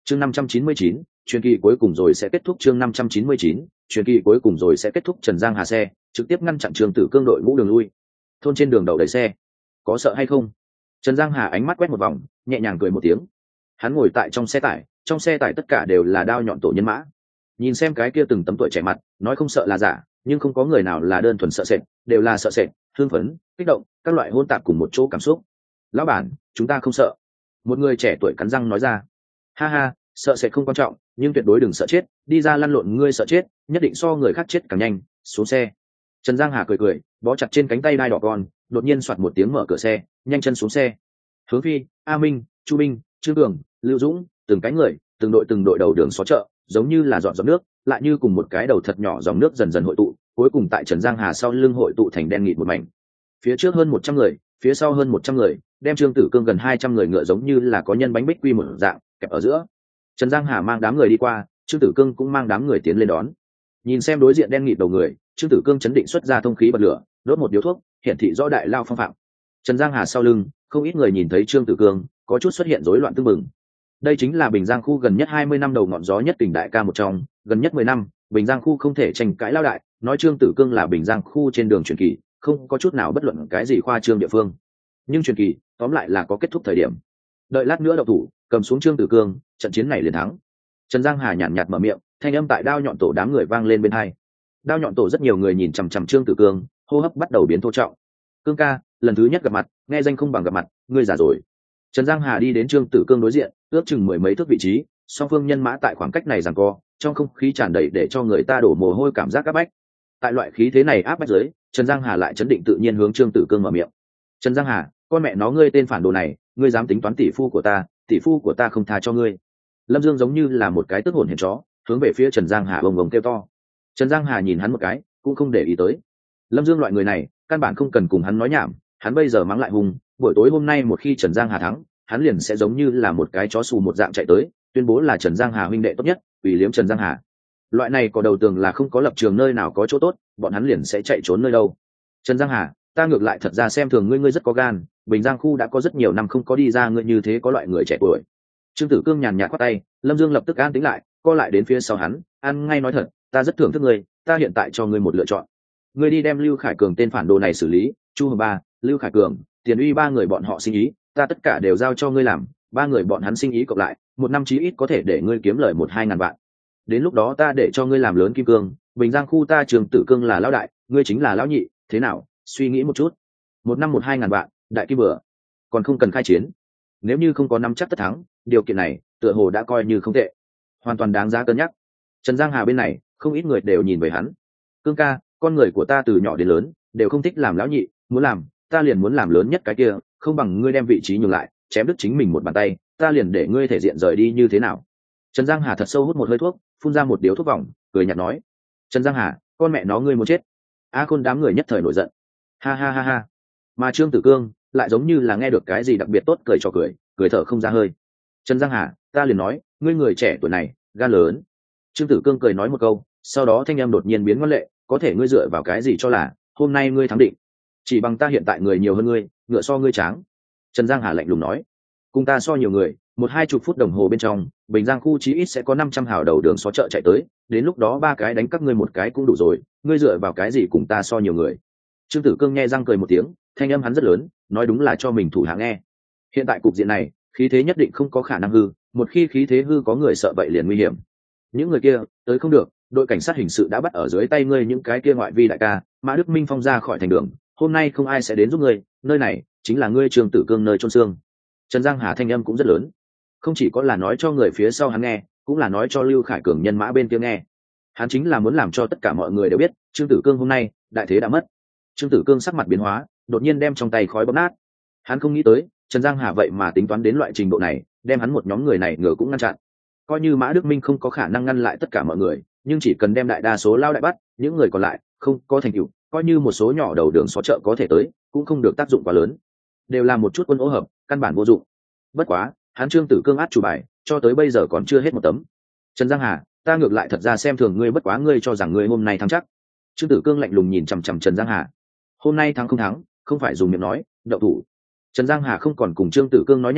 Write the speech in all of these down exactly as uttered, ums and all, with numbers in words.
chương năm trăm chín mươi chín, truyền kỳ cuối cùng rồi sẽ kết thúc. Chương năm trăm chín mươi chín, truyền kỳ cuối cùng rồi sẽ kết thúc. Trần Giang Hà xe trực tiếp ngăn chặn Trương Tử Cương đội ngũ đường lui. Thôn trên đường đậu đầy xe, có sợ hay không? Trần Giang Hà ánh mắt quét một vòng, nhẹ nhàng cười một tiếng. Hắn ngồi tại trong xe tải, trong xe tải tất cả đều là đao nhọn tổ nhân mã. Nhìn xem cái kia từng tấm tuổi trẻ mặt, nói không sợ là giả, nhưng không có người nào là đơn thuần sợ sệt, đều là sợ sệt, hưng phấn, kích động, các loại hỗn tạp cùng một chỗ cảm xúc. Lão bản, chúng ta không sợ. Một người trẻ tuổi cắn răng nói ra. Ha ha, sợ sệt không quan trọng, nhưng tuyệt đối đừng sợ chết, đi ra lăn lộn ngươi sợ chết, nhất định so người khác chết càng nhanh, xuống xe. Trần Giang Hà cười cười, bó chặt trên cánh tay đai đỏ con, đột nhiên soạt một tiếng mở cửa xe, nhanh chân xuống xe. Hướng Phi, A Minh, Chu Minh, Trương Cường, Lưu Dũng, từng cái người, từng đội từng đội đầu đường xó chợ, giống như là dọn dọn nước, lại như cùng một cái đầu thật nhỏ dòng nước dần dần hội tụ, cuối cùng tại Trần Giang Hà sau lưng hội tụ thành đen nghịt một mảnh. Phía trước hơn một trăm người, phía sau hơn một trăm người, đem Trương Tử Cương gần hai trăm người ngựa giống như là có nhân bánh bích quy một dạng, kẹp ở giữa. Trần Giang Hà mang đám người đi qua, Trương Tử Cương cũng mang đám người tiến lên đón. Nhìn xem đối diện đen nghịt đầu người, Trương Tử Cương chấn định xuất ra thông khí bật lửa, đốt một điếu thuốc, hiển thị rõ đại lao phong phạm. Trần Giang Hà sau lưng, không ít người nhìn thấy Trương Tử Cương, có chút xuất hiện rối loạn tương mừng. Đây chính là Bình Giang khu gần nhất hai mươi năm đầu ngọn gió nhất tỉnh đại ca một trong, gần nhất mười năm, Bình Giang khu không thể tranh cãi lao đại, nói Trương Tử Cương là Bình Giang khu trên đường truyền kỳ, không có chút nào bất luận cái gì khoa trương địa phương. Nhưng truyền kỳ, tóm lại là có kết thúc thời điểm. Đợi lát nữa động thủ, cầm xuống Trương Tử Cương, trận chiến này liền thắng. Trần Giang Hà nhàn nhạt mở miệng, thanh âm tại đao nhọn tổ đám người vang lên bên hai. Đao nhọn tổ rất nhiều người nhìn chằm chằm Trương Tử Cương, hô hấp bắt đầu biến thô trọng. Cương ca, lần thứ nhất gặp mặt, nghe danh không bằng gặp mặt, ngươi già rồi. Trần Giang Hà đi đến Trương Tử Cương đối diện, ước chừng mười mấy thước vị trí, song phương nhân mã tại khoảng cách này giằng co, trong không khí tràn đầy để cho người ta đổ mồ hôi cảm giác áp bách. Tại loại khí thế này áp bách dưới, Trần Giang Hà lại chấn định tự nhiên hướng Trương Tử Cương mở miệng. Trần Giang Hà, con mẹ nó ngươi tên phản đồ này, ngươi dám tính toán tỷ phu của ta, tỷ phu của ta không tha cho ngươi. Lâm Dương giống như là một cái tức hồn hiền chó, hướng về phía Trần Giang Hà bồng bồng kêu to. Trần Giang Hà nhìn hắn một cái, cũng không để ý tới. Lâm Dương loại người này, căn bản không cần cùng hắn nói nhảm, hắn bây giờ mắng lại hùng, buổi tối hôm nay một khi Trần Giang Hà thắng, hắn liền sẽ giống như là một cái chó xù một dạng chạy tới, tuyên bố là Trần Giang Hà huynh đệ tốt nhất, ủy liếm Trần Giang Hà. Loại này có đầu tường là không có lập trường nơi nào có chỗ tốt, bọn hắn liền sẽ chạy trốn nơi đâu. Trần Giang Hà, ta ngược lại thật ra xem thường ngươi, ngươi rất có gan, Bình Giang khu đã có rất nhiều năm không có đi ra ngươi như thế có loại người trẻ tuổi. Trương Tử Cương nhàn nhạt quát tay, Lâm Dương lập tức an tĩnh lại, co lại đến phía sau hắn, ăn ngay nói thật, ta rất thưởng thức ngươi, ta hiện tại cho ngươi một lựa chọn. Ngươi đi đem Lưu Khải Cường tên phản đồ này xử lý, Chu Hồng Ba, Lưu Khải Cường, Tiền Uy ba người bọn họ sinh ý, ta tất cả đều giao cho ngươi làm, ba người bọn hắn sinh ý cộng lại, một năm chí ít có thể để ngươi kiếm lời một hai ngàn vạn. Đến lúc đó ta để cho ngươi làm lớn kim cương, Bình Giang khu ta Trương Tử Cương là lão đại, ngươi chính là lão nhị, thế nào? Suy nghĩ một chút. Một năm một hai ngàn vạn, đại kim bữa. Còn không cần khai chiến. Nếu như không có năm chắc tất thắng, điều kiện này, tựa hồ đã coi như không tệ, hoàn toàn đáng giá cân nhắc. Trần Giang Hà bên này, không ít người đều nhìn về hắn. Cương ca, con người của ta từ nhỏ đến lớn, đều không thích làm lão nhị, muốn làm, ta liền muốn làm lớn nhất cái kia, không bằng ngươi đem vị trí nhường lại, chém đứt chính mình một bàn tay, ta liền để ngươi thể diện rời đi như thế nào? Trần Giang Hà thật sâu hút một hơi thuốc, phun ra một điếu thuốc vòng, cười nhạt nói: Trần Giang Hà, con mẹ nó ngươi muốn chết. A Khôn đám người nhất thời nổi giận. Ha ha ha ha. Mà Trương Tử Cương lại giống như là nghe được cái gì đặc biệt tốt, cười cho cười, cười thở không ra hơi. Trần Giang Hà, ta liền nói, ngươi người trẻ tuổi này, gan lớn. Trương Tử Cương cười nói một câu, sau đó thanh em đột nhiên biến ngoan lệ, có thể ngươi dựa vào cái gì cho là hôm nay ngươi thắng định? Chỉ bằng ta hiện tại người nhiều hơn ngươi, ngựa so ngươi tráng. Trần Giang Hà lạnh lùng nói, cùng ta so nhiều người, một hai chục phút đồng hồ bên trong, Bình Giang khu chí ít sẽ có năm trăm hào đầu đường xó chợ chạy tới, đến lúc đó ba cái đánh các ngươi một cái cũng đủ rồi, ngươi dựa vào cái gì cùng ta so nhiều người? Trương Tử Cương nghe răng cười một tiếng, thanh âm hắn rất lớn, nói đúng là cho mình thủ hạ nghe. Hiện tại cục diện này, khí thế nhất định không có khả năng hư, một khi khí thế hư có người sợ vậy liền nguy hiểm. Những người kia tới không được, đội cảnh sát hình sự đã bắt ở dưới tay ngươi những cái kia ngoại vi đại ca, Mã Đức Minh phong ra khỏi thành đường, hôm nay không ai sẽ đến giúp ngươi, nơi này chính là ngươi Trương Tử Cương nơi chôn xương. Trần Giang Hà thanh âm cũng rất lớn, không chỉ có là nói cho người phía sau hắn nghe, cũng là nói cho Lưu Khải Cường nhân mã bên kia nghe. Hắn chính là muốn làm cho tất cả mọi người đều biết, Trương Tử Cương hôm nay đại thế đã mất. Trương Tử Cương sắc mặt biến hóa, đột nhiên đem trong tay khói bóp nát. Hắn không nghĩ tới, Trần Giang Hà vậy mà tính toán đến loại trình độ này, đem hắn một nhóm người này ngờ cũng ngăn chặn. Coi như Mã Đức Minh không có khả năng ngăn lại tất cả mọi người, nhưng chỉ cần đem đại đa số lao đại bắt, những người còn lại không có thành tựu, coi như một số nhỏ đầu đường xó chợ có thể tới, cũng không được tác dụng quá lớn, đều là một chút quân ố hợp, căn bản vô dụng. Bất quá, hắn Trương Tử Cương át chủ bài, cho tới bây giờ còn chưa hết một tấm. Trần Giang Hà, ta ngược lại thật ra xem thường ngươi, bất quá ngươi cho rằng ngươi hôm nay thắng chắc. Trương Tử Cương lạnh lùng nhìn chằm chằm Trần Giang Hà. Hôm nay thắng không thắng, không phải dùng miệng nói, đậu thủ. Trần Giang Hà không còn cùng Trương Tử Cương nói nhảm,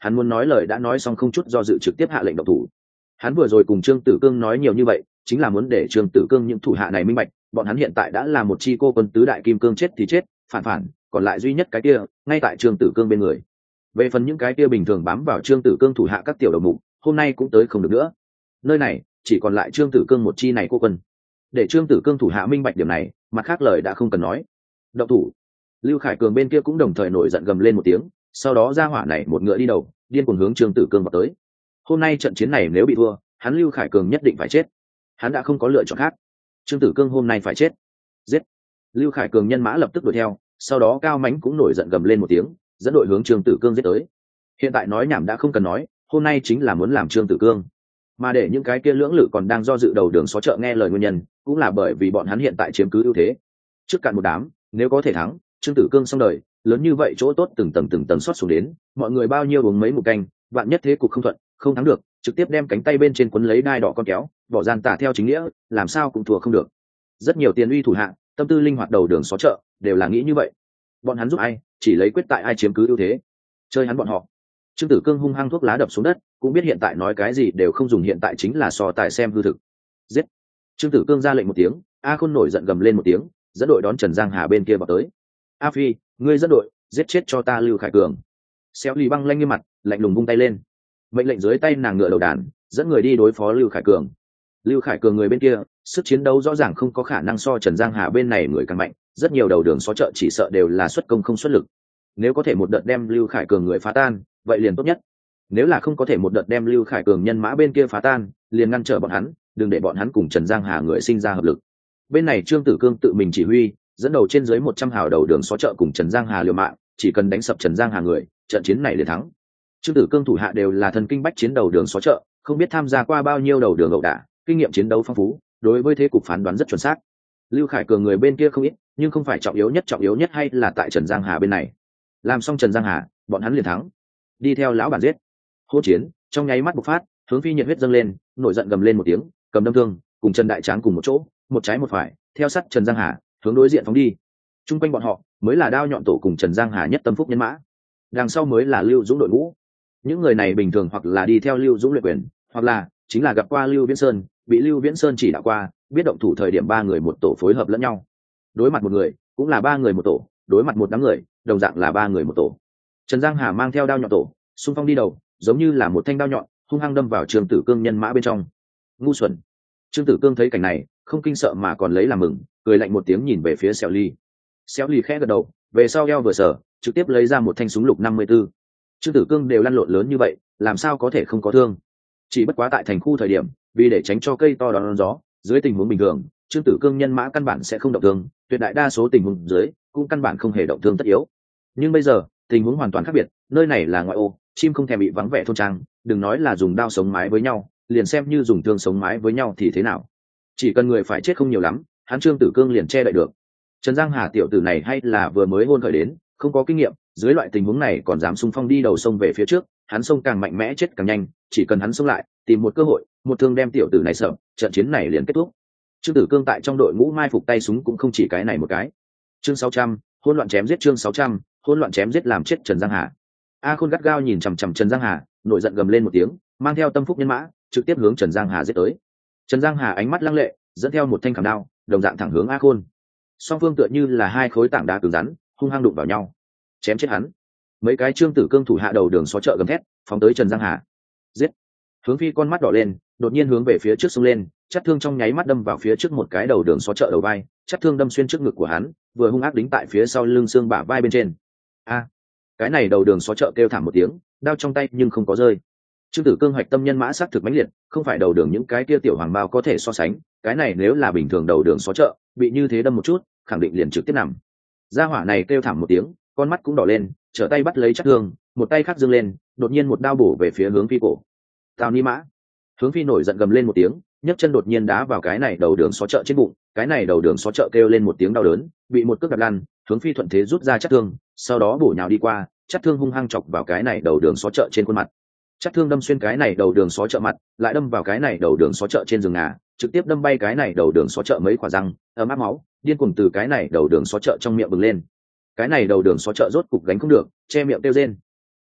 hắn muốn nói lời đã nói xong, không chút do dự trực tiếp hạ lệnh động thủ. Hắn vừa rồi cùng Trương Tử Cương nói nhiều như vậy chính là muốn để Trương Tử Cương những thủ hạ này minh bạch, bọn hắn hiện tại đã là một chi cô quân tứ đại kim cương, chết thì chết, phản phản, còn lại duy nhất cái kia ngay tại Trương Tử Cương bên người. Về phần những cái kia bình thường bám vào Trương Tử Cương thủ hạ các tiểu đầu mục, hôm nay cũng tới không được nữa. Nơi này chỉ còn lại Trương Tử Cương một chi này cô quân. Để Trương Tử Cương thủ hạ minh bạch điểm này, mặt khác lời đã không cần nói. Động thủ. Lưu Khải Cường bên kia cũng đồng thời nổi giận gầm lên một tiếng, sau đó ra hỏa này một ngựa đi đầu, điên cuồng hướng Trương Tử Cương vào tới. Hôm nay trận chiến này nếu bị thua, hắn Lưu Khải Cường nhất định phải chết. Hắn đã không có lựa chọn khác. Trương Tử Cương hôm nay phải chết. Giết. Lưu Khải Cường nhân mã lập tức đuổi theo, sau đó Cao Mánh cũng nổi giận gầm lên một tiếng, dẫn đội hướng Trương Tử Cương giết tới. Hiện tại nói nhảm đã không cần nói, hôm nay chính là muốn làm Trương Tử Cương. Mà để những cái kia lưỡng lự còn đang do dự đầu đường xó chợ nghe lời nguyên nhân, cũng là bởi vì bọn hắn hiện tại chiếm cứ ưu thế. Trước cạn một đám, nếu có thể thắng, Trương Tử Cương xong đời, lớn như vậy chỗ tốt từng tầng từng tầng xót xuống đến, mọi người bao nhiêu uống mấy một canh, vạn nhất thế cục không thuận, không thắng được, trực tiếp đem cánh tay bên trên quấn lấy đai đỏ con kéo, bỏ gian tả theo chính nghĩa, làm sao cũng thua không được. Rất nhiều tiền uy thủ hạ, tâm tư linh hoạt đầu đường xó chợ, đều là nghĩ như vậy. Bọn hắn giúp ai, chỉ lấy quyết tại ai chiếm cứ ưu thế. Chơi hắn bọn họ. Trương Tử Cương hung hăng thuốc lá đập xuống đất, cũng biết hiện tại nói cái gì đều không dùng, hiện tại chính là so tài xem hư thực. Giết. Trương Tử Cương ra lệnh một tiếng, A Khôn nổi giận gầm lên một tiếng, dẫn đội đón Trần Giang Hà bên kia vào tới. A Phi, ngươi dẫn đội, giết chết cho ta Lưu Khải Cường. Xéo Lì băng lanh nghiêm mặt, lạnh lùng vung tay lên. Mệnh lệnh dưới tay nàng ngựa đầu đàn, dẫn người đi đối phó Lưu Khải Cường. Lưu Khải Cường người bên kia, sức chiến đấu rõ ràng không có khả năng so Trần Giang Hà bên này người càng mạnh, rất nhiều đầu đường xó chợ chỉ sợ đều là xuất công không xuất lực. Nếu có thể một đợt đem Lưu Khải Cường người phá tan, vậy liền tốt nhất. Nếu là không có thể một đợt đem Lưu Khải Cường nhân mã bên kia phá tan, liền ngăn trở bọn hắn, đừng để bọn hắn cùng Trần Giang Hà người sinh ra hợp lực. Bên này Trương Tử Cương tự mình chỉ huy, dẫn đầu trên dưới một trăm hào đầu đường xó chợ cùng Trần Giang Hà liều mạng, chỉ cần đánh sập Trần Giang Hà người, trận chiến này liền thắng. Trương Tử Cương thủ hạ đều là thần kinh bách chiến đầu đường xó chợ, không biết tham gia qua bao nhiêu đầu đường ẩu đả, kinh nghiệm chiến đấu phong phú, đối với thế cục phán đoán rất chuẩn xác. Lưu Khải Cường người bên kia không ít, nhưng không phải trọng yếu nhất, trọng yếu nhất hay là tại Trần Giang Hà bên này. Làm xong Trần Giang Hà, bọn hắn liền thắng. Đi theo lão bản giết. Hỗn chiến trong nháy mắt bộc phát, Hướng Phi nhiệt huyết dâng lên, nổi giận gầm lên một tiếng, cầm đâm thương, cùng Trần Đại Tráng cùng một chỗ, một trái một phải, theo sát Trần Giang Hà, hướng đối diện phóng đi. Trung quanh bọn họ mới là đao nhọn tổ cùng Trần Giang Hà nhất tâm phúc nhân mã, đằng sau mới là Lưu Dũng đội ngũ. Những người này bình thường hoặc là đi theo Lưu Dũng luyện quyền, hoặc là chính là gặp qua Lưu Viễn Sơn, bị Lưu Viễn Sơn chỉ đạo qua, biết động thủ thời điểm ba người một tổ phối hợp lẫn nhau. Đối mặt một người, cũng là ba người một tổ, đối mặt một đám người, đồng dạng là ba người một tổ. Trần Giang Hà mang theo đao nhọn tổ, xung phong đi đầu, giống như là một thanh đao nhọn, hung hăng đâm vào Trương Tử Cương nhân mã bên trong. Ngu xuẩn. Trương Tử Cương thấy cảnh này, không kinh sợ mà còn lấy làm mừng, cười lạnh một tiếng nhìn về phía Xéo Ly. Xéo Ly khẽ gật đầu, về sau eo vừa sở, trực tiếp lấy ra một thanh súng lục năm mươi tư. Trương Tử Cương đều lăn lộn lớn như vậy, làm sao có thể không có thương? Chỉ bất quá tại thành khu thời điểm, vì để tránh cho cây to đón gió, dưới tình huống bình thường, Trương Tử Cương nhân mã căn bản sẽ không động thương, tuyệt đại đa số tình huống dưới cũng căn bản không hề động thương tất yếu. Nhưng bây giờ, tình huống hoàn toàn khác biệt, nơi này là ngoại ô, chim không thèm bị vắng vẻ thôn trang, đừng nói là dùng đao sống mái với nhau, liền xem như dùng thương sống mái với nhau thì thế nào? Chỉ cần người phải chết không nhiều lắm, hắn Trương Tử Cương liền che đậy được. Trần Giang Hà tiểu tử này hay là vừa mới hôn khởi đến, không có kinh nghiệm, dưới loại tình huống này còn dám xung phong đi đầu sông về phía trước, hắn xông càng mạnh mẽ chết càng nhanh, chỉ cần hắn xông lại, tìm một cơ hội, một thương đem tiểu tử này sợ, trận chiến này liền kết thúc. Trương Tử Cương tại trong đội ngũ mai phục tay súng cũng không chỉ cái này một cái. Chương sáu trăm, hỗn loạn chém giết. Chương sáu trăm, hỗn loạn chém giết làm chết Trần Giang Hà. A Khôn gắt gao nhìn chằm chằm Trần Giang Hà, nổi giận gầm lên một tiếng, mang theo tâm phúc nhân mã, trực tiếp hướng Trần Giang Hà giết tới. Trần Giang Hà ánh mắt lăng lệ, dẫn theo một thanh khảm đao, đồng dạng thẳng hướng A Khôn. Song phương tựa như là hai khối tảng đá cứng rắn, hung hăng đụng vào nhau, chém chết hắn. Mấy cái Trương Tử Cương thủ hạ đầu đường xó chợ gầm thét, phóng tới Trần Giang Hà. Giết! Hướng Phi con mắt đỏ lên, đột nhiên hướng về phía trước xông lên, chắt thương trong nháy mắt đâm vào phía trước một cái đầu đường xó chợ đầu vai, chắt thương đâm xuyên trước ngực của hắn, vừa hung ác đính tại phía sau lưng xương bả vai bên trên. A! Cái này đầu đường xó chợ kêu thảm một tiếng, đao trong tay nhưng không có rơi. Trương Tử Cương hoạch tâm nhân mã sát thực mãnh liệt, không phải đầu đường những cái kia tiểu hoàng bao có thể so sánh, cái này nếu là bình thường đầu đường xó chợ, bị như thế đâm một chút, khẳng định liền trực tiếp nằm. Gia hỏa này kêu thảm một tiếng, con mắt cũng đỏ lên, trở tay bắt lấy chắt thương, một tay khác giương lên, đột nhiên một đao bổ về phía Hướng Phi cổ. Tào Ni Mã! Hướng Phi nổi giận gầm lên một tiếng, nhấc chân đột nhiên đá vào cái này đầu đường xó chợ trên bụng, cái này đầu đường xó chợ kêu lên một tiếng đau đớn, bị một cước đạp lăn, Hướng Phi thuận thế rút ra chắt thương, sau đó bổ nhào đi qua, chắt thương hung hăng chọc vào cái này đầu đường xó chợ trên khuôn mặt. Chắt thương đâm xuyên cái này đầu đường xó chợ mặt, lại đâm vào cái này đầu đường xó chợ trên giường ngà, trực tiếp đâm bay cái này đầu đường xó chợ mấy quả răng, ấm áp máu, điên cuồng từ cái này đầu đường xó chợ trong miệng bừng lên. Cái này đầu đường xó chợ rốt cục gánh không được, che miệng kêu rên.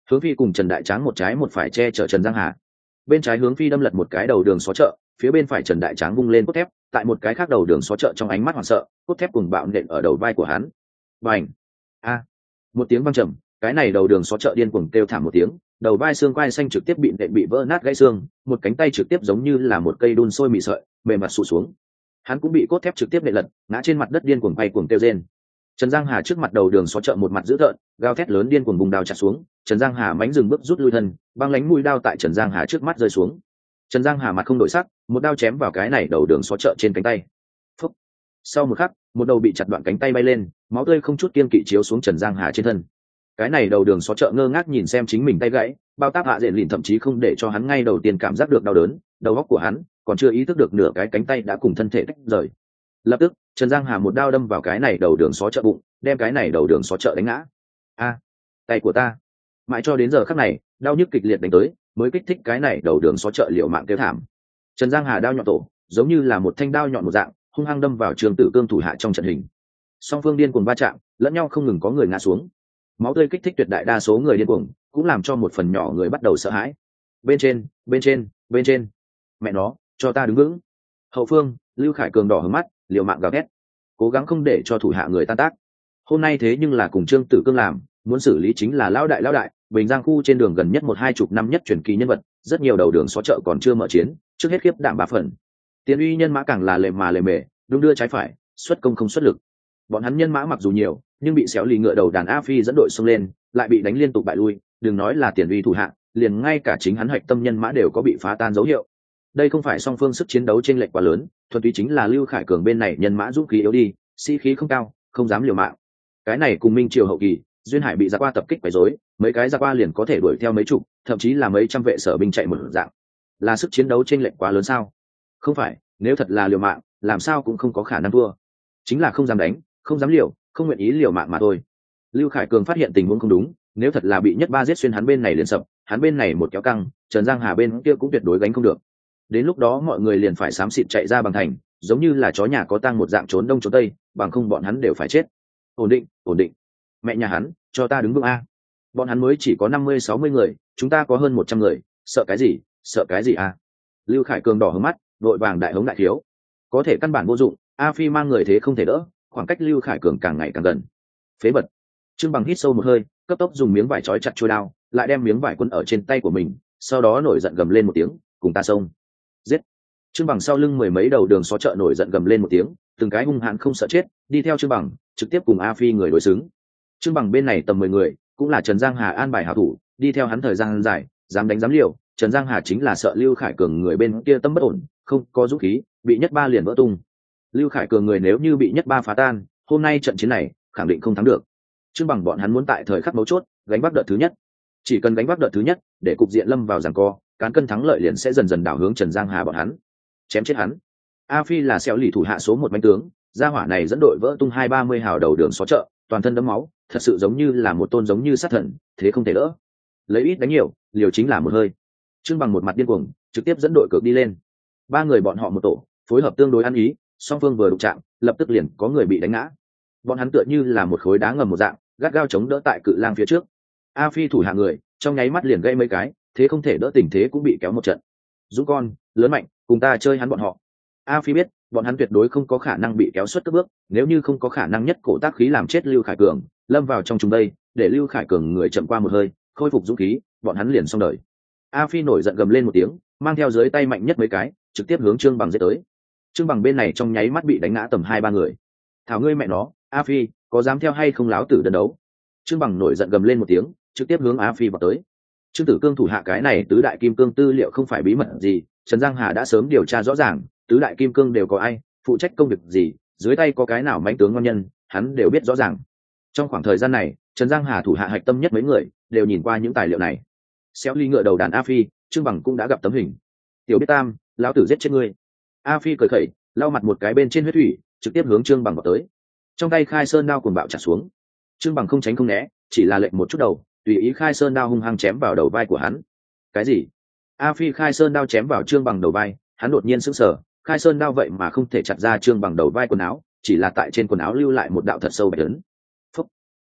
Hướng Phi cùng Trần Đại Tráng một trái một phải che chở Trần Giang Hà. Bên trái Hướng Phi đâm lật một cái đầu đường xó chợ, phía bên phải Trần Đại Tráng vung lên cốt thép, tại một cái khác đầu đường xó chợ trong ánh mắt hoảng sợ, cốt thép cùng bạo nện ở đầu vai của hắn. Bành! A! Một tiếng vang trầm, cái này đầu đường xó chợ điên cuồng kêu thảm một tiếng, đầu vai xương quai xanh trực tiếp bị nện bị vỡ nát gãy xương, một cánh tay trực tiếp giống như là một cây đun sôi mì sợi, mềm mặt sụt xuống. Hắn cũng bị cốt thép trực tiếp nện lật, ngã trên mặt đất điên cuồng bay cuồng kêu rên. Trần Giang Hà trước mặt đầu đường xó chợ một mặt dữ tợn, gào thét lớn điên cuồng vùng đao chặt xuống, Trần Giang Hà mánh dừng bước rút lui thân, băng lánh mũi đao tại Trần Giang Hà trước mắt rơi xuống. Trần Giang Hà mặt không đổi sắc, một đao chém vào cái này đầu đường xó chợ trên cánh tay. Phúc. Sau một khắc, một đầu bị chặt đoạn cánh tay bay lên, máu tươi không chút kiêng kỵ chiếu xuống Trần Giang Hà trên thân. Cái này đầu đường xó chợ ngơ ngác nhìn xem chính mình tay gãy, bao tác hạ diện lìn thậm chí không để cho hắn ngay đầu tiên cảm giác được đau đớn, đầu óc của hắn còn chưa ý thức được nửa cái cánh tay đã cùng thân thể tách rời. Lập tức, Trần Giang Hà một đao đâm vào cái này đầu đường xó chợ bụng, đem cái này đầu đường xó chợ đánh ngã. A, tay của ta! Mãi cho đến giờ khắc này, đau nhức kịch liệt đánh tới, mới kích thích cái này đầu đường xó chợ liều mạng kêu thảm. Trần Giang Hà đao nhọn tổ, giống như là một thanh đao nhọn một dạng, hung hăng đâm vào Trường Tử Cương thủ hạ trong trận hình. Song phương điên cuồng va chạm, lẫn nhau không ngừng có người ngã xuống. Máu tươi kích thích tuyệt đại đa số người điên cuồng, cũng làm cho một phần nhỏ người bắt đầu sợ hãi. Bên trên, bên trên, bên trên! Mẹ nó, cho ta đứng vững! Hậu phương, Lưu Khải Cường đỏ hướng mắt, liều mạng gào thét, cố gắng không để cho thủ hạ người tan tác. Hôm nay thế nhưng là cùng Trương Tử Cương làm, muốn xử lý chính là lão đại lão đại, Bình Giang khu trên đường gần nhất một hai chục năm nhất truyền kỳ nhân vật, rất nhiều đầu đường xó chợ còn chưa mở chiến, trước hết khiếp đảm bá phần. Tiền uy nhân mã càng là lề mà lề mề, đung đưa trái phải, xuất công không xuất lực. Bọn hắn nhân mã mặc dù nhiều, nhưng bị xéo lì ngựa đầu đàn A Phi dẫn đội xông lên, lại bị đánh liên tục bại lui, đừng nói là tiền uy thủ hạ, liền ngay cả chính hắn hoạch tâm nhân mã đều có bị phá tan dấu hiệu. Đây không phải song phương sức chiến đấu chênh lệch quá lớn, thuần túy chính là Lưu Khải Cường bên này nhân mã dũng khí yếu đi, sĩ khí không cao, không dám liều mạng. Cái này cùng Minh Triều hậu kỳ, Duyên Hải bị giặc qua tập kích quấy rối, mấy cái giặc qua liền có thể đuổi theo mấy chục, thậm chí là mấy trăm vệ sở binh chạy một dạng. Là sức chiến đấu chênh lệch quá lớn sao? Không phải, nếu thật là liều mạng, làm sao cũng không có khả năng thua. Chính là không dám đánh, không dám liều, không nguyện ý liều mạng mà thôi. Lưu Khải Cường phát hiện tình huống không đúng, nếu thật là bị nhất ba giết xuyên hắn bên này liền sập, hắn bên này một kéo căng, Trần Giang Hà bên kia cũng tuyệt đối gánh không được. Đến lúc đó mọi người liền phải xám xịt chạy ra bằng thành, giống như là chó nhà có tang một dạng trốn đông trốn tây, bằng không bọn hắn đều phải chết. Ổn định, ổn định. Mẹ nhà hắn, cho ta đứng vững a. Bọn hắn mới chỉ có năm mươi sáu mươi người, chúng ta có hơn một trăm người, sợ cái gì, sợ cái gì a? Lưu Khải Cường đỏ hướng mắt, vội vàng đại hống đại thiếu. Có thể căn bản vô dụng, A Phi mang người thế không thể đỡ, khoảng cách Lưu Khải Cường càng ngày càng gần. Phế vật. Trương Bằng hít sâu một hơi, cấp tốc dùng miếng vải trói chặt chuôi đao, lại đem miếng vải quấn ở trên tay của mình, sau đó nổi giận gầm lên một tiếng, cùng ta xông. Giết! Trương Bằng sau lưng mười mấy đầu đường xó chợ nổi giận gầm lên một tiếng, từng cái hung hãn không sợ chết, đi theo Trương Bằng, trực tiếp cùng A Phi người đối xứng. Trương Bằng bên này tầm mười người, cũng là Trần Giang Hà an bài hảo thủ, đi theo hắn thời gian dài, dám đánh dám liều, Trần Giang Hà chính là sợ Lưu Khải Cường người bên kia tâm bất ổn, không có dũng khí, bị nhất ba liền vỡ tung. Lưu Khải Cường người nếu như bị nhất ba phá tan, hôm nay trận chiến này khẳng định không thắng được. Trương Bằng bọn hắn muốn tại thời khắc mấu chốt gánh vác đợt thứ nhất, chỉ cần gánh vác đợt thứ nhất, để cục diện lâm vào giằng co, cán cân thắng lợi liền sẽ dần dần đảo hướng Trần Giang Hà bọn hắn, chém chết hắn. A Phi là xéo lì thủ hạ số một bánh tướng, gia hỏa này dẫn đội vỡ tung hai ba mươi hào đầu đường xó chợ, toàn thân đẫm máu, thật sự giống như là một tôn giống như sát thần, thế không thể đỡ. Lấy ít đánh nhiều, liều chính là một hơi. Trương Bằng một mặt điên cuồng, trực tiếp dẫn đội cược đi lên. Ba người bọn họ một tổ, phối hợp tương đối ăn ý, song phương vừa đụng chạm, lập tức liền có người bị đánh ngã. Bọn hắn tựa như là một khối đá ngầm một dạng, gắt gao chống đỡ tại cự lang phía trước. A Phi thủ hạ người, trong nháy mắt liền gây mấy cái, thế không thể đỡ tình thế cũng bị kéo một trận. Dũng con, lớn mạnh, cùng ta chơi hắn bọn họ. A Phi biết, bọn hắn tuyệt đối không có khả năng bị kéo xuất các bước, nếu như không có khả năng nhất cổ tác khí làm chết Lưu Khải Cường, lâm vào trong chúng đây, để Lưu Khải Cường người chậm qua một hơi, khôi phục dũng khí, bọn hắn liền xong đời. A Phi nổi giận gầm lên một tiếng, mang theo dưới tay mạnh nhất mấy cái, trực tiếp hướng Trương Bằng giết tới. Trương Bằng bên này trong nháy mắt bị đánh ngã tầm hai ba người. Thảo ngươi mẹ nó, A Phi, có dám theo hay không láo tử đơn đấu? Trương Bằng nổi giận gầm lên một tiếng, trực tiếp hướng A Phi vào tới. Trương Tử Cương thủ hạ cái này tứ đại kim cương tư liệu không phải bí mật gì, Trần Giang Hà đã sớm điều tra rõ ràng, tứ đại kim cương đều có ai, phụ trách công việc gì, dưới tay có cái nào mãnh tướng ngon nhân, hắn đều biết rõ ràng. Trong khoảng thời gian này, Trần Giang Hà thủ hạ hạch tâm nhất mấy người đều nhìn qua những tài liệu này. Xéo ly ngựa đầu đàn A Phi, Trương Bằng cũng đã gặp tấm hình. Tiểu biết tam, lão tử giết chết ngươi. A Phi cười khẩy, lau mặt một cái bên trên huyết thủy, trực tiếp hướng Trương Bằng vào tới. Trong tay khai sơn đao cuồng bạo chặt xuống. Trương Bằng không tránh không né, chỉ là lệnh một chút đầu, tùy ý khai sơn đao hung hăng chém vào đầu vai của hắn. Cái gì? A Phi khai sơn đao chém vào Trương Bằng đầu vai, hắn đột nhiên sững sờ, khai sơn đao vậy mà không thể chặt ra Trương Bằng đầu vai quần áo, chỉ là tại trên quần áo lưu lại một đạo thật sâu bạch ấn. Phúc.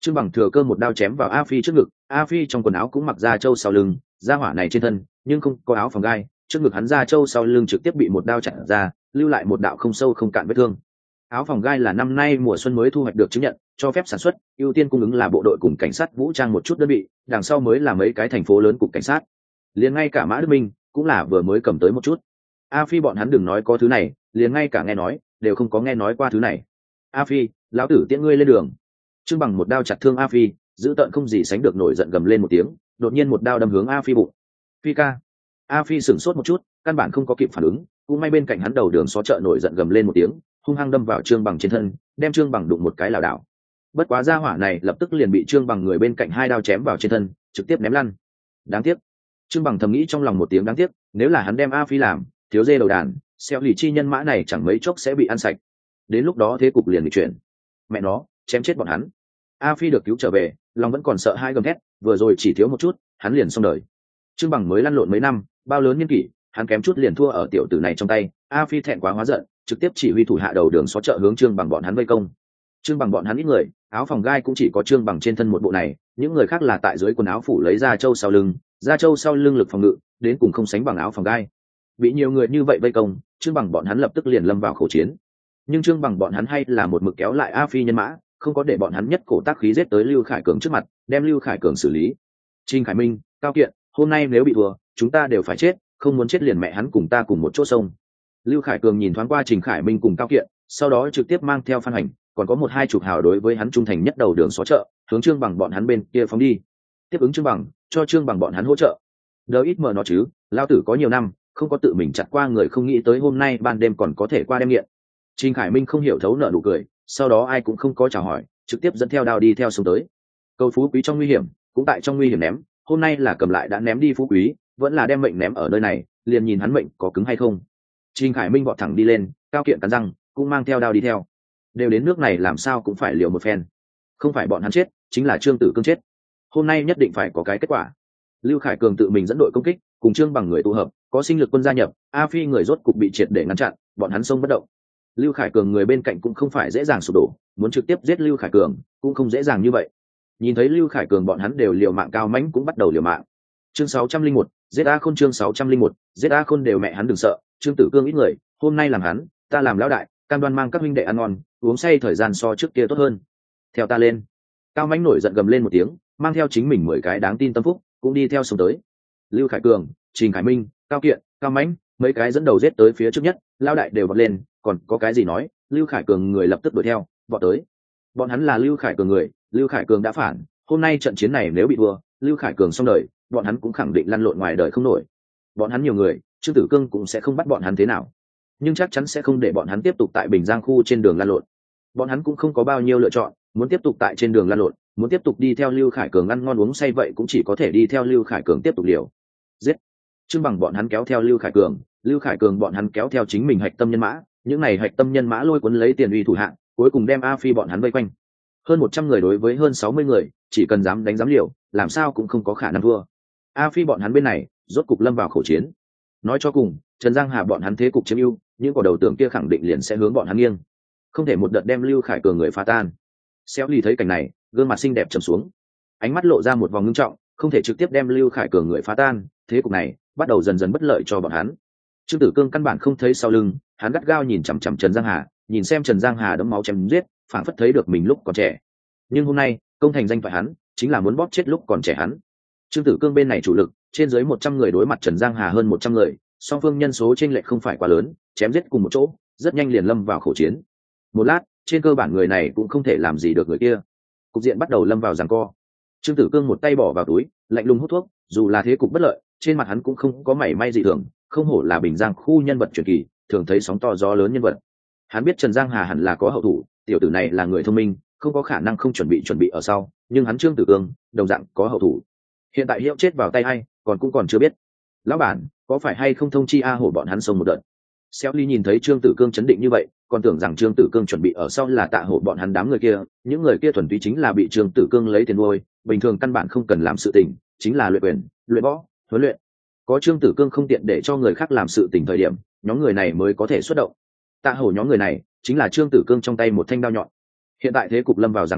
Trương Bằng thừa cơ một đao chém vào A Phi trước ngực, A Phi trong quần áo cũng mặc da trâu sau lưng, da hỏa này trên thân nhưng không có áo phòng gai, trước ngực hắn da trâu sau lưng trực tiếp bị một đao chặt ra, lưu lại một đạo không sâu không cạn vết thương. Áo phòng gai là năm nay mùa xuân mới thu hoạch được chứng nhận, cho phép sản xuất, ưu tiên cung ứng là bộ đội cùng cảnh sát vũ trang một chút đơn vị, đằng sau mới là mấy cái thành phố lớn cục cảnh sát. Liền ngay cả Mã Đức Minh cũng là vừa mới cầm tới một chút. A Phi bọn hắn đừng nói có thứ này, liền ngay cả nghe nói đều không có nghe nói qua thứ này. A Phi, lão tử tiễn ngươi lên đường. Trương Bằng một đao chặt thương A Phi, dữ tợn không gì sánh được, nổi giận gầm lên một tiếng, đột nhiên một đao đâm hướng A Phi bụng. Phi ca. A Phi sửng sốt một chút, căn bản không có kịp phản ứng, cũng may bên cạnh hắn đầu đường xó chợ nổi giận gầm lên một tiếng, hung hăng đâm vào Trương Bằng trên thân, đem Trương Bằng đụng một cái lảo đảo. Bất quá gia hỏa này lập tức liền bị Trương Bằng người bên cạnh hai đao chém vào trên thân, trực tiếp ném lăn. Đáng tiếc. Trương Bằng thầm nghĩ trong lòng một tiếng đáng tiếc, nếu là hắn đem A Phi làm thiếu dê đầu đàn, xeo lì chi nhân mã này chẳng mấy chốc sẽ bị ăn sạch. Đến lúc đó thế cục liền bị chuyển. Mẹ nó, chém chết bọn hắn. A Phi được cứu trở về, lòng vẫn còn sợ hai gầm thét, vừa rồi chỉ thiếu một chút, hắn liền xong đời. Trương Bằng mới lăn lộn mấy năm, bao lớn niên kỷ, hắn kém chút liền thua ở tiểu tử này trong tay. A Phi thẹn quá hóa giận, trực tiếp chỉ huy thủ hạ đầu đường xó chợ hướng Trương Bằng bọn hắn vây công. Trương Bằng bọn hắn ít người, áo phòng gai cũng chỉ có Trương Bằng trên thân một bộ này, những người khác là tại dưới quần áo phủ lấy da trâu sau lưng, da trâu sau lưng lực phòng ngự đến cùng không sánh bằng áo phòng gai. Bị nhiều người như vậy vây công, Trương Bằng bọn hắn lập tức liền lâm vào khẩu chiến. Nhưng Trương Bằng bọn hắn hay là một mực kéo lại A Phi nhân mã, không có để bọn hắn nhất cổ tác khí giết tới Lưu Khải Cường trước mặt, đem Lưu Khải Cường xử lý. Trình Khải Minh, Cao Kiện, hôm nay nếu bị thua, chúng ta đều phải chết, không muốn chết liền mẹ hắn cùng ta cùng một chỗ sông. Lưu Khải Cường nhìn thoáng qua Trình Khải Minh cùng Cao Kiện, sau đó trực tiếp mang theo Phan Hành, còn có một hai chục hào đối với hắn trung thành nhất đầu đường xó chợ, hướng Trương Bằng bọn hắn bên kia phóng đi. Tiếp ứng Trương Bằng, cho Trương Bằng bọn hắn hỗ trợ. Đỡ ít mờ nó chứ, lao tử có nhiều năm, không có tự mình chặt qua người, không nghĩ tới hôm nay ban đêm còn có thể qua đêm nghiện. Trình Khải Minh không hiểu thấu nợ nụ cười, sau đó ai cũng không có chào hỏi, trực tiếp dẫn theo đao đi theo xuống tới. Cầu phú quý trong nguy hiểm, cũng tại trong nguy hiểm ném, hôm nay là cầm lại đã ném đi phú quý, vẫn là đem mệnh ném ở nơi này, liền nhìn hắn mệnh có cứng hay không. Trình Khải Minh vọt thẳng đi lên, Cao Kiện cắn răng, cũng mang theo đao đi theo. Đều đến nước này làm sao cũng phải liều một phen. Không phải bọn hắn chết, chính là Trương Tử Cương chết. Hôm nay nhất định phải có cái kết quả. Lưu Khải Cường tự mình dẫn đội công kích, cùng Trương Bằng người tụ hợp, có sinh lực quân gia nhập, A Phi người rốt cục bị triệt để ngăn chặn, bọn hắn xông bất động. Lưu Khải Cường người bên cạnh cũng không phải dễ dàng sụp đổ, muốn trực tiếp giết Lưu Khải Cường cũng không dễ dàng như vậy. Nhìn thấy Lưu Khải Cường bọn hắn đều liều mạng, Cao Mãnh cũng bắt đầu liều mạng. Chương sáu trăm linh một, giết A Khôn. Chương sáu trăm linh một, giết A Khôn. Đều mẹ hắn đừng sợ, Trương Tử Cương ít người, hôm nay làm hắn, ta làm lão đại, cam đoan mang các huynh đệ ăn ngon, uống say thời gian so trước kia tốt hơn. Theo ta lên. Cao Mãnh nổi giận gầm lên một tiếng, mang theo chính mình mười cái đáng tin tâm phúc, cũng đi theo xuống tới. Lưu Khải Cường, Trình Khải Minh, Cao Kiện, Cao Mãnh, mấy cái dẫn đầu giết tới phía trước nhất, lão đại đều vọt lên, còn có cái gì nói, Lưu Khải Cường người lập tức đuổi theo, vọt tới. Bọn hắn là Lưu Khải Cường người, Lưu Khải Cường đã phản, hôm nay trận chiến này nếu bị thua, Lưu Khải Cường xong đời, bọn hắn cũng khẳng định lăn lộn ngoài đời không nổi. Bọn hắn nhiều người, Trương Tử Cương cũng sẽ không bắt bọn hắn thế nào, nhưng chắc chắn sẽ không để bọn hắn tiếp tục tại Bình Giang khu trên đường lăn lộn. Bọn hắn cũng không có bao nhiêu lựa chọn, muốn tiếp tục tại trên đường lăn lộn, muốn tiếp tục đi theo Lưu Khải Cường ăn ngon uống say, vậy cũng chỉ có thể đi theo Lưu Khải Cường tiếp tục liều. Giết. Trương Bằng bọn hắn kéo theo Lưu Khải Cường, Lưu Khải Cường bọn hắn kéo theo chính mình hạch tâm nhân mã, những này hạch tâm nhân mã lôi cuốn lấy tiền uy thủ hạng, cuối cùng đem A Phi bọn hắn vây quanh. Hơn một trăm người đối với hơn sáu mươi người, chỉ cần dám đánh dám liều, làm sao cũng không có khả năng thua. A Phi bọn hắn bên này, rốt cục lâm vào khẩu chiến. Nói cho cùng, Trần Giang Hà bọn hắn thế cục chiếm ưu, những quả đầu tưởng kia khẳng định liền sẽ hướng bọn hắn nghiêng. Không thể một đợt đem Lưu Khải Cường người phá tan. Xéo Ly thấy cảnh này, gương mặt xinh đẹp trầm xuống, ánh mắt lộ ra một vòng ngưng trọng, không thể trực tiếp đem Lưu Khải Cường người phá tan, thế cục này bắt đầu dần dần bất lợi cho bọn hắn. Trương Tử Cương căn bản không thấy sau lưng, hắn gắt gao nhìn chằm chằm Trần Giang Hà, nhìn xem Trần Giang Hà đẫm máu chém giết, phảng phất thấy được mình lúc còn trẻ. Nhưng hôm nay, công thành danh toại hắn, chính là muốn bóp chết lúc còn trẻ hắn. Trương Tử Cương bên này chủ lực, trên dưới một trăm người đối mặt Trần Giang Hà hơn một trăm người, song phương nhân số chênh lệch không phải quá lớn, chém giết cùng một chỗ, rất nhanh liền lâm vào khẩu chiến. Một lát, trên cơ bản người này cũng không thể làm gì được người kia. Cục diện bắt đầu lâm vào giằng co. Trương Tử Cương một tay bỏ vào túi, lạnh lùng hút thuốc, dù là thế cục bất lợi, trên mặt hắn cũng không có mảy may dị thường, không hổ là Bình Giang khu nhân vật truyền kỳ, thường thấy sóng to gió lớn nhân vật. Hắn biết Trần Giang Hà hẳn là có hậu thủ, tiểu tử này là người thông minh, không có khả năng không chuẩn bị chuẩn bị ở sau, nhưng hắn Trương Tử Cương, đồng dạng có hậu thủ. Hiện tại hiệu chết vào tay ai, còn cũng còn chưa biết. Lão bản, có phải hay không thông chi A Hổ bọn hắn xông một đợt? Xéo Ly nhìn thấy Trương Tử Cương chấn định như vậy, còn tưởng rằng Trương Tử Cương chuẩn bị ở sau là Tạ Hổ bọn hắn đám người kia, những người kia thuần túy chính là bị Trương Tử Cương lấy tiền nuôi, bình thường căn bản không cần làm sự tình, chính là luyện quyền, luyện võ, huấn luyện. Có Trương Tử Cương không tiện để cho người khác làm sự tình thời điểm, nhóm người này mới có thể xuất động. Tạ Hổ nhóm người này chính là Trương Tử Cương trong tay một thanh đao nhọn. Hiện tại thế cục lâm vào giằng co,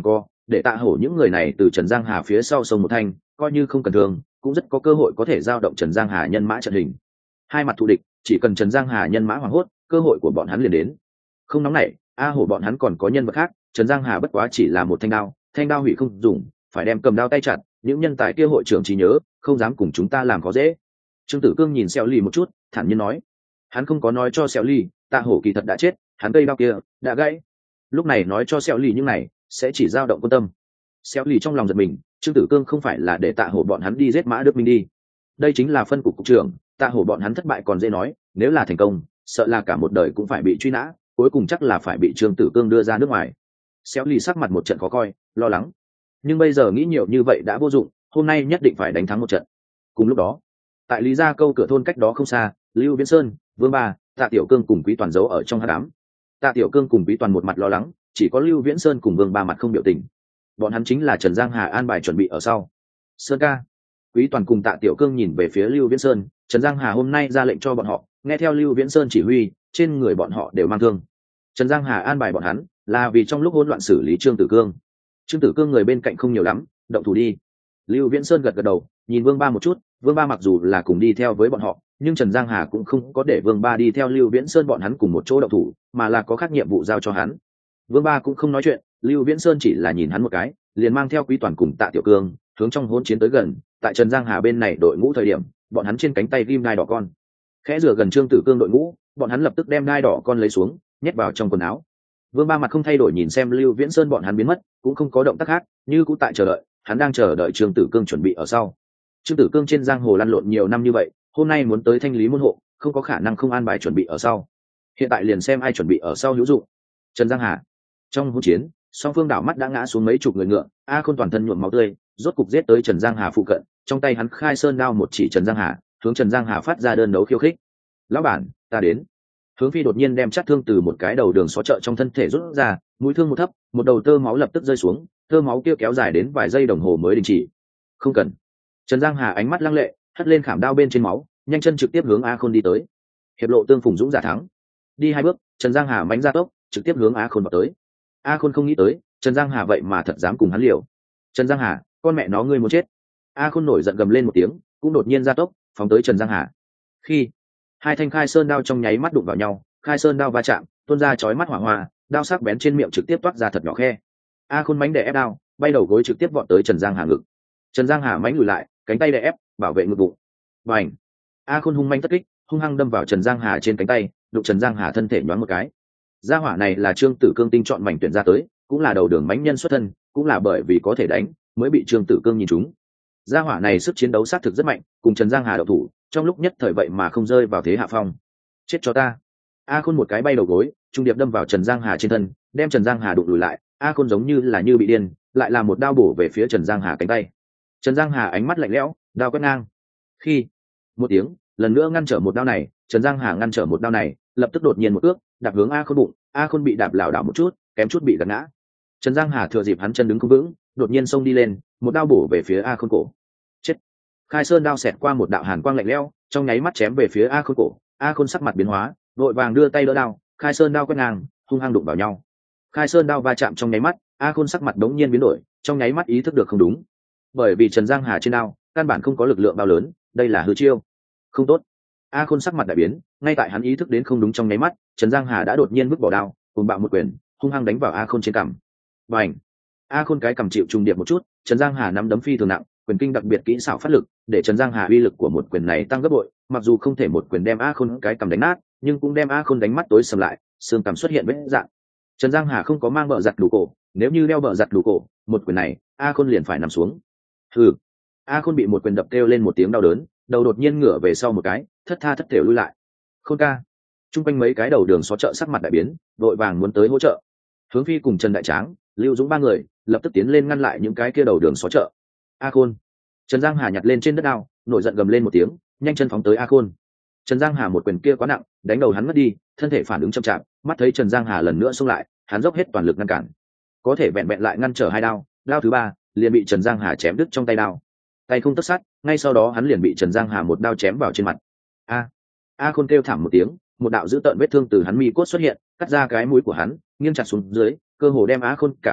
để Tạ Hổ những người này từ Trần Giang Hà phía sau sông một thanh, coi như không cần thương cũng rất có cơ hội có thể giao động Trần Giang Hà nhân mã trận hình. Hai mặt thù địch, chỉ cần Trần Giang Hà nhân mã hoảng hốt, cơ hội của bọn hắn liền đến. Không nóng nảy, A Hổ bọn hắn còn có nhân vật khác, Trần Giang Hà bất quá chỉ là một thanh đao, thanh đao hủy không dùng, phải đem cầm đao tay chặt, những nhân tài kia hội trưởng trí nhớ, không dám cùng chúng ta làm khó dễ. Trương Tử Cương nhìn Xẻo Lì một chút, thản nhiên nói. Hắn không có nói cho Xẻo Lì, Tạ Hổ kỳ thật đã chết, hắn cây đao kia đã gãy. Lúc này nói cho Xẻo Lì những này, sẽ chỉ dao động quân tâm. Xẻo Lì trong lòng giật mình, Trương Tử Cương không phải là để Tạ Hổ bọn hắn đi giết Mã Đức Minh đi. Đây chính là phân cục cục trưởng, Tạ Hổ bọn hắn thất bại còn dễ nói, nếu là thành công, sợ là cả một đời cũng phải bị truy nã, cuối cùng chắc là phải bị Trương Tử Cương đưa ra nước ngoài. Xéo Lì sắc mặt một trận khó coi, lo lắng. Nhưng bây giờ nghĩ nhiều như vậy đã vô dụng, hôm nay nhất định phải đánh thắng một trận. Cùng lúc đó, tại Lý Gia Câu cửa thôn cách đó không xa, Lưu Viễn Sơn, Vương Ba, Tạ Tiểu Cương cùng Quý Toàn giấu ở trong hắc ám. Tạ Tiểu Cương cùng Quý Toàn một mặt lo lắng, chỉ có Lưu Viễn Sơn cùng Vương Ba mặt không biểu tình. Bọn hắn chính là Trần Giang Hà an bài chuẩn bị ở sau. Sơn ca. Quý Toàn cùng Tạ Tiểu Cương nhìn về phía Lưu Viễn Sơn, Trần Giang Hà hôm nay ra lệnh cho bọn họ, nghe theo Lưu Viễn Sơn chỉ huy, trên người bọn họ đều mang thương. Trần Giang Hà an bài bọn hắn, là vì trong lúc hỗn loạn xử lý Trương Tử Cương. Trương Tử Cương người bên cạnh không nhiều lắm, động thủ đi. Lưu Viễn Sơn gật gật đầu, nhìn Vương Ba một chút, Vương Ba mặc dù là cùng đi theo với bọn họ, nhưng Trần Giang Hà cũng không có để Vương Ba đi theo Lưu Viễn Sơn bọn hắn cùng một chỗ động thủ, mà là có khác nhiệm vụ giao cho hắn. Vương Ba cũng không nói chuyện, Lưu Viễn Sơn chỉ là nhìn hắn một cái, liền mang theo Quý Toàn cùng Tạ Tiểu Cương, hướng trong hỗn chiến tới gần, tại Trần Giang Hà bên này đội ngũ thời điểm, bọn hắn trên cánh tay ghim đai đỏ con. Khẽ rửa gần Trương Tử Cương đội ngũ, bọn hắn lập tức đem đai đỏ con lấy xuống, nhét vào trong quần áo. Vương Ba mặt không thay đổi nhìn xem Lưu Viễn Sơn bọn hắn biến mất, cũng không có động tác khác, như cũng tại chờ đợi, hắn đang chờ đợi Trương Tử Cương chuẩn bị ở sau. Trương Tử Cương trên giang hồ lăn lộn nhiều năm như vậy, hôm nay muốn tới thanh lý môn hộ, không có khả năng không an bài chuẩn bị ở sau. Hiện tại liền xem ai chuẩn bị ở sau hữu dụng. Trần Giang Hà. Trong hỗn chiến, song phương đảo mắt đã ngã xuống mấy chục người ngựa, A Khôn toàn thân nhuộm máu tươi, rốt cục giết tới Trần Giang Hà phụ cận, trong tay hắn khai sơn đao một chỉ Trần Giang Hà, hướng Trần Giang Hà phát ra đơn đấu khiêu khích. Lão bản, ta đến. Hướng Phi đột nhiên đem chát thương từ một cái đầu đường xó chợ trong thân thể rút ra, mũi thương một thấp, một đầu tơ máu lập tức rơi xuống, tơ máu kia kéo dài đến vài giây đồng hồ mới đình chỉ. Không cần. Trần Giang Hà ánh mắt lăng lệ, hất lên khảm đao bên trên máu, nhanh chân trực tiếp hướng A Khôn đi tới. Hiệp lộ tương phùng dũng giả thắng. Đi hai bước, Trần Giang Hà mánh ra tốc, trực tiếp hướng A Khôn vào tới. A Khôn không nghĩ tới, Trần Giang Hà vậy mà thật dám cùng hắn liều. Trần Giang Hà, con mẹ nó ngươi muốn chết. A Khôn nổi giận gầm lên một tiếng, cũng đột nhiên ra tốc, phóng tới Trần Giang Hà. Khi hai thanh khai sơn đao trong nháy mắt đụng vào nhau, khai sơn đao va chạm, tuôn ra chói mắt hỏa hoa, đao sắc bén trên miệng trực tiếp toát ra thật nhỏ khe. A Khôn mánh đè ép đao, bay đầu gối trực tiếp vọt tới Trần Giang Hà ngực. Trần Giang Hà mánh lùi lại, cánh tay đè ép, bảo vệ ngực bụng. Bành! A Khôn hung manh tất kích, hung hăng đâm vào Trần Giang Hà trên cánh tay, đụng Trần Giang Hà thân thể nhoáng một cái. Gia hỏa này là Trương Tử Cương tinh chọn mảnh tuyển ra tới, cũng là đầu đường mãnh nhân xuất thân, cũng là bởi vì có thể đánh, mới bị Trương Tử Cương nhìn trúng. Gia hỏa này sức chiến đấu xác thực rất mạnh, cùng Trần Giang Hà đậu thủ, trong lúc nhất thời vậy mà không rơi vào thế hạ phong. Chết cho ta! A Khôn một cái bay đầu gối, trung điệp đâm vào Trần Giang Hà trên thân, đem Trần Giang Hà đụng lùi lại. A Khôn giống như là như bị điên, lại là một đao bổ về phía Trần Giang Hà cánh tay. Trần Giang Hà ánh mắt lạnh lẽo, đao quét ngang. Khi một tiếng, lần nữa ngăn trở một đao này, Trần Giang Hà ngăn trở một đao này, lập tức đột nhiên một ước, đạp hướng A Khôn bụng. A Khôn bị đạp lảo đảo một chút, kém chút bị gạt ngã. Trần Giang Hà thừa dịp hắn chân đứng không vững, đột nhiên xông đi lên, một đao bổ về phía A Khôn cổ. Chết! Khai sơn đao xẹt qua một đạo hàn quang lạnh lẽo, trong nháy mắt chém về phía A Khôn cổ. A Khôn sắc mặt biến hóa, vội vàng đưa tay đỡ đao, khai sơn đao quét ngang, hung hăng đụng vào nhau. Khai sơn đao va chạm trong nháy mắt, A Khôn sắc mặt đống nhiên biến đổi, trong nháy mắt ý thức được không đúng, bởi vì Trần Giang Hà trên đao căn bản không có lực lượng bao lớn, đây là hư chiêu. Không tốt! A Khôn sắc mặt đại biến, ngay tại hắn ý thức đến không đúng trong nháy mắt, Trần Giang Hà đã đột nhiên vứt bỏ đao, cùng bạo một quyền, hung hăng đánh vào A Khôn trên cằm. Bành! A Khôn cái cằm chịu trùng điệp một chút, Trần Giang Hà nắm đấm phi thường nặng, quyền kinh đặc biệt kỹ xảo phát lực, để Trần Giang Hà uy lực của một quyền này tăng gấp bội, mặc dù không thể một quyền đem A Khôn cái cằm đánh nát, nhưng cũng đem A Khôn đánh mắt tối sầm lại, xương cằm xuất hiện vết rạn. Trần Giang Hà không có mang bợ giặt đủ cổ, nếu như đeo bợ giặt đủ cổ, một quyền này, A Khôn liền phải nằm xuống. Hừ. A Khôn bị một quyền đập kêu lên một tiếng đau đớn, đầu đột nhiên ngửa về sau một cái, thất tha thất thểu lui lại. Khôn ca. Trung quanh mấy cái đầu đường xó chợ sắc mặt đại biến, đội vàng muốn tới hỗ trợ. Hướng Phi cùng Trần Đại Tráng, Lưu Dũng ba người lập tức tiến lên ngăn lại những cái kia đầu đường xó chợ. A Khôn! Trần Giang Hà nhặt lên trên đất đao, nổi giận gầm lên một tiếng, nhanh chân phóng tới A Khôn. Trần Giang Hà một quyền kia quá nặng, đánh đầu hắn mất đi, thân thể phản ứng chậm chạp, mắt thấy Trần Giang Hà lần nữa xông lại, hắn dốc hết toàn lực ngăn cản, có thể vẹn vẹn lại ngăn trở hai đao, đao thứ ba liền bị Trần Giang Hà chém đứt trong tay đao, tay không tất sát, ngay sau đó hắn liền bị Trần Giang Hà một đao chém vào trên mặt. A! A Khôn kêu thảm một tiếng, một đạo dữ tợn vết thương từ hắn mi cốt xuất hiện, cắt ra cái mũi của hắn, nghiêng chặt xuống dưới, cơ hồ đem A Khôn cả khuôn mặt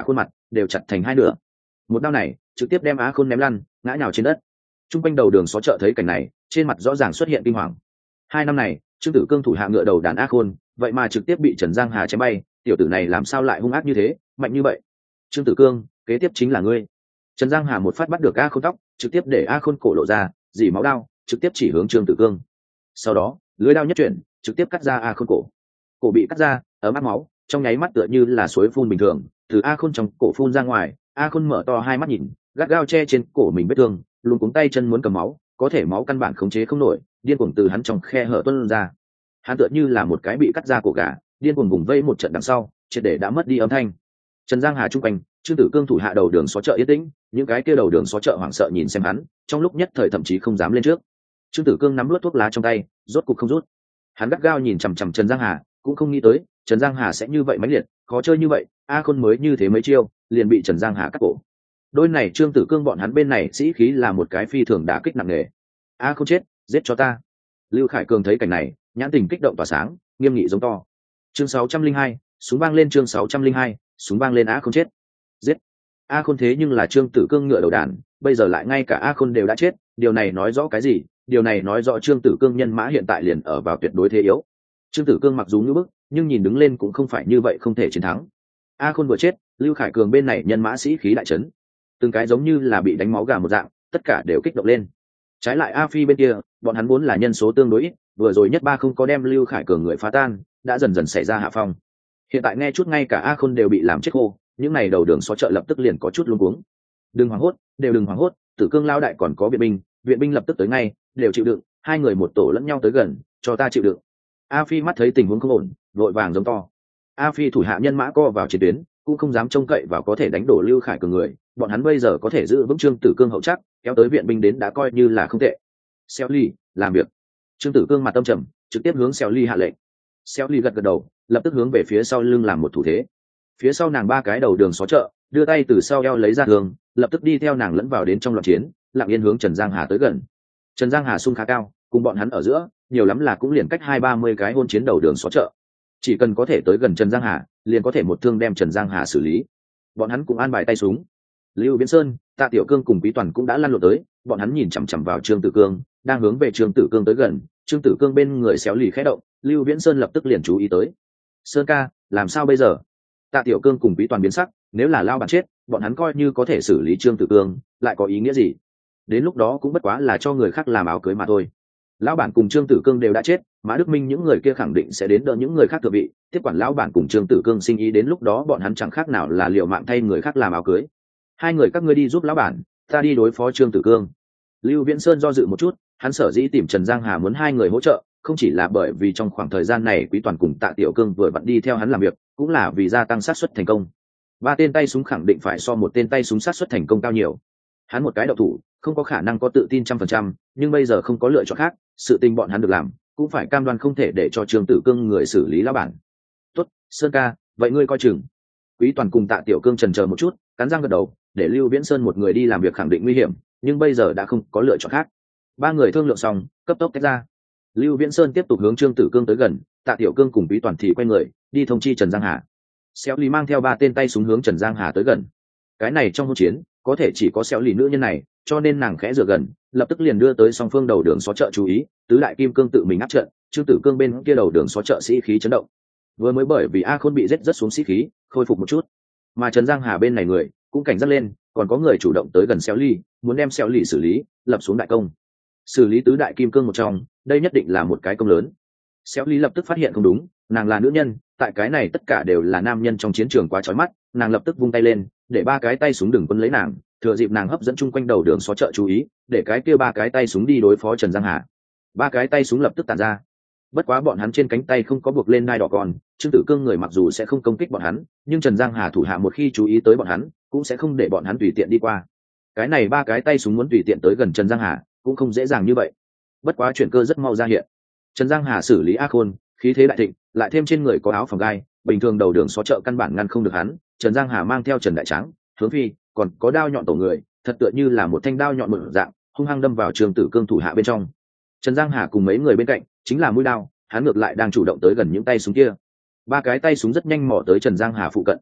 đều chặt thành hai nửa. Một đao này trực tiếp đem Á Khôn ném lăn ngã nhào trên đất. Trung quanh đầu đường xó chợ thấy cảnh này, trên mặt rõ ràng xuất hiện kinh hoàng. Hai năm này Trương Tử Cương thủ hạ ngựa đầu đàn Á Khôn, vậy mà trực tiếp bị Trần Giang Hà chém bay, tiểu tử này làm sao lại hung ác như thế, mạnh như vậy? Trương Tử Cương, kế tiếp chính là ngươi. Trần Giang Hà một phát bắt được A Khôn tóc, trực tiếp để A Khôn cổ lộ ra, dỉ máu đao, trực tiếp chỉ hướng Trương Tử Cương. Sau đó, lưới đao nhất chuyển, trực tiếp cắt ra A Khôn cổ. Cổ bị cắt ra, ấm áp máu, trong nháy mắt tựa như là suối phun bình thường, từ A Khôn trong cổ phun ra ngoài. A Khôn mở to hai mắt nhìn, gắt gao che trên cổ mình vết thương, luống cuống tay chân muốn cầm máu, có thể máu căn bản khống chế không nổi, điên cuồng từ hắn trong khe hở tuôn ra. Hắn tựa như là một cái bị cắt ra cổ gà, điên cuồng vùng vây một trận đằng sau, triệt để đã mất đi âm thanh. Trần Giang Hà trung quanh, Trương Tử Cương thủ hạ đầu đường xó chợ yên tĩnh, những cái kia đầu đường xó chợ hoảng sợ nhìn xem hắn, trong lúc nhất thời thậm chí không dám lên trước. Trương Tử Cương nắm luốt thuốc lá trong tay, rốt cục không rút. Hắn gắt gao nhìn chằm chằm Trần Giang Hà, cũng không nghĩ tới Trần Giang Hà sẽ như vậy mãnh liệt, khó chơi như vậy. A Khôn mới như thế mấy chiêu, liền bị Trần Giang Hà cắt cổ. Đôi này Trương Tử Cương bọn hắn bên này sĩ khí là một cái phi thường đả kích nặng nề. A Khôn chết, giết cho ta. Lưu Khải Cường thấy cảnh này, nhãn tình kích động tỏa sáng, nghiêm nghị giống to. Chương sáu trăm linh hai, súng vang lên. Chương sáu trăm linh hai, súng vang lên. A Khôn chết, giết. A Khôn thế nhưng là Trương Tử Cương ngựa đầu đàn, bây giờ lại ngay cả A Khôn đều đã chết, điều này nói rõ cái gì? Điều này nói rõ Trương Tử Cương nhân mã hiện tại liền ở vào tuyệt đối thế yếu. Trương Tử Cương mặc dù như bức, nhưng nhìn đứng lên cũng không phải như vậy không thể chiến thắng. A Khôn vừa chết, Lưu Khải Cường bên này nhân mã sĩ khí đại chấn, từng cái giống như là bị đánh máu gà một dạng, tất cả đều kích động lên. Trái lại A Phi bên kia, bọn hắn vốn là nhân số tương đối ít, vừa rồi nhất ba không có đem Lưu Khải Cường người phá tan, đã dần dần xảy ra hạ phong. Hiện tại nghe chút ngay cả A Khôn đều bị làm chết khô, những này đầu đường xó chợ lập tức liền có chút luống cuống. Đừng hoảng hốt, đều đừng hoảng hốt, Tử Cương lao đại còn có viện binh, viện binh lập tức tới ngay, đều chịu đựng, hai người một tổ lẫn nhau tới gần, cho ta chịu đựng. A Phi mắt thấy tình huống không ổn, vội vàng giống to. A Phi thủ hạ nhân mã co vào chiến tuyến, cũng không dám trông cậy vào có thể đánh đổ Lưu Khải Cường người, bọn hắn bây giờ có thể giữ vững Trương Tử Cương hậu chắc, kéo tới viện binh đến đã coi như là không tệ. Xéo Ly, làm việc. Trương Tử Cương mặt tâm trầm, trực tiếp hướng Xéo Ly hạ lệnh. Xéo Ly gật gật đầu, lập tức hướng về phía sau lưng làm một thủ thế. Phía sau nàng ba cái đầu đường xó chợ, đưa tay từ sau eo lấy ra thường, lập tức đi theo nàng lẫn vào đến trong loạn chiến, lặng yên hướng Trần Giang Hà tới gần. Trần Giang Hà xung khá cao, cùng bọn hắn ở giữa, nhiều lắm là cũng liền cách hai ba mươi cái hôn chiến đầu đường xó chợ. Chỉ cần có thể tới gần Trần Giang Hà, liền có thể một thương đem Trần Giang Hà xử lý. Bọn hắn cũng an bài tay súng. Lưu Viễn Sơn, Tạ Tiểu Cương cùng Quý Toàn cũng đã lăn lộn tới, bọn hắn nhìn chằm chằm vào Trương Tử Cương, đang hướng về Trương Tử Cương tới gần. Trương Tử Cương bên người xéo lì khẽ động, Lưu Viễn Sơn lập tức liền chú ý tới. Sơn ca, làm sao bây giờ? Tạ Tiểu Cương cùng Quý Toàn biến sắc, nếu là lao bản chết, bọn hắn coi như có thể xử lý Trương Tử Cương, lại có ý nghĩa gì? Đến lúc đó cũng bất quá là cho người khác làm áo cưới mà thôi. Lão bản cùng Trương Tử Cương đều đã chết, Mã Đức Minh những người kia khẳng định sẽ đến đỡ những người khác thừa vị, tiếp quản lão bản cùng Trương Tử Cương sinh ý, đến lúc đó bọn hắn chẳng khác nào là liều mạng thay người khác làm áo cưới. Hai người các ngươi đi giúp lão bản, ta đi đối phó Trương Tử Cương. Lưu Viễn Sơn do dự một chút, hắn sở dĩ tìm Trần Giang Hà muốn hai người hỗ trợ, không chỉ là bởi vì trong khoảng thời gian này Quý Toàn cùng Tạ Tiểu Cương vừa vặn đi theo hắn làm việc, cũng là vì gia tăng xác suất thành công. Ba tên tay súng khẳng định phải so một tên tay súng xác suất thành công cao nhiều. Hắn một cái đậu thủ, không có khả năng có tự tin trăm phần trăm, nhưng bây giờ không có lựa chọn khác, sự tình bọn hắn được làm, cũng phải cam đoan không thể để cho Trương Tử Cương người xử lý lão bản. Tốt, Sơn ca, vậy ngươi coi chừng. Quý Toàn cùng Tạ Tiểu Cương chần chờ một chút, cắn răng gật đầu, để Lưu Viễn Sơn một người đi làm việc khẳng định nguy hiểm, nhưng bây giờ đã không có lựa chọn khác. Ba người thương lượng xong, cấp tốc tách ra. Lưu Viễn Sơn tiếp tục hướng Trương Tử Cương tới gần, Tạ Tiểu Cương cùng Quý Toàn thì quay người đi thông chi Trần Giang Hà. Xéo Lý mang theo ba tên tay súng hướng Trần Giang Hà tới gần. Cái này trong hỗn chiến, có thể chỉ có Xéo Lý nữ nhân này, cho nên nàng khẽ dựa gần, lập tức liền đưa tới song phương đầu đường xó chợ chú ý, tứ đại kim cương tự mình áp trận, Trương Tử Cương bên kia đầu đường xó chợ sĩ khí chấn động. Vừa mới bởi vì A Khôn bị giết rất xuống sĩ khí, khôi phục một chút, mà Trần Giang Hà bên này người cũng cảnh giác lên, còn có người chủ động tới gần Xéo Lý, muốn đem Xéo Lý xử lý, lập xuống đại công. Xử lý tứ đại kim cương một trong, đây nhất định là một cái công lớn. Xéo Lý lập tức phát hiện không đúng, nàng là nữ nhân, tại cái này tất cả đều là nam nhân trong chiến trường quá chói mắt, nàng lập tức vung tay lên, để ba cái tay súng đừng quân lấy nàng, thừa dịp nàng hấp dẫn chung quanh đầu đường xó chợ chú ý, để cái kia ba cái tay súng đi đối phó Trần Giang Hà. Ba cái tay súng lập tức tản ra. Bất quá bọn hắn trên cánh tay không có buộc lên đai đỏ còn, Trương Tử Cương người mặc dù sẽ không công kích bọn hắn, nhưng Trần Giang Hà thủ hạ một khi chú ý tới bọn hắn, cũng sẽ không để bọn hắn tùy tiện đi qua. Cái này ba cái tay súng muốn tùy tiện tới gần Trần Giang Hà, cũng không dễ dàng như vậy. Bất quá chuyển cơ rất mau ra hiện. Trần Giang Hà xử lý A Khôn, khí thế đại thịnh, lại thêm trên người có áo phòng gai, bình thường đầu đường xó chợ căn bản ngăn không được hắn. Trần Giang Hà mang theo Trần Đại Tráng, Hướng Phi, còn có đao nhọn tổ người, thật tựa như là một thanh đao nhọn mở dạng, hung hăng đâm vào Trương Tử Cương thủ hạ bên trong. Trần Giang Hà cùng mấy người bên cạnh, chính là mũi đao, hắn ngược lại đang chủ động tới gần những tay súng kia. Ba cái tay súng rất nhanh mò tới Trần Giang Hà phụ cận.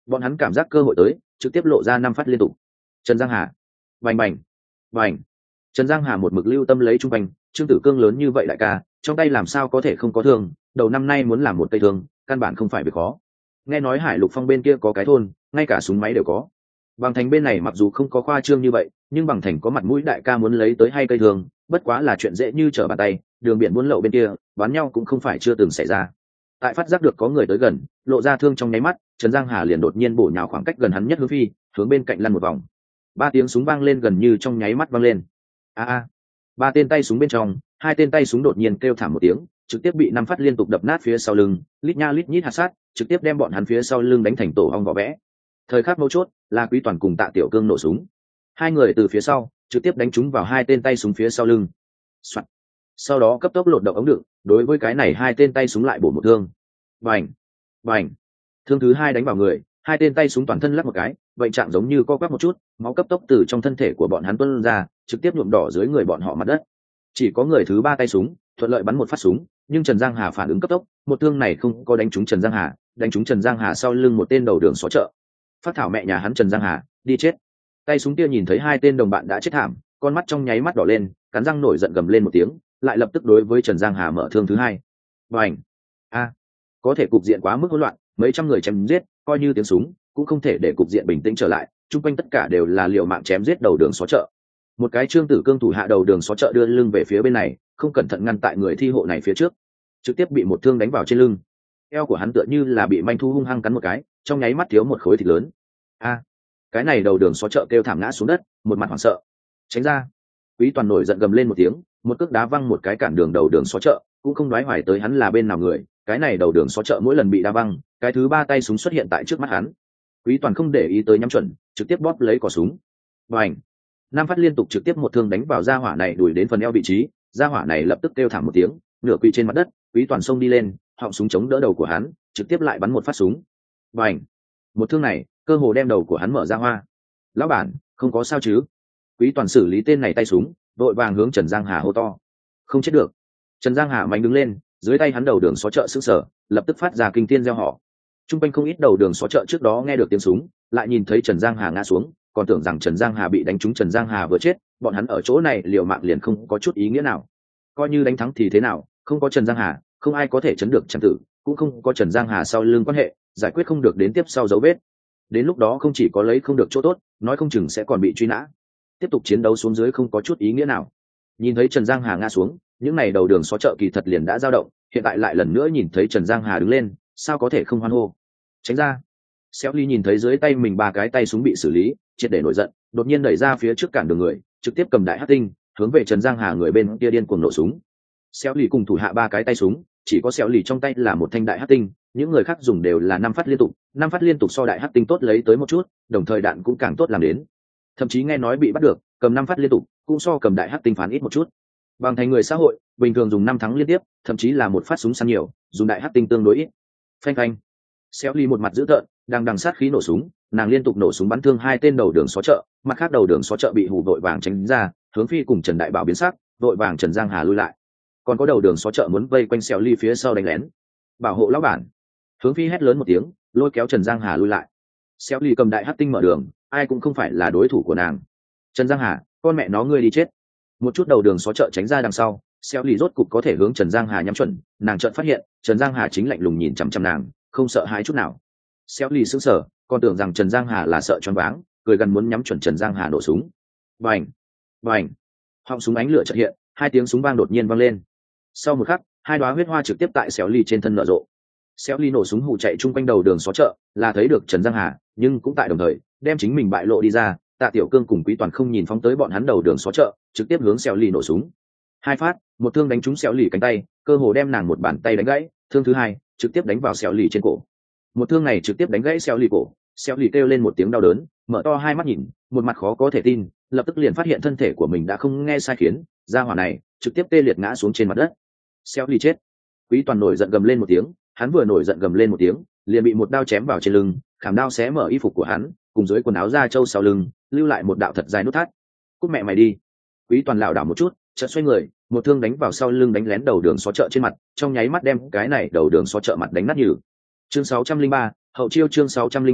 bọn hắn cảm giác cơ hội tới, trực tiếp lộ ra năm phát liên tục. Trần Giang Hà, bành bành bành. Trần Giang Hà một mực lưu tâm lấy trung quanh, Trương Tử Cương lớn như vậy đại ca, trong tay làm sao có thể không có thương, đầu năm nay muốn làm một cây thương, căn bản không phải việc khó. Nghe nói Hải Lục Phong bên kia có cái thôn, ngay cả súng máy đều có. Bằng Thành bên này mặc dù không có khoa trương như vậy, nhưng Bằng Thành có mặt mũi đại ca muốn lấy tới hai cây thương, bất quá là chuyện dễ như trở bàn tay, đường biển buôn lậu bên kia, bán nhau cũng không phải chưa từng xảy ra. Tại phát giác được có người tới gần, lộ ra thương trong nháy mắt, Trần Giang Hà liền đột nhiên bổ nhào khoảng cách gần hắn nhất hướng phi, hướng bên cạnh lăn một vòng. Ba tiếng súng vang lên gần như trong nháy mắt vang lên. A a. Ba tên tay súng bên trong, hai tên tay súng đột nhiên kêu thảm một tiếng, trực tiếp bị năm phát liên tục đập nát phía sau lưng, lít nha lít nhít hạt sát, trực tiếp đem bọn hắn phía sau lưng đánh thành tổ ong vỏ vẽ. Thời khắc mấu chốt, là Quý Toàn cùng Tạ Tiểu Cương nổ súng. Hai người từ phía sau, trực tiếp đánh trúng vào hai tên tay súng phía sau lưng. Soạn. Sau đó cấp tốc lột động ống đựng, đối với cái này hai tên tay súng lại bổ một thương. Bành, bành. Thương thứ hai đánh vào người, hai tên tay súng toàn thân lắc một cái, vậy trạng giống như co quắp một chút, máu cấp tốc từ trong thân thể của bọn hắn tuôn ra, trực tiếp nhuộm đỏ dưới người bọn họ mặt đất. Chỉ có người thứ ba tay súng thuận lợi bắn một phát súng, nhưng Trần Giang Hà phản ứng cấp tốc, một thương này không có đánh trúng Trần Giang Hà, đánh trúng Trần Giang Hà sau lưng một tên đầu đường xó chợ. Phát thảo mẹ nhà hắn Trần Giang Hà, đi chết. Tay súng kia nhìn thấy hai tên đồng bạn đã chết thảm, con mắt trong nháy mắt đỏ lên, cắn răng nổi giận gầm lên một tiếng, lại lập tức đối với Trần Giang Hà mở thương thứ hai. Bành. A. Có thể cục diện quá mức hỗn loạn, mấy trăm người chém giết, coi như tiếng súng cũng không thể để cục diện bình tĩnh trở lại, chung quanh tất cả đều là liều mạng chém giết đầu đường xó chợ. Một cái Trương Tử Cương thủ hạ đầu đường xó chợ đưa lưng về phía bên này, không cẩn thận ngăn tại người thi hộ này phía trước, trực tiếp bị một thương đánh vào trên lưng. Eo của hắn tựa như là bị manh thu hung hăng cắn một cái, trong nháy mắt thiếu một khối thịt lớn. A. Cái này đầu đường xó chợ kêu thảm ngã xuống đất, một mặt hoảng sợ. Tránh ra. Quý Toàn nổi giận gầm lên một tiếng, một cước đá văng một cái cản đường đầu đường xó chợ, cũng không đoái hoài tới hắn là bên nào người, cái này đầu đường xó chợ mỗi lần bị đá văng, cái thứ ba tay súng xuất hiện tại trước mắt hắn. Quý Toàn không để ý tới nhắm chuẩn, trực tiếp bóp lấy cò súng. Bành. Năm phát liên tục trực tiếp một thương đánh vào gia hỏa này đuổi đến phần eo vị trí, gia hỏa này lập tức kêu thảm một tiếng, nửa quỳ trên mặt đất. Quý Toàn xông đi lên, họng súng chống đỡ đầu của hắn, trực tiếp lại bắn một phát súng. Bành. Một thương này, cơ hồ đem đầu của hắn mở ra hoa. Lão bản, không có sao chứ? Quý Toàn xử lý tên này tay súng, vội vàng hướng Trần Giang Hà hô to. Không chết được. Trần Giang Hà mạnh đứng lên, dưới tay hắn đầu đường xó chợ sững sờ, lập tức phát ra kinh thiên reo hò. Trung quanh không ít đầu đường xó chợ trước đó nghe được tiếng súng, lại nhìn thấy Trần Giang Hà ngã xuống, còn tưởng rằng Trần Giang Hà bị đánh trúng, Trần Giang Hà vừa chết, bọn hắn ở chỗ này liều mạng liền không có chút ý nghĩa nào. Coi như đánh thắng thì thế nào, không có Trần Giang Hà, không ai có thể chấn được Trần Tử, cũng không có Trần Giang Hà sau lưng quan hệ, giải quyết không được đến tiếp sau dấu vết. Đến lúc đó không chỉ có lấy không được chỗ tốt, nói không chừng sẽ còn bị truy nã. Tiếp tục chiến đấu xuống dưới không có chút ý nghĩa nào. Nhìn thấy Trần Giang Hà ngã xuống, những này đầu đường xó chợ kỳ thật liền đã dao động, hiện tại lại lần nữa nhìn thấy Trần Giang Hà đứng lên, sao có thể không hoan hô. Tránh ra. Xéo Ly nhìn thấy dưới tay mình ba cái tay súng bị xử lý, triệt để nổi giận, đột nhiên đẩy ra phía trước cản đường người, trực tiếp cầm đại hắc tinh, hướng về Trần Giang Hà người bên kia điên cuồng nổ súng. Xéo Ly cùng thủ hạ ba cái tay súng, chỉ có Xéo Ly trong tay là một thanh đại hắc tinh, những người khác dùng đều là năm phát liên tục, năm phát liên tục so đại hắc tinh tốt lấy tới một chút, đồng thời đạn cũng càng tốt làm đến. Thậm chí nghe nói bị bắt được, cầm năm phát liên tục, cũng so cầm đại hắc tinh phán ít một chút. Bằng thành người xã hội, bình thường dùng năm thắng liên tiếp, thậm chí là một phát súng săn nhiều, dùng đại hắc tinh tương đối ít. Phanh phanh. Xéo Ly một mặt dữ tợn, đang đằng sát khí nổ súng, nàng liên tục nổ súng bắn thương hai tên đầu đường xó chợ, mặt khác đầu đường xó chợ bị hù vội vàng tránh ra, hướng phi cùng Trần Đại Bảo biến sắc, vội vàng Trần Giang Hà lui lại. Còn có đầu đường xó chợ muốn vây quanh Xéo Ly phía sau đánh lén. Bảo hộ lão bản. Hướng phi hét lớn một tiếng, lôi kéo Trần Giang Hà lui lại. Xéo Ly cầm đại hắc tinh mở đường, ai cũng không phải là đối thủ của nàng. Trần Giang Hà, con mẹ nó ngươi đi chết. Một chút đầu đường xó chợ tránh ra đằng sau, Xéo Ly rốt cục có thể hướng Trần Giang Hà nhắm chuẩn, nàng chợt phát hiện, Trần Giang Hà chính lạnh lùng nhìn chằm chằm nàng, không sợ hãi chút nào. Xéo Ly sững sờ, còn tưởng rằng Trần Giang Hà là sợ choáng váng, cười gần muốn nhắm chuẩn Trần Giang Hà nổ súng. Bành, bành. Họng súng ánh lửa chợt hiện, hai tiếng súng vang đột nhiên vang lên. Sau một khắc, hai đóa huyết hoa trực tiếp tại Xéo Ly trên thân nở rộ. Xéo Ly nổ súng hù chạy chung quanh đầu đường xó chợ, là thấy được Trần Giang Hà, nhưng cũng tại đồng thời, đem chính mình bại lộ đi ra. Tạ Tiểu Cương cùng Quý Toàn không nhìn phóng tới bọn hắn đầu đường xó chợ, trực tiếp hướng Xéo Ly nổ súng. Hai phát, một thương đánh trúng Xéo Ly cánh tay, cơ hồ đem nàng một bàn tay đánh gãy, thương thứ hai, trực tiếp đánh vào Xéo Ly trên cổ. Một thương này trực tiếp đánh gãy Xéo Ly cổ, Xéo Ly kêu lên một tiếng đau đớn, mở to hai mắt nhìn, một mặt khó có thể tin, lập tức liền phát hiện thân thể của mình đã không nghe sai khiến, gia hỏa này trực tiếp tê liệt ngã xuống trên mặt đất. Xéo Ly chết. Quý Toàn nổi giận gầm lên một tiếng, hắn vừa nổi giận gầm lên một tiếng, liền bị một đao chém vào trên lưng, khảm đao xé mở y phục của hắn, cùng dưới quần áo da trâu sau lưng, lưu lại một đạo thật dài nút thắt. Cút mẹ mày đi. Quý Toàn lảo đảo một chút, chợt xoay người, một thương đánh vào sau lưng đánh lén đầu đường xó chợ trên mặt, trong nháy mắt đem cái này đầu đường xó chợ mặt đánh nát nhừ. Chương sáu trăm linh ba, hậu chiêu chương sáu trăm linh ba,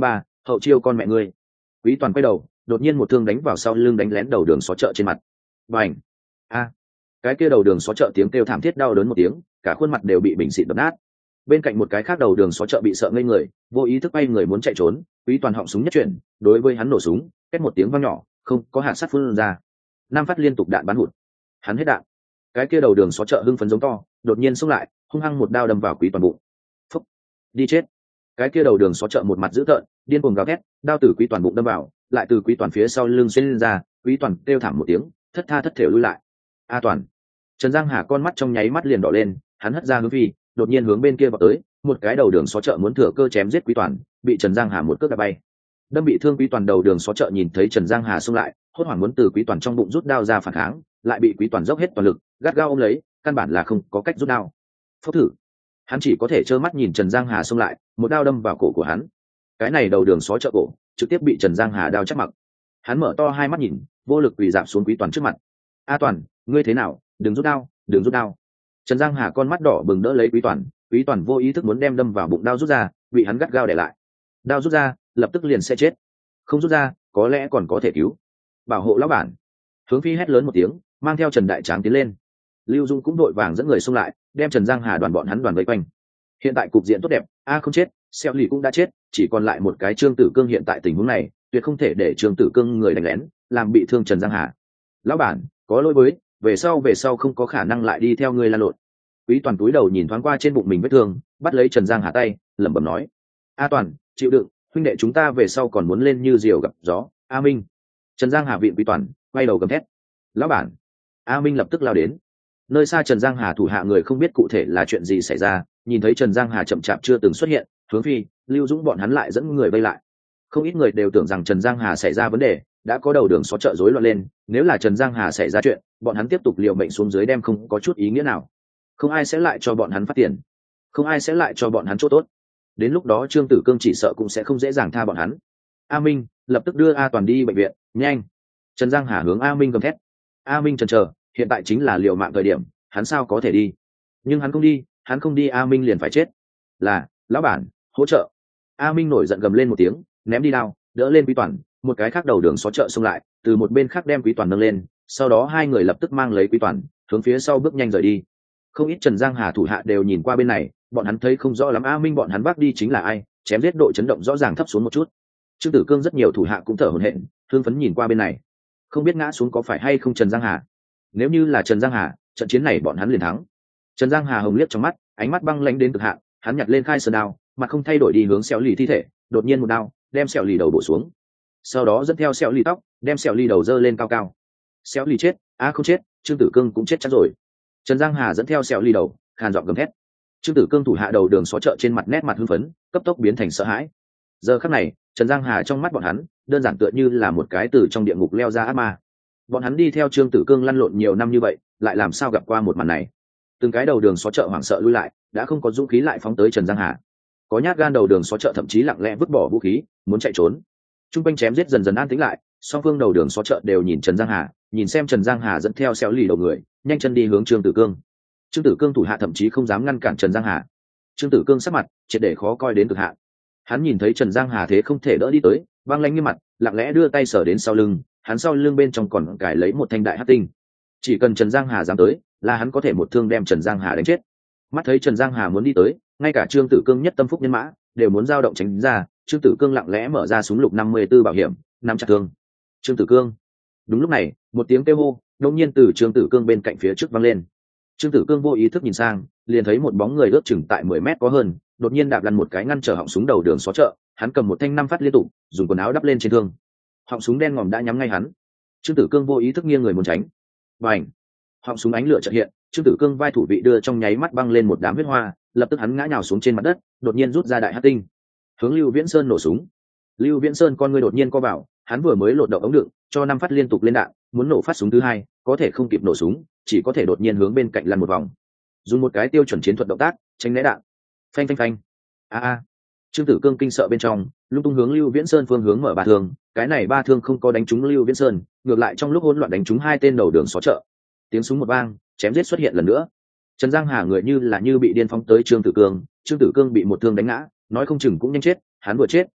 hậu chiêu con mẹ ngươi. Quý Toàn quay đầu, đột nhiên một thương đánh vào sau lưng, đánh lén đầu đường xó chợ trên mặt. Bành! A! Cái kia đầu đường xó chợ tiếng kêu thảm thiết đau đớn một tiếng, cả khuôn mặt đều bị bình xịt đập nát. Bên cạnh một cái khác đầu đường xó chợ bị sợ ngây người, vô ý thức bay người muốn chạy trốn. Quý Toàn họng súng nhất chuyển, đối với hắn nổ súng, két một tiếng vang nhỏ, không có hạt sắt phun ra. Năm phát liên tục đạn bắn hụt. Hắn hết đạn. Cái kia đầu đường xó chợ hưng phấn giống to, đột nhiên xông lại, hung hăng một đao đâm vào Quý Toàn bụng. Phúc! Đi chết! Cái kia đầu đường xó chợ một mặt dữ tợn, điên cuồng gào thét, đao từ Quý Toàn bụng đâm vào, lại từ Quý Toàn phía sau lưng xuyên lên ra. Quý Toàn kêu thảm một tiếng, thất tha thất thểu lui lại. A Toàn! Trần Giang Hà con mắt trong nháy mắt liền đỏ lên, hắn hất ra hướng phi, đột nhiên hướng bên kia vào tới, một cái đầu đường xó chợ muốn thừa cơ chém giết Quý Toàn, bị Trần Giang Hà một cước đá bay. Đâm bị thương Quý Toàn, đầu đường xó chợ nhìn thấy Trần Giang Hà xông lại, hốt hoảng muốn từ Quý Toàn trong bụng rút đao ra phản kháng, lại bị Quý Toàn dốc hết toàn lực, gắt gao ôm lấy, căn bản là không có cách rút đao. Phốc thử, hắn chỉ có thể trơ mắt nhìn Trần Giang Hà xông lại, một đao đâm vào cổ của hắn. Cái này đầu đường xó chợ cổ, trực tiếp bị Trần Giang Hà đao chắc mặc. Hắn mở to hai mắt nhìn, vô lực quỳ rạp xuống Quý Toàn trước mặt. A Toàn, ngươi thế nào? Đừng rút đao, đừng rút đao. Trần Giang Hà con mắt đỏ bừng đỡ lấy Quý Toàn, Quý Toàn vô ý thức muốn đem đâm vào bụng đao rút ra, bị hắn gắt gao để lại. Đao rút ra, lập tức liền sẽ chết. Không rút ra, có lẽ còn có thể cứu. Bảo hộ lão bản. Hướng Phi hét lớn một tiếng, mang theo Trần Đại Tráng tiến lên. Lưu Dung cũng đội vàng dẫn người xông lại, đem Trần Giang Hà đoàn bọn hắn đoàn vây quanh. Hiện tại cục diện tốt đẹp, a không chết, Xeo Lì cũng đã chết, chỉ còn lại một cái Trương Tử Cương. Hiện tại tình huống này, tuyệt không thể để Trương Tử Cương người đánh lén, làm bị thương Trần Giang Hà. Lão bản, có lỗi với, về sau về sau không có khả năng lại đi theo ngươi lan lộn. Quý Toàn túi đầu nhìn thoáng qua trên bụng mình vết thương, bắt lấy Trần Giang Hà tay, lẩm bẩm nói: A Toàn, chịu đựng, huynh đệ chúng ta về sau còn muốn lên như diều gặp gió. A Minh. Trần Giang Hà vịn Quý Toàn, quay đầu gầm thét: Lão bản. A Minh lập tức lao đến. Nơi xa Trần Giang Hà thủ hạ người không biết cụ thể là chuyện gì xảy ra, nhìn thấy Trần Giang Hà chậm chạp chưa từng xuất hiện, Hướng Phi, Lưu Dũng bọn hắn lại dẫn người vây lại. Không ít người đều tưởng rằng Trần Giang Hà xảy ra vấn đề, đã có đầu đường xó chợ rối loạn lên, nếu là Trần Giang Hà xảy ra chuyện, bọn hắn tiếp tục liều mệnh xuống dưới đem không có chút ý nghĩa nào. Không ai sẽ lại cho bọn hắn phát tiền, không ai sẽ lại cho bọn hắn chỗ tốt. Đến lúc đó Trương Tử Cương chỉ sợ cũng sẽ không dễ dàng tha bọn hắn. A Minh, lập tức đưa A Toàn đi bệnh viện, nhanh. Trần Giang Hà hướng A Minh gầm thét. A Minh chần chờ, hiện tại chính là liều mạng thời điểm, hắn sao có thể đi? Nhưng hắn không đi, hắn không đi A Minh liền phải chết. Là, lão bản, hỗ trợ. A Minh nổi giận gầm lên một tiếng, ném đi đao, đỡ lên Quý Toàn, một cái khác đầu đường xó chợ xông lại, từ một bên khác đem Quý Toàn nâng lên, sau đó hai người lập tức mang lấy Quý Toàn, hướng phía sau bước nhanh rời đi. Không ít Trần Giang Hà thủ hạ đều nhìn qua bên này, bọn hắn thấy không rõ lắm A Minh bọn hắn vác đi chính là ai, chém giết độ chấn động rõ ràng thấp xuống một chút. Trương Tử Cương rất nhiều thủ hạ cũng thở hổn hển, thương phấn nhìn qua bên này, không biết ngã xuống có phải hay không Trần Giang Hà. Nếu như là Trần Giang Hà, trận chiến này bọn hắn liền thắng. Trần Giang Hà hồng liếc trong mắt, ánh mắt băng lãnh đến cực hạn, hắn nhặt lên khai sơn đao, mặt không thay đổi đi hướng Xẻo Lì thi thể, đột nhiên một đao, đem Xẻo Lì đầu bổ xuống. Sau đó dẫn theo Xẻo Lì tóc, đem Xẻo Lì đầu dơ lên cao cao. Xẻo Lì chết, a à không chết, Trương Tử Cương cũng chết chắc rồi. Trần Giang Hà dẫn theo Xẻo Lì đầu, khàn giọng gầm thét. Trương Tử Cương thủ hạ đầu đường xó chợ trên mặt nét mặt hưng phấn, cấp tốc biến thành sợ hãi. Giờ khắc này, Trần Giang Hà trong mắt bọn hắn, đơn giản tựa như là một cái từ trong địa ngục leo ra ác ma. Bọn hắn đi theo Trương Tử Cương lăn lộn nhiều năm như vậy, lại làm sao gặp qua một màn này? Từng cái đầu đường xó chợ hoảng sợ lui lại, đã không có dũng khí lại phóng tới Trần Giang Hà. Có nhát gan đầu đường xó chợ thậm chí lặng lẽ vứt bỏ vũ khí, muốn chạy trốn. Trung quanh chém giết dần dần an tĩnh lại, song phương đầu đường xó chợ đều nhìn Trần Giang Hà, nhìn xem Trần Giang Hà dẫn theo Xẻo Lì đầu người, nhanh chân đi hướng Trương Tử Cương. Trương Tử Cương thủ hạ thậm chí không dám ngăn cản Trần Giang Hà. Trương Tử Cương sắc mặt triệt để khó coi đến cực hạn. Hắn nhìn thấy Trần Giang Hà thế không thể đỡ đi tới, băng lãnh như mặt, lặng lẽ đưa tay sờ đến sau lưng, hắn sau lưng bên trong còn cài lấy một thanh đại hắc tinh. Chỉ cần Trần Giang Hà dám tới, là hắn có thể một thương đem Trần Giang Hà đánh chết. Mắt thấy Trần Giang Hà muốn đi tới, ngay cả Trương Tử Cương nhất tâm phúc nhân mã đều muốn dao động tránh ra. Trương Tử Cương lặng lẽ mở ra súng lục năm mươi tư bảo hiểm, nắm chặt thương. Trương Tử Cương. Đúng lúc này, một tiếng kêu hô đột nhiên từ Trương Tử Cương bên cạnh phía trước vang lên. Trương Tử Cương vô ý thức nhìn sang, liền thấy một bóng người ước chừng tại mười mét có hơn, đột nhiên đạp lăn một cái ngăn trở họng súng đầu đường xó chợ, hắn cầm một thanh năm phát liên tục, dùng quần áo đắp lên trên thương. Họng súng đen ngòm đã nhắm ngay hắn. Trương Tử Cương vô ý thức nghiêng người muốn tránh. Bành! Họng súng ánh lửa chợt hiện, Trương Tử Cương vai thủ vị đưa trong nháy mắt băng lên một đám huyết hoa, lập tức hắn ngã nhào xuống trên mặt đất, đột nhiên rút ra đại hắc tinh, hướng Lưu Viễn Sơn nổ súng. Lưu Viễn Sơn con người đột nhiên co vào, hắn vừa mới lột động ống đựng, cho năm phát liên tục lên đạn, muốn nổ phát súng thứ hai, có thể không kịp nổ súng, chỉ có thể đột nhiên hướng bên cạnh lăn một vòng, dùng một cái tiêu chuẩn chiến thuật động tác tránh né đạn. Phanh phanh phanh. A a. Trương Tử Cương kinh sợ bên trong, lung tung hướng Lưu Viễn Sơn phương hướng mở ba thương, cái này ba thương không có đánh trúng Lưu Viễn Sơn, ngược lại trong lúc hỗn loạn đánh trúng hai tên đầu đường xó chợ. Tiếng súng một vang, chém giết xuất hiện lần nữa. Trần Giang Hà người như là như bị điên phóng tới Trương Tử Cương, Trương Tử Cương bị một thương đánh ngã, nói không chừng cũng nhanh chết, hắn vừa chết,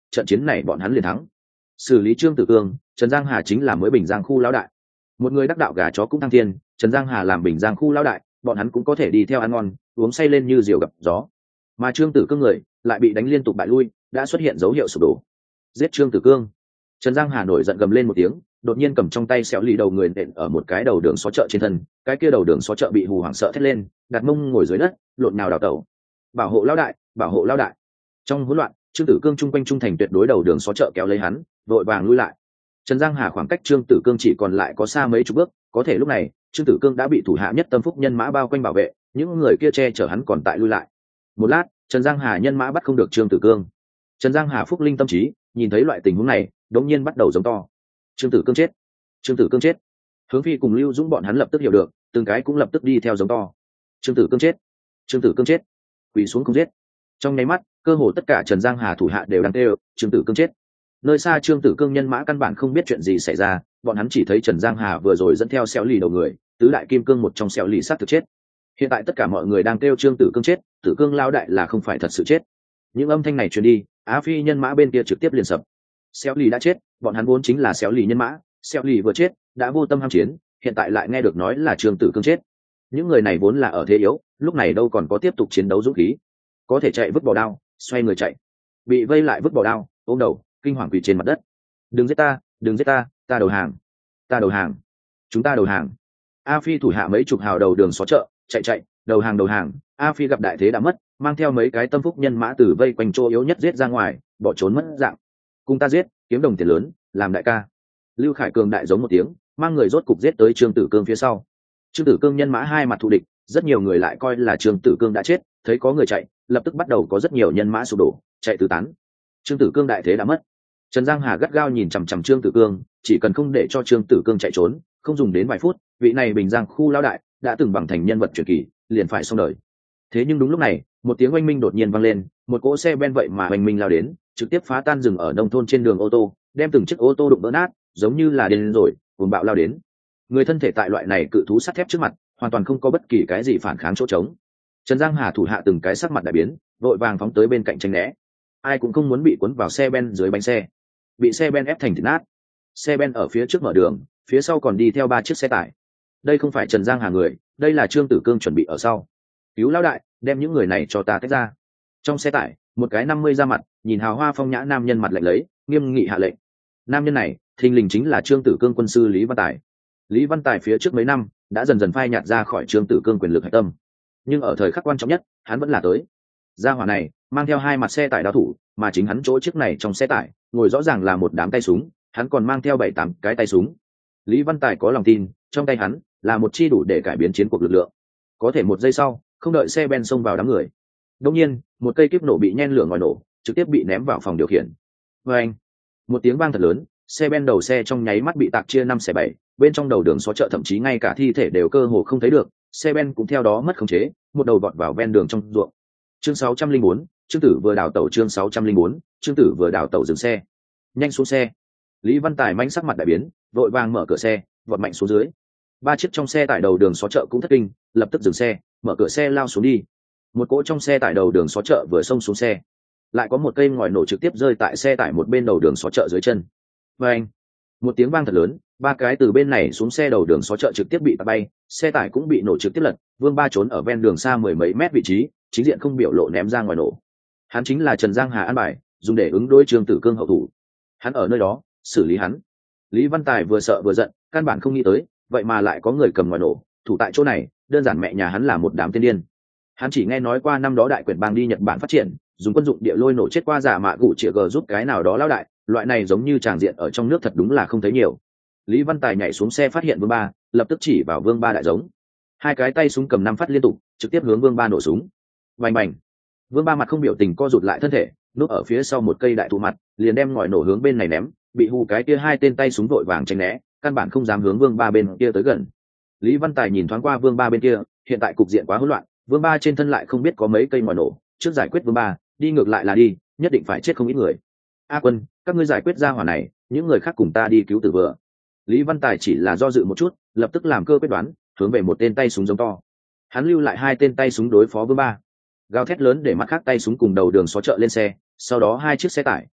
trận chiến này bọn hắn liền thắng. Xử lý Trương Tử Cương, Trần Giang Hà chính là mới Bình Giang khu lão đại. Một người đắc đạo gà chó cũng thăng thiên, Trần Giang Hà làm Bình Giang khu lão đại, bọn hắn cũng có thể đi theo ăn ngon, uống say lên như diều gặp gió. Mà Trương Tử Cương người lại bị đánh liên tục bại lui, đã xuất hiện dấu hiệu sụp đổ. Giết Trương Tử Cương! Trần Giang Hà nổi giận gầm lên một tiếng, đột nhiên cầm trong tay xẻo lì đầu người nện ở một cái đầu đường xó chợ trên thân, cái kia đầu đường xó chợ bị hù hoảng sợ thét lên, đặt mông ngồi dưới đất, lộn nào đào tẩu. Bảo hộ lão đại, bảo hộ lão đại! Trong hỗn loạn, Trương Tử Cương trung quanh trung thành tuyệt đối đầu đường xó chợ kéo lấy hắn, vội vàng lui lại. Trần Giang Hà khoảng cách Trương Tử Cương chỉ còn lại có xa mấy chục bước, có thể lúc này Trương Tử Cương đã bị thủ hạ nhất tâm phúc nhân mã bao quanh bảo vệ, những người kia che chở hắn còn tại lui lại. Một lát, Trần Giang Hà nhân mã bắt không được Trương Tử Cương. Trần Giang Hà phúc linh tâm trí, nhìn thấy loại tình huống này, đống nhiên bắt đầu giống to: Trương Tử Cương chết! Trương Tử Cương chết! Hướng Phi cùng Lưu Dũng bọn hắn lập tức hiểu được, từng cái cũng lập tức đi theo giống to: Trương Tử Cương chết! Trương Tử Cương chết! Quỳ xuống không giết! Trong nháy mắt, cơ hồ tất cả Trần Giang Hà thủ hạ đều đang kêu: Trương Tử Cương chết! Nơi xa Trương Tử Cương nhân mã căn bản không biết chuyện gì xảy ra, bọn hắn chỉ thấy Trần Giang Hà vừa rồi dẫn theo xéo lì đầu người, tứ đại kim cương một trong xéo lì sát thực chết. Hiện tại tất cả mọi người đang kêu Trương Tử Cương chết, Tử Cương lao đại là không phải thật sự chết. Những âm thanh này truyền đi, Á Phi nhân mã bên kia trực tiếp liền sập. Xéo lì đã chết, bọn hắn vốn chính là xéo lì nhân mã, xéo lì vừa chết, đã vô tâm ham chiến, hiện tại lại nghe được nói là Trương Tử Cương chết. Những người này vốn là ở thế yếu, lúc này đâu còn có tiếp tục chiến đấu dũng khí, có thể chạy vứt bỏ đao, xoay người chạy. Bị vây lại vứt bỏ đao, ôm đầu, kinh hoàng quỳ trên mặt đất. Đừng giết ta, đừng giết ta, ta đầu hàng, ta đầu hàng, chúng ta đầu hàng. A Phi thủ hạ mấy chục hào đầu đường xó chợ chạy chạy, đầu hàng đầu hàng. A Phi gặp đại thế đã mất, mang theo mấy cái tâm phúc nhân mã từ vây quanh chỗ yếu nhất giết ra ngoài, bỏ trốn mất dạng. Cùng ta giết, kiếm đồng tiền lớn, làm đại ca. Lưu Khải Cường đại giống một tiếng, mang người rốt cục giết tới Trương Tử Cương phía sau. Trương Tử Cương nhân mã hai mặt thù địch, rất nhiều người lại coi là Trương Tử Cương đã chết, thấy có người chạy, lập tức bắt đầu có rất nhiều nhân mã sụp đổ, chạy tứ tán. Trương Tử Cương đại thế đã mất. Trần Giang Hà gắt gao nhìn chằm chằm Trương Tử Cương, chỉ cần không để cho Trương Tử Cương chạy trốn, không dùng đến vài phút, vị này Bình Giang khu lão đại đã từng bằng thành nhân vật truyền kỳ, liền phải xong đời. Thế nhưng đúng lúc này, một tiếng oanh minh đột nhiên vang lên, một cỗ xe ben vậy mà oanh minh lao đến, trực tiếp phá tan rừng ở nông thôn trên đường ô tô, đem từng chiếc ô tô đụng vỡ nát, giống như là điên rồi, cuồng bạo lao đến. Người thân thể tại loại này cự thú sắt thép trước mặt, hoàn toàn không có bất kỳ cái gì phản kháng chỗ trống. Trần Giang Hà thủ hạ từng cái sắc mặt đại biến, vội vàng phóng tới bên cạnh tránh né. Ai cũng không muốn bị cuốn vào xe ben dưới bánh xe, bị xe ben ép thành thịt nát. Xe ben ở phía trước mở đường, phía sau còn đi theo ba chiếc xe tải. Đây không phải Trần Giang Hà người, đây là Trương Tử Cương chuẩn bị ở sau. Cứu lão đại, đem những người này cho ta tách ra. Trong xe tải, một cái năm mươi ra mặt, nhìn hào hoa phong nhã nam nhân mặt lạnh lấy, nghiêm nghị hạ lệnh. Nam nhân này, thình lình chính là Trương Tử Cương quân sư Lý Văn Tài. Lý Văn Tài phía trước mấy năm đã dần dần phai nhạt ra khỏi Trương Tử Cương quyền lực hạch tâm, nhưng ở thời khắc quan trọng nhất, hắn vẫn là tới. Gia hỏa này mang theo hai mặt xe tải đao thủ, mà chính hắn chỗ chiếc này trong xe tải ngồi rõ ràng là một đám tay súng, hắn còn mang theo bảy tám cái tay súng. Lý Văn Tài có lòng tin, trong tay hắn là một chi đủ để cải biến chiến cuộc lực lượng. Có thể một giây sau, không đợi xe ben xông vào đám người, đột nhiên một cây kíp nổ bị nhen lửa ngòi nổ, trực tiếp bị ném vào phòng điều khiển. Và anh, một tiếng vang thật lớn, xe ben đầu xe trong nháy mắt bị tạc chia năm xẻ bảy, bên trong đầu đường xó chợ thậm chí ngay cả thi thể đều cơ hồ không thấy được, xe ben cũng theo đó mất khống chế, một đầu vọt vào ven đường trong ruộng. Chương sáu trăm linh bốn, Trương Tử vừa đào tẩu. Chương sáu trăm linh bốn, Trương Tử vừa đào tẩu. Dừng xe, nhanh xuống xe. Lý Văn Tài manh sắc mặt đại biến, vội vàng mở cửa xe, vọt mạnh xuống dưới. Ba chiếc trong xe tải đầu đường xó chợ cũng thất kinh, lập tức dừng xe, mở cửa xe lao xuống đi. Một cỗ trong xe tải đầu đường xó chợ vừa xông xuống xe, lại có một cây ngòi nổ trực tiếp rơi tại xe tải một bên đầu đường xó chợ dưới chân. Và anh, một tiếng vang thật lớn, ba cái từ bên này xuống xe đầu đường xó chợ trực tiếp bị tạt bay, xe tải cũng bị nổ trực tiếp lật. Vương Ba trốn ở ven đường xa mười mấy mét vị trí, chính diện không biểu lộ ném ra ngoài nổ. Hắn chính là Trần Giang Hà an bài, dùng để ứng đối Trương Tử Cương hậu thủ. Hắn ở nơi đó xử lý hắn. Lý Văn Tài vừa sợ vừa giận, căn bản không nghĩ tới, vậy mà lại có người cầm ngoài nổ thủ tại chỗ này, đơn giản mẹ nhà hắn là một đám tiên điên. Hắn chỉ nghe nói qua năm đó đại quyển bang đi Nhật Bản phát triển, dùng quân dụng địa lôi nổ chết qua giả mạ gụ chĩa gờ giúp cái nào đó lao đại, loại này giống như tràng diện ở trong nước thật đúng là không thấy nhiều. Lý Văn Tài nhảy xuống xe phát hiện Vương Ba, lập tức chỉ vào Vương Ba đại giống, hai cái tay súng cầm năm phát liên tục, trực tiếp hướng Vương Ba nổ súng. Bành bành, Vương Ba mặt không biểu tình co rụt lại thân thể, núp ở phía sau một cây đại thụ mặt, liền đem ngòi nổ hướng bên này ném, bị hù cái kia hai tên tay súng vội vàng tránh né, căn bản không dám hướng Vương Ba bên kia tới gần. Lý Văn Tài nhìn thoáng qua Vương Ba bên kia, hiện tại cục diện quá hỗn loạn, Vương Ba trên thân lại không biết có mấy cây ngòi nổ, trước giải quyết Vương Ba, đi ngược lại là đi, nhất định phải chết không ít người. A Quân, các ngươi giải quyết ra hỏa này, những người khác cùng ta đi cứu Tử vừa. Lý Văn Tài chỉ là do dự một chút, lập tức làm cơ quyết đoán, hướng về một tên tay súng giống to. Hắn lưu lại hai tên tay súng đối phó Vương Ba. Gào thét lớn để mắt khác tay súng cùng đầu đường xó chợ lên xe, sau đó hai chiếc xe tải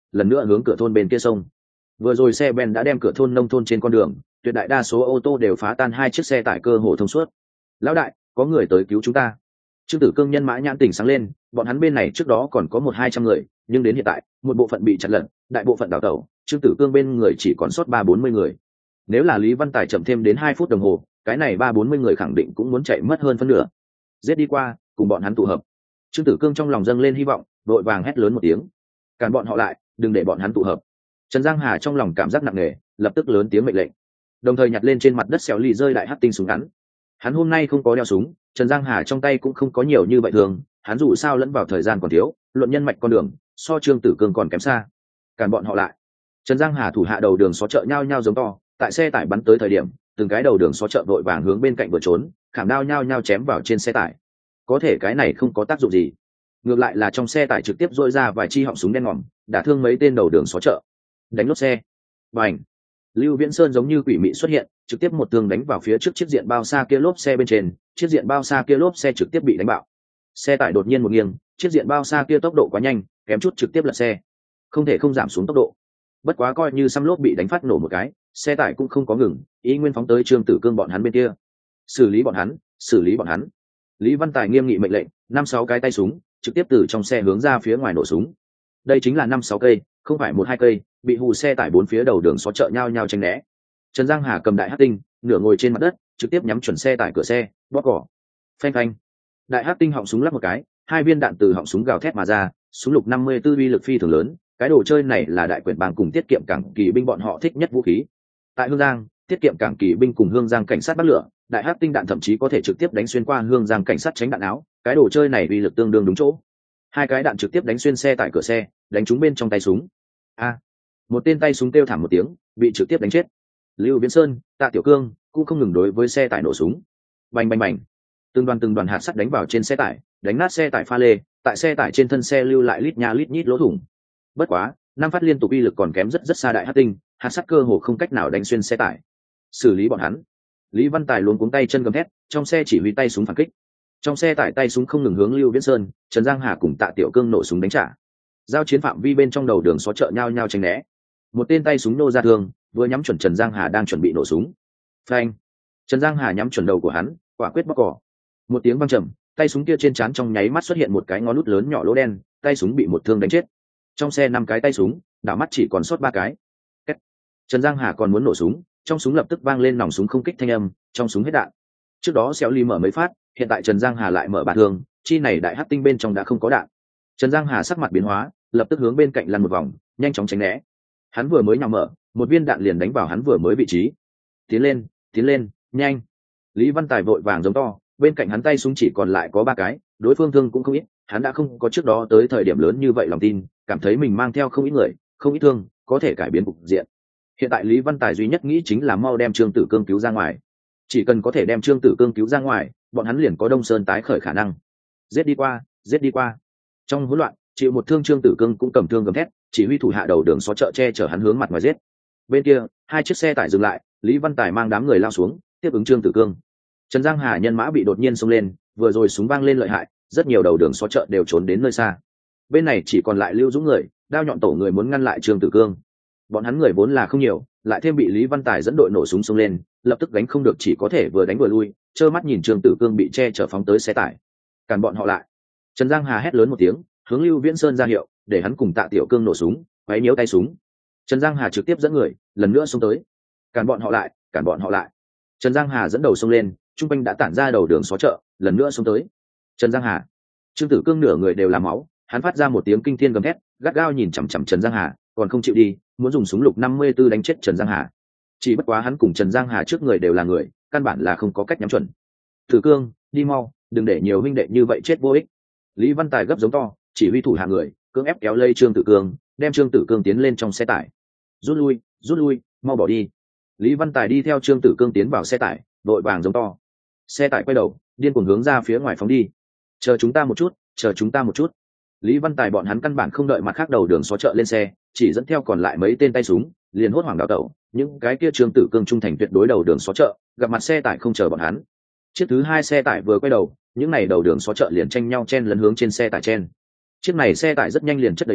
lần nữa hướng cửa thôn bên kia sông. Vừa rồi xe ben đã đem cửa thôn nông thôn trên con đường, tuyệt đại đa số ô tô đều phá tan hai chiếc xe tải cơ hồ thông suốt. Lão đại, có người tới cứu chúng ta. Trương Tử Cương nhân mã nhãn tỉnh sáng lên, bọn hắn bên này trước đó còn có một hai trăm người, nhưng đến hiện tại, một bộ phận bị chặn lật, đại bộ phận đào tẩu, Trương Tử Cương bên người chỉ còn sót ba bốn mươi người. Nếu là Lý Văn Tài chậm thêm đến hai phút đồng hồ, cái này ba bốn mươi người khẳng định cũng muốn chạy mất hơn phân nửa. Giết đi qua, cùng bọn hắn tụ hợp. Trương Tử Cương trong lòng dâng lên hy vọng, đội vàng hét lớn một tiếng, cản bọn họ lại, đừng để bọn hắn tụ hợp. Trần Giang Hà trong lòng cảm giác nặng nề, lập tức lớn tiếng mệnh lệnh, đồng thời nhặt lên trên mặt đất xéo lì rơi đại hắc tinh súng ngắn. Hắn hôm nay không có đeo súng, Trần Giang Hà trong tay cũng không có nhiều như vậy thường, hắn dù sao lẫn vào thời gian còn thiếu, luận nhân mạch con đường, so Trương Tử Cương còn kém xa. Cản bọn họ lại. Trần Giang Hà thủ hạ đầu đường xó chợ nhao nhao giống to, tại xe tải bắn tới thời điểm, từng cái đầu đường xó chợ vội vàng hướng bên cạnh vừa trốn, khảm đao nhao nhao chém vào trên xe tải. Có thể cái này không có tác dụng gì, ngược lại là trong xe tải trực tiếp dội ra vài chi họng súng đen ngòm, đả thương mấy tên đầu đường xó chợ. Đánh lốp xe. Bành. Lưu Viễn Sơn giống như quỷ mị xuất hiện, trực tiếp một tường đánh vào phía trước chiếc diện bao xa kia lốp xe bên trên, chiếc diện bao xa kia lốp xe trực tiếp bị đánh bạo. Xe tải đột nhiên một nghiêng, chiếc diện bao xa kia tốc độ quá nhanh, kém chút trực tiếp lật xe. Không thể không giảm xuống tốc độ. Bất quá coi như xăm lốp bị đánh phát nổ một cái, xe tải cũng không có ngừng, ý nguyên phóng tới Trương Tử Cương bọn hắn bên kia. Xử lý bọn hắn, xử lý bọn hắn. Lý Văn Tài nghiêm nghị mệnh lệnh, năm sáu cái tay súng, trực tiếp từ trong xe hướng ra phía ngoài nổ súng. Đây chính là năm sáu cây, không phải một hai cây, bị hù xe tải bốn phía đầu đường xó chợ nhau nhau tránh né. Trần Giang Hà cầm đại hắc tinh, nửa ngồi trên mặt đất, trực tiếp nhắm chuẩn xe tải cửa xe, bóp cỏ. Phanh phanh. Đại hắc tinh họng súng lắp một cái, hai viên đạn từ họng súng gào thét mà ra, súng lục năm mươi tư uy lực phi thường lớn, cái đồ chơi này là đại quyển bang cùng tiết kiệm cảng kỳ binh bọn họ thích nhất vũ khí. Tại Hương Giang, tiết kiệm cảng kỳ binh cùng Hương Giang cảnh sát bắt lửa, đại hắc tinh đạn thậm chí có thể trực tiếp đánh xuyên qua Hương Giang cảnh sát tránh đạn áo, cái đồ chơi này uy lực tương đương đúng chỗ. Hai cái đạn trực tiếp đánh xuyên xe tải cửa xe, đánh trúng bên trong tay súng. A, một tên tay súng kêu thảm một tiếng, bị trực tiếp đánh chết. Lưu Viễn Sơn, Tạ Tiểu Cương cũng không ngừng đối với xe tải nổ súng. Bành bành bành, từng đoàn từng đoàn hạt sắt đánh vào trên xe tải, đánh nát xe tải pha lê, tại xe tải trên thân xe lưu lại lít nha lít nhít lỗ thủng. Bất quá, năm phát liên tục uy lực còn kém rất rất xa đại hắc tinh, hạt sắt cơ hồ không cách nào đánh xuyên xe tải. Xử lý bọn hắn. Lý Văn Tài luống cuống tay chân gầm thét, trong xe chỉ huy tay súng phản kích. Trong xe tải tay súng không ngừng hướng Lưu Viễn Sơn, Trần Giang Hà cùng Tạ Tiểu Cương nổ súng đánh trả. Giao chiến phạm vi bên trong đầu đường xó chợ nhau nhau tránh né. Một tên tay súng nô ra thương, vừa nhắm chuẩn Trần Giang Hà đang chuẩn bị nổ súng. Phanh. Trần Giang Hà nhắm chuẩn đầu của hắn, quả quyết bóc cỏ. Một tiếng vang trầm, tay súng kia trên trán trong nháy mắt xuất hiện một cái ngón nút lớn nhỏ lỗ đen, tay súng bị một thương đánh chết. Trong xe năm cái tay súng, đảo mắt chỉ còn sót ba cái. Kết. Trần Giang Hà còn muốn nổ súng, trong súng lập tức vang lên nòng súng không kích thanh âm, trong súng hết đạn. Trước đó xéo ly mở mấy phát, hiện tại Trần Giang Hà lại mở ba thương, chi này đại hắc tinh bên trong đã không có đạn. Trần Giang Hà sắc mặt biến hóa, lập tức hướng bên cạnh lăn một vòng, nhanh chóng tránh né. Hắn vừa mới nhào mở, một viên đạn liền đánh vào hắn vừa mới vị trí. Tiến lên, tiến lên, nhanh. Lý Văn Tài vội vàng giống to, bên cạnh hắn tay súng chỉ còn lại có ba cái, đối phương thương cũng không ít, hắn đã không có trước đó tới thời điểm lớn như vậy lòng tin, cảm thấy mình mang theo không ít người, không ít thương, có thể cải biến cục diện. Hiện tại Lý Văn Tài duy nhất nghĩ chính là mau đem Trương Tử Cương cứu ra ngoài. Chỉ cần có thể đem Trương Tử Cương cứu ra ngoài, bọn hắn liền có Đông Sơn tái khởi khả năng. Giết đi qua, giết đi qua. Trong hỗn loạn, chịu một thương Trương Tử Cương cũng cầm thương gầm thét, chỉ huy thủ hạ đầu đường xó chợ che chở hắn hướng mặt ngoài giết. Bên kia, hai chiếc xe tải dừng lại, Lý Văn Tài mang đám người lao xuống, tiếp ứng Trương Tử Cương. Trần Giang Hà nhân mã bị đột nhiên xông lên, vừa rồi súng vang lên lợi hại, rất nhiều đầu đường xó chợ đều trốn đến nơi xa. Bên này chỉ còn lại Lưu Dũng người, đao nhọn tổ người muốn ngăn lại Trương Tử Cương. Bọn hắn người vốn là không nhiều, lại thêm bị Lý Văn Tài dẫn đội nổ súng xông lên, lập tức đánh không được, chỉ có thể vừa đánh vừa lui, trơ mắt nhìn Trương Tử Cương bị che chở phóng tới xe tải. Cản bọn họ lại. Trần Giang Hà hét lớn một tiếng, hướng Lưu Viễn Sơn ra hiệu, để hắn cùng Tạ Tiểu Cương nổ súng, quấy nhiễu tay súng. Trần Giang Hà trực tiếp dẫn người, lần nữa xông tới. Cản bọn họ lại, cản bọn họ lại. Trần Giang Hà dẫn đầu xông lên, trung quanh đã tản ra đầu đường xó chợ, lần nữa xông tới. Trần Giang Hà. Trương Tử Cương nửa người đều là máu, hắn phát ra một tiếng kinh thiên gầm thét, gắt gao nhìn chằm chằm Trần Giang Hà, còn không chịu đi, muốn dùng súng lục năm mươi tư đánh chết Trần Giang Hà. Chỉ bất quá hắn cùng Trần Giang Hà trước người đều là người, căn bản là không có cách nhắm chuẩn. Tử Cương, đi mau, đừng để nhiều huynh đệ như vậy chết vô ích. Lý Văn Tài gấp giống to, chỉ huy thủ hạ người, cưỡng ép kéo lây Trương Tử Cương, đem Trương Tử Cương tiến lên trong xe tải. Rút lui, rút lui, mau bỏ đi. Lý Văn Tài đi theo Trương Tử Cương tiến vào xe tải, vội vàng giống to. Xe tải quay đầu, điên cuồng hướng ra phía ngoài phóng đi. Chờ chúng ta một chút, chờ chúng ta một chút. Lý Văn Tài bọn hắn căn bản không đợi mặt khác đầu đường xó chợ lên xe, chỉ dẫn theo còn lại mấy tên tay súng, liền hốt hoảng đào tẩu. Những cái kia Trương Tử Cương trung thành tuyệt đối đầu đường xó chợ, gặp mặt xe tải không chờ bọn hắn. Chiếc thứ hai xe tải vừa quay đầu, những này đầu đường xó chợ liền tranh nhau chen lấn hướng trên xe tải chen. Chiếc này xe tải rất nhanh liền chất đầy người,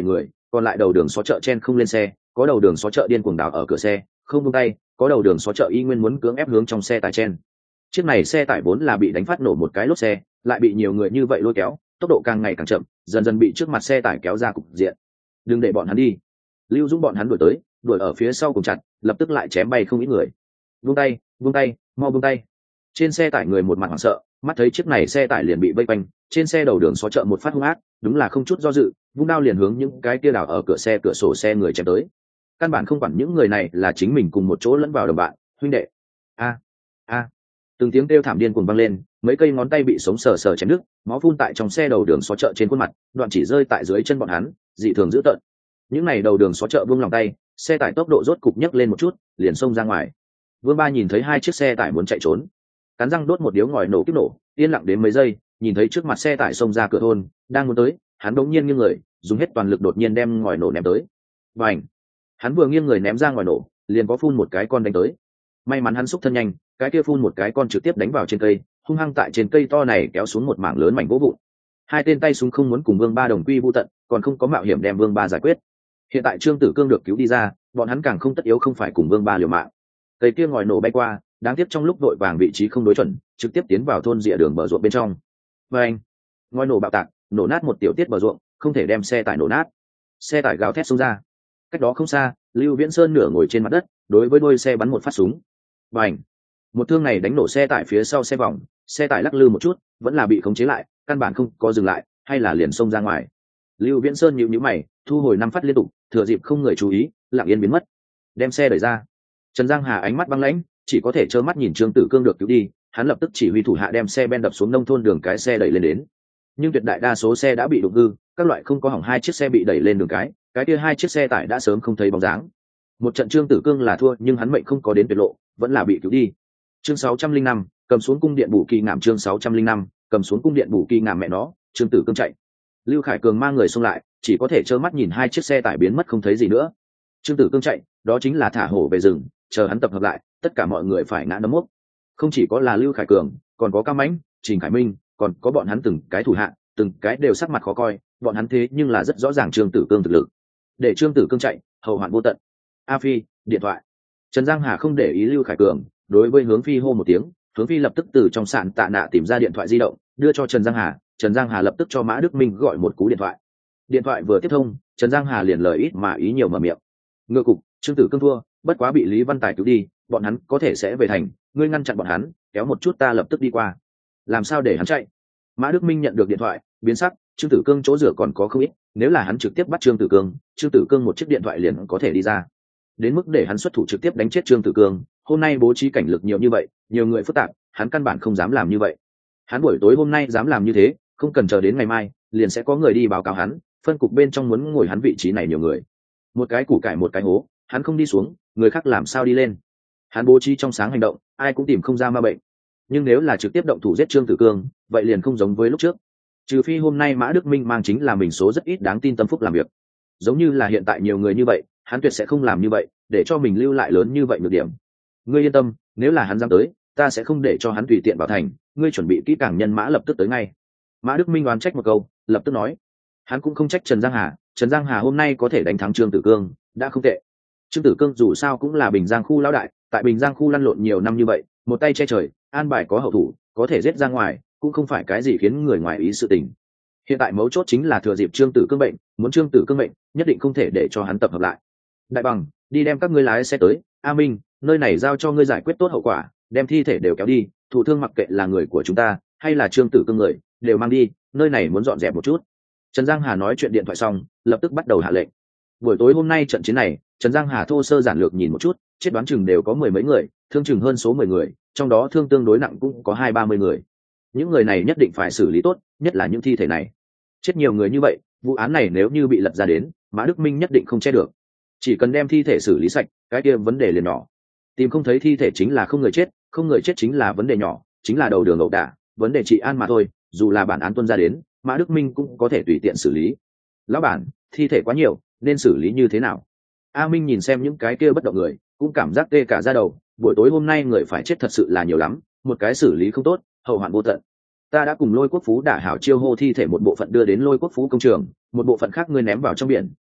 còn lại đầu đường xó chợ chen không lên xe, có đầu đường xó chợ điên cuồng đảo ở cửa xe không buông tay, có đầu đường xó chợ y nguyên muốn cưỡng ép hướng trong xe tải chen. Chiếc này xe tải vốn là bị đánh phát nổ một cái lốp xe, lại bị nhiều người như vậy lôi kéo, tốc độ càng ngày càng chậm, dần dần bị trước mặt xe tải kéo ra cục diện. Đừng để bọn hắn đi. Lưu Dũng bọn hắn đuổi tới, đuổi ở phía sau cùng chặt, lập tức lại chém bay không ít người. Buông tay, buông tay, mau buông tay. Trên xe tải người một mặt hoảng sợ, mắt thấy chiếc này xe tải liền bị vây quanh, trên xe đầu đường xó chợ một phát hung ác, đúng là không chút do dự, vung đao liền hướng những cái kia đảo ở cửa xe cửa sổ xe người chém tới. Căn bản không quản những người này là chính mình cùng một chỗ lẫn vào đồng bạn, huynh đệ. A a. Từng tiếng kêu thảm điên cuồng vang lên, mấy cây ngón tay bị sống sờ sờ chém đứt, máu phun tại trong xe đầu đường xó chợ trên khuôn mặt, đoạn chỉ rơi tại dưới chân bọn hắn, dị thường dữ tợn. Những này đầu đường xó chợ buông lòng tay, xe tải tốc độ rốt cục nhấc lên một chút, liền xông ra ngoài. Vương Ba nhìn thấy hai chiếc xe tải muốn chạy trốn, cắn răng đốt một điếu ngòi nổ kích nổ, yên lặng đến mấy giây, nhìn thấy trước mặt xe tải xông ra cửa thôn, đang muốn tới, hắn đột nhiên nghiêng người, dùng hết toàn lực đột nhiên đem ngòi nổ ném tới. Bành! Hắn vừa nghiêng người ném ra ngòi nổ, liền có phun một cái con đánh tới. May mắn hắn xúc thân nhanh, cái kia phun một cái con trực tiếp đánh vào trên cây, hung hăng tại trên cây to này kéo xuống một mảng lớn mảnh gỗ vụn. Hai tên tay súng không muốn cùng Vương Ba đồng quy vu tận, còn không có mạo hiểm đem Vương Ba giải quyết. Hiện tại Trương Tử Cương được cứu đi ra, bọn hắn càng không tất yếu không phải cùng Vương Ba liều mạng. Cây kia ngòi nổ bay qua, đáng tiếc trong lúc vội vàng vị trí không đối chuẩn, trực tiếp tiến vào thôn rìa đường bờ ruộng bên trong. Và anh, ngòi nổ bạo tạc, nổ nát một tiểu tiết bờ ruộng, không thể đem xe tải nổ nát. Xe tải gào thét xông ra. Cách đó không xa, Lưu Viễn Sơn nửa ngồi trên mặt đất, đối với đuôi xe bắn một phát súng. Và anh, một thương này đánh nổ xe tải phía sau xe vòng, xe tải lắc lư một chút, vẫn là bị khống chế lại, căn bản không có dừng lại, hay là liền xông ra ngoài. Lưu Viễn Sơn nhíu nhíu mày, thu hồi năm phát liên tục, thừa dịp không người chú ý, lặng yên biến mất. Đem xe đẩy ra. Trần Giang Hà ánh mắt băng lãnh, chỉ có thể trơ mắt nhìn Trương Tử Cương được cứu đi, hắn lập tức chỉ huy thủ hạ đem xe ben đập xuống nông thôn đường cái xe đẩy lên đến. Nhưng tuyệt đại đa số xe đã bị đụng hư, các loại không có hỏng hai chiếc xe bị đẩy lên đường cái, cái kia hai chiếc xe tải đã sớm không thấy bóng dáng. Một trận Trương Tử Cương là thua, nhưng hắn mệnh không có đến tuyệt lộ, vẫn là bị cứu đi. Chương sáu trăm linh năm, cầm xuống cung điện Bù Kỳ Ngạm. Chương sáu trăm linh năm, cầm xuống cung điện Bù Kỳ Ngạm. Mẹ nó, Trương Tử Cương chạy. Lưu Khải Cường mang người xông lại, chỉ có thể trơ mắt nhìn hai chiếc xe tải biến mất không thấy gì nữa. Trương Tử Cương chạy, đó chính là thả hổ về rừng, chờ hắn tập hợp lại, tất cả mọi người phải ngã nấm mốc. Không chỉ có là Lưu Khải Cường, còn có Cao Mãnh, Trình Khải Minh, còn có bọn hắn từng cái thủ hạ, từng cái đều sắc mặt khó coi, bọn hắn thế nhưng là rất rõ ràng Trương Tử Cương thực lực. Để Trương Tử Cương chạy, hậu hoạn vô tận. A Phi, điện thoại. Trần Giang Hà không để ý Lưu Khải Cường, đối với Hướng Phi hô một tiếng, Hướng Phi lập tức từ trong sạn tạ nạ tìm ra điện thoại di động, đưa cho Trần Giang Hà. Trần Giang Hà lập tức cho Mã Đức Minh gọi một cú điện thoại. Điện thoại vừa tiếp thông, Trần Giang Hà liền lời ít mà ý nhiều mở miệng. Ngựa cục, Trương Tử Cương thua, bất quá bị Lý Văn Tài cứu đi, bọn hắn có thể sẽ về thành, ngươi ngăn chặn bọn hắn, kéo một chút ta lập tức đi qua. Làm sao để hắn chạy? Mã Đức Minh nhận được điện thoại, biến sắc, Trương Tử Cương chỗ rửa còn có không ít, nếu là hắn trực tiếp bắt Trương Tử Cương, Trương Tử Cương một chiếc điện thoại liền có thể đi ra. Đến mức để hắn xuất thủ trực tiếp đánh chết Trương Tử Cương, hôm nay bố trí cảnh lực nhiều như vậy, nhiều người phức tạp, hắn căn bản không dám làm như vậy. Hắn buổi tối hôm nay dám làm như thế, không cần chờ đến ngày mai, liền sẽ có người đi báo cáo hắn, phân cục bên trong muốn ngồi hắn vị trí này nhiều người. Một cái củ cải một cái hố, hắn không đi xuống, người khác làm sao đi lên? Hắn bố trí trong sáng hành động, ai cũng tìm không ra ma bệnh. Nhưng nếu là trực tiếp động thủ giết Trương Tử Cương, vậy liền không giống với lúc trước. Trừ phi hôm nay Mã Đức Minh mang chính là mình số rất ít đáng tin tâm phúc làm việc. Giống như là hiện tại nhiều người như vậy, hắn tuyệt sẽ không làm như vậy, để cho mình lưu lại lớn như vậy nhược điểm. Ngươi yên tâm, nếu là hắn dám tới, ta sẽ không để cho hắn tùy tiện vào thành, ngươi chuẩn bị kỹ càng nhân mã lập tức tới ngay. Mã Đức Minh đoán trách một câu, lập tức nói. Hắn cũng không trách Trần Giang Hà, Trần Giang Hà hôm nay có thể đánh thắng Trương Tử Cương, đã không tệ. Trương Tử Cương dù sao cũng là Bình Giang khu lão đại, tại Bình Giang khu lăn lộn nhiều năm như vậy, một tay che trời, an bài có hậu thủ, có thể giết ra ngoài, cũng không phải cái gì khiến người ngoài ý sự tình. Hiện tại mấu chốt chính là thừa dịp Trương Tử Cương bệnh, muốn Trương Tử Cương bệnh, nhất định không thể để cho hắn tập hợp lại. Đại Bằng, đi đem các ngươi lái xe tới, A Minh, nơi này giao cho ngươi giải quyết tốt hậu quả, đem thi thể đều kéo đi, thủ thương mặc kệ là người của chúng ta hay là Trương Tử Cương người, đều mang đi, nơi này muốn dọn dẹp một chút. Trần Giang Hà nói chuyện điện thoại xong, lập tức bắt đầu hạ lệnh. Buổi tối hôm nay trận chiến này, Trần Giang Hà thô sơ giản lược nhìn một chút, chết đoán chừng đều có mười mấy người, thương chừng hơn số mười người, trong đó thương tương đối nặng cũng có hai ba mươi người. Những người này nhất định phải xử lý tốt, nhất là những thi thể này. Chết nhiều người như vậy, vụ án này nếu như bị lật ra đến, Mã Đức Minh nhất định không che được. Chỉ cần đem thi thể xử lý sạch, cái kia vấn đề liền nhỏ. Tìm không thấy thi thể chính là không người chết, không người chết chính là vấn đề nhỏ, chính là đầu đường ẩu đả, vấn đề trị an mà thôi, dù là bản án tuân ra đến, Mã Đức Minh cũng có thể tùy tiện xử lý. Lão bản, thi thể quá nhiều, nên xử lý như thế nào? A Minh nhìn xem những cái kia bất động người, cũng cảm giác tê cả da đầu, buổi tối hôm nay người phải chết thật sự là nhiều lắm, một cái xử lý không tốt, hậu hoạn vô tận. Ta đã cùng Lôi Quốc Phú đả hảo chiêu hô thi thể một bộ phận đưa đến Lôi Quốc Phú công trường, một bộ phận khác ngươi ném vào trong biển,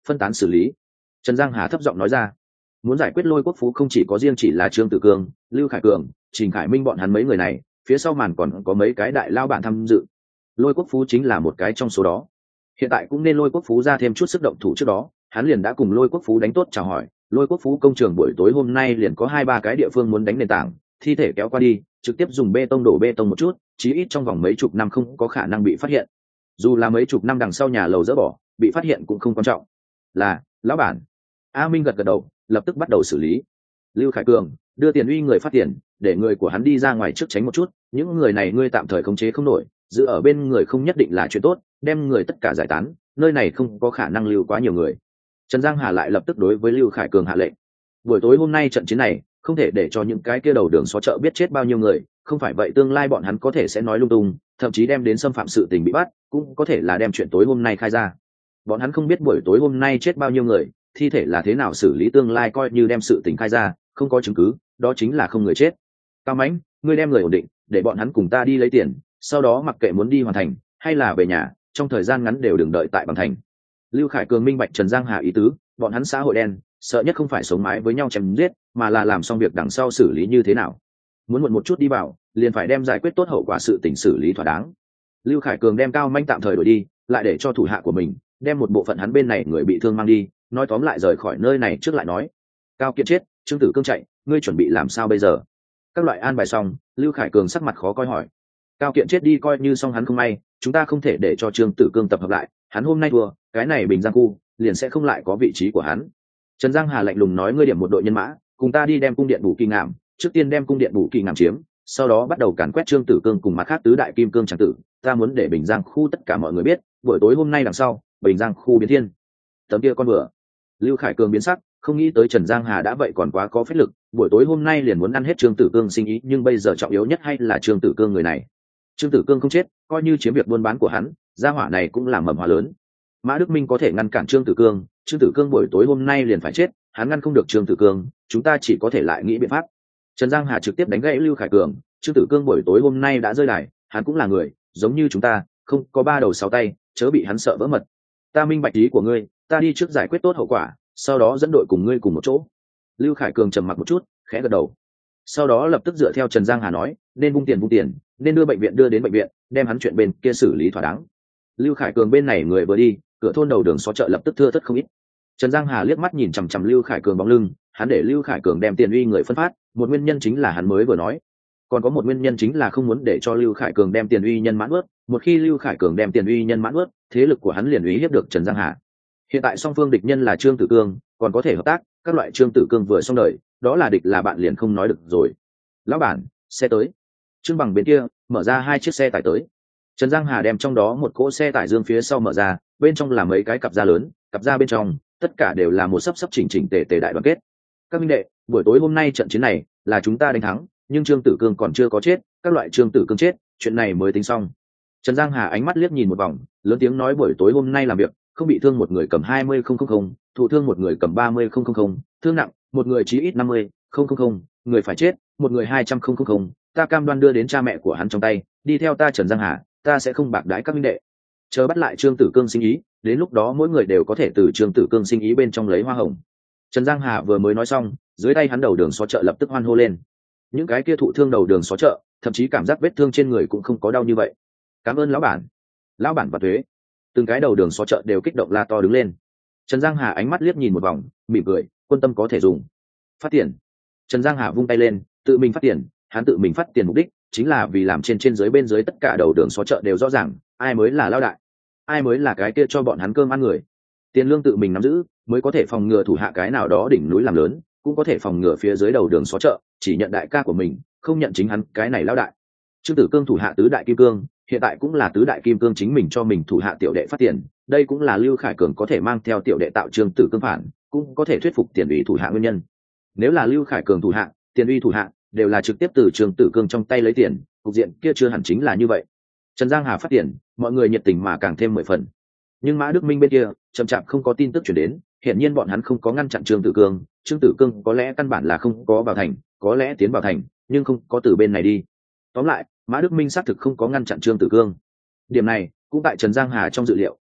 phân tán xử lý. Trần Giang Hà thấp giọng nói ra, muốn giải quyết Lôi Quốc Phú không chỉ có riêng chỉ là Trương Tử Cương, Lưu Khải Cường, Trình Khải Minh bọn hắn mấy người này, phía sau màn còn có mấy cái đại lao bản tham dự. Lôi Quốc Phú chính là một cái trong số đó. Hiện tại cũng nên Lôi Quốc Phú ra thêm chút sức động thủ. Trước đó hắn liền đã cùng Lôi Quốc Phú đánh tốt chào hỏi, Lôi Quốc Phú công trường buổi tối hôm nay liền có hai ba cái địa phương muốn đánh nền tảng, thi thể kéo qua đi, trực tiếp dùng bê tông đổ bê tông một chút, chí ít trong vòng mấy chục năm không có khả năng bị phát hiện. Dù là mấy chục năm đằng sau nhà lầu dỡ bỏ, bị phát hiện cũng không quan trọng. Là, lão bản. A Minh gật gật đầu, lập tức bắt đầu xử lý. Lưu Khải Cường, đưa tiền uy người phát tiền, để người của hắn đi ra ngoài trước tránh một chút, những người này ngươi tạm thời khống chế không nổi, giữ ở bên người không nhất định là chuyện tốt, đem người tất cả giải tán, nơi này không có khả năng lưu quá nhiều người. Trần Giang Hà lại lập tức đối với Lưu Khải Cường hạ lệnh. Buổi tối hôm nay trận chiến này, không thể để cho những cái kia đầu đường xó chợ biết chết bao nhiêu người, không phải vậy tương lai bọn hắn có thể sẽ nói lung tung, thậm chí đem đến xâm phạm sự tình bị bắt, cũng có thể là đem chuyện tối hôm nay khai ra. Bọn hắn không biết buổi tối hôm nay chết bao nhiêu người, thi thể là thế nào xử lý, tương lai coi như đem sự tình khai ra, không có chứng cứ, đó chính là không người chết. Cao Mãnh, ngươi đem người ổn định, để bọn hắn cùng ta đi lấy tiền, sau đó mặc kệ muốn đi hoàn thành hay là về nhà, trong thời gian ngắn đều đừng đợi tại Bằng Thành. Lưu Khải Cường minh bạch Trần Giang Hà ý tứ, bọn hắn xã hội đen, sợ nhất không phải sống mái với nhau chém giết, mà là làm xong việc đằng sau xử lý như thế nào. Muốn muộn một chút đi vào, liền phải đem giải quyết tốt hậu quả sự tình xử lý thỏa đáng. Lưu Khải Cường đem Cao Mãnh tạm thời đổi đi, lại để cho thủ hạ của mình đem một bộ phận hắn bên này người bị thương mang đi, nói tóm lại rời khỏi nơi này trước lại nói. Cao Kiệt chết, Trương Tử Cương chạy, ngươi chuẩn bị làm sao bây giờ? Các loại an bài xong, Lưu Khải Cường sắc mặt khó coi hỏi. Cao Kiện chết đi coi như xong hắn không may, chúng ta không thể để cho Trương Tử Cương tập hợp lại, hắn hôm nay thua, cái này Bình Giang khu liền sẽ không lại có vị trí của hắn. Trần Giang Hà lạnh lùng nói, ngươi điểm một đội nhân mã, cùng ta đi đem cung điện Bù Kỳ Ngạm, trước tiên đem cung điện Bù Kỳ Ngạm chiếm, sau đó bắt đầu càn quét Trương Tử Cương cùng mặt khác tứ đại kim cương tràng tử, ta muốn để Bình Giang khu tất cả mọi người biết, buổi tối hôm nay đằng sau, Bình Giang khu biến thiên. Tấm kia con bữa. Lưu Khải Cường biến sắc, không nghĩ tới Trần Giang Hà đã vậy còn quá có phép lực, buổi tối hôm nay liền muốn ăn hết Trương Tử Cương sinh ý, nhưng bây giờ trọng yếu nhất hay là Trương Tử Cương người này. Trương Tử Cương không chết, coi như chiếm việc buôn bán của hắn, gia hỏa này cũng là mầm hỏa lớn. Mã Đức Minh có thể ngăn cản Trương Tử Cương, Trương Tử Cương buổi tối hôm nay liền phải chết, hắn ngăn không được Trương Tử Cương, chúng ta chỉ có thể lại nghĩ biện pháp. Trần Giang Hà trực tiếp đánh gãy Lưu Khải Cường, Trương Tử Cương buổi tối hôm nay đã rơi đài, hắn cũng là người, giống như chúng ta, không có ba đầu sáu tay, chớ bị hắn sợ vỡ mật. Ta minh bạch ý của ngươi, ta đi trước giải quyết tốt hậu quả, sau đó dẫn đội cùng ngươi cùng một chỗ. Lưu Khải Cường trầm mặc một chút, khẽ gật đầu. Sau đó lập tức dựa theo Trần Giang Hà nói, nên vung tiền vung tiền, nên đưa bệnh viện đưa đến bệnh viện, đem hắn chuyện bên kia xử lý thỏa đáng. Lưu Khải Cường bên này người vừa đi, cửa thôn đầu đường xó chợ lập tức thưa thớt không ít. Trần Giang Hà liếc mắt nhìn chằm chằm Lưu Khải Cường bóng lưng, hắn để Lưu Khải Cường đem tiền uy người phân phát, một nguyên nhân chính là hắn mới vừa nói, còn có một nguyên nhân chính là không muốn để cho Lưu Khải Cường đem tiền uy nhân mãn ướt, một khi Lưu Khải Cường đem tiền uy nhân mãn ướt, thế lực của hắn liền uy hiếp được Trần Giang Hà. Hiện tại song phương địch nhân là Trương Tử Cương, còn có thể hợp tác, các loại Trương Tử Cương vừa xong đời, đó là địch là bạn liền không nói được rồi. Lão bản, xe tới. Trương Bằng bên kia mở ra hai chiếc xe tải tới. Trần Giang Hà đem trong đó một cỗ xe tải dương phía sau mở ra, bên trong là mấy cái cặp da lớn, cặp da bên trong tất cả đều là một sấp sấp chỉnh chỉnh tề tề đại đoàn kết. Các minh đệ, buổi tối hôm nay trận chiến này là chúng ta đánh thắng, nhưng Trương Tử Cương còn chưa có chết, các loại Trương Tử Cương chết, chuyện này mới tính xong. Trần Giang Hà ánh mắt liếc nhìn một vòng, lớn tiếng nói, buổi tối hôm nay làm việc, không bị thương một người cầm hai mươi không không không, thụ thương một người cầm ba mươi không không không, thương nặng một người chí ít năm mươi không không không, người phải chết một người hai trăm không không không, ta cam đoan đưa đến cha mẹ của hắn trong tay, đi theo ta Trần Giang Hà, ta sẽ không bạc đãi các minh đệ. Chờ bắt lại Trương Tử Cương sinh ý, đến lúc đó mỗi người đều có thể từ Trương Tử Cương sinh ý bên trong lấy hoa hồng. Trần Giang Hà vừa mới nói xong, dưới tay hắn đầu đường xó chợ lập tức hoan hô lên. Những cái kia thụ thương đầu đường xó chợ, thậm chí cảm giác vết thương trên người cũng không có đau như vậy. Cảm ơn lão bản, lão bản và thuế. Từng cái đầu đường xó chợ đều kích động la to đứng lên. Trần Giang Hà ánh mắt liếc nhìn một vòng, mỉm cười, quân tâm có thể dùng. Phát tiền. Trần Giang Hà vung tay lên, tự mình phát tiền, hắn tự mình phát tiền mục đích chính là vì làm trên trên dưới bên dưới tất cả đầu đường xó chợ đều rõ ràng, ai mới là lão đại, ai mới là cái kia cho bọn hắn cơm ăn người. Tiền lương tự mình nắm giữ, mới có thể phòng ngừa thủ hạ cái nào đó đỉnh núi làm lớn, cũng có thể phòng ngừa phía dưới đầu đường xó chợ chỉ nhận đại ca của mình, không nhận chính hắn cái này lão đại. Trương Tử Cương thủ hạ tứ đại kim cương, hiện tại cũng là tứ đại kim cương chính mình cho mình thủ hạ tiểu đệ phát tiền, đây cũng là Lưu Khải Cường có thể mang theo tiểu đệ tạo Trương Tử Cương phản, cũng có thể thuyết phục tiền ủy thủ hạ nguyên nhân. Nếu là Lưu Khải Cường thủ hạ, tiền ủy thủ hạ đều là trực tiếp từ Trương Tử Cương trong tay lấy tiền, cục diện kia chưa hẳn chính là như vậy. Trần Giang Hà phát tiền, mọi người nhiệt tình mà càng thêm mười phần. Nhưng Mã Đức Minh bên kia chậm chạp không có tin tức chuyển đến, hiển nhiên bọn hắn không có ngăn chặn Trương Tử Cương, Trương Tử Cương có lẽ căn bản là không có vào thành, có lẽ tiến vào thành, nhưng không có từ bên này đi. Tóm lại, Mã Đức Minh xác thực không có ngăn chặn Trương Tử Cương. Điểm này cũng tại Trần Giang Hà trong dự liệu,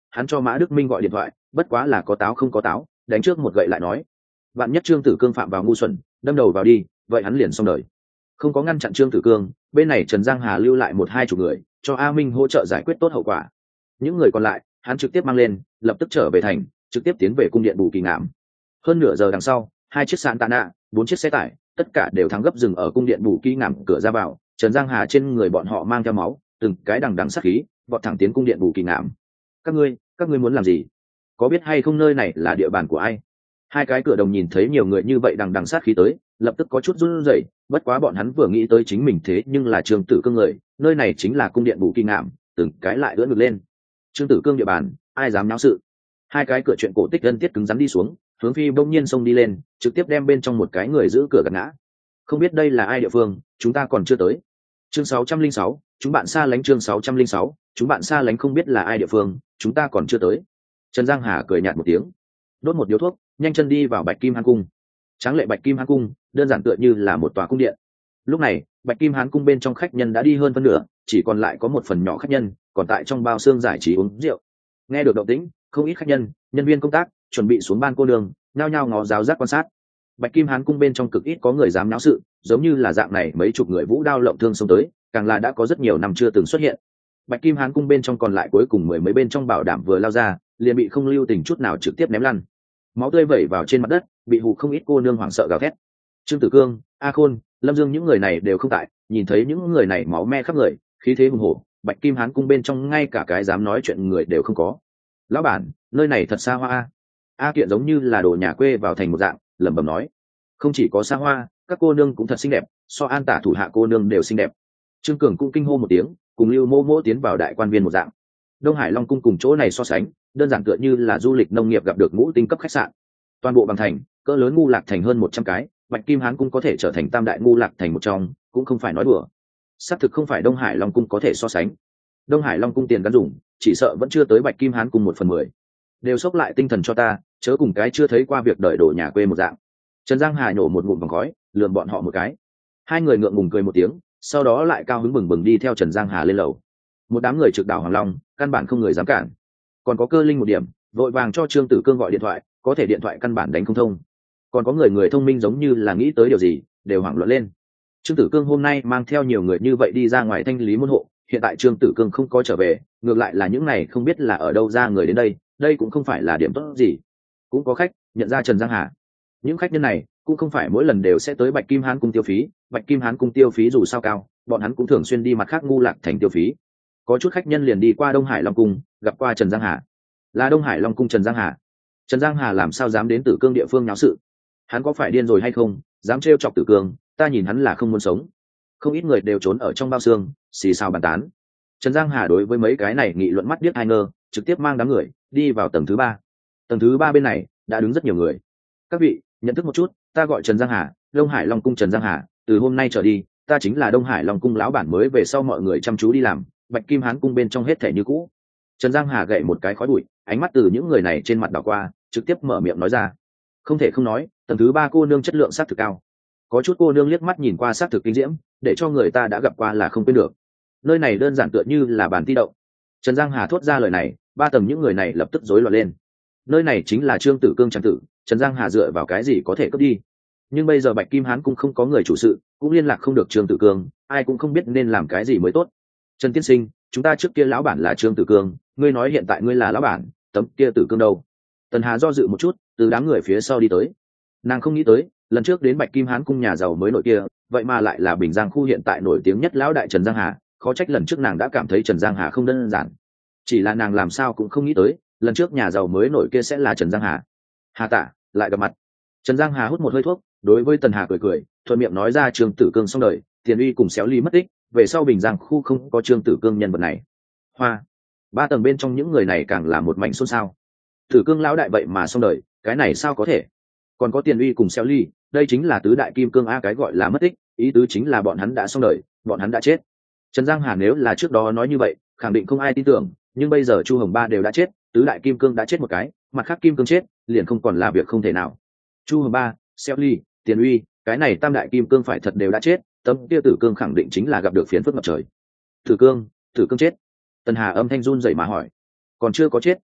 hắn cho Mã Đức Minh gọi điện thoại, bất quá là có táo không có táo, đánh trước một gậy lại nói vạn nhất Trương Tử Cương phạm vào ngu xuẩn, đâm đầu vào đi, vậy hắn liền xong đời. Không có ngăn chặn Trương Tử Cương, bên này Trần Giang Hà lưu lại một hai chục người cho A Minh hỗ trợ giải quyết tốt hậu quả. Những người còn lại hắn trực tiếp mang lên, lập tức trở về thành, trực tiếp tiến về cung điện Bù Kỳ Ngạm. Hơn nửa giờ đằng sau, hai chiếc sạn tạ nạ, bốn chiếc xe tải, tất cả đều thắng gấp dừng ở cung điện Bù Kỳ Ngạm cửa ra vào. Trần Giang Hà trên người bọn họ mang theo máu, từng cái đằng đằng sát khí, vọt thẳng tiến cung điện Bù Kỳ Ngạm. Các ngươi, các ngươi muốn làm gì? Có biết hay không nơi này là địa bàn của ai? Hai cái cửa đồng nhìn thấy nhiều người như vậy đằng đằng sát khí tới, lập tức có chút run rẩy. Bất quá bọn hắn vừa nghĩ tới chính mình thế nhưng là Trương Tử Cương người, nơi này chính là cung điện Bù Kỳ Ngạm, từng cái lại ưỡn ngực lên. Trương Tử Cương địa bàn, ai dám náo sự? Hai cái cửa chuyện cổ tích gân tiết cứng rắn đi xuống, hướng phi bỗng nhiên xông đi lên, trực tiếp đem bên trong một cái người giữ cửa gạt ngã. Không biết đây là ai địa phương, chúng ta còn chưa tới. Chương sáu trăm linh sáu, chúng bạn xa lánh. Chương sáu trăm linh sáu, chúng bạn xa lánh. Không biết là ai địa phương, chúng ta còn chưa tới. Trần Giang Hà cười nhạt một tiếng, đốt một điếu thuốc, nhanh chân đi vào Bạch Kim Hán cung. Tráng lệ Bạch Kim Hán cung, đơn giản tựa như là một tòa cung điện. Lúc này, Bạch Kim Hán cung bên trong khách nhân đã đi hơn phân nửa, chỉ còn lại có một phần nhỏ khách nhân còn tại trong bao xương giải trí uống rượu. Nghe được động tĩnh, không ít khách nhân, nhân viên công tác chuẩn bị xuống ban cô đường, nhao nhao ngó giáo giác quan sát. Bạch Kim Hán cung bên trong cực ít có người dám náo sự, giống như là dạng này mấy chục người vũ đao lộng thương xông tới, càng là đã có rất nhiều năm chưa từng xuất hiện. Bạch Kim Hán cung bên trong còn lại cuối cùng mười mấy bên trong bảo đảm vừa lao ra, liền bị không lưu tình chút nào trực tiếp ném lăn. Máu tươi vẩy vào trên mặt đất, bị hù không ít cô nương hoảng sợ gào thét. Trương Tử Cương, A Khôn, Lâm Dương những người này đều không tại, nhìn thấy những người này máu me khắp người, khí thế hùng hổ, Bạch Kim Hán cung bên trong ngay cả cái dám nói chuyện người đều không có. Lão bản, nơi này thật xa hoa a. A Kiện giống như là đồ nhà quê vào thành một dạng, lẩm bẩm nói. Không chỉ có xa hoa, các cô nương cũng thật xinh đẹp, so An Tả thủ hạ cô nương đều xinh đẹp. Trương Cường cũng kinh hô một tiếng, cùng Lưu Mô Mô tiến vào đại quan viên một dạng. Đông Hải Long cung cùng chỗ này so sánh, đơn giản tựa như là du lịch nông nghiệp gặp được ngũ tinh cấp khách sạn. Toàn bộ bằng thành, cỡ lớn ngu lạc thành hơn một trăm cái, Bạch Kim Hán cung có thể trở thành tam đại ngu lạc thành một trong, cũng không phải nói đùa. Xác thực không phải Đông Hải Long cung có thể so sánh. Đông Hải Long cung tiền gắn dùng, chỉ sợ vẫn chưa tới Bạch Kim Hán cung một phần mười. Đều xốc lại tinh thần cho ta, chớ cùng cái chưa thấy qua việc đợi đổ nhà quê một dạng. Trần Giang Hà nhổ một ngụm vòng khói, lườm bọn họ một cái. Hai người ngượng ngùng cười một tiếng, sau đó lại cao hứng bừng bừng đi theo Trần Giang Hà lên lầu. Một đám người trực đảo Hoàng Long, căn bản không người dám cản. Còn có Cơ Linh một điểm, vội vàng cho Trương Tử Cương gọi điện thoại, có thể điện thoại căn bản đánh không thông. Còn có người người thông minh giống như là nghĩ tới điều gì, đều hoảng loạn lên. Trương Tử Cương hôm nay mang theo nhiều người như vậy đi ra ngoài thanh lý môn hộ, hiện tại Trương Tử Cương không có trở về, ngược lại là những này không biết là ở đâu ra người đến đây, đây cũng không phải là điểm tốt gì. Cũng có khách nhận ra Trần Giang Hà. Những khách nhân này cũng không phải mỗi lần đều sẽ tới Bạch Kim Hán cung tiêu phí, Bạch Kim Hán cung tiêu phí dù sao cao, bọn hắn cũng thường xuyên đi mặt khác ngu lạc thành tiêu phí. Có chút khách nhân liền đi qua Đông Hải Long cung, gặp qua Trần Giang Hà. Là Đông Hải Long cung Trần Giang Hà. Trần Giang Hà làm sao dám đến Tử Cương địa phương náo sự? Hắn có phải điên rồi hay không, dám trêu chọc Tử Cương, ta nhìn hắn là không muốn sống. Không ít người đều trốn ở trong bao xương, xì xào bàn tán. Trần Giang Hà đối với mấy cái này nghị luận mắt điếc hai ngơ, trực tiếp mang đám người đi vào tầng thứ ba. Tầng thứ ba bên này đã đứng rất nhiều người. Các vị, nhận thức một chút, ta gọi Trần Giang Hà, Đông Hải Long cung Trần Giang Hà, từ hôm nay trở đi, ta chính là Đông Hải Long cung lão bản mới về sau mọi người chăm chú đi làm, Bạch Kim Hán cung bên trong hết thể như cũ. Trần Giang Hà gậy một cái khói bụi, ánh mắt từ những người này trên mặt đảo qua, trực tiếp mở miệng nói ra. Không thể không nói, tầng thứ ba cô nương chất lượng sát thực cao. Có chút cô nương liếc mắt nhìn qua sát thực kinh diễm, để cho người ta đã gặp qua là không quên được. Nơi này đơn giản tựa như là bàn thi đậu. Trần Giang Hà thốt ra lời này, ba tầng những người này lập tức rối loạn lên. Nơi này chính là Trương Tử Cương trang tử, Trần Giang Hà dựa vào cái gì có thể cướp đi? Nhưng bây giờ Bạch Kim Hán cung không có người chủ sự, cũng liên lạc không được Trương Tử Cương, ai cũng không biết nên làm cái gì mới tốt. Trần tiên sinh, chúng ta trước kia lão bản là Trương Tử Cương, ngươi nói hiện tại ngươi là lão bản, tấm kia Tử Cương đâu? Tần Hà do dự một chút, từ đám người phía sau đi tới. Nàng không nghĩ tới, lần trước đến Bạch Kim Hán cung nhà giàu mới nổi kia, vậy mà lại là Bình Giang khu hiện tại nổi tiếng nhất lão đại Trần Giang Hà, khó trách lần trước nàng đã cảm thấy Trần Giang Hà không đơn giản. Chỉ là nàng làm sao cũng không nghĩ tới, lần trước nhà giàu mới nổi kia sẽ là Trần Giang Hà. Hà Tả, lại gặp mặt. Trần Giang Hà hút một hơi thuốc, đối với Tần Hà cười cười, thuận miệng nói ra Trương Tử Cương xong đời, Tiền Uy cùng Xéo Ly mất tích, về sau Bình Giang khu không có Trương Tử Cương nhân vật này. Hoa, ba tầng bên trong những người này càng là một mảnh xôn xao. Tử Cương lão đại vậy mà xong đời, cái này sao có thể? Còn có Tiền Uy cùng Xéo Ly, đây chính là tứ đại kim cương a, cái gọi là mất tích, ý tứ chính là bọn hắn đã xong đời, bọn hắn đã chết. Trần Giang Hà nếu là trước đó nói như vậy, khẳng định không ai tin tưởng, nhưng bây giờ Chu Hồng Ba đều đã chết, tứ đại kim cương đã chết một cái, mặt khác kim cương chết, liền không còn là việc không thể nào. Chu Hồng Ba, Xéo Ly, Tiền Uy, cái này tam đại kim cương phải thật đều đã chết, tấm kia Tử Cương khẳng định chính là gặp được phiến phức ngập trời. Tử Cương, Tử Cương chết. Tần Hà âm thanh run rẩy mà hỏi. Còn chưa có chết,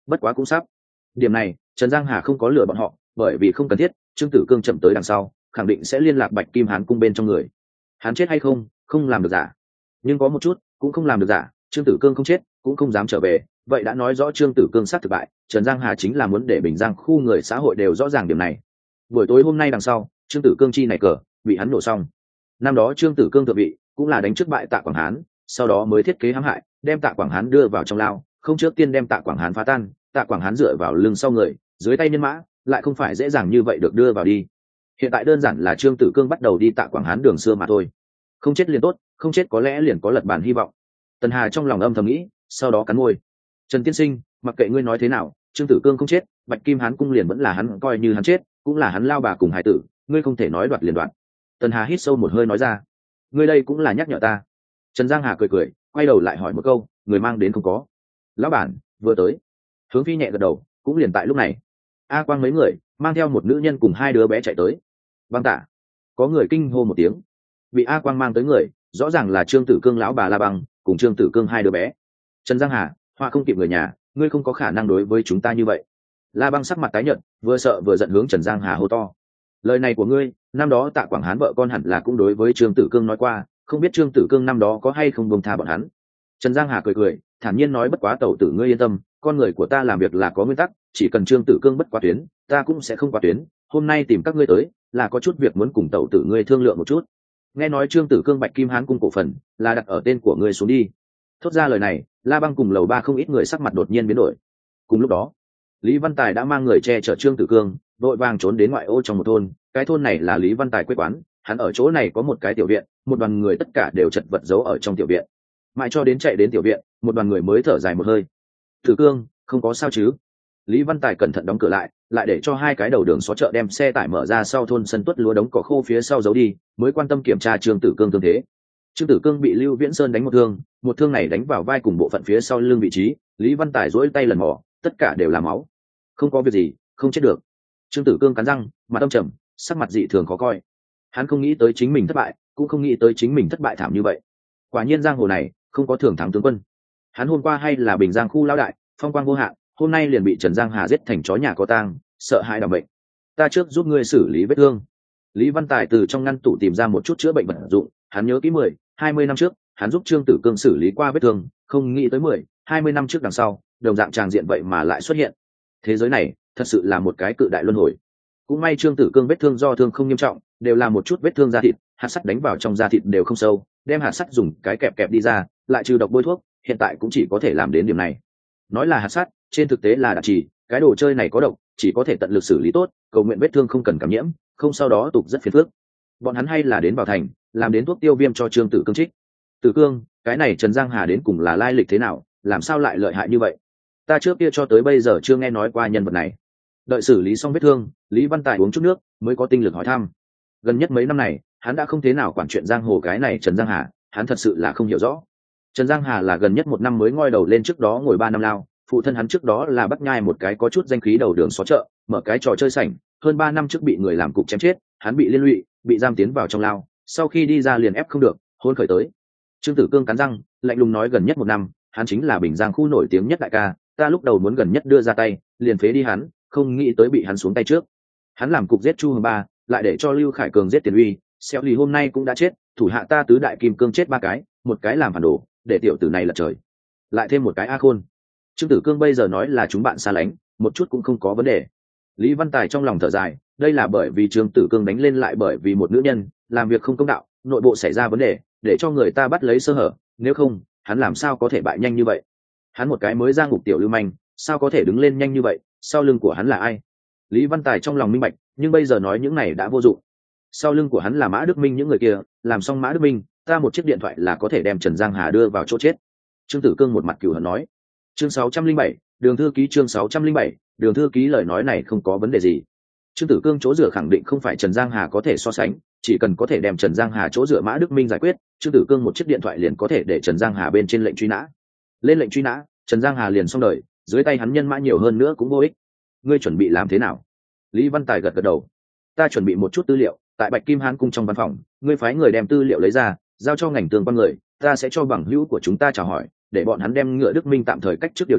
bất quá cũng sắp. Điểm này Trần Giang Hà không có lừa bọn họ, bởi vì không cần thiết. Trương Tử Cương chậm tới đằng sau khẳng định sẽ liên lạc Bạch Kim Hán cung bên trong người. Hắn chết hay không không làm được giả, nhưng có một chút cũng không làm được giả, Trương Tử Cương không chết cũng không dám trở về. Vậy đã nói rõ Trương Tử Cương sát thực bại. Trần Giang Hà chính là muốn để Bình Giang khu người xã hội đều rõ ràng điểm này. Buổi tối hôm nay đằng sau, Trương Tử Cương chi này cờ bị hắn nổ xong. Năm đó Trương Tử Cương thượng vị cũng là đánh trước bại Tạ Quảng Hán, sau đó mới thiết kế hãm hại, đem Tạ Quảng Hán đưa vào trong lao, không trước tiên đem Tạ Quảng Hán phá tan. Tạ Quảng Hán dựa vào lưng sau người, dưới tay nhân mã, lại không phải dễ dàng như vậy được đưa vào đi. Hiện tại đơn giản là Trương Tử Cương bắt đầu đi Tạ Quảng Hán đường xưa mà thôi. Không chết liền tốt, không chết có lẽ liền có lật bàn hy vọng. Tần Hà trong lòng âm thầm nghĩ, sau đó cắn môi. Trần tiên sinh, mặc kệ ngươi nói thế nào, Trương Tử Cương không chết, Bạch Kim Hán cung liền vẫn là hắn, coi như hắn chết cũng là hắn lao bà cùng hải tử, ngươi không thể nói đoạt liền đoạt. Tần Hà hít sâu một hơi nói ra, ngươi đây cũng là nhắc nhở ta. Trần Giang Hà cười cười, quay đầu lại hỏi một câu, người mang đến không có? Lão bản vừa tới. Hướng Phi nhẹ gật đầu, cũng liền tại lúc này, A Quang mấy người mang theo một nữ nhân cùng hai đứa bé chạy tới. Băng Tả, có người kinh hô một tiếng. Bị A Quang mang tới người rõ ràng là Trương Tử Cương lão bà La Băng cùng Trương Tử Cương hai đứa bé. Trần Giang Hà, hoa không kịp người nhà, ngươi không có khả năng đối với chúng ta như vậy. La Băng sắc mặt tái nhợt, vừa sợ vừa giận hướng Trần Giang Hà hô to, lời này của ngươi năm đó Tạ Quảng Hán vợ con hẳn là cũng đối với Trương Tử Cương nói qua, không biết Trương Tử Cương năm đó có hay không buông tha bọn hắn. Trần Giang Hà cười cười, thản nhiên nói, bất quá tẩu tử ngươi yên tâm, con người của ta làm việc là có nguyên tắc, chỉ cần Trương Tử Cương bất quá tuyến, ta cũng sẽ không qua tuyến. Hôm nay tìm các ngươi tới là có chút việc muốn cùng tẩu tử ngươi thương lượng một chút. Nghe nói Trương Tử Cương Bạch Kim Hán cung cổ phần là đặt ở tên của ngươi xuống đi. Thốt ra lời này, La Băng cùng lầu ba không ít người sắc mặt đột nhiên biến đổi. Cùng lúc đó, Lý Văn Tài đã mang người che chở Trương Tử Cương, vội vàng trốn đến ngoại ô trong một thôn. Cái thôn này là Lý Văn Tài quê quán, hắn ở chỗ này có một cái tiểu viện, một đoàn người tất cả đều chật vật giấu ở trong tiểu viện. Mãi cho đến chạy đến tiểu viện, một đoàn người mới thở dài một hơi. Tử Cương, không có sao chứ? Lý Văn Tài cẩn thận đóng cửa lại, lại để cho hai cái đầu đường xó chợ đem xe tải mở ra sau thôn sân tuất lúa đống cỏ khô phía sau giấu đi, mới quan tâm kiểm tra Trương Tử Cương thương thế. Trương Tử Cương bị Lưu Viễn Sơn đánh một thương, một thương này đánh vào vai cùng bộ phận phía sau lưng vị trí. Lý Văn Tài duỗi tay lần mò, tất cả đều là máu. Không có việc gì, không chết được. Trương Tử Cương cắn răng, mặt âm trầm, sắc mặt dị thường khó coi. Hắn không nghĩ tới chính mình thất bại, cũng không nghĩ tới chính mình thất bại thảm như vậy. Quả nhiên giang hồ này không có thưởng thắng tướng quân. Hắn hôm qua hay là Bình Giang khu lão đại, phong quang vô hạn, hôm nay liền bị Trần Giang Hà giết thành chó nhà có tang, sợ hãi đảm bệnh. Ta trước giúp ngươi xử lý vết thương. Lý Văn Tài từ trong ngăn tủ tìm ra một chút chữa bệnh vật dụng, hắn nhớ kỹ mười, hai mươi năm trước, hắn giúp Trương Tử Cương xử lý qua vết thương, không nghĩ tới mười, hai mươi năm trước đằng sau, đồng dạng tràng diện vậy mà lại xuất hiện. Thế giới này, thật sự là một cái cự đại luân hồi. Cũng may Trương Tử Cương vết thương do thương không nghiêm trọng, đều là một chút vết thương da thịt, hạt sắt đánh vào trong da thịt đều không sâu, đem hạt sắt dùng cái kẹp kẹp đi ra, lại trừ độc bôi thuốc, hiện tại cũng chỉ có thể làm đến điểm này. Nói là hạt sắt, trên thực tế là đạn trì, cái đồ chơi này có độc, chỉ có thể tận lực xử lý tốt, cầu nguyện vết thương không cần cảm nhiễm, không sau đó tục rất phiền phức. Bọn hắn hay là đến vào thành, làm đến thuốc tiêu viêm cho Trương Tử Cương trích. Tử Cương, cái này Trần Giang Hà đến cùng là lai lịch thế nào, làm sao lại lợi hại như vậy? Ta trước kia cho tới bây giờ chưa nghe nói qua nhân vật này. Đợi xử lý xong vết thương, Lý Văn Tài uống chút nước, mới có tinh lực hỏi thăm. Gần nhất mấy năm này, hắn đã không thế nào quản chuyện giang hồ cái này Trần Giang Hà, hắn thật sự là không hiểu rõ. Trần Giang Hà là gần nhất một năm mới ngoi đầu lên, trước đó ngồi ba năm lao, phụ thân hắn trước đó là Bắc Nhai một cái có chút danh khí đầu đường xó chợ, mở cái trò chơi sảnh, hơn ba năm trước bị người làm cục chém chết, hắn bị liên lụy, bị giam tiến vào trong lao, sau khi đi ra liền ép không được, hôn khởi tới. Trương Tử Cương cắn răng, lạnh lùng nói, gần nhất một năm, hắn chính là Bình Giang khu nổi tiếng nhất đại ca, ta lúc đầu muốn gần nhất đưa ra tay, liền phế đi hắn, không nghĩ tới bị hắn xuống tay trước. Hắn làm cục giết Chu Hồng Ba, lại để cho Lưu Khải Cường giết Tiền Uy, Xéo Lì hôm nay cũng đã chết, thủ hạ ta tứ đại kim cương chết ba cái, một cái làm phản đồ, để tiểu tử này lật trời, lại thêm một cái A Khôn. Trương Tử Cương bây giờ nói là chúng bạn xa lánh, một chút cũng không có vấn đề. Lý Văn Tài trong lòng thở dài, đây là bởi vì Trương Tử Cương đánh lên lại bởi vì một nữ nhân, làm việc không công đạo, nội bộ xảy ra vấn đề, để cho người ta bắt lấy sơ hở, nếu không, hắn làm sao có thể bại nhanh như vậy? Hắn một cái mới ra ngục tiểu lưu manh, sao có thể đứng lên nhanh như vậy, sau lưng của hắn là ai? Lý Văn Tài trong lòng minh bạch, nhưng bây giờ nói những này đã vô dụng. Sau lưng của hắn là Mã Đức Minh những người kia, làm xong Mã Đức Minh, ta một chiếc điện thoại là có thể đem Trần Giang Hà đưa vào chỗ chết. Trương Tử Cương một mặt cừu hận nói. Chương sáu trăm linh bảy, Đường thư ký, chương sáu trăm linh bảy, Đường thư ký, lời nói này không có vấn đề gì. Trương Tử Cương chỗ dựa khẳng định không phải Trần Giang Hà có thể so sánh, chỉ cần có thể đem Trần Giang Hà chỗ dựa Mã Đức Minh giải quyết, Trương Tử Cương một chiếc điện thoại liền có thể để Trần Giang Hà bên trên lệnh truy nã. Lên lệnh truy nã, Trần Giang Hà liền xong đời, dưới tay hắn nhân mã nhiều hơn nữa cũng vô ích. Ngươi chuẩn bị làm thế nào? Lý Văn Tài gật gật đầu. Ta chuẩn bị một chút tư liệu, tại Bạch Kim Hán cung trong văn phòng, ngươi phái người đem tư liệu lấy ra, giao cho ngành tường quan người, ta sẽ cho bằng hữu của chúng ta chào hỏi, để bọn hắn đem Ngựa Đức Minh tạm thời cách chức điều tra,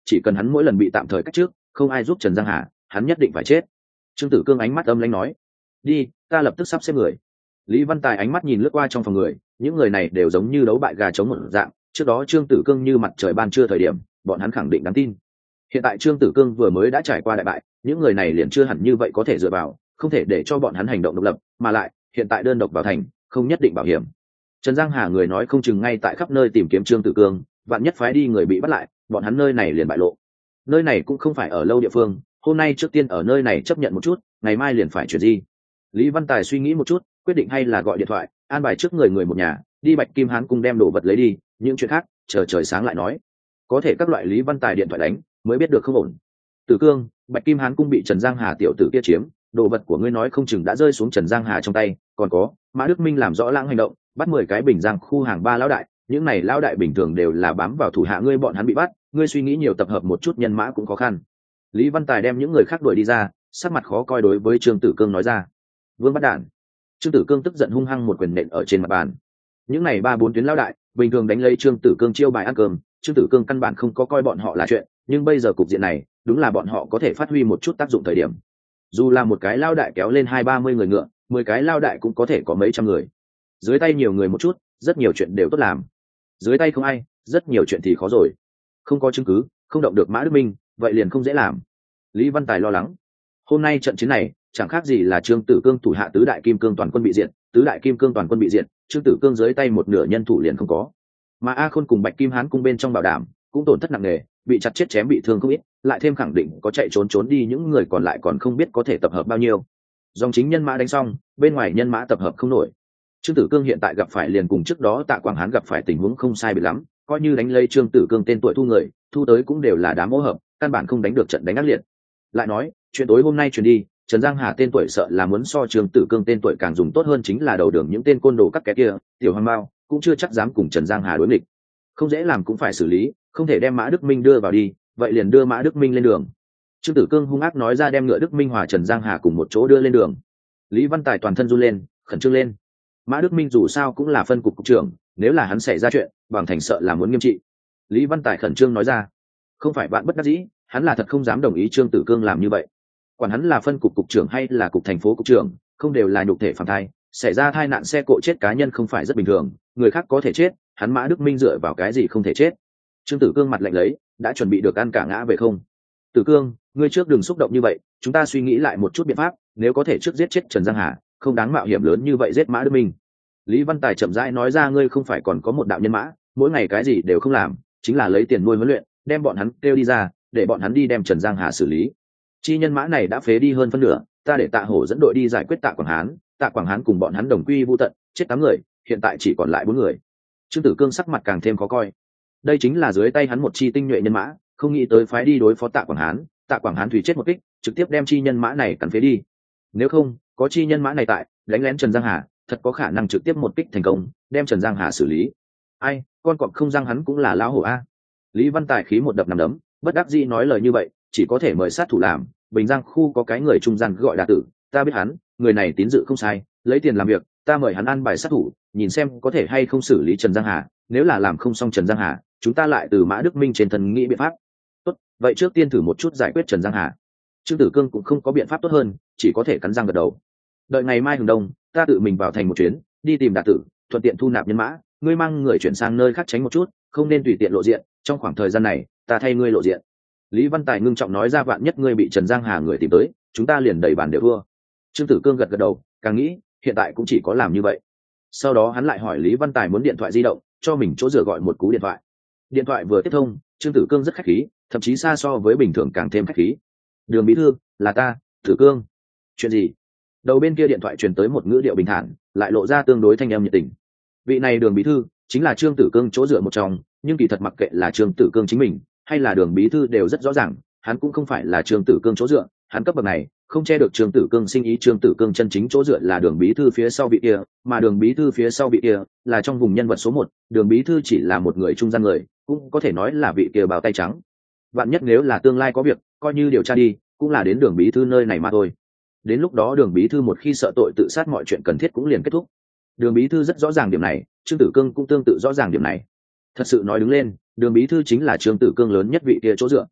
chỉ cần hắn mỗi lần bị tạm thời cách trước, không ai giúp Trần Giang Hà, hắn nhất định phải chết. Trương Tử Cương ánh mắt âm lãnh nói, đi, ta lập tức sắp xếp người. Lý Văn Tài ánh mắt nhìn lướt qua trong phòng người, những người này đều giống như đấu bại gà chống một dạng, trước đó Trương Tử Cương như mặt trời ban trưa thời điểm, bọn hắn khẳng định đáng tin. Hiện tại Trương Tử Cương vừa mới đã trải qua đại bại, những người này liền chưa hẳn như vậy có thể dựa vào, không thể để cho bọn hắn hành động độc lập, mà lại, hiện tại đơn độc vào thành, không nhất định bảo hiểm. Trần Giang Hà người nói không chừng ngay tại khắp nơi tìm kiếm Trương Tử Cương, vạn nhất phái đi người bị bắt lại, bọn hắn nơi này liền bại lộ. Nơi này cũng không phải ở lâu địa phương, hôm nay trước tiên ở nơi này chấp nhận một chút, ngày mai liền phải chuyển di. Lý Văn Tài suy nghĩ một chút, quyết định hay là gọi điện thoại, an bài trước người người một nhà, đi Bạch Kim Hán cung đem đồ vật lấy đi, những chuyện khác, chờ trời sáng lại nói. Có thể các loại Lý Văn Tài điện thoại đánh, mới biết được không ổn. Tử Cương, Bạch Kim Hán cung bị Trần Giang Hà tiểu tử kia chiếm, đồ vật của ngươi nói không chừng đã rơi xuống Trần Giang Hà trong tay, còn có, Mã Đức Minh làm rõ lãng hành động, bắt mười cái Bình Giang khu hàng ba lão đại, những này lão đại bình thường đều là bám vào thủ hạ ngươi, bọn hắn bị bắt, ngươi suy nghĩ nhiều tập hợp một chút nhân mã cũng khó khăn. Lý Văn Tài đem những người khác đuổi đi ra, sắc mặt khó coi đối với Trương Tử Cương nói ra. Vương bắt đản. Trương Tử Cương tức giận hung hăng một quyền nện ở trên mặt bàn. Những này ba bốn tuyến lão đại, bình thường đánh lấy Trương Tử Cương chiêu bài ăn cơm, Trương Tử Cương căn bản không có coi bọn họ là chuyện, nhưng bây giờ cục diện này, đúng là bọn họ có thể phát huy một chút tác dụng thời điểm. Dù là một cái lao đại kéo lên hai ba mươi người ngựa, mười cái lao đại cũng có thể có mấy trăm người. Dưới tay nhiều người một chút, rất nhiều chuyện đều tốt làm. Dưới tay không ai, rất nhiều chuyện thì khó rồi. Không có chứng cứ, không động được Mã Đức Minh, vậy liền không dễ làm. Lý Văn Tài lo lắng. Hôm nay trận chiến này, chẳng khác gì là Trương Tử Cương thủ hạ tứ đại kim cương toàn quân bị diệt, tứ đại kim cương toàn quân bị diệt, Trương Tử Cương dưới tay một nửa nhân thủ liền không có. Mà A Khôn cùng Bạch Kim Hán cung bên trong bảo đảm, cũng tổn thất nặng nề, bị chặt chết chém bị thương không ít, lại thêm khẳng định có chạy trốn trốn đi những người còn lại còn không biết có thể tập hợp bao nhiêu. Dòng chính nhân mã đánh xong, bên ngoài nhân mã tập hợp không nổi. Trương Tử Cương hiện tại gặp phải liền cùng trước đó Tạ Quảng Hán gặp phải tình huống không sai biệt lắm, coi như đánh lấy Trương Tử Cương tên tuổi thu người, thu tới cũng đều là đám hỗ hợp, căn bản không đánh được trận đánh ác liệt. Lại nói, chuyện tối hôm nay truyền đi, Trần Giang Hà tên tuổi sợ là muốn so Trương Tử Cương tên tuổi càng dùng tốt hơn, chính là đầu đường những tên côn đồ các kẻ kia, tiểu hoang mao cũng chưa chắc dám cùng Trần Giang Hà đối nghịch. Không dễ làm cũng phải xử lý, không thể đem Mã Đức Minh đưa vào đi, vậy liền đưa Mã Đức Minh lên đường. Trương Tử Cương hung ác nói ra, đem ngựa Đức Minh hòa Trần Giang Hà cùng một chỗ đưa lên đường. Lý Văn Tài toàn thân run lên, khẩn trương lên. Mã Đức Minh dù sao cũng là phân cục cục trưởng, nếu là hắn xảy ra chuyện, bằng thành sợ là muốn nghiêm trị. Lý Văn Tài khẩn trương nói ra, không phải bạn bất đắc dĩ, hắn là thật không dám đồng ý Trương Tử Cương làm như vậy. Quản hắn là phân cục cục trưởng hay là cục thành phố cục trưởng, không đều là nhục thể phàm thai, xảy ra tai nạn xe cộ chết cá nhân không phải rất bình thường, người khác có thể chết, hắn Mã Đức Minh dựa vào cái gì không thể chết? Trương Tử Cương mặt lạnh lấy, đã chuẩn bị được ăn cả ngã về không? Tử Cương, ngươi trước đừng xúc động như vậy, chúng ta suy nghĩ lại một chút biện pháp, nếu có thể trước giết chết Trần Giang Hà, không đáng mạo hiểm lớn như vậy giết Mã Đức Minh. Lý Văn Tài chậm rãi nói ra, ngươi không phải còn có một đạo nhân mã, mỗi ngày cái gì đều không làm, chính là lấy tiền nuôi huấn luyện, đem bọn hắn kêu đi ra, để bọn hắn đi đem Trần Giang Hà xử lý. Chi nhân mã này đã phế đi hơn phân nửa, ta để Tạ Hổ dẫn đội đi giải quyết Tạ Quảng Hán, Tạ Quảng Hán cùng bọn hắn đồng quy vu tận, chết tám người, hiện tại chỉ còn lại bốn người. Trương Tử Cương sắc mặt càng thêm khó coi. Đây chính là dưới tay hắn một chi tinh nhuệ nhân mã, không nghĩ tới phái đi đối phó Tạ Quảng Hán, Tạ Quảng Hán thủy chết một kích, trực tiếp đem chi nhân mã này cắn phế đi. Nếu không, có chi nhân mã này tại, đánh lén Trần Giang Hà, thật có khả năng trực tiếp một kích thành công, đem Trần Giang Hà xử lý. Ai, con cọp không răng hắn cũng là lão hổ a. Lý Văn Tài khí một đập nằm đấm, bất đắc dĩ nói lời như vậy, chỉ có thể mời sát thủ làm. Bình Giang khu có cái người trung gian gọi Đa Tử, ta biết hắn, người này tín dự không sai, lấy tiền làm việc, ta mời hắn ăn bài sát thủ, nhìn xem có thể hay không xử lý Trần Giang Hà, nếu là làm không xong Trần Giang Hà, chúng ta lại từ Mã Đức Minh trên thân nghĩ biện pháp. Tốt, vậy trước tiên thử một chút giải quyết Trần Giang Hà. Trương Tử Cương cũng không có biện pháp tốt hơn, chỉ có thể cắn răng gật đầu. Đợi ngày mai hừng đông, ta tự mình vào thành một chuyến, đi tìm Đa Tử, thuận tiện thu nạp nhân mã, ngươi mang người chuyển sang nơi khác tránh một chút, không nên tùy tiện lộ diện, trong khoảng thời gian này, ta thay ngươi lộ diện. Lý Văn Tài ngưng trọng nói ra, vạn nhất ngươi bị Trần Giang Hà người tìm tới, chúng ta liền đẩy bàn đều thua. Trương Tử Cương gật gật đầu, càng nghĩ, hiện tại cũng chỉ có làm như vậy. Sau đó hắn lại hỏi Lý Văn Tài muốn điện thoại di động, cho mình chỗ dựa gọi một cú điện thoại. Điện thoại vừa tiếp thông, Trương Tử Cương rất khách khí, thậm chí xa so với bình thường càng thêm khách khí. Đường bí thư, là ta, Tử Cương. Chuyện gì? Đầu bên kia điện thoại truyền tới một ngữ điệu bình thản, lại lộ ra tương đối thanh âm nhiệt tình. Vị này Đường bí thư, chính là Trương Tử Cương chỗ dựa một trong, nhưng kỳ thật mặc kệ là Trương Tử Cương chính mình, hay là Đường bí thư đều rất rõ ràng, hắn cũng không phải là Trương Tử Cương chỗ dựa, hắn cấp bậc này không che được Trương Tử Cương sinh ý. Trương Tử Cương chân chính chỗ dựa là Đường bí thư phía sau vị kia, mà Đường bí thư phía sau vị kia là trong vùng nhân vật số một, Đường bí thư chỉ là một người trung gian người, cũng có thể nói là vị kia bao tay trắng. Vạn nhất nếu là tương lai có việc, coi như điều tra đi, cũng là đến Đường bí thư nơi này mà thôi. Đến lúc đó Đường bí thư một khi sợ tội tự sát, mọi chuyện cần thiết cũng liền kết thúc. Đường bí thư rất rõ ràng điểm này, Trương Tử Cương cũng tương tự rõ ràng điểm này. Thật sự nói đứng lên, Đường bí thư chính là Trương Tử Cương lớn nhất vị kia chỗ dựa.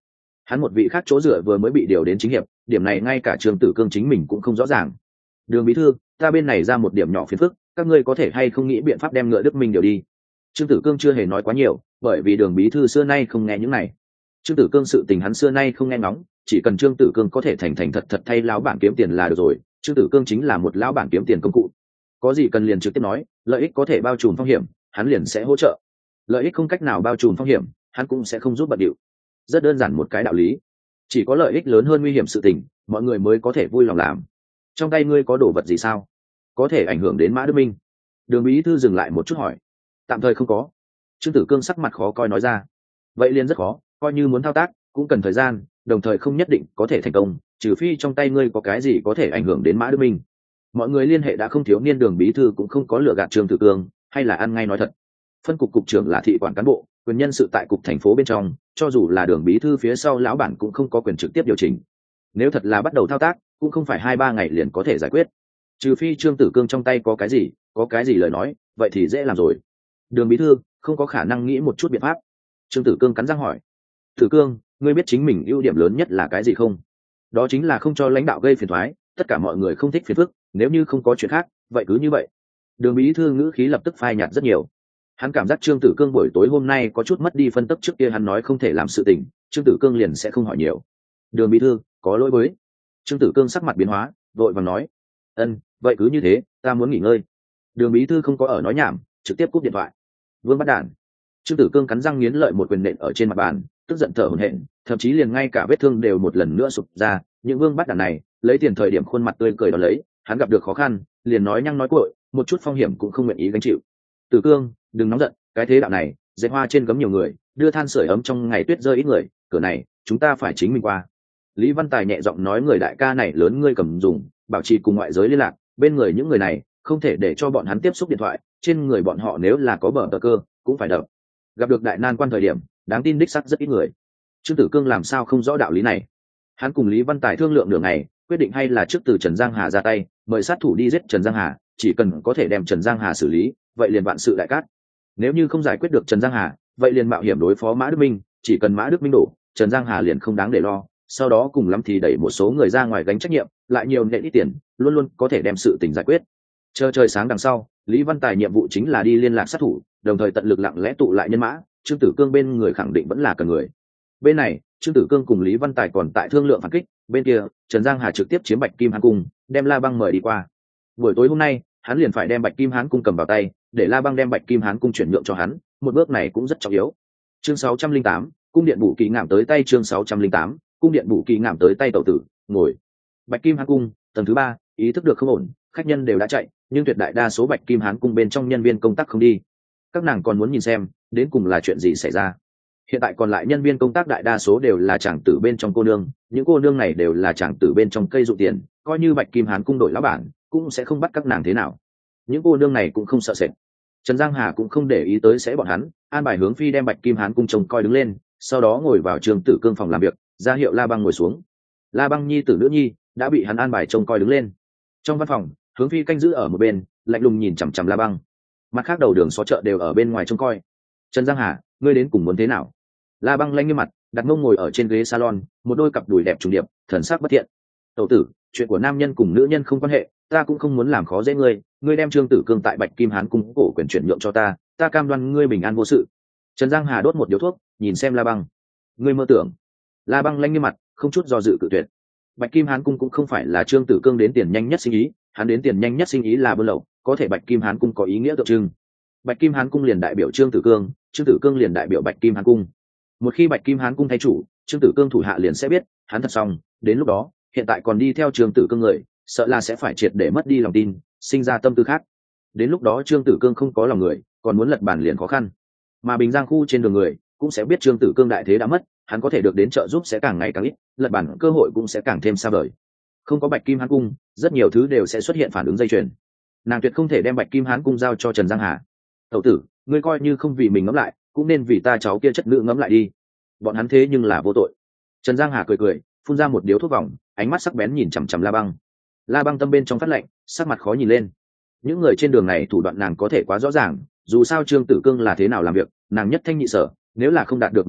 Hắn một vị khác chỗ dựa vừa mới bị điều đến chính hiệp, điểm này ngay cả Trương Tử Cương chính mình cũng không rõ ràng. Đường bí thư, ta bên này ra một điểm nhỏ phiền phức, các ngươi có thể hay không nghĩ biện pháp đem Ngựa Đức Minh điều đi. Trương Tử Cương chưa hề nói quá nhiều, bởi vì Đường bí thư xưa nay không nghe những này. Trương Tử Cương sự tình hắn xưa nay không nghe ngóng, chỉ cần Trương Tử Cương có thể thành thành thật thật thay lão bản kiếm tiền là được rồi. Trương Tử Cương chính là một lão bản kiếm tiền công cụ, có gì cần liền trực tiếp nói, lợi ích có thể bao trùm phong hiểm, hắn liền sẽ hỗ trợ. Lợi ích không cách nào bao trùm phong hiểm, hắn cũng sẽ không giúp bận điệu. Rất đơn giản một cái đạo lý. Chỉ có lợi ích lớn hơn nguy hiểm sự tình, mọi người mới có thể vui lòng làm. Trong tay ngươi có đồ vật gì sao? Có thể ảnh hưởng đến Mã Đức Minh? Đường bí thư dừng lại một chút hỏi. Tạm thời không có. Trương Tử Cương sắc mặt khó coi nói ra. Vậy liền rất khó, coi như muốn thao tác cũng cần thời gian, đồng thời không nhất định có thể thành công, trừ phi trong tay ngươi có cái gì có thể ảnh hưởng đến Mã Đức Minh. Mọi người liên hệ đã không thiếu niên, Đường bí thư cũng không có lừa gạt Trương Tử Cương, hay là ăn ngay nói thật. Phân cục cục trưởng là thị quản cán bộ, quyền nhân sự tại cục thành phố bên trong, cho dù là Đường bí thư phía sau lão bản cũng không có quyền trực tiếp điều chỉnh. Nếu thật là bắt đầu thao tác, cũng không phải hai ba ngày liền có thể giải quyết. Trừ phi Trương Tử Cương trong tay có cái gì, có cái gì lời nói, vậy thì dễ làm rồi. Đường bí thư không có khả năng nghĩ một chút biện pháp. Trương Tử Cương cắn răng hỏi. Tử Cương, ngươi biết chính mình ưu điểm lớn nhất là cái gì không? Đó chính là không cho lãnh đạo gây phiền toái, tất cả mọi người không thích phiền phức, nếu như không có chuyện khác, vậy cứ như vậy. Đường bí thư ngữ khí lập tức phai nhạt rất nhiều. Hắn cảm giác Trương Tử Cương buổi tối hôm nay có chút mất đi phân tích, trước kia hắn nói không thể làm sự tình, Trương Tử Cương liền sẽ không hỏi nhiều. Đường bí thư, có lỗi với. Trương Tử Cương sắc mặt biến hóa, vội vàng nói. Ân, vậy cứ như thế, ta muốn nghỉ ngơi. Đường bí thư không có ở nói nhảm, trực tiếp cúp điện thoại. Vương bắt đản. Trương Tử Cương cắn răng nghiến lợi một quyền nện ở trên mặt bàn, tức giận thở hổn hển, thậm chí liền ngay cả vết thương đều một lần nữa sụp ra. Những vương bắt đản này, lấy tiền thời điểm khuôn mặt tươi cười đó lấy, hắn gặp được khó khăn, liền nói nhăng nói cuội, một chút phong hiểm cũng không nguyện ý gánh chịu. Tử Cương, đừng nóng giận, cái thế đạo này, dệt hoa trên gấm nhiều người, đưa than sưởi ấm trong ngày tuyết rơi ít người, cửa này, chúng ta phải chính mình qua. Lý Văn Tài nhẹ giọng nói, người đại ca này lớn ngươi cầm dùng, bảo trì cùng ngoại giới liên lạc, bên người những người này, không thể để cho bọn hắn tiếp xúc điện thoại, trên người bọn họ nếu là có bờ tờ cơ, cũng phải đập. Gặp được đại nan quan thời điểm, đáng tin đích xác rất ít người. Trương Tử Cương làm sao không rõ đạo lý này? Hắn cùng Lý Văn Tài thương lượng nửa ngày, quyết định hay là trước từ Trần Giang Hà ra tay, mời sát thủ đi giết Trần Giang Hà, chỉ cần có thể đem Trần Giang Hà xử lý, vậy liền vạn sự đại cát. Nếu như không giải quyết được Trần Giang Hà, vậy liền mạo hiểm đối phó Mã Đức Minh, chỉ cần Mã Đức Minh đổ, Trần Giang Hà liền không đáng để lo, sau đó cùng lắm thì đẩy một số người ra ngoài gánh trách nhiệm, lại nhiều nện ít tiền, luôn luôn có thể đem sự tình giải quyết. Chờ trời sáng đằng sau, Lý Văn Tài nhiệm vụ chính là đi liên lạc sát thủ, đồng thời tận lực lặng lẽ tụ lại nhân mã. Trương Tử Cương bên người khẳng định vẫn là cần người. Bên này, Trương Tử Cương cùng Lý Văn Tài còn tại thương lượng phản kích, bên kia, Trần Giang Hà trực tiếp chiếm Bạch Kim Hán cung, đem La Băng mời đi qua. Buổi tối hôm nay, hắn liền phải đem Bạch Kim Hán cung cầm vào tay, để La Băng đem Bạch Kim Hán cung chuyển nhượng cho hắn, một bước này cũng rất trọng yếu. Chương sáu trăm linh tám, cung điện Bù Kỳ ngảm tới tay, chương sáu trăm linh tám, cung điện Bù Kỳ ngảm tới tay tẩu tử, ngồi. Bạch Kim Hán cung, tầng thứ ba, ý thức được không ổn, khách nhân đều đã chạy, nhưng tuyệt đại đa số Bạch Kim Hán cung bên trong nhân viên công tác không đi. Các nàng còn muốn nhìn xem, đến cùng là chuyện gì xảy ra. Hiện tại còn lại nhân viên công tác đại đa số đều là chàng tử bên trong cô nương, những cô nương này đều là chàng tử bên trong cây dụ tiền, coi như Bạch Kim Hán cung đổi lão bản, cũng sẽ không bắt các nàng thế nào. Những cô nương này cũng không sợ sệt. Trần Giang Hà cũng không để ý tới sẽ bọn hắn, an bài hướng phi đem Bạch Kim Hán cung trông coi đứng lên, sau đó ngồi vào Trương Tử Cương phòng làm việc, ra hiệu La Băng ngồi xuống. La Băng nhi tử nữ nhi đã bị hắn an bài trông coi đứng lên. Trong văn phòng, hướng phi canh giữ ở một bên, lạnh lùng nhìn chằm chằm La Băng. Mặt khác đầu đường xó chợ đều ở bên ngoài trông coi. Trần Giang Hà, ngươi đến cùng muốn thế nào? La Băng lanh như mặt, đặt mông ngồi ở trên ghế salon, một đôi cặp đùi đẹp trùng điệp, thần sắc bất thiện. Tẩu tử, chuyện của nam nhân cùng nữ nhân không quan hệ, ta cũng không muốn làm khó dễ ngươi, ngươi đem Trương Tử Cương tại Bạch Kim Hán cung cổ quyền chuyển nhượng cho ta, ta cam đoan ngươi bình an vô sự. Trần Giang Hà đốt một điếu thuốc, nhìn xem La Băng. Ngươi mơ tưởng. La Băng lanh như mặt, không chút do dự cự tuyệt. Bạch Kim Hán cung cũng không phải là Trương Tử Cương đến tiền nhanh nhất sinh ý, hắn đến tiền nhanh nhất sinh ý là buôn lậu, có thể Bạch Kim Hán cung có ý nghĩa tượng trưng. Bạch Kim Hán cung liền đại biểu Trương Tử Cương, Trương Tử Cương liền đại biểu Bạch Kim Hán cung. Một khi Bạch Kim Hán cung thay chủ, Trương Tử Cương thủ hạ liền sẽ biết, hắn thật xong, đến lúc đó, hiện tại còn đi theo Trương Tử Cương người, sợ là sẽ phải triệt để mất đi lòng tin, sinh ra tâm tư khác. Đến lúc đó Trương Tử Cương không có lòng người, còn muốn lật bản liền khó khăn. Mà Bình Giang khu trên đường người cũng sẽ biết Trương Tử Cương đại thế đã mất, hắn có thể được đến trợ giúp sẽ càng ngày càng ít, lật bản cơ hội cũng sẽ càng thêm xa vời. Không có Bạch Kim Hán cung, rất nhiều thứ đều sẽ xuất hiện phản ứng dây chuyền. Nàng tuyệt không thể đem Bạch Kim Hán cung giao cho Trần Giang Hà. Tẩu tử, ngươi coi như không vì mình ngẫm lại, cũng nên vì ta cháu kia chất nữ ngẫm lại đi. Bọn hắn thế nhưng là vô tội. Trần Giang Hà cười cười, phun ra một điếu thuốc vòng, ánh mắt sắc bén nhìn chằm chằm La Băng. La Băng tâm bên trong phát lạnh, sắc mặt khó nhìn lên. Những người trên đường này thủ đoạn nàng có thể quá rõ ràng, dù sao Trương Tử Cương là thế nào làm việc, nàng nhất thanh nhị sở, nếu là không đạt được mục đích,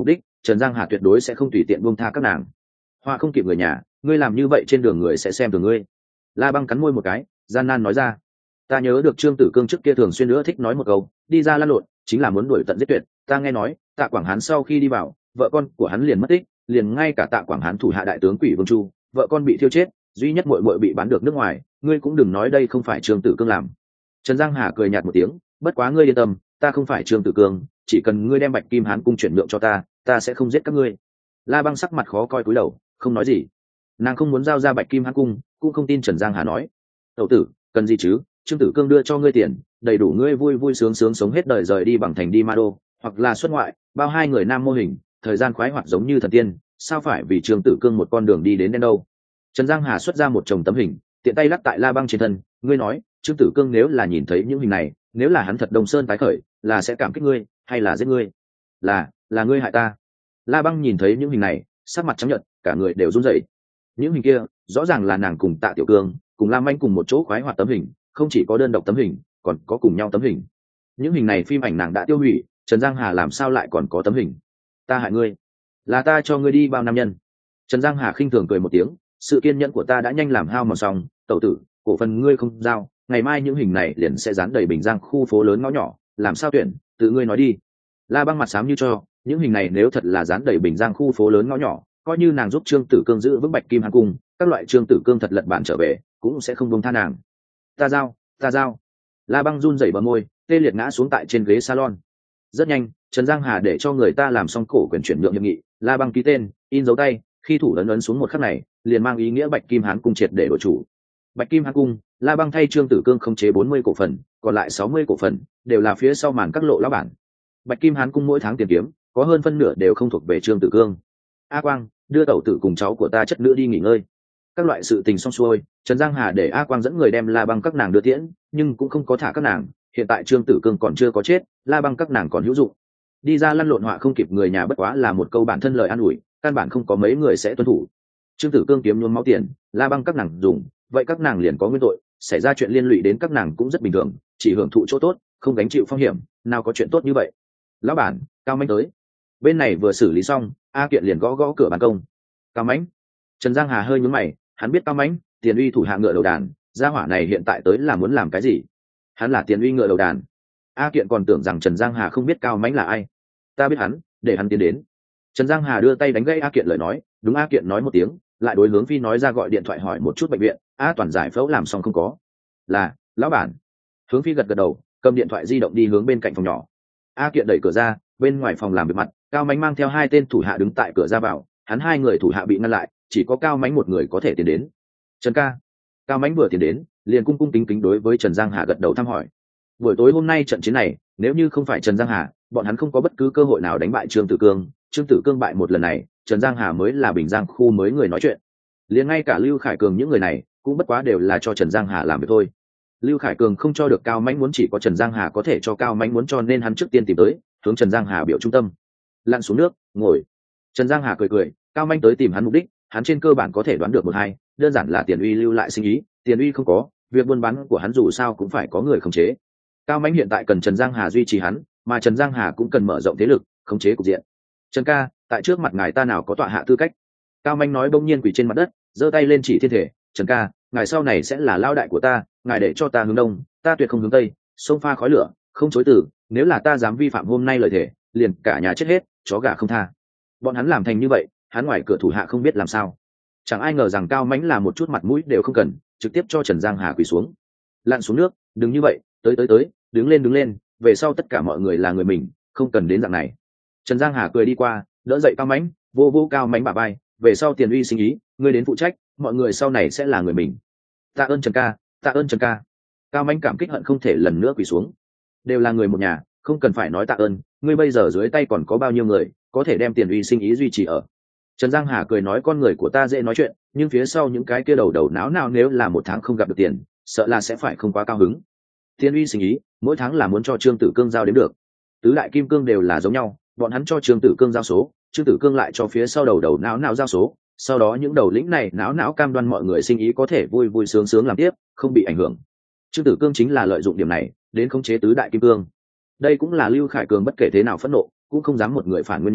Trần Giang Hà tuyệt đối sẽ không tùy tiện buông tha các nàng. Hoa không kịp người nhà, ngươi làm như vậy trên đường người sẽ xem thường ngươi. La Băng cắn môi một cái, gian nan nói ra. Ta nhớ được Trương Tử Cương trước kia thường xuyên nữa thích nói một câu, đi ra lăn lộn chính là muốn đuổi tận giết tuyệt. Ta nghe nói Tạ Quảng Hán sau khi đi vào, vợ con của hắn liền mất tích, liền ngay cả Tạ Quảng Hán thủ hạ đại tướng Quỷ Vương Chu, vợ con bị thiêu chết, duy nhất muội muội bị bán được nước ngoài, ngươi cũng đừng nói đây không phải Trương Tử Cương làm. Trần Giang Hà cười nhạt một tiếng, bất quá ngươi yên tâm, ta không phải Trương Tử Cương, chỉ cần ngươi đem Bạch Kim Hán cung chuyển nhượng cho ta, ta sẽ không giết các ngươi. La Băng sắc mặt khó coi cúi đầu, không nói gì. Nàng không muốn giao ra Bạch Kim Hán cung, cũng không tin Trần Giang Hà nói. Tẩu tử, cần gì chứ? Trương Tử Cương đưa cho ngươi tiền, đầy đủ ngươi vui vui sướng sướng sống hết đời rời đi bằng thành đi ma đô, hoặc là xuất ngoại, bao hai người nam mô hình, thời gian khoái hoạt giống như thần tiên, sao phải vì Trương Tử Cương một con đường đi đến đen đâu? Trần Giang Hà xuất ra một chồng tấm hình, tiện tay lắc tại La Băng trên thân, ngươi nói, Trương Tử Cương nếu là nhìn thấy những hình này, nếu là hắn thật Đông Sơn tái khởi, là sẽ cảm kích ngươi, hay là giết ngươi? Là, là ngươi hại ta. La Băng nhìn thấy những hình này, sắc mặt trắng nhợt, cả người đều run rẩy. Những hình kia, rõ ràng là nàng cùng Tạ Tiểu Cương, cùng Lam Anh cùng một chỗ khoái hoạt tấm hình, không chỉ có đơn độc tấm hình, còn có cùng nhau tấm hình. Những hình này phim ảnh nàng đã tiêu hủy, Trần Giang Hà làm sao lại còn có tấm hình? Ta hại ngươi, là ta cho ngươi đi bao nam nhân. Trần Giang Hà khinh thường cười một tiếng, sự kiên nhẫn của ta đã nhanh làm hao mòn xong, tẩu tử, cổ phần ngươi không giao, ngày mai những hình này liền sẽ dán đầy Bình Giang khu phố lớn ngõ nhỏ, làm sao tuyển, tự ngươi nói đi. La Băng mặt xám như cho, những hình này nếu thật là dán đầy Bình Giang khu phố lớn ngõ nhỏ, coi như nàng giúp Trương Tử Cương giữ vững Bạch Kim Hán cung, các loại Trương Tử Cương thật lật bản trở về, cũng sẽ không buông tha nàng. Ta giao, ta giao. La Băng run rẩy bờ môi, tê liệt ngã xuống tại trên ghế salon. Rất nhanh, Trần Giang Hà để cho người ta làm xong cổ quyền chuyển nhượng hiệp nghị, La Băng ký tên, in dấu tay, khi thủ ấn ấn xuống một khắc này, liền mang ý nghĩa Bạch Kim Hán cung triệt để đổi chủ. Bạch Kim Hán cung, La Băng thay Trương Tử Cương khống chế bốn mươi cổ phần, còn lại sáu mươi cổ phần đều là phía sau màn các lộ lão bản. Bạch Kim Hán cung mỗi tháng tiền kiếm, có hơn phân nửa đều không thuộc về Trương Tử Cương. A Quang, đưa tẩu tử cùng cháu của ta chất nữ đi nghỉ ngơi. Các loại sự tình xong xuôi, Trần Giang Hà để A Quang dẫn người đem La Băng các nàng đưa tiễn, nhưng cũng không có thả các nàng, hiện tại Trương Tử Cương còn chưa có chết, La Băng các nàng còn hữu dụng. Đi ra lăn lộn họa không kịp người nhà bất quá là một câu bản thân lời an ủi, căn bản không có mấy người sẽ tuân thủ. Trương Tử Cương kiếm nhuốm máu tiền, La Băng các nàng dùng, vậy các nàng liền có nguyên tội, xảy ra chuyện liên lụy đến các nàng cũng rất bình thường, chỉ hưởng thụ chỗ tốt, không gánh chịu phong hiểm, nào có chuyện tốt như vậy. Lão bản, Cao Mãnh tới. Bên này vừa xử lý xong, A Kiện liền gõ gõ cửa ban công. Cao Mãnh. Trần Giang Hà hơi nhướng mày, hắn biết Cao Mãnh, Tiền Uy thủ hạ ngựa đầu đàn, gia hỏa này hiện tại tới là muốn làm cái gì? Hắn là Tiền Uy ngựa đầu đàn. A Kiện còn tưởng rằng Trần Giang Hà không biết Cao Mãnh là ai. Ta biết hắn, để hắn tiến đến. Trần Giang Hà đưa tay đánh gãy A Kiện lời nói, đúng. A Kiện nói một tiếng, lại đối Hướng Phi nói ra gọi điện thoại hỏi một chút bệnh viện, A Toàn giải phẫu làm xong không có? Là, lão bản. Hướng Phi gật gật đầu, cầm điện thoại di động đi hướng bên cạnh phòng nhỏ. A Kiện đẩy cửa ra, bên ngoài phòng làm việc mặt, Cao Mãnh mang theo hai tên thủ hạ đứng tại cửa ra vào, hắn hai người thủ hạ bị ngăn lại, chỉ có Cao Mãnh một người có thể tiến đến. Trần ca. Cao Mãnh vừa tiến đến, liền cung cung kính kính đối với Trần Giang Hà gật đầu thăm hỏi. Buổi tối hôm nay trận chiến này, nếu như không phải Trần Giang Hà, bọn hắn không có bất cứ cơ hội nào đánh bại Trương Tử Cương. Trương Tử Cương bại một lần này, Trần Giang Hà mới là Bình Giang khu mới người nói chuyện. Liền ngay cả Lưu Khải Cường những người này, cũng bất quá đều là cho Trần Giang Hà làm việc thôi. Lưu Khải Cường không cho được Cao Mãnh muốn, chỉ có Trần Giang Hà có thể cho Cao Mãnh muốn, cho nên hắn trước tiên tìm tới, hướng Trần Giang Hà biểu trung tâm. Lặn xuống nước, ngồi. Trần Giang Hà cười cười, Cao Mãnh tới tìm hắn mục đích, hắn trên cơ bản có thể đoán được một hai, đơn giản là Tiền Uy lưu lại sinh ý, Tiền Uy không có, việc buôn bán của hắn dù sao cũng phải có người khống chế. Cao Mãnh hiện tại cần Trần Giang Hà duy trì hắn, mà Trần Giang Hà cũng cần mở rộng thế lực, khống chế cục diện. Trần ca, tại trước mặt ngài ta nào có tọa hạ tư cách? Cao Mãnh nói bỗng nhiên quỳ trên mặt đất, giơ tay lên chỉ thiên thể, Trần ca, ngài sau này sẽ là lao đại của ta, ngài để cho ta hướng đông, ta tuyệt không hướng tây, sông pha khói lửa, không chối từ, nếu là ta dám vi phạm hôm nay lời thề, liền cả nhà chết hết, chó gà không tha. Bọn hắn làm thành như vậy, hắn ngoài cửa thủ hạ không biết làm sao. Chẳng ai ngờ rằng Cao Mãnh là một chút mặt mũi đều không cần, trực tiếp cho Trần Giang Hà quỳ xuống. Lặn xuống nước, đừng như vậy, tới tới tới, đứng lên đứng lên, về sau tất cả mọi người là người mình, không cần đến dạng này. Trần Giang Hà cười đi qua, đỡ dậy Cao Mãnh, vô vô Cao Mãnh bả vai, về sau Tiền Uy sinh ý, ngươi đến phụ trách, mọi người sau này sẽ là người mình. Tạ ơn Trần ca, tạ ơn Trần ca. Cao Mãnh cảm kích hận không thể lần nữa quỳ xuống. Đều là người một nhà, không cần phải nói tạ ơn, ngươi bây giờ dưới tay còn có bao nhiêu người, có thể đem Tiền Uy sinh ý duy trì ở. Trần Giang Hà cười nói, con người của ta dễ nói chuyện, nhưng phía sau những cái kia đầu đầu não nào nếu là một tháng không gặp được tiền, sợ là sẽ phải không quá cao hứng. Tiền Uy sinh ý, mỗi tháng là muốn cho Trương Tử Cương giao đến được. Tứ đại kim cương đều là giống nhau, bọn hắn cho Trương Tử Cương giao số, Trương Tử Cương lại cho phía sau đầu đầu não não giao số, sau đó những đầu lĩnh này não não cam đoan mọi người sinh ý có thể vui vui sướng sướng làm tiếp, không bị ảnh hưởng. Trương Tử Cương chính là lợi dụng điểm này đến khống chế tứ đại kim cương. Đây cũng là Lưu Khải Cường bất kể thế nào phẫn nộ cũng không dám một người phản nguyên nhân,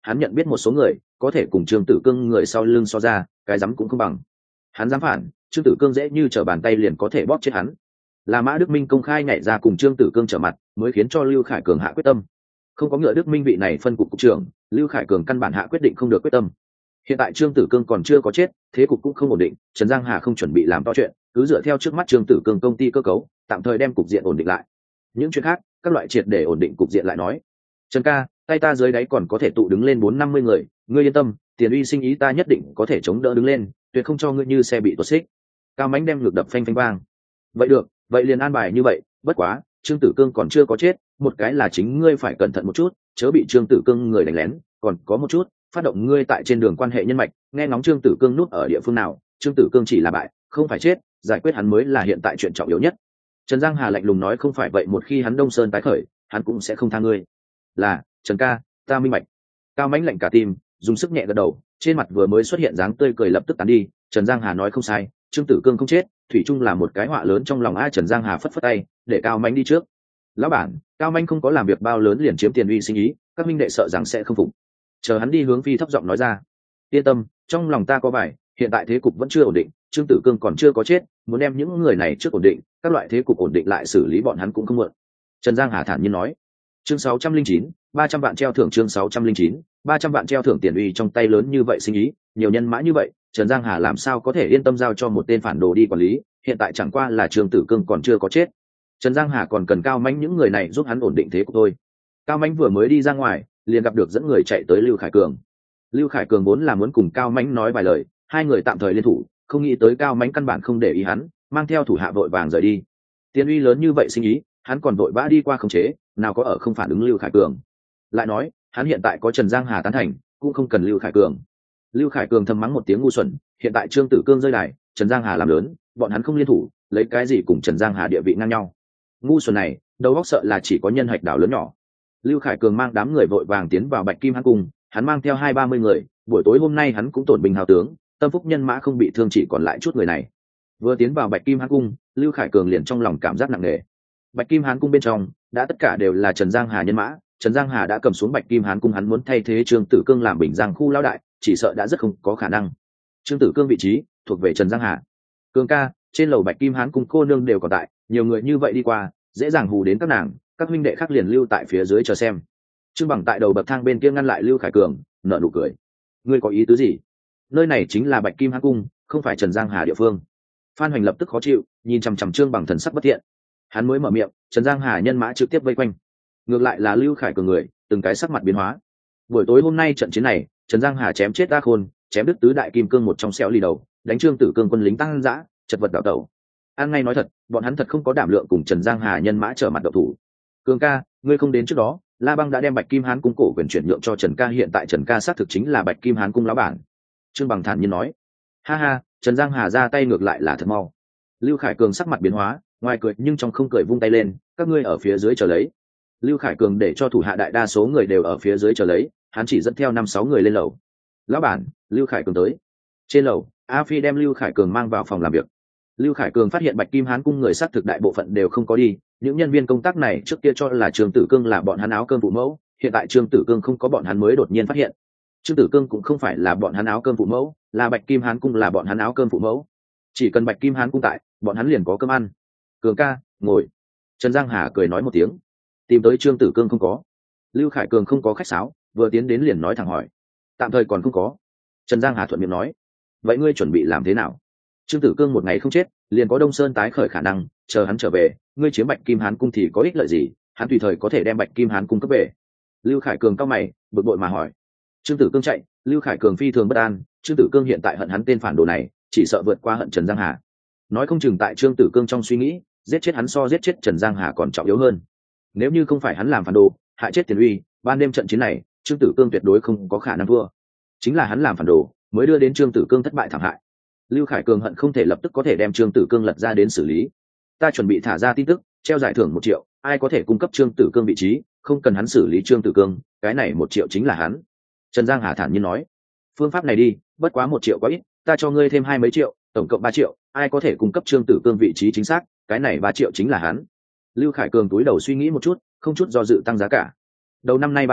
hắn nhận biết một số người có thể cùng trương tử cương người sau lưng so ra, cái dám cũng không bằng. Hắn dám phản, trương tử cương dễ như trở bàn tay liền có thể bóp chết hắn. Là Mã Đức Minh công khai nhảy ra cùng trương tử cương trở mặt, mới khiến cho Lưu Khải Cường hạ quyết tâm. Không có ngựa Đức Minh vị này phân cục cục trưởng, Lưu Khải Cường căn bản hạ quyết định không được quyết tâm. Hiện tại trương tử cương còn chưa có chết, thế cục cũng không ổn định, Trần Giang Hà không chuẩn bị làm to chuyện, cứ dựa theo trước mắt trương tử cương công ty cơ cấu, tạm thời đem cục diện ổn định lại. Những chuyện khác, các loại triệt để ổn định cục diện lại nói. Trần ca, tay ta dưới đáy còn có thể tụ đứng lên bốn năm mươi người, ngươi yên tâm, tiền uy sinh ý ta nhất định có thể chống đỡ đứng lên, tuyệt không cho ngươi như xe bị tuột xích. Cao Mánh đem ngược đập phanh phanh vang. Vậy được, vậy liền an bài như vậy, bất quá trương tử cương còn chưa có chết, một cái là chính ngươi phải cẩn thận một chút, chớ bị trương tử cương người đánh lén, còn có một chút, phát động ngươi tại trên đường quan hệ nhân mạch, nghe ngóng trương tử cương núp ở địa phương nào, trương tử cương chỉ là bại, không phải chết, giải quyết hắn mới là hiện tại chuyện trọng yếu nhất. Trần Giang Hà lạnh lùng nói, không phải vậy một khi hắn Đông Sơn tái khởi, hắn cũng sẽ không tha ngươi. Là, Trần ca, ta minh bạch. Cao Mánh lạnh cả tim, dùng sức nhẹ gật đầu, trên mặt vừa mới xuất hiện dáng tươi cười lập tức tán đi. Trần Giang Hà nói không sai, trương tử cương không chết, thủy chung là một cái họa lớn trong lòng ai. Trần Giang Hà phất phất tay, để Cao Mánh đi trước. Lão bản, Cao Mánh không có làm việc bao lớn liền chiếm tiền uy sinh ý, các minh đệ sợ rằng sẽ không phục. Chờ hắn đi hướng phi thấp giọng nói ra. Yên tâm, trong lòng ta có bài, hiện tại thế cục vẫn chưa ổn định, trương tử cương còn chưa có chết, muốn đem những người này trước ổn định, các loại thế cục ổn định lại xử lý bọn hắn cũng không muộn. Trần Giang Hà thản nhiên nói. Chương sáu trăm linh chín, ba trăm vạn treo thưởng. Chương sáu trăm linh chín, ba trăm vạn treo thưởng. Tiền uy trong tay lớn như vậy sinh ý, nhiều nhân mã như vậy, Trần Giang Hà làm sao có thể yên tâm giao cho một tên phản đồ đi quản lý, hiện tại chẳng qua là trương tử cương còn chưa có chết. Trần Giang Hà còn cần Cao Mánh những người này giúp hắn ổn định thế cục thôi. Cao Mánh vừa mới đi ra ngoài, liền gặp được dẫn người chạy tới Lưu Khải Cường. Lưu Khải Cường vốn là muốn cùng Cao Mánh nói vài lời, hai người tạm thời liên thủ, không nghĩ tới Cao Mánh căn bản không để ý hắn, mang theo thủ hạ vội vàng rời đi. Tiền uy lớn như vậy sinh ý, hắn còn vội vã đi qua khống chế, nào có ở không phản ứng Lưu Khải Cường. Lại nói, hắn hiện tại có Trần Giang Hà tán thành, cũng không cần Lưu Khải Cường. Lưu Khải Cường thầm mắng một tiếng ngu xuẩn, hiện tại trương tử cương rơi đài, Trần Giang Hà làm lớn, bọn hắn không liên thủ, lấy cái gì cùng Trần Giang Hà địa vị ngang nhau. Ngu xuẩn này, đầu óc sợ là chỉ có nhân hạch đảo lớn nhỏ. Lưu Khải Cường mang đám người vội vàng tiến vào Bạch Kim Hán Cung, hắn mang theo hai ba mươi người, buổi tối hôm nay hắn cũng tổn binh hào tướng, tâm phúc nhân mã không bị thương, chỉ còn lại chút người này. Vừa tiến vào Bạch Kim Hán Cung, Lưu Khải Cường liền trong lòng cảm giác nặng nề. Bạch Kim Hán Cung bên trong đã tất cả đều là Trần Giang Hà nhân mã, Trần Giang Hà đã cầm xuống Bạch Kim Hán Cung, hắn muốn thay thế Trương Tử Cương làm Bình Giang khu lão đại, chỉ sợ đã rất không có khả năng. Trương Tử Cương vị trí thuộc về Trần Giang Hà. Cường ca, trên lầu Bạch Kim Hán Cung cô nương đều còn tại, nhiều người như vậy đi qua, dễ dàng hù đến các nàng, các huynh đệ khác liền lưu tại phía dưới chờ xem. Trương Bằng tại đầu bậc thang bên kia ngăn lại Lưu Khải Cường, nở nụ cười. Ngươi có ý tứ gì? Nơi này chính là Bạch Kim Hán Cung, không phải Trần Giang Hà địa phương. Phan Hoành lập tức khó chịu, nhìn chằm chằm Trương Bằng thần sắc bất thiện. Hắn mới mở miệng, Trần Giang Hà nhân mã trực tiếp vây quanh. Ngược lại là Lưu Khải Cường người, từng cái sắc mặt biến hóa. Buổi tối hôm nay trận chiến này, Trần Giang Hà chém chết A Khôn, chém đứt tứ đại kim cương một trong xéo lì đầu, đánh Trương Tử Cương quân lính tăng dã, chật vật đảo tẩu. An ngay nói thật, bọn hắn thật không có đảm lượng cùng Trần Giang Hà nhân mã trở mặt độc thủ. Cường ca, ngươi không đến trước đó, La Băng đã đem Bạch Kim Hán Cung cổ quyền chuyển nhượng cho Trần ca, hiện tại Trần ca xác thực chính là Bạch Kim Hán Cung lão bản. Trương Bằng thản nhiên nói. Ha ha, Trần Giang Hà ra tay ngược lại là thật mau. Lưu Khải Cường sắc mặt biến hóa, ngoài cười nhưng trong không cười, vung tay lên, các ngươi ở phía dưới chờ lấy. Lưu Khải Cường để cho thủ hạ đại đa số người đều ở phía dưới chờ lấy, hắn chỉ dẫn theo năm sáu người lên lầu. Lão bản, Lưu Khải Cường tới. Trên lầu, A Phi đem Lưu Khải Cường mang vào phòng làm việc. Lưu Khải Cường phát hiện Bạch Kim Hán Cung người xác thực đại bộ phận đều không có đi, những nhân viên công tác này trước kia cho là Trương Tử Cương là bọn hắn áo cơm phụ mẫu, hiện tại Trương Tử Cương không có bọn hắn mới đột nhiên phát hiện. Trương Tử Cương cũng không phải là bọn hắn áo cơm phụ mẫu, là Bạch Kim Hán Cung là bọn hắn áo cơm phụ mẫu. Chỉ cần Bạch Kim Hán Cung tại, bọn hắn liền có cơm ăn. Cường ca, ngồi. Trần Giang Hà cười nói một tiếng. Tìm tới Trương Tử Cương không có. Lưu Khải Cường không có khách sáo, vừa tiến đến liền nói thẳng hỏi. Tạm thời còn không có. Trần Giang Hà thuận miệng nói. Vậy ngươi chuẩn bị làm thế nào? Trương Tử Cương một ngày không chết, liền có Đông Sơn tái khởi khả năng, chờ hắn trở về, ngươi chiếm Bạch Kim Hán Cung thì có ích lợi gì? Hắn tùy thời có thể đem Bạch Kim Hán Cung cấp về. Lưu Khải Cường cao mày, bực bội mà hỏi. Trương Tử Cương chạy, Lưu Khải Cường phi thường bất an, Trương Tử Cương hiện tại hận hắn tên phản đồ này, chỉ sợ vượt qua hận Trần Giang Hà. Nói không chừng tại Trương Tử Cương trong suy nghĩ, giết chết hắn so giết chết Trần Giang Hà còn trọng yếu hơn. Nếu như không phải hắn làm phản đồ, hại chết Tiền Uy, ban đêm trận chiến này, Trương Tử Cương tuyệt đối không có khả năng thua. Chính là hắn làm phản đồ, mới đưa đến Trương Tử Cương thất bại thảm hại. Lưu Khải Cường hận không thể lập tức có thể đem Trương Tử Cương lật ra đến xử lý. Ta chuẩn bị thả ra tin tức, treo giải thưởng một triệu, ai có thể cung cấp Trương Tử Cương vị trí, không cần hắn xử lý Trương Tử Cương, cái này một triệu chính là hắn. Trần Giang Hà thản nhiên nói. Phương pháp này đi, bất quá một triệu quá ít, ta cho ngươi thêm hai mấy triệu, tổng cộng ba triệu, ai có thể cung cấp Trương Tử Cương vị trí chính xác, cái này ba triệu chính là hắn. Lưu Khải Cường túi đầu suy nghĩ một chút, không chút do dự tăng giá cả. Đầu năm nay ba triệu,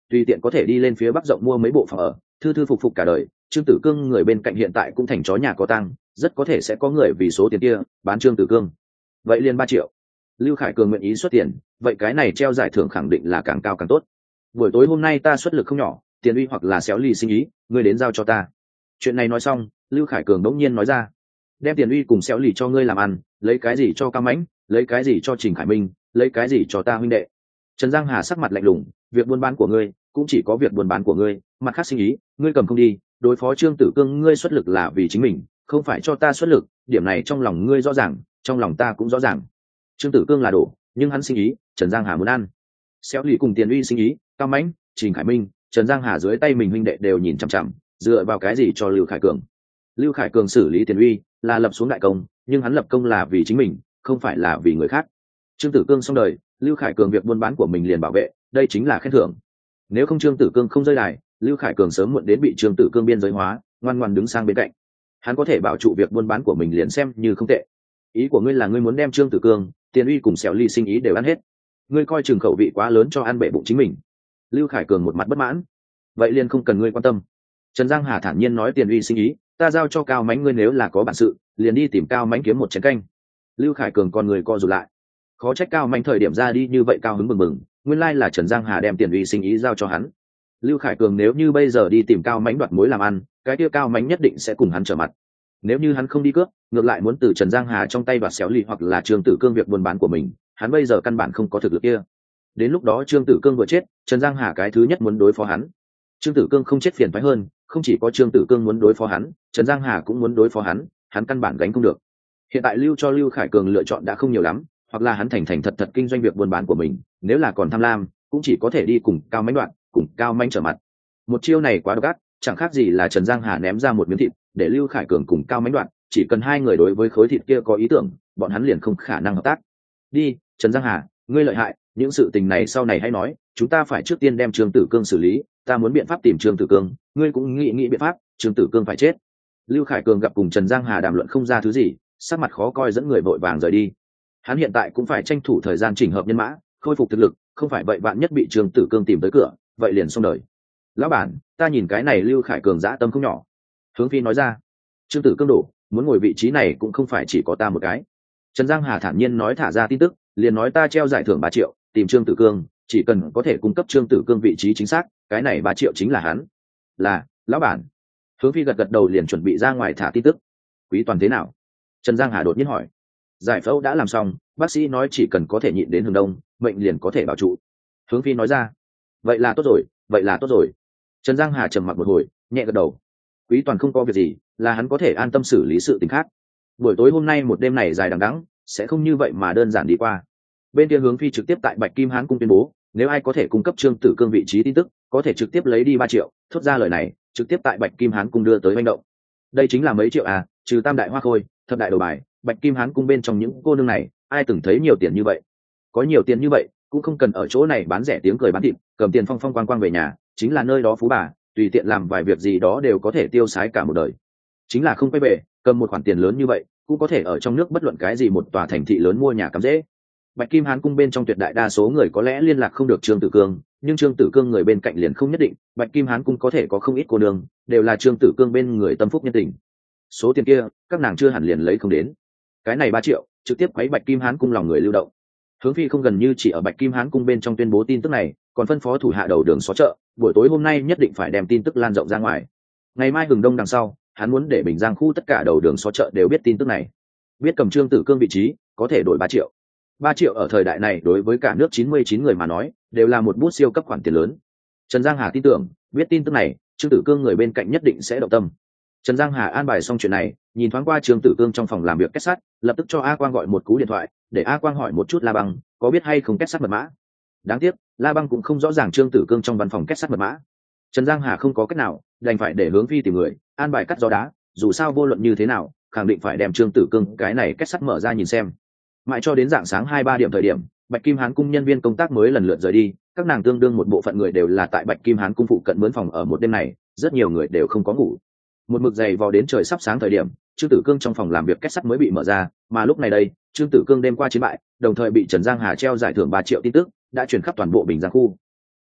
tùy tiện có thể đi lên phía bắc rộng mua mấy bộ phòng ở, thư thư phục phục cả đời. Trương Tử Cương người bên cạnh hiện tại cũng thành chó nhà có tang, rất có thể sẽ có người vì số tiền kia bán Trương Tử Cương. Vậy liền ba triệu. Lưu Khải Cường nguyện ý xuất tiền, vậy cái này treo giải thưởng khẳng định là càng cao càng tốt. Buổi tối hôm nay ta xuất lực không nhỏ, tiền uy hoặc là xéo ly sinh ý, ngươi đến giao cho ta. Chuyện này nói xong, Lưu Khải Cường đống nhiên nói ra, đem tiền uy cùng xéo lì cho ngươi làm ăn, lấy cái gì cho Cao Mãnh, lấy cái gì cho Trình Khải Minh, lấy cái gì cho ta huynh đệ. Trần Giang Hà sắc mặt lạnh lùng, việc buôn bán của ngươi cũng chỉ có việc buôn bán của ngươi, mặt khác sinh ý ngươi cầm không đi, đối phó Trương Tử Cương ngươi xuất lực là vì chính mình, không phải cho ta xuất lực, điểm này trong lòng ngươi rõ ràng, trong lòng ta cũng rõ ràng. Trương Tử Cương là đổ, nhưng hắn sinh ý Trần Giang Hà muốn ăn. Xéo lì cùng tiền uy sinh ý, Cao Mãnh, Trình Khải Minh, Trần Giang Hà dưới tay mình huynh đệ đều nhìn chằm chằm, dựa vào cái gì cho Lưu Khải Cường. Lưu Khải Cường xử lý tiền uy là lập xuống đại công, nhưng hắn lập công là vì chính mình, không phải là vì người khác. Trương Tử Cương xong đời, Lưu Khải Cường việc buôn bán của mình liền bảo vệ, đây chính là khen thưởng. Nếu không Trương Tử Cương không rơi đài, Lưu Khải Cường sớm muộn đến bị Trương Tử Cương biên giới hóa, ngoan ngoãn đứng sang bên cạnh. Hắn có thể bảo trụ việc buôn bán của mình liền xem như không tệ. Ý của ngươi là ngươi muốn đem Trương Tử Cương, tiền uy cùng xẻo ly sinh ý đều ăn hết. Ngươi coi chừng khẩu vị quá lớn cho ăn bệ bụng chính mình. Lưu Khải Cường một mặt bất mãn. Vậy liền không cần ngươi quan tâm. Trần Giang Hà thản nhiên nói tiền uy sinh ý, ta giao cho Cao Mãnh, ngươi nếu là có bản sự, liền đi tìm Cao Mãnh kiếm một chén canh. Lưu Khải Cường con người co rụt lại. Khó trách Cao Mãnh thời điểm ra đi như vậy cao hứng bừng bừng, nguyên lai là Trần Giang Hà đem tiền uy sinh ý giao cho hắn. Lưu Khải Cường nếu như bây giờ đi tìm Cao Mãnh đoạt mối làm ăn, cái kia Cao Mãnh nhất định sẽ cùng hắn trở mặt. Nếu như hắn không đi cướp, ngược lại muốn từ Trần Giang Hà trong tay đoạt xéo lì hoặc là Trương Tử Cương việc buôn bán của mình, hắn bây giờ căn bản không có thực lực kia. Đến lúc đó Trương Tử Cương vừa chết, Trần Giang Hà cái thứ nhất muốn đối phó hắn. Trương Tử Cương không chết phiền phái hơn, không chỉ có Trương Tử Cương muốn đối phó hắn, Trần Giang Hà cũng muốn đối phó hắn, hắn căn bản gánh không được. Hiện tại lưu cho Lưu Khải Cường lựa chọn đã không nhiều lắm, hoặc là hắn thành thành thật thật kinh doanh việc buôn bán của mình, nếu là còn tham lam, cũng chỉ có thể đi cùng Cao Mãnh đoạn, cùng Cao Mãnh trở mặt. Một chiêu này quá độc ác, chẳng khác gì là Trần Giang Hà ném ra một miếng thịt, để Lưu Khải Cường cùng Cao Mãnh đoạn, chỉ cần hai người đối với khối thịt kia có ý tưởng, bọn hắn liền không khả năng hợp tác. Đi, Trần Giang Hà, ngươi lợi hại, những sự tình này sau này hãy nói, chúng ta phải trước tiên đem Trương Tử Cương xử lý, ta muốn biện pháp tìm Trương Tử Cương, ngươi cũng nghĩ nghĩ biện pháp, Trương Tử Cương phải chết. Lưu Khải Cường gặp cùng Trần Giang Hà đàm luận không ra thứ gì, sắc mặt khó coi dẫn người vội vàng rời đi. Hắn hiện tại cũng phải tranh thủ thời gian chỉnh hợp nhân mã, khôi phục thực lực, không phải vậy bạn nhất bị Trương Tử Cương tìm tới cửa, vậy liền xong đời. Lão bản, ta nhìn cái này Lưu Khải Cường dã tâm không nhỏ. Hướng Phi nói ra. Trương Tử Cương đổ, muốn ngồi vị trí này cũng không phải chỉ có ta một cái. Trần Giang Hà thản nhiên nói thả ra tin tức, liền nói ta treo giải thưởng ba triệu, tìm Trương Tử Cương, chỉ cần có thể cung cấp Trương Tử Cương vị trí chính xác, cái này ba triệu chính là hắn. Là, lão bản. Hướng Phi gật gật đầu liền chuẩn bị ra ngoài thả tin tức. Quý Toàn thế nào? Trần Giang Hà đột nhiên hỏi. Giải phẫu đã làm xong, bác sĩ nói chỉ cần có thể nhịn đến hướng đông, bệnh liền có thể bảo trụ. Hướng Phi nói ra. Vậy là tốt rồi, vậy là tốt rồi. Trần Giang Hà trầm mặc một hồi, nhẹ gật đầu. Quý Toàn không có việc gì, là hắn có thể an tâm xử lý sự tình khác. Buổi tối hôm nay một đêm này dài đằng đẵng, sẽ không như vậy mà đơn giản đi qua. Bên kia Hướng Phi trực tiếp tại Bạch Kim Hán cung tuyên bố, nếu ai có thể cung cấp Trương Tử Cương vị trí tin tức, có thể trực tiếp lấy đi ba triệu. Thốt ra lời này, trực tiếp tại Bạch Kim Hán cung đưa tới manh động. Đây chính là mấy triệu à, trừ Tam đại hoa khôi, thập đại đồ bài, Bạch Kim Hán cung bên trong những cô nương này, ai từng thấy nhiều tiền như vậy? Có nhiều tiền như vậy, cũng không cần ở chỗ này bán rẻ tiếng cười bán thịt, cầm tiền phong phong quang quang về nhà, chính là nơi đó phú bà, tùy tiện làm vài việc gì đó đều có thể tiêu xái cả một đời. Chính là không quay về, cầm một khoản tiền lớn như vậy, cũng có thể ở trong nước bất luận cái gì một tòa thành thị lớn mua nhà cắm dễ. Bạch Kim Hán cung bên trong tuyệt đại đa số người có lẽ liên lạc không được Trương Tử Cương, nhưng Trương Tử Cương người bên cạnh liền không nhất định. Bạch Kim Hán cung có thể có không ít cô nương, đều là Trương Tử Cương bên người tâm phúc nhân tình. Số tiền kia, các nàng chưa hẳn liền lấy không đến. Cái này ba triệu, trực tiếp quấy Bạch Kim Hán cung lòng người lưu động. Hướng Phi không gần như chỉ ở Bạch Kim Hán cung bên trong tuyên bố tin tức này, còn phân phó thủ hạ đầu đường xó chợ, buổi tối hôm nay nhất định phải đem tin tức lan rộng ra ngoài. Ngày mai hừng đông đằng sau, hắn muốn để Bình Giang khu tất cả đầu đường xó chợ đều biết tin tức này. Biết cầm Trương Tử Cương vị trí, có thể đổi ba triệu. Ba triệu ở thời đại này đối với cả nước chín mươi chín người mà nói, đều là một bút siêu cấp khoản tiền lớn. Trần Giang Hà tin tưởng, biết tin tức này, Trương Tử Cương người bên cạnh nhất định sẽ động tâm. Trần Giang Hà an bài xong chuyện này, nhìn thoáng qua Trương Tử Cương trong phòng làm việc kết sắt, lập tức cho A Quang gọi một cú điện thoại, để A Quang hỏi một chút La Băng có biết hay không kết sắt mật mã. Đáng tiếc, La Băng cũng không rõ ràng Trương Tử Cương trong văn phòng kết sắt mật mã. Trần Giang Hà không có cách nào, đành phải để Hướng Phi tìm người, an bài cắt gió đá, dù sao vô luận như thế nào, khẳng định phải đem Trương Tử Cương cái này kết sắt mở ra nhìn xem. Mãi cho đến dạng sáng hai ba điểm thời điểm, Bạch Kim Hán cung nhân viên công tác mới lần lượt rời đi, các nàng tương đương một bộ phận người đều là tại Bạch Kim Hán cung phụ cận mướn phòng ở một đêm này, rất nhiều người đều không có ngủ. Một mực dày vò đến trời sắp sáng thời điểm, Trương Tử Cương trong phòng làm việc kết sắt mới bị mở ra, mà lúc này đây, Trương Tử Cương đêm qua chiến bại, đồng thời bị Trần Giang Hà treo giải thưởng ba triệu tin tức đã truyền khắp toàn bộ Bình Giang khu.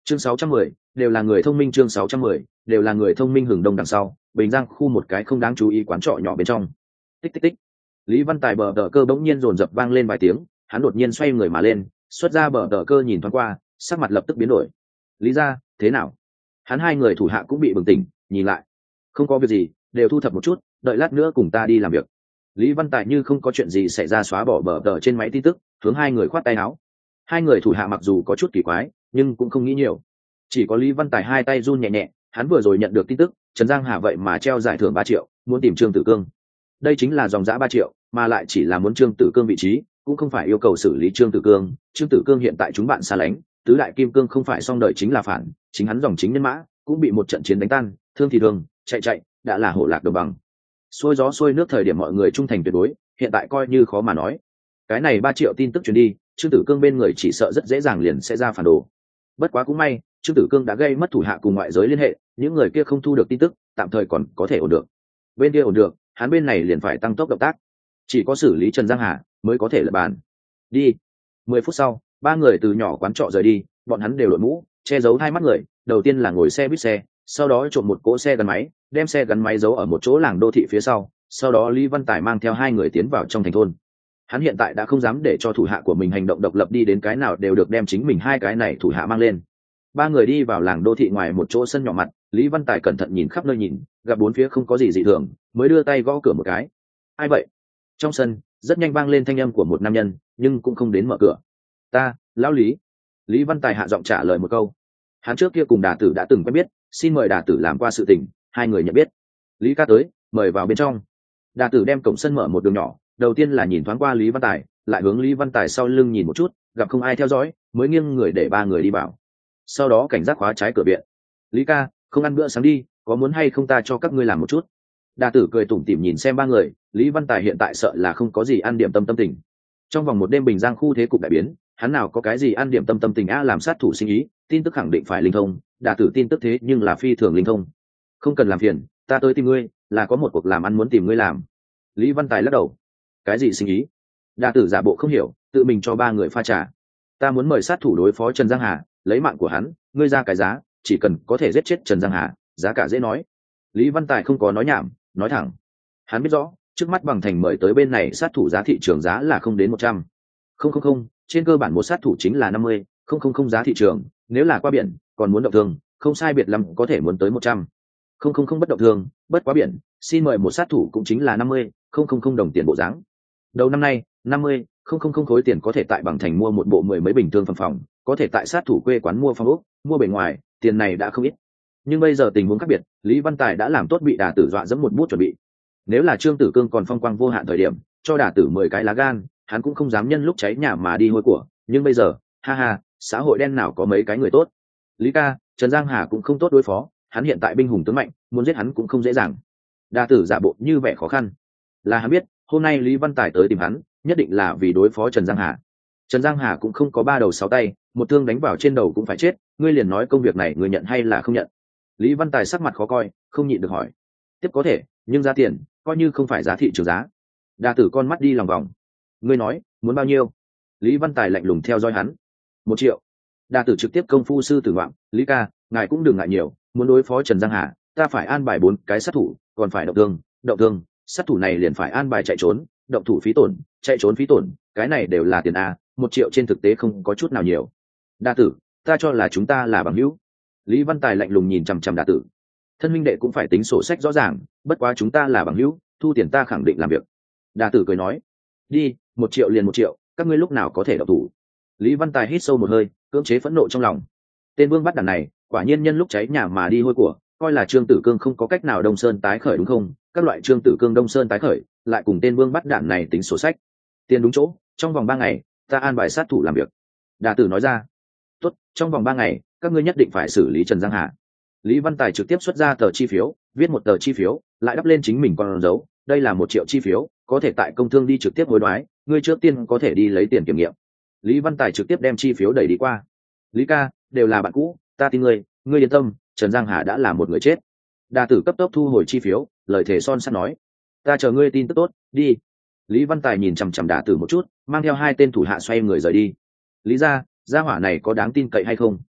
chương sáu trăm mười đều là người thông minh. Chương sáu trăm mười đều là người thông minh. Hừng đông đằng sau Bình Giang khu một cái không đáng chú ý quán trọ nhỏ bên trong. Tích tích tích. Lý Văn Tài bờ tờ cơ bỗng nhiên dồn dập vang lên vài tiếng, hắn đột nhiên xoay người mà lên, xuất ra bờ tờ cơ nhìn thoáng qua, sắc mặt lập tức biến đổi. Lý gia, thế nào? Hắn hai người thủ hạ cũng bị bừng tỉnh, nhìn lại. Không có việc gì, đều thu thập một chút, đợi lát nữa cùng ta đi làm việc. Lý Văn Tài như không có chuyện gì xảy ra xóa bỏ bờ tờ trên máy tin tức, hướng hai người khoát tay áo. Hai người thủ hạ mặc dù có chút kỳ quái, nhưng cũng không nghĩ nhiều. Chỉ có Lý Văn Tài hai tay run nhẹ nhẹ, hắn vừa rồi nhận được tin tức, Trần Giang Hà vậy mà treo giải thưởng ba triệu, muốn tìm Trương Tử Cương. Đây chính là dòng dã ba triệu, mà lại chỉ là muốn Trương Tử Cương vị trí, cũng không phải yêu cầu xử lý Trương Tử Cương. Trương Tử Cương hiện tại chúng bạn xa lánh, tứ đại kim cương không phải xong đời chính là phản, chính hắn dòng chính nhân mã cũng bị một trận chiến đánh tan, thương thì thương, chạy chạy, đã là hổ lạc đồng bằng. Xuôi gió xuôi nước thời điểm mọi người trung thành tuyệt đối, hiện tại coi như khó mà nói. Cái này ba triệu tin tức truyền đi, Trương Tử Cương bên người chỉ sợ rất dễ dàng liền sẽ ra phản đồ. Bất quá cũng may, Trương Tử Cương đã gây mất thủ hạ cùng ngoại giới liên hệ, những người kia không thu được tin tức, tạm thời còn có thể ổn được. Bên kia ổn được, hắn bên này liền phải tăng tốc động tác. Chỉ có xử lý Trần Giang Hà mới có thể lật bàn. Đi. Mười phút sau, ba người từ nhỏ quán trọ rời đi, bọn hắn đều đội mũ, che giấu hai mắt người, đầu tiên là ngồi xe buýt xe, sau đó trộm một cỗ xe gắn máy, đem xe gắn máy giấu ở một chỗ làng đô thị phía sau, sau đó Lý Văn Tài mang theo hai người tiến vào trong thành thôn. Hắn hiện tại đã không dám để cho thủ hạ của mình hành động độc lập, đi đến cái nào đều được đem chính mình hai cái này thủ hạ mang lên. Ba người đi vào làng đô thị ngoài một chỗ sân nhỏ mặt, Lý Văn Tài cẩn thận nhìn khắp nơi nhìn, gặp bốn phía không có gì dị thường, mới đưa tay gõ cửa một cái. Ai vậy? Trong sân rất nhanh vang lên thanh âm của một nam nhân, nhưng cũng không đến mở cửa. Ta, lão Lý. Lý Văn Tài hạ giọng trả lời một câu. Hắn trước kia cùng Đà Tử đã từng quen biết, xin mời Đà Tử làm qua sự tình, hai người nhận biết. Lý ca tới, mời vào bên trong. Đà Tử đem cổng sân mở một đường nhỏ, đầu tiên là nhìn thoáng qua Lý Văn Tài, lại hướng Lý Văn Tài sau lưng nhìn một chút, gặp không ai theo dõi, mới nghiêng người để ba người đi vào. Sau đó cảnh giác khóa trái cửa viện. Lý ca, không ăn bữa sáng đi, có muốn hay không ta cho các ngươi làm một chút? Đà Tử cười tủm tỉm nhìn xem ba người, Lý Văn Tài hiện tại sợ là không có gì ăn điểm tâm tâm tình. Trong vòng một đêm Bình Giang khu thế cục đại biến, hắn nào có cái gì ăn điểm tâm tâm tình a, làm sát thủ sinh ý, tin tức khẳng định phải linh thông, Đà Tử tin tức thế nhưng là phi thường linh thông. Không cần làm phiền, ta tới tìm ngươi, là có một cuộc làm ăn muốn tìm ngươi làm. Lý Văn Tài lắc đầu. Cái gì sinh ý? Đà Tử giả bộ không hiểu, tự mình cho ba người pha trà. Ta muốn mời sát thủ đối phó Trần Giang Hà, lấy mạng của hắn, ngươi ra cái giá, chỉ cần có thể giết chết Trần Giang Hà, giá cả dễ nói. Lý Văn Tài không có nói nhảm, nói thẳng. Hắn biết rõ, trước mắt bằng thành mời tới bên này sát thủ giá thị trường giá là không đến một trăm. Không không không, trên cơ bản một sát thủ chính là năm mươi, không không không giá thị trường, nếu là qua biển, còn muốn động thương, không sai biệt lắm có thể muốn tới một trăm. Không không không bất động thương, bất quá biển, xin mời một sát thủ cũng chính là năm mươi, không không không đồng tiền bộ dáng. Đầu năm nay, năm mươi, không không không khối tiền có thể tại bằng thành mua một bộ mười mấy bình thương phòng phòng, có thể tại sát thủ quê quán mua phòng ốc, mua bề ngoài, tiền này đã không ít. Nhưng bây giờ tình huống khác biệt, Lý Văn Tài đã làm tốt bị Đà Tử dọa dẫm một bút chuẩn bị. Nếu là Trương Tử Cương còn phong quang vô hạn thời điểm, cho Đà Tử mười cái lá gan, hắn cũng không dám nhân lúc cháy nhà mà đi hôi của, nhưng bây giờ, ha ha, xã hội đen nào có mấy cái người tốt. Lý ca, Trần Giang Hà cũng không tốt đối phó, hắn hiện tại binh hùng tướng mạnh, muốn giết hắn cũng không dễ dàng. Đà Tử giả bộ như vẻ khó khăn. Là hắn biết, hôm nay Lý Văn Tài tới tìm hắn, nhất định là vì đối phó Trần Giang Hà. Trần Giang Hà cũng không có ba đầu sáu tay, một thương đánh vào trên đầu cũng phải chết, ngươi liền nói công việc này ngươi nhận hay là không nhận? Lý Văn Tài sắc mặt khó coi, không nhịn được hỏi. Tiếp có thể, nhưng giá tiền coi như không phải giá thị trường giá. Đà Tử con mắt đi lòng vòng. Ngươi nói muốn bao nhiêu? Lý Văn Tài lạnh lùng theo dõi hắn. Một triệu. Đà Tử trực tiếp công phu sư tử ngoạm. Lý ca, ngài cũng đừng ngại nhiều, muốn đối phó Trần Giang Hà, ta phải an bài bốn cái sát thủ, còn phải động thương, động thương, sát thủ này liền phải an bài chạy trốn, động thủ phí tổn, chạy trốn phí tổn, cái này đều là tiền a, một triệu trên thực tế không có chút nào nhiều. Đà Tử, ta cho là chúng ta là bằng hữu. Lý Văn Tài lạnh lùng nhìn chằm chằm Đà Tử. Thân minh đệ cũng phải tính sổ sách rõ ràng, bất quá chúng ta là bằng hữu, thu tiền ta khẳng định làm việc. Đà Tử cười nói. Đi, một triệu liền một triệu, các ngươi lúc nào có thể động thủ? Lý Văn Tài hít sâu một hơi, cưỡng chế phẫn nộ trong lòng. Tên vương bắt đàn này, quả nhiên nhân lúc cháy nhà mà đi hôi của, coi là Trương Tử Cương không có cách nào Đông Sơn tái khởi đúng không? Các loại Trương Tử Cương Đông Sơn tái khởi, lại cùng tên vương bắt đạn này tính sổ sách. Tiền đúng chỗ, trong vòng ba ngày, ta an bài sát thủ làm việc. Đà Tử nói ra. Tốt, trong vòng ba ngày, các ngươi nhất định phải xử lý Trần Giang Hà. Lý Văn Tài trực tiếp xuất ra tờ chi phiếu, viết một tờ chi phiếu, lại đắp lên chính mình con dấu. Đây là một triệu chi phiếu, có thể tại công thương đi trực tiếp hối đoái, ngươi trước tiên có thể đi lấy tiền kiểm nghiệm. Lý Văn Tài trực tiếp đem chi phiếu đẩy đi qua. Lý ca, đều là bạn cũ, ta tin ngươi, ngươi yên tâm, Trần Giang Hà đã là một người chết. Đà Tử cấp tốc thu hồi chi phiếu, lời thề son sắt nói. Ta chờ ngươi tin tức tốt, đi. Lý Văn Tài nhìn chằm chằm Đà Tử một chút, mang theo hai tên thủ hạ xoay người rời đi. Lý gia, gia hỏa này có đáng tin cậy hay không?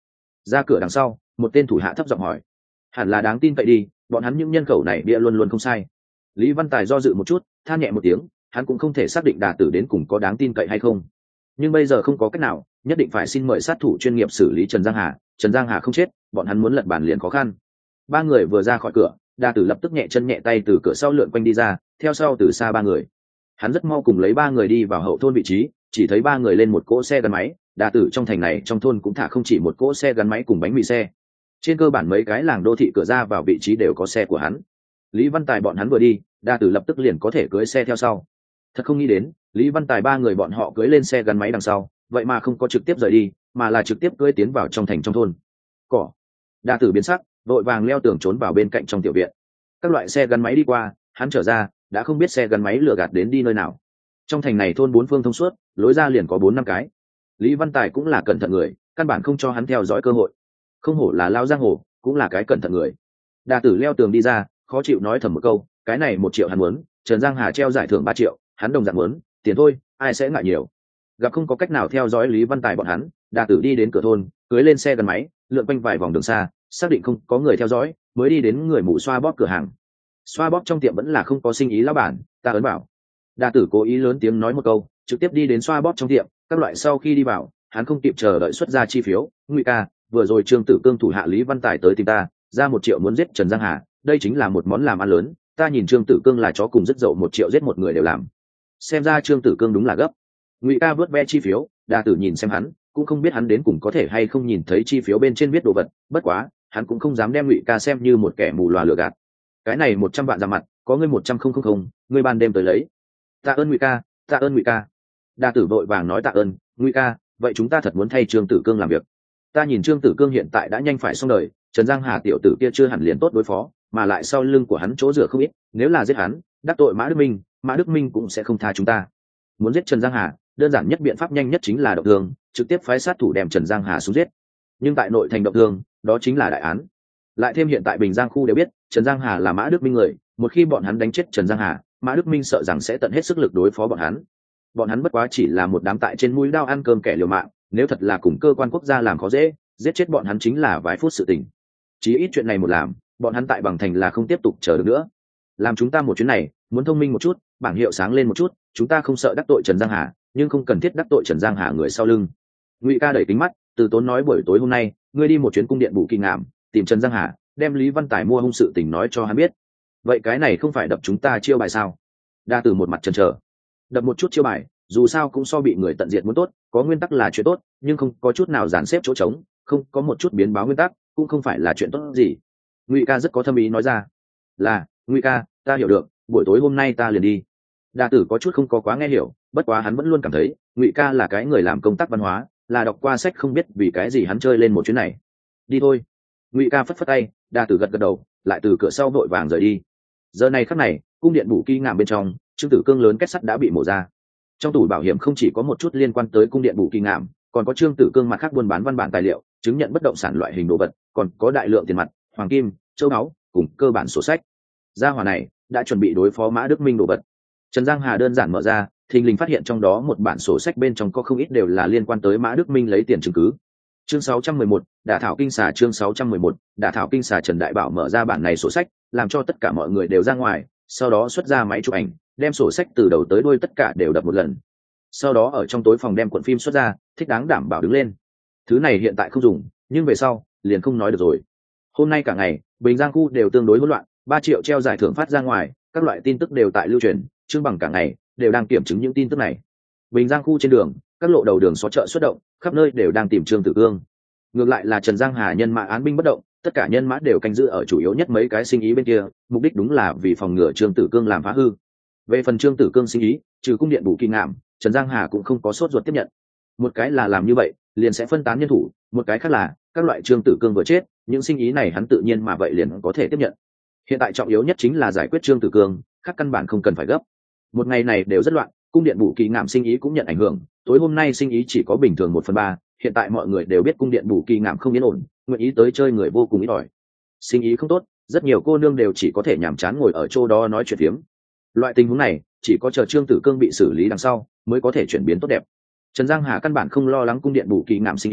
Ra cửa đằng sau, một tên thủ hạ thấp giọng hỏi: hẳn là đáng tin cậy đi, bọn hắn những nhân khẩu này bịa luôn luôn không sai. Lý Văn Tài do dự một chút, than nhẹ một tiếng, hắn cũng không thể xác định Đà Tử đến cùng có đáng tin cậy hay không, nhưng bây giờ không có cách nào, nhất định phải xin mời sát thủ chuyên nghiệp xử lý Trần Giang Hà. Trần Giang Hà không chết, bọn hắn muốn lật bản liền khó khăn. Ba người vừa ra khỏi cửa, Đà Tử lập tức nhẹ chân nhẹ tay từ cửa sau lượn quanh đi ra, theo sau từ xa ba người. Hắn rất mau cùng lấy ba người đi vào hậu thôn vị trí, chỉ thấy ba người lên một cỗ xe gắn máy. Đà Tử trong thành này trong thôn cũng thả không chỉ một cỗ xe gắn máy cùng bánh mì xe, trên cơ bản mấy cái làng đô thị cửa ra vào vị trí đều có xe của hắn. Lý Văn Tài bọn hắn vừa đi, Đà Tử lập tức liền có thể cưỡi xe theo sau. Thật không nghĩ đến, Lý Văn Tài ba người bọn họ cưỡi lên xe gắn máy đằng sau, vậy mà không có trực tiếp rời đi, mà là trực tiếp cưỡi tiến vào trong thành trong thôn. Cỏ. Đà Tử biến sắc, vội vàng leo tường trốn vào bên cạnh trong tiểu viện. Các loại xe gắn máy đi qua, hắn trở ra, đã không biết xe gắn máy lừa gạt đến đi nơi nào. Trong thành này thôn bốn phương thông suốt, lối ra liền có bốn năm cái. Lý Văn Tài cũng là cẩn thận người, căn bản không cho hắn theo dõi cơ hội. Không hổ là lao giang hồ, cũng là cái cẩn thận người. Đà Tử leo tường đi ra, khó chịu nói thầm một câu, cái này một triệu hắn muốn, Trần Giang Hà treo giải thưởng ba triệu, hắn đồng dạng muốn, tiền thôi, ai sẽ ngại nhiều. Gặp không có cách nào theo dõi Lý Văn Tài bọn hắn, Đà Tử đi đến cửa thôn, cưỡi lên xe gắn máy, lượn quanh vài vòng đường xa, xác định không có người theo dõi, mới đi đến người mù xoa bóp cửa hàng. Xoa bóp trong tiệm vẫn là không có sinh ý lão bản, ta ấn bảo. Đà Tử cố ý lớn tiếng nói một câu, trực tiếp đi đến xoa bóp trong tiệm. Các loại sau khi đi vào, hắn không kịp chờ đợi xuất ra chi phiếu. Ngụy ca, vừa rồi Trương Tử Cương thủ hạ Lý Văn Tài tới tìm ta, ra một triệu muốn giết Trần Giang Hà, đây chính là một món làm ăn lớn. Ta nhìn Trương Tử Cương là chó cùng rất dậu, một triệu giết một người đều làm. Xem ra Trương Tử Cương đúng là gấp. Ngụy ca vớt ve chi phiếu, Đà Tử nhìn xem hắn, cũng không biết hắn đến cùng có thể hay không nhìn thấy chi phiếu bên trên viết đồ vật, bất quá hắn cũng không dám đem Ngụy ca xem như một kẻ mù lòa lừa gạt. Cái này một trăm vạn ra mặt, có ngươi một trăm không không không, ngươi ban đêm tới lấy. Tạ ơn Ngụy ca, tạ ơn Ngụy ca. Đà Tử vội vàng nói tạ ơn. Ngụy ca, vậy chúng ta thật muốn thay Trương Tử Cương làm việc. Ta nhìn Trương Tử Cương hiện tại đã nhanh phải xong đời, Trần Giang Hà tiểu tử kia chưa hẳn liền tốt đối phó, mà lại sau lưng của hắn chỗ dựa không ít, nếu là giết hắn, đắc tội Mã Đức Minh, Mã Đức Minh cũng sẽ không tha chúng ta. Muốn giết Trần Giang Hà, đơn giản nhất biện pháp nhanh nhất chính là động thương, trực tiếp phái sát thủ đem Trần Giang Hà xuống giết. Nhưng tại nội thành động thương, đó chính là đại án. Lại thêm hiện tại Bình Giang khu đều biết Trần Giang Hà là Mã Đức Minh người, một khi bọn hắn đánh chết Trần Giang Hà, Mã Đức Minh sợ rằng sẽ tận hết sức lực đối phó bọn hắn. Bọn hắn bất quá chỉ là một đám tại trên mũi đao ăn cơm kẻ liều mạng, nếu thật là cùng cơ quan quốc gia làm khó dễ, giết chết bọn hắn chính là vài phút sự tình. Chí ít chuyện này một làm, bọn hắn tại Bằng Thành là không tiếp tục chờ được nữa. Làm chúng ta một chuyến này, muốn thông minh một chút, bảng hiệu sáng lên một chút, chúng ta không sợ đắc tội Trần Giang Hà, nhưng không cần thiết đắc tội Trần Giang Hà người sau lưng. Ngụy ca đẩy kính mắt, Từ Tốn nói buổi tối hôm nay, ngươi đi một chuyến cung điện Bù Kỳ Ngạm, tìm Trần Giang Hà, đem Lý Văn Tài mua hung sự tình nói cho hắn biết. Vậy cái này không phải đập chúng ta chiêu bài sao? Đa Từ một mặt chần chờ. Đập một chút chiêu bài, dù sao cũng so bị người tận diệt muốn tốt, có nguyên tắc là chuyện tốt, nhưng không có chút nào dàn xếp chỗ trống, không có một chút biến báo nguyên tắc, cũng không phải là chuyện tốt gì. Ngụy ca rất có thâm ý nói ra. Là, Ngụy ca, ta hiểu được, buổi tối hôm nay ta liền đi. Đa Tử có chút không có quá nghe hiểu, bất quá hắn vẫn luôn cảm thấy Ngụy ca là cái người làm công tác văn hóa, là đọc qua sách không biết vì cái gì hắn chơi lên một chuyến này. Đi thôi. Ngụy ca phất phất tay, Đa Tử gật gật đầu, lại từ cửa sau vội vàng rời đi. Giờ này khắc này, cung điện Bù Kỳ Ngạm bên trong, Trương Tử Cương lớn kết sắt đã bị mổ ra. Trong tủ bảo hiểm không chỉ có một chút liên quan tới cung điện Bù Kỳ Ngạm, còn có Trương Tử Cương mặt khác buôn bán văn bản tài liệu, chứng nhận bất động sản loại hình đồ vật, còn có đại lượng tiền mặt, hoàng kim, châu báu, cùng cơ bản sổ sách. Gia hỏa này đã chuẩn bị đối phó Mã Đức Minh đồ vật. Trần Giang Hà đơn giản mở ra, thình lình phát hiện trong đó một bản sổ sách bên trong có không ít đều là liên quan tới Mã Đức Minh lấy tiền chứng cứ. Chương sáu trăm mười một, Đả thảo kinh xà. Chương sáu trăm mười một, Đả thảo kinh xà. Trần Đại Bảo mở ra bản này sổ sách, làm cho tất cả mọi người đều ra ngoài, sau đó xuất ra máy chụp ảnh, đem sổ sách từ đầu tới đuôi tất cả đều đập một lần. Sau đó ở trong tối phòng đem cuộn phim xuất ra, thích đáng đảm bảo đứng lên. Thứ này hiện tại không dùng, nhưng về sau liền không nói được rồi. Hôm nay cả ngày, Bình Giang khu đều tương đối hỗn loạn, ba triệu treo giải thưởng phát ra ngoài, các loại tin tức đều tại lưu truyền, Trương Bằng cả ngày đều đang kiểm chứng những tin tức này. Bình Giang khu trên đường, các lộ đầu đường xó chợ xuất động, khắp nơi đều đang tìm Trương Tử Cương. Ngược lại là Trần Giang Hà nhân mã án binh bất động, tất cả nhân mã đều canh giữ ở chủ yếu nhất mấy cái sinh ý bên kia, mục đích đúng là vì phòng ngừa Trương Tử Cương làm phá hư. Về phần Trương Tử Cương sinh ý, trừ cung điện Bù Kỳ Ngạm, Trần Giang Hà cũng không có sốt ruột tiếp nhận. Một cái là làm như vậy, liền sẽ phân tán nhân thủ, một cái khác là các loại Trương Tử Cương vừa chết, những sinh ý này hắn tự nhiên mà vậy liền có thể tiếp nhận. Hiện tại trọng yếu nhất chính là giải quyết Trương Tử Cương, khác căn bản không cần phải gấp. Một ngày này đều rất loạn, cung điện Bù Kỳ Ngạm sinh ý cũng nhận ảnh hưởng, tối hôm nay sinh ý chỉ có bình thường một phần ba, hiện tại mọi người đều biết cung điện Bù Kỳ Ngạm không yên ổn, nguyện ý tới chơi người vô cùng ít ỏi. Sinh ý không tốt, rất nhiều cô nương đều chỉ có thể nhàm chán ngồi ở chỗ đó nói chuyện phiếm. Loại tình huống này, chỉ có chờ Trương Tử Cương bị xử lý đằng sau mới có thể chuyển biến tốt đẹp. Trần Giang Hà căn bản không lo lắng cung điện Bù Kỳ Ngạm sinh ý,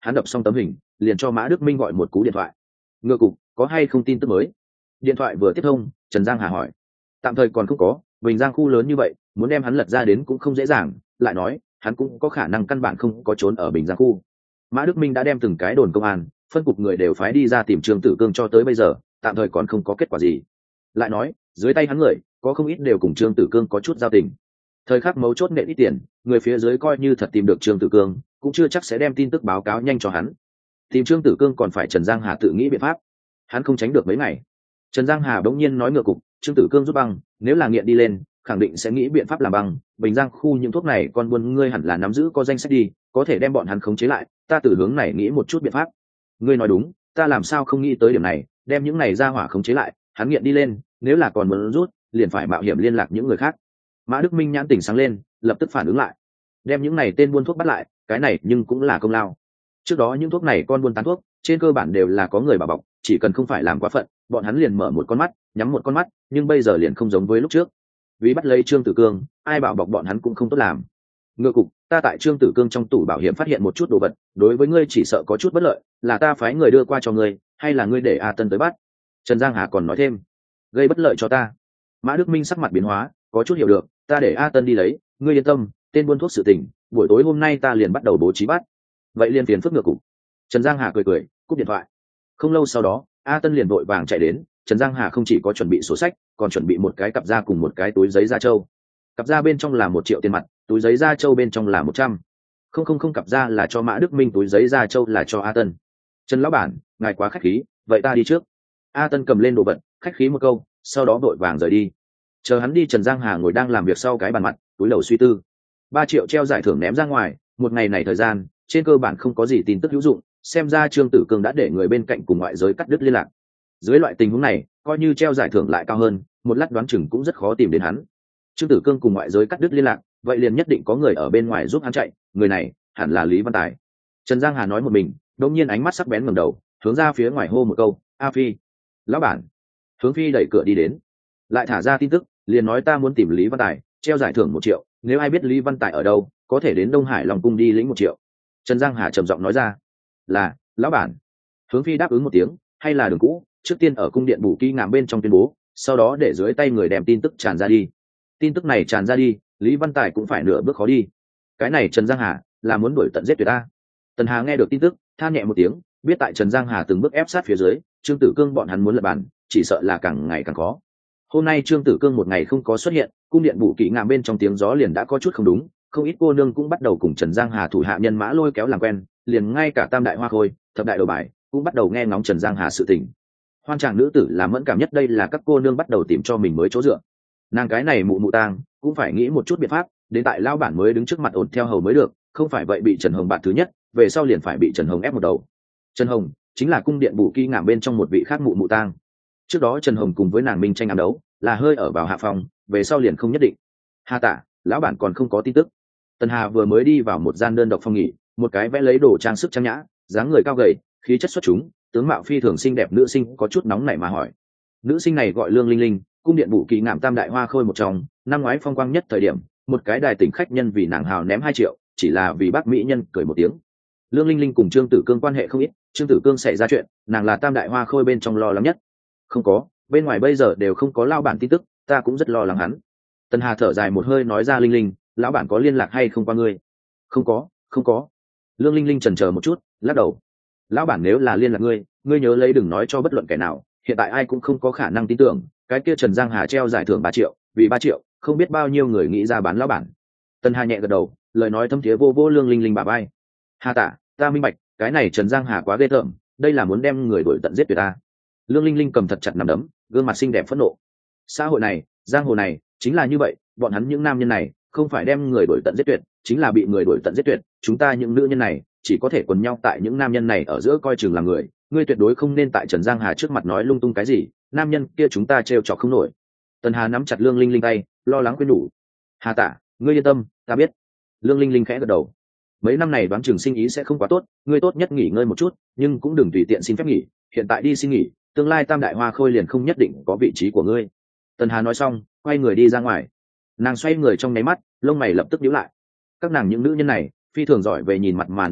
hắn đập xong tấm hình liền cho Mã Đức Minh gọi một cú điện thoại. Ngựa cục, có hay không tin tức mới? Điện thoại vừa tiếp thông, Trần Giang Hà hỏi. Tạm thời còn không có, Bình Giang khu lớn như vậy, muốn đem hắn lật ra đến cũng không dễ dàng, lại nói hắn cũng có khả năng căn bản không có trốn ở Bình Giang khu. Mã Đức Minh đã đem từng cái đồn công an, phân cục người đều phái đi ra tìm Trương Tử Cương cho tới bây giờ, tạm thời còn không có kết quả gì. Lại nói dưới tay hắn người có không ít đều cùng Trương Tử Cương có chút giao tình. Thời khắc mấu chốt nện ít tiền, người phía dưới coi như thật tìm được Trương Tử Cương cũng chưa chắc sẽ đem tin tức báo cáo nhanh cho hắn. Tìm Trương Tử Cương còn phải Trần Giang Hà tự nghĩ biện pháp, hắn không tránh được mấy ngày. Trần Giang Hà bỗng nhiên nói ngựa cục, Trương Tử Cương rút băng, nếu là nghiện đi lên khẳng định sẽ nghĩ biện pháp làm băng. Bình Giang khu những thuốc này con buôn ngươi hẳn là nắm giữ có danh sách đi, có thể đem bọn hắn khống chế lại, ta từ hướng này nghĩ một chút biện pháp. Ngươi nói đúng, ta làm sao không nghĩ tới điểm này, đem những này ra hỏa khống chế lại, hắn nghiện đi lên nếu là còn muốn rút liền phải mạo hiểm liên lạc những người khác. Mã Đức Minh nhãn tỉnh sáng lên, lập tức phản ứng lại, đem những này tên buôn thuốc bắt lại, cái này nhưng cũng là công lao. Trước đó những thuốc này con buôn tán thuốc trên cơ bản đều là có người bảo bọc, chỉ cần không phải làm quá phận bọn hắn liền mở một con mắt nhắm một con mắt, nhưng bây giờ liền không giống với lúc trước. Vì bắt lấy Trương Tử Cương, ai bảo bọc bọn hắn cũng không tốt làm. Ngựa cục, ta tại Trương Tử Cương trong tủ bảo hiểm phát hiện một chút đồ vật, đối với ngươi chỉ sợ có chút bất lợi, là ta phái người đưa qua cho ngươi hay là ngươi để A Tân tới bắt? Trần Giang Hà còn nói thêm, gây bất lợi cho ta. Mã Đức Minh sắc mặt biến hóa, có chút hiểu được, ta để A Tân đi lấy, ngươi yên tâm, tên buôn thuốc sự tình buổi tối hôm nay ta liền bắt đầu bố trí bắt. Vậy liền phiền phức ngựa cục. Trần Giang Hà cười cười cúp điện thoại. Không lâu sau đó A Tân liền vội vàng chạy đến. Trần Giang Hà không chỉ có chuẩn bị sổ sách, còn chuẩn bị một cái cặp da cùng một cái túi giấy da trâu. Cặp da bên trong là một triệu tiền mặt, túi giấy da trâu bên trong là một trăm. Không không không, cặp da là cho Mã Đức Minh, túi giấy da trâu là cho A Tân. Trần lão bản, ngài quá khách khí, vậy ta đi trước. A Tân cầm lên đồ vật, khách khí một câu, sau đó vội vàng rời đi. Chờ hắn đi, Trần Giang Hà ngồi đang làm việc sau cái bàn mặt, túi đầu suy tư. Ba triệu treo giải thưởng ném ra ngoài, một ngày này thời gian trên cơ bản không có gì tin tức hữu dụng, xem ra Trương Tử Cương đã để người bên cạnh cùng ngoại giới cắt đứt liên lạc. Dưới loại tình huống này coi như treo giải thưởng lại cao hơn, một lát đoán chừng cũng rất khó tìm đến hắn. Trương Tử Cương cùng ngoại giới cắt đứt liên lạc, vậy liền nhất định có người ở bên ngoài giúp hắn chạy, người này hẳn là Lý Văn Tài. Trần Giang Hà nói một mình, đột nhiên ánh mắt sắc bén ngẩng đầu, hướng ra phía ngoài hô một câu, "A Phi." "Lão bản." Hướng Phi đẩy cửa đi đến, lại thả ra tin tức, liền nói ta muốn tìm Lý Văn Tài, treo giải thưởng một triệu, nếu ai biết Lý Văn Tài ở đâu có thể đến Đông Hải Long cung đi lĩnh một triệu. Trần Giang Hà trầm giọng nói ra, "Là, lão bản." Hướng Phi đáp ứng một tiếng, hay là đường cũ, trước tiên ở cung điện Bù Kỳ Ngạm bên trong tuyên bố, sau đó để dưới tay người đem tin tức tràn ra đi. Tin tức này tràn ra đi, Lý Văn Tài cũng phải nửa bước khó đi. Cái này Trần Giang Hà là muốn đuổi tận giết tuyệt ta. Tần Hà nghe được tin tức, than nhẹ một tiếng, biết tại Trần Giang Hà từng bước ép sát phía dưới, Trương Tử Cương bọn hắn muốn lật bàn, chỉ sợ là càng ngày càng khó. Hôm nay Trương Tử Cương một ngày không có xuất hiện, cung điện Bù Kỳ Ngạm bên trong tiếng gió liền đã có chút không đúng, không ít cô nương cũng bắt đầu cùng Trần Giang Hà thủ hạ nhân mã lôi kéo làm quen, liền ngay cả Tam Đại Hoa Khôi, Thập Đại Đầu Bài cũng bắt đầu nghe ngóng Trần Giang Hà sự tình. Hoan tràng nữ tử là mẫn cảm nhất, đây là các cô nương bắt đầu tìm cho mình mới chỗ dựa. Nàng cái này mụ mụ tang cũng phải nghĩ một chút biện pháp, đến tại lao bản mới đứng trước mặt ổn theo hầu mới được, không phải vậy bị Trần Hồng bạt thứ nhất, về sau liền phải bị Trần Hồng ép một đầu. Trần Hồng chính là cung điện Bù Kỳ Ngạm bên trong một vị khác mụ mụ tang. Trước đó Trần Hồng cùng với nàng minh tranh ám đấu, là hơi ở vào hạ phòng, về sau liền không nhất định. Hà Tả, lão bản còn không có tin tức. Tần Hà vừa mới đi vào một gian đơn độc phòng nghỉ, một cái vẽ lấy đồ trang sức trang nhã, dáng người cao gầy, khí chất xuất chúng, tướng mạo phi thường xinh đẹp nữ sinh có chút nóng nảy mà hỏi. Nữ sinh này gọi Lương Linh Linh, cung điện Bù Kỳ Ngạm Tam Đại Hoa Khôi một trong, năm ngoái phong quang nhất thời điểm, một cái đài tỉnh khách nhân vì nàng hào ném hai triệu, chỉ là vì bác mỹ nhân cười một tiếng. Lương Linh Linh cùng Trương Tử Cương quan hệ không ít, Trương Tử Cương xảy ra chuyện, nàng là Tam Đại Hoa Khôi bên trong lo lắng nhất. Không có, bên ngoài bây giờ đều không có lao bản tin tức, ta cũng rất lo lắng hắn. Tần Hà thở dài một hơi nói ra, Linh Linh, lão bản có liên lạc hay không qua ngươi? Không có, không có. Lương Linh Linh chần chờ một chút, lắc đầu. Lão bản nếu là liên lạc ngươi, ngươi nhớ lấy đừng nói cho bất luận kẻ nào, hiện tại ai cũng không có khả năng tin tưởng, cái kia Trần Giang Hà treo giải thưởng ba triệu, vì ba triệu, không biết bao nhiêu người nghĩ ra bán lão bản. Tần Hà nhẹ gật đầu, lời nói thâm thiế vô vô Lương Linh Linh bả vai. Hà Tả, ta minh bạch, cái này Trần Giang Hà quá ghê tởm, đây là muốn đem người đuổi tận giết tuyệt ta. Lương Linh Linh cầm thật chặt nắm đấm, gương mặt xinh đẹp phẫn nộ. Xã hội này, giang hồ này, chính là như vậy, bọn hắn những nam nhân này, không phải đem người đuổi tận giết tuyệt, chính là bị người đuổi tận giết tuyệt, chúng ta những nữ nhân này, chỉ có thể quần nhau tại những nam nhân này ở giữa coi chừng là người, ngươi tuyệt đối không nên tại Trần Giang Hà trước mặt nói lung tung cái gì, nam nhân kia chúng ta trêu chọc không nổi. Tần Hà nắm chặt Lương Linh Linh tay, lo lắng khuyên nhủ. Hà Tả, ngươi yên tâm, ta biết. Lương Linh Linh khẽ gật đầu. Mấy năm này đoán chừng sinh ý sẽ không quá tốt, ngươi tốt nhất nghỉ ngơi một chút, nhưng cũng đừng tùy tiện xin phép nghỉ, hiện tại đi xin nghỉ, tương lai Tam Đại Hoa Khôi liền không nhất định có vị trí của ngươi. Tần Hà nói xong, quay người đi ra ngoài. Nàng xoay người trong nháy mắt, lông mày lập tức nhíu lại. Các nàng những nữ nhân này, phi thường giỏi về nhìn mặt mà nói chuyện,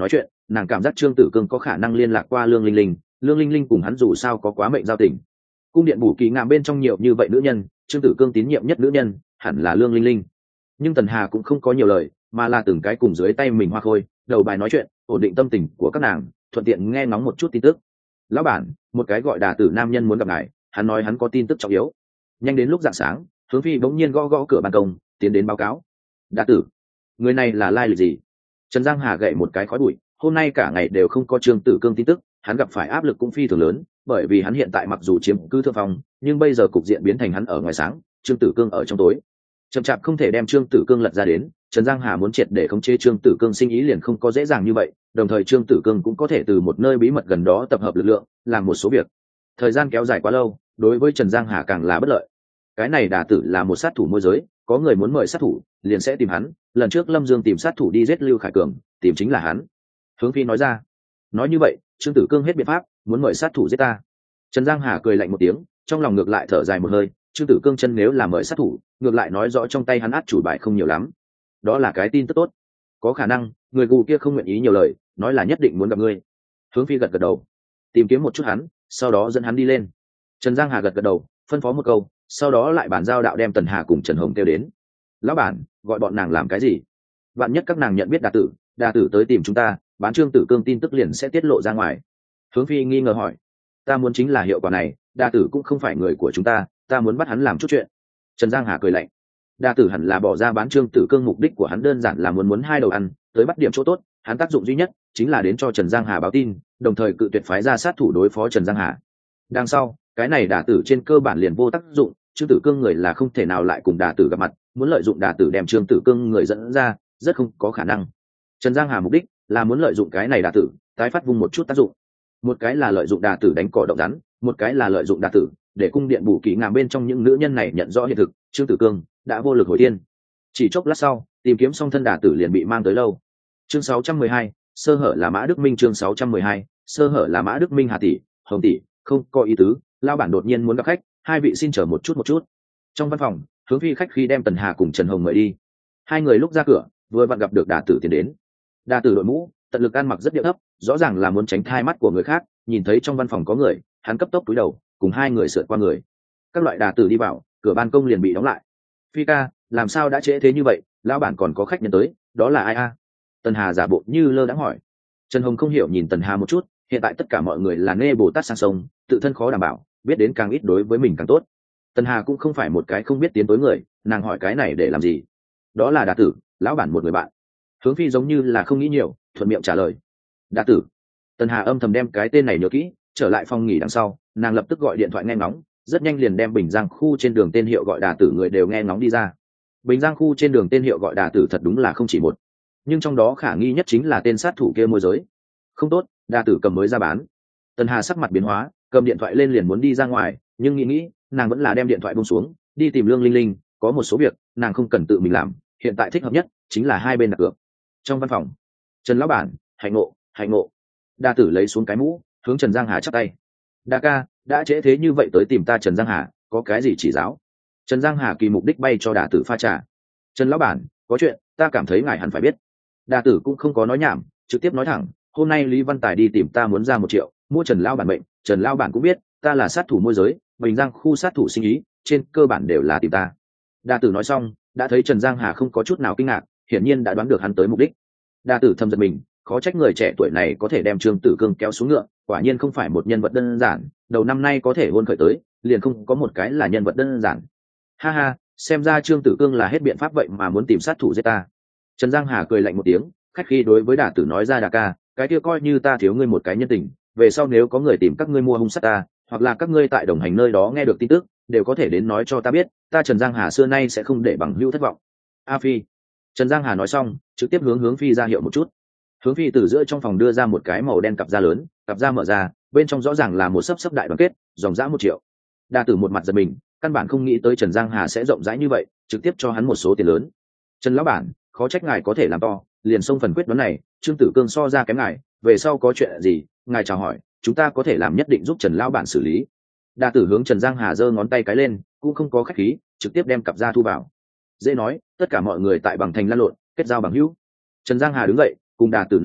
nàng cảm giác trương tử cương có khả năng liên lạc qua lương linh linh, lương linh linh cùng hắn dù sao có quá mệnh giao tình. Cung điện bù kỳ ngạm bên trong nhiều như vậy nữ nhân, trương tử cương tín nhiệm nhất nữ nhân hẳn là lương linh linh. Nhưng tần hà cũng không có nhiều lời, mà là từng cái cùng dưới tay mình hoa khôi đầu bài nói chuyện, ổn định tâm tình của các nàng, thuận tiện nghe ngóng một chút tin tức. Lão bản, một cái gọi đà tử nam nhân muốn gặp ngài, hắn nói hắn có tin tức trọng yếu. Nhanh đến lúc rạng sáng, Hướng Phi bỗng nhiên gõ gõ cửa ban công, tiến đến báo cáo. Đà tử, người này là lai lịch gì? Trần Giang Hà gậy một cái khói bụi, hôm nay cả ngày đều không có trương tử cương tin tức, hắn gặp phải áp lực cũng phi thường lớn, bởi vì hắn hiện tại mặc dù chiếm cứ thượng phong, nhưng bây giờ cục diện biến thành hắn ở ngoài sáng, trương tử cương ở trong tối. Chậm chạp không thể đem trương tử cương lật ra đến, Trần Giang Hà muốn triệt để khống chế trương tử cương sinh ý liền không có dễ dàng như vậy, đồng thời trương tử cương cũng có thể từ một nơi bí mật gần đó tập hợp lực lượng, làm một số việc. Thời gian kéo dài quá lâu, đối với Trần Giang Hà càng là bất lợi. Cái này đà tử là một sát thủ môi giới, có người muốn mời sát thủ, liền sẽ tìm hắn. Lần trước Lâm Dương tìm sát thủ đi giết Lưu Khải Cường, tìm chính là hắn. Hướng Phi nói ra. Nói như vậy, trương tử cương hết biện pháp, muốn mời sát thủ giết ta. Trần Giang Hà cười lạnh một tiếng, trong lòng ngược lại thở dài một hơi. Trương tử cương chân nếu là mời sát thủ, ngược lại nói rõ trong tay hắn át chủ bài không nhiều lắm. Đó là cái tin tức tốt. Có khả năng người gù kia không nguyện ý nhiều lời, nói là nhất định muốn gặp ngươi. Hướng Phi gật gật đầu, tìm kiếm một chút hắn, sau đó dẫn hắn đi lên. Trần Giang Hà gật gật đầu, phân phó một câu, sau đó lại bàn giao đạo đem Tần Hà cùng Trần Hồng kêu đến. Lão bản, gọi bọn nàng làm cái gì? Vạn nhất các nàng nhận biết đà tử, đà tử tới tìm chúng ta, bán trương tử cương tin tức liền sẽ tiết lộ ra ngoài. Hướng Phi nghi ngờ hỏi. Ta muốn chính là hiệu quả này, đà tử cũng không phải người của chúng ta, ta muốn bắt hắn làm chút chuyện. Trần Giang Hà cười lạnh. Đa tử hẳn là bỏ ra bán trương tử cương, mục đích của hắn đơn giản là muốn muốn hai đầu ăn, tới bắt điểm chỗ tốt, hắn tác dụng duy nhất chính là đến cho Trần Giang Hà báo tin, đồng thời cự tuyệt phái ra sát thủ đối phó Trần Giang Hà. Đằng sau, cái này đả tử trên cơ bản liền vô tác dụng, trương tử cương người là không thể nào lại cùng đả tử gặp mặt, muốn lợi dụng đả tử đem trương tử cương người dẫn ra, rất không có khả năng. Trần Giang Hà mục đích là muốn lợi dụng cái này đả tử, tái phát vung một chút tác dụng. Một cái là lợi dụng đả tử đánh cỏ động rắn, một cái là lợi dụng đả tử để cung điện bù kỳ ngàm bên trong những nữ nhân này nhận rõ hiện thực, trương tử cương đã vô lực hồi thiên. Chỉ chốc lát sau, tìm kiếm xong thân đả tử liền bị mang tới lâu. Chương sáu trăm mười hai, sơ hở là Mã Đức Minh. Chương sáu trăm mười hai, sơ hở là Mã Đức Minh. Hà tỷ, Hồng tỷ, không có ý tứ, lao bản đột nhiên muốn gặp khách, hai vị xin chờ một chút một chút. Trong văn phòng, Hướng Phi khách khi đem Tần Hà cùng Trần Hồng mời đi. Hai người lúc ra cửa, vừa vặn gặp được đả tử tiến đến. Đả tử đội mũ, tận lực ăn mặc rất điệu thấp, rõ ràng là muốn tránh thai mắt của người khác, nhìn thấy trong văn phòng có người, hắn cấp tốc cúi đầu, cùng hai người sượt qua người. Các loại đả tử đi vào, cửa ban công liền bị đóng lại. Phi ca, làm sao đã trễ thế như vậy, lão bản còn có khách nhân tới, đó là ai a? Tần Hà giả bộ như lơ đãng hỏi. Trần Hồng không hiểu nhìn Tần Hà một chút, hiện tại tất cả mọi người là nê Bồ Tát sang sông, tự thân khó đảm bảo, biết đến càng ít đối với mình càng tốt. Tần Hà cũng không phải một cái không biết tiến tối người, nàng hỏi cái này để làm gì? Đó là đả tử, lão bản một người bạn. Hướng Phi giống như là không nghĩ nhiều, thuận miệng trả lời. Đả tử. Tần Hà âm thầm đem cái tên này nhớ kỹ, trở lại phòng nghỉ đằng sau, nàng lập tức gọi điện thoại nghe ngóng, rất nhanh liền đem Bình Giang khu trên đường tên hiệu gọi đả tử người đều nghe ngóng đi ra. Bình Giang khu trên đường tên hiệu gọi đả tử thật đúng là không chỉ một, nhưng trong đó khả nghi nhất chính là tên sát thủ kia môi giới. Không tốt, đả tử cầm mới ra bán. Tần Hà sắc mặt biến hóa, cầm điện thoại lên liền muốn đi ra ngoài, nhưng nghĩ nghĩ, nàng vẫn là đem điện thoại buông xuống, đi tìm Lương Linh Linh, có một số việc nàng không cần tự mình làm, hiện tại thích hợp nhất chính là hai bên đặt cược. Trong văn phòng, Trần lão bản, hạnh ngộ, hạnh ngộ. Đa tử lấy xuống cái mũ, hướng Trần Giang Hà chắp tay. Đa ca, đã trễ thế như vậy tới tìm ta Trần Giang Hà, có cái gì chỉ giáo? Trần Giang Hà kỳ mục đích bay cho đà tử pha trà. Trần lão bản, có chuyện ta cảm thấy ngài hẳn phải biết. Đà tử cũng không có nói nhảm, trực tiếp nói thẳng, hôm nay Lý Văn Tài đi tìm ta muốn ra một triệu mua Trần lão bản mệnh. Trần lão bản cũng biết ta là sát thủ môi giới, Bình Giang khu sát thủ sinh ý trên cơ bản đều là tìm ta. Đà tử nói xong, đã thấy Trần Giang Hà không có chút nào kinh ngạc, hiển nhiên đã đoán được hắn tới mục đích. Đà tử thầm giật mình, khó trách người trẻ tuổi này có thể đem Trương Tử Cương kéo xuống ngựa, quả nhiên không phải một nhân vật đơn giản, đầu năm nay có thể hôn khởi tới, liền không có một cái là nhân vật đơn giản. Ha ha, xem ra Trương Tử Cương là hết biện pháp vậy mà muốn tìm sát thủ giết ta. Trần Giang Hà cười lạnh một tiếng, khách khi đối với Đà tử nói ra, Đà ca, cái kia coi như ta thiếu ngươi một cái nhân tình, về sau nếu có người tìm các ngươi mua hung sát ta, hoặc là các ngươi tại đồng hành nơi đó nghe được tin tức, đều có thể đến nói cho ta biết, ta Trần Giang Hà xưa nay sẽ không để bằng hữu thất vọng. A Phi. Trần Giang Hà nói xong, trực tiếp hướng Hướng Phi ra hiệu một chút. Hướng Phi từ giữa trong phòng đưa ra một cái màu đen cặp da lớn, cặp da mở ra, bên trong rõ ràng là một sấp sấp đại đoàn kết, dòng dã một triệu. Đa tử một mặt giật mình, căn bản không nghĩ tới Trần Giang Hà sẽ rộng rãi như vậy, trực tiếp cho hắn một số tiền lớn. Trần lão bản, khó trách ngài có thể làm to, liền xông phần quyết đoán này, Trương Tử Cương so ra kém ngài, về sau có chuyện gì, ngài chào hỏi, chúng ta có thể làm nhất định giúp Trần lão bản xử lý. Đa tử hướng Trần Giang Hà giơ ngón tay cái lên, cũng không có khách khí, trực tiếp đem cặp da thu vào. Dễ nói, tất cả mọi người tại bằng thành lan lộn, kết giao bằng hữu. Trần Giang Hà đứng dậy, cùng Đà tử nắm tay,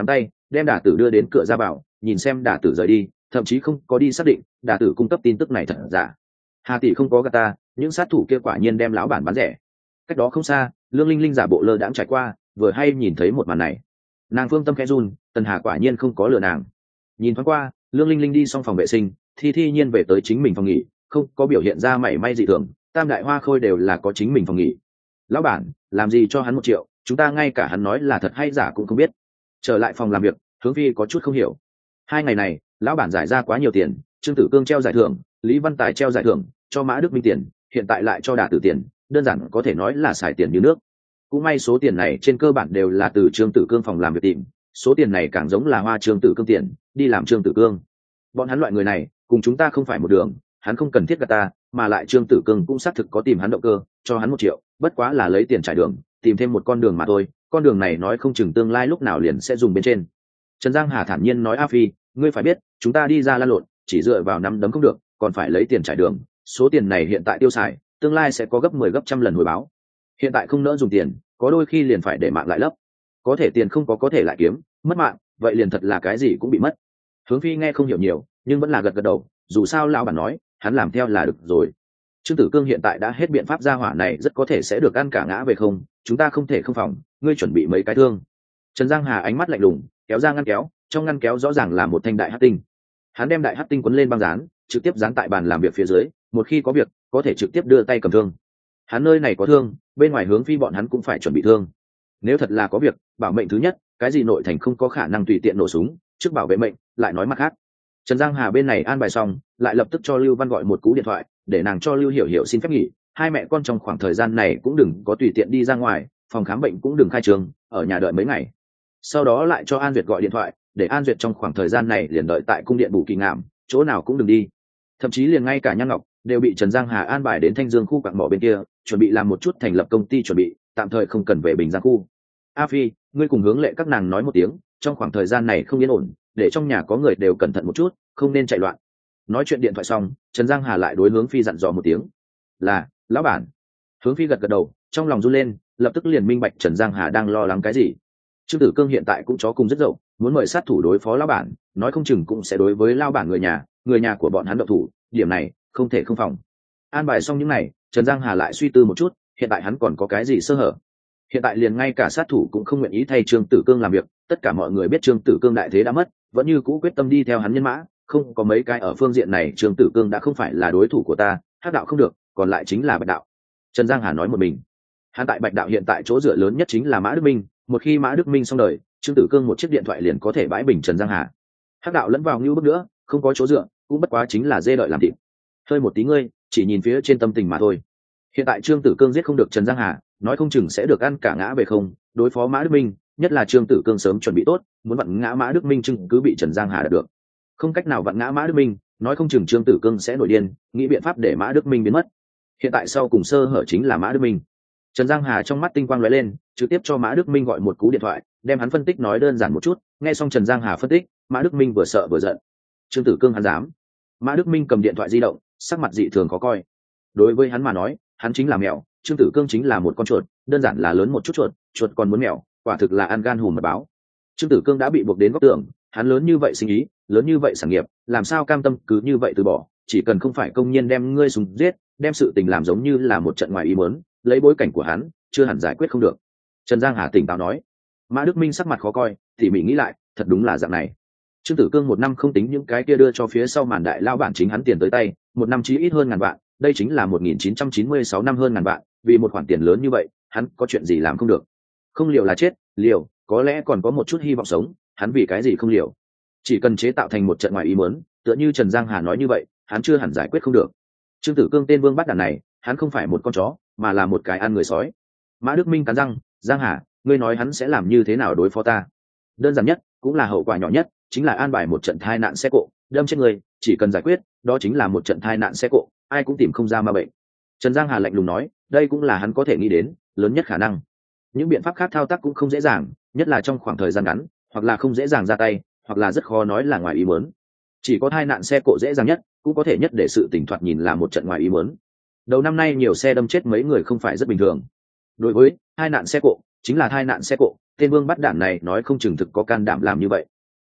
đem đả tử đưa đến cửa ra vào, nhìn xem đả tử rời đi, thậm chí không có đi xác định đả tử cung cấp tin tức này thật giả. Hà tỷ không có gạt ta, những sát thủ kia quả nhiên đem lão bản bán rẻ. Cách đó không xa, Lương Linh Linh giả bộ lơ đãng trải qua, vừa hay nhìn thấy một màn này, nàng phương tâm khẽ run, Tần Hà quả nhiên không có lừa nàng. Nhìn thoáng qua, Lương Linh Linh đi xong phòng vệ sinh, thi thi nhiên về tới chính mình phòng nghỉ, không có biểu hiện ra mảy may dị thường. Tam đại hoa khôi đều là có chính mình phòng nghỉ. Lão bản, làm gì cho hắn một triệu, chúng ta ngay cả hắn nói là thật hay giả cũng không biết. Trở lại phòng làm việc, Hướng Phi có chút không hiểu. Hai ngày này, lão bản giải ra quá nhiều tiền, Trương Tử Cương treo giải thưởng, Lý Văn Tài treo giải thưởng, cho Mã Đức Minh tiền, hiện tại lại cho Đả Tử tiền, đơn giản có thể nói là xài tiền như nước. Cũng may số tiền này trên cơ bản đều là từ Trương Tử Cương phòng làm việc tìm, số tiền này càng giống là hoa Trương Tử Cương tiền, đi làm Trương Tử Cương. Bọn hắn loại người này, cùng chúng ta không phải một đường, hắn không cần thiết gạt ta, mà lại Trương Tử Cương cũng xác thực có tìm hắn động cơ, cho hắn một triệu, bất quá là lấy tiền trải đường, tìm thêm một con đường mà thôi, con đường này nói không chừng tương lai lúc nào liền sẽ dùng bên trên. Trần Giang Hà thản nhiên nói: A Phi, ngươi phải biết, chúng ta đi ra lăn lộn, chỉ dựa vào nắm đấm không được, còn phải lấy tiền trải đường, số tiền này hiện tại tiêu xài, tương lai sẽ có gấp mười gấp trăm lần hồi báo. Hiện tại không nỡ dùng tiền, có đôi khi liền phải để mạng lại lấp. Có thể tiền không có có thể lại kiếm, mất mạng, vậy liền thật là cái gì cũng bị mất. Hướng Phi nghe không hiểu nhiều, nhưng vẫn là gật gật đầu, dù sao lão bản nói, hắn làm theo là được rồi. Trương Tử Cương hiện tại đã hết biện pháp, ra hỏa này rất có thể sẽ được ăn cả ngã về không, chúng ta không thể không phòng, ngươi chuẩn bị mấy cái thương. Trần Giang Hà ánh mắt lạnh lùng, kéo ra ngăn kéo, trong ngăn kéo rõ ràng là một thanh đại hắc tinh. Hắn đem đại hắc tinh quấn lên băng dán, trực tiếp dán tại bàn làm việc phía dưới, một khi có việc, có thể trực tiếp đưa tay cầm thương. Hắn nơi này có thương, bên ngoài Hướng Phi bọn hắn cũng phải chuẩn bị thương. Nếu thật là có việc, bảo mệnh thứ nhất, cái gì nội thành không có khả năng tùy tiện nổ súng, trước bảo vệ mệnh, lại nói mặt khác. Trần Giang Hà bên này an bài xong, lại lập tức cho Lưu Văn gọi một cú điện thoại, để nàng cho Lưu Hiểu Hiểu xin phép nghỉ, hai mẹ con trong khoảng thời gian này cũng đừng có tùy tiện đi ra ngoài, phòng khám bệnh cũng đừng khai trường, ở nhà đợi mấy ngày. Sau đó lại cho An Duyệt gọi điện thoại, để An Duyệt trong khoảng thời gian này liền đợi tại cung điện Bù Kỳ Ngạm, chỗ nào cũng đừng đi. Thậm chí liền ngay cả Nhan Ngọc đều bị Trần Giang Hà an bài đến Thanh Dương khu quặng mỏ bên kia, chuẩn bị làm một chút thành lập công ty chuẩn bị, tạm thời không cần về Bình Giang khu. A Phi, ngươi cùng Hướng Lệ các nàng nói một tiếng, trong khoảng thời gian này không yên ổn, để trong nhà có người đều cẩn thận một chút, không nên chạy loạn. Nói chuyện điện thoại xong, Trần Giang Hà lại đối Hướng Phi dặn dò một tiếng, là lão bản. Hướng Phi gật gật đầu, trong lòng run lên, lập tức liền minh bạch Trần Giang Hà đang lo lắng cái gì. Trương Tử Cương hiện tại cũng chó cùng rất dậu, muốn mời sát thủ đối phó lão bản, nói không chừng cũng sẽ đối với lão bản người nhà, người nhà của bọn hắn động thủ, điểm này không thể không phòng. An bài xong những này, Trần Giang Hà lại suy tư một chút, hiện tại hắn còn có cái gì sơ hở? Hiện tại liền ngay cả sát thủ cũng không nguyện ý thay Trương Tử Cương làm việc, tất cả mọi người biết Trương Tử Cương đại thế đã mất, vẫn như cũ quyết tâm đi theo hắn nhân mã, không có mấy cái ở phương diện này Trương Tử Cương đã không phải là đối thủ của ta, Hắc đạo không được, còn lại chính là Bạch đạo. Trần Giang Hà nói một mình. Hắn tại Bạch đạo hiện tại chỗ dựa lớn nhất chính là Mã Đức Minh, một khi Mã Đức Minh xong đời, Trương Tử Cương một chiếc điện thoại liền có thể bãi bình Trần Giang Hà. Hắc đạo lẫn vào như bước nữa, không có chỗ dựa, cũng bất quá chính là dê đợi làm thịt. Hơi một tí ngươi, chỉ nhìn phía trên tâm tình mà thôi. Hiện tại Trương Tử Cương giết không được Trần Giang Hà, nói không chừng sẽ được ăn cả ngã về không, đối phó Mã Đức Minh, nhất là Trương Tử Cương sớm chuẩn bị tốt, muốn vặn ngã Mã Đức Minh chứng cứ bị Trần Giang Hà đạt được. Không cách nào vặn ngã Mã Đức Minh, nói không chừng Trương Tử Cương sẽ nổi điên, nghĩ biện pháp để Mã Đức Minh biến mất. Hiện tại sau cùng sơ hở chính là Mã Đức Minh. Trần Giang Hà trong mắt tinh quang lóe lên, trực tiếp cho Mã Đức Minh gọi một cú điện thoại, đem hắn phân tích nói đơn giản một chút, nghe xong Trần Giang Hà phân tích, Mã Đức Minh vừa sợ vừa giận. Trương Tử Cương hắn dám? Mã Đức Minh cầm điện thoại di động, sắc mặt dị thường khó coi. Đối với hắn mà nói, hắn chính là mèo, Trương Tử Cương chính là một con chuột, đơn giản là lớn một chút chuột, chuột còn muốn mèo, quả thực là ăn gan hùm mật báo. Trương Tử Cương đã bị buộc đến góc tường, hắn lớn như vậy sinh ý, lớn như vậy sản nghiệp, làm sao cam tâm cứ như vậy từ bỏ, chỉ cần không phải công nhân đem ngươi súng giết, đem sự tình làm giống như là một trận ngoài ý muốn, lấy bối cảnh của hắn, chưa hẳn giải quyết không được. Trần Giang Hà tỉnh táo nói. Mã Đức Minh sắc mặt khó coi, thì mình nghĩ lại, thật đúng là dạng này. Trương Tử Cương một năm không tính những cái kia đưa cho phía sau màn đại lao bản chính hắn tiền tới tay, một năm chí ít hơn ngàn vạn, đây chính là một nghìn chín trăm chín mươi sáu năm hơn ngàn vạn, vì một khoản tiền lớn như vậy, hắn có chuyện gì làm không được? Không liều là chết, liều, có lẽ còn có một chút hy vọng sống, hắn vì cái gì không liều? Chỉ cần chế tạo thành một trận ngoài ý muốn, tựa như Trần Giang Hà nói như vậy, hắn chưa hẳn giải quyết không được. Trương Tử Cương tên vương bắt đàn này, hắn không phải một con chó, mà là một cái ăn người sói. Mã Đức Minh cắn răng, Giang Hà, ngươi nói hắn sẽ làm như thế nào đối phó ta? Đơn giản nhất, cũng là hậu quả nhỏ nhất, chính là an bài một trận tai nạn xe cộ, đâm chết người, chỉ cần giải quyết, đó chính là một trận tai nạn xe cộ, ai cũng tìm không ra ma bệnh. Trần Giang Hà lạnh lùng nói, đây cũng là hắn có thể nghĩ đến, lớn nhất khả năng. Những biện pháp khác thao tác cũng không dễ dàng, nhất là trong khoảng thời gian ngắn, hoặc là không dễ dàng ra tay, hoặc là rất khó nói là ngoài ý muốn. Chỉ có tai nạn xe cộ dễ dàng nhất, cũng có thể nhất để sự tình thoạt nhìn là một trận ngoài ý muốn. Đầu năm nay nhiều xe đâm chết mấy người không phải rất bình thường. Đối với tai nạn xe cộ, chính là tai nạn xe cộ, tên vương bắt đản này nói không chừng thực có can đảm làm như vậy.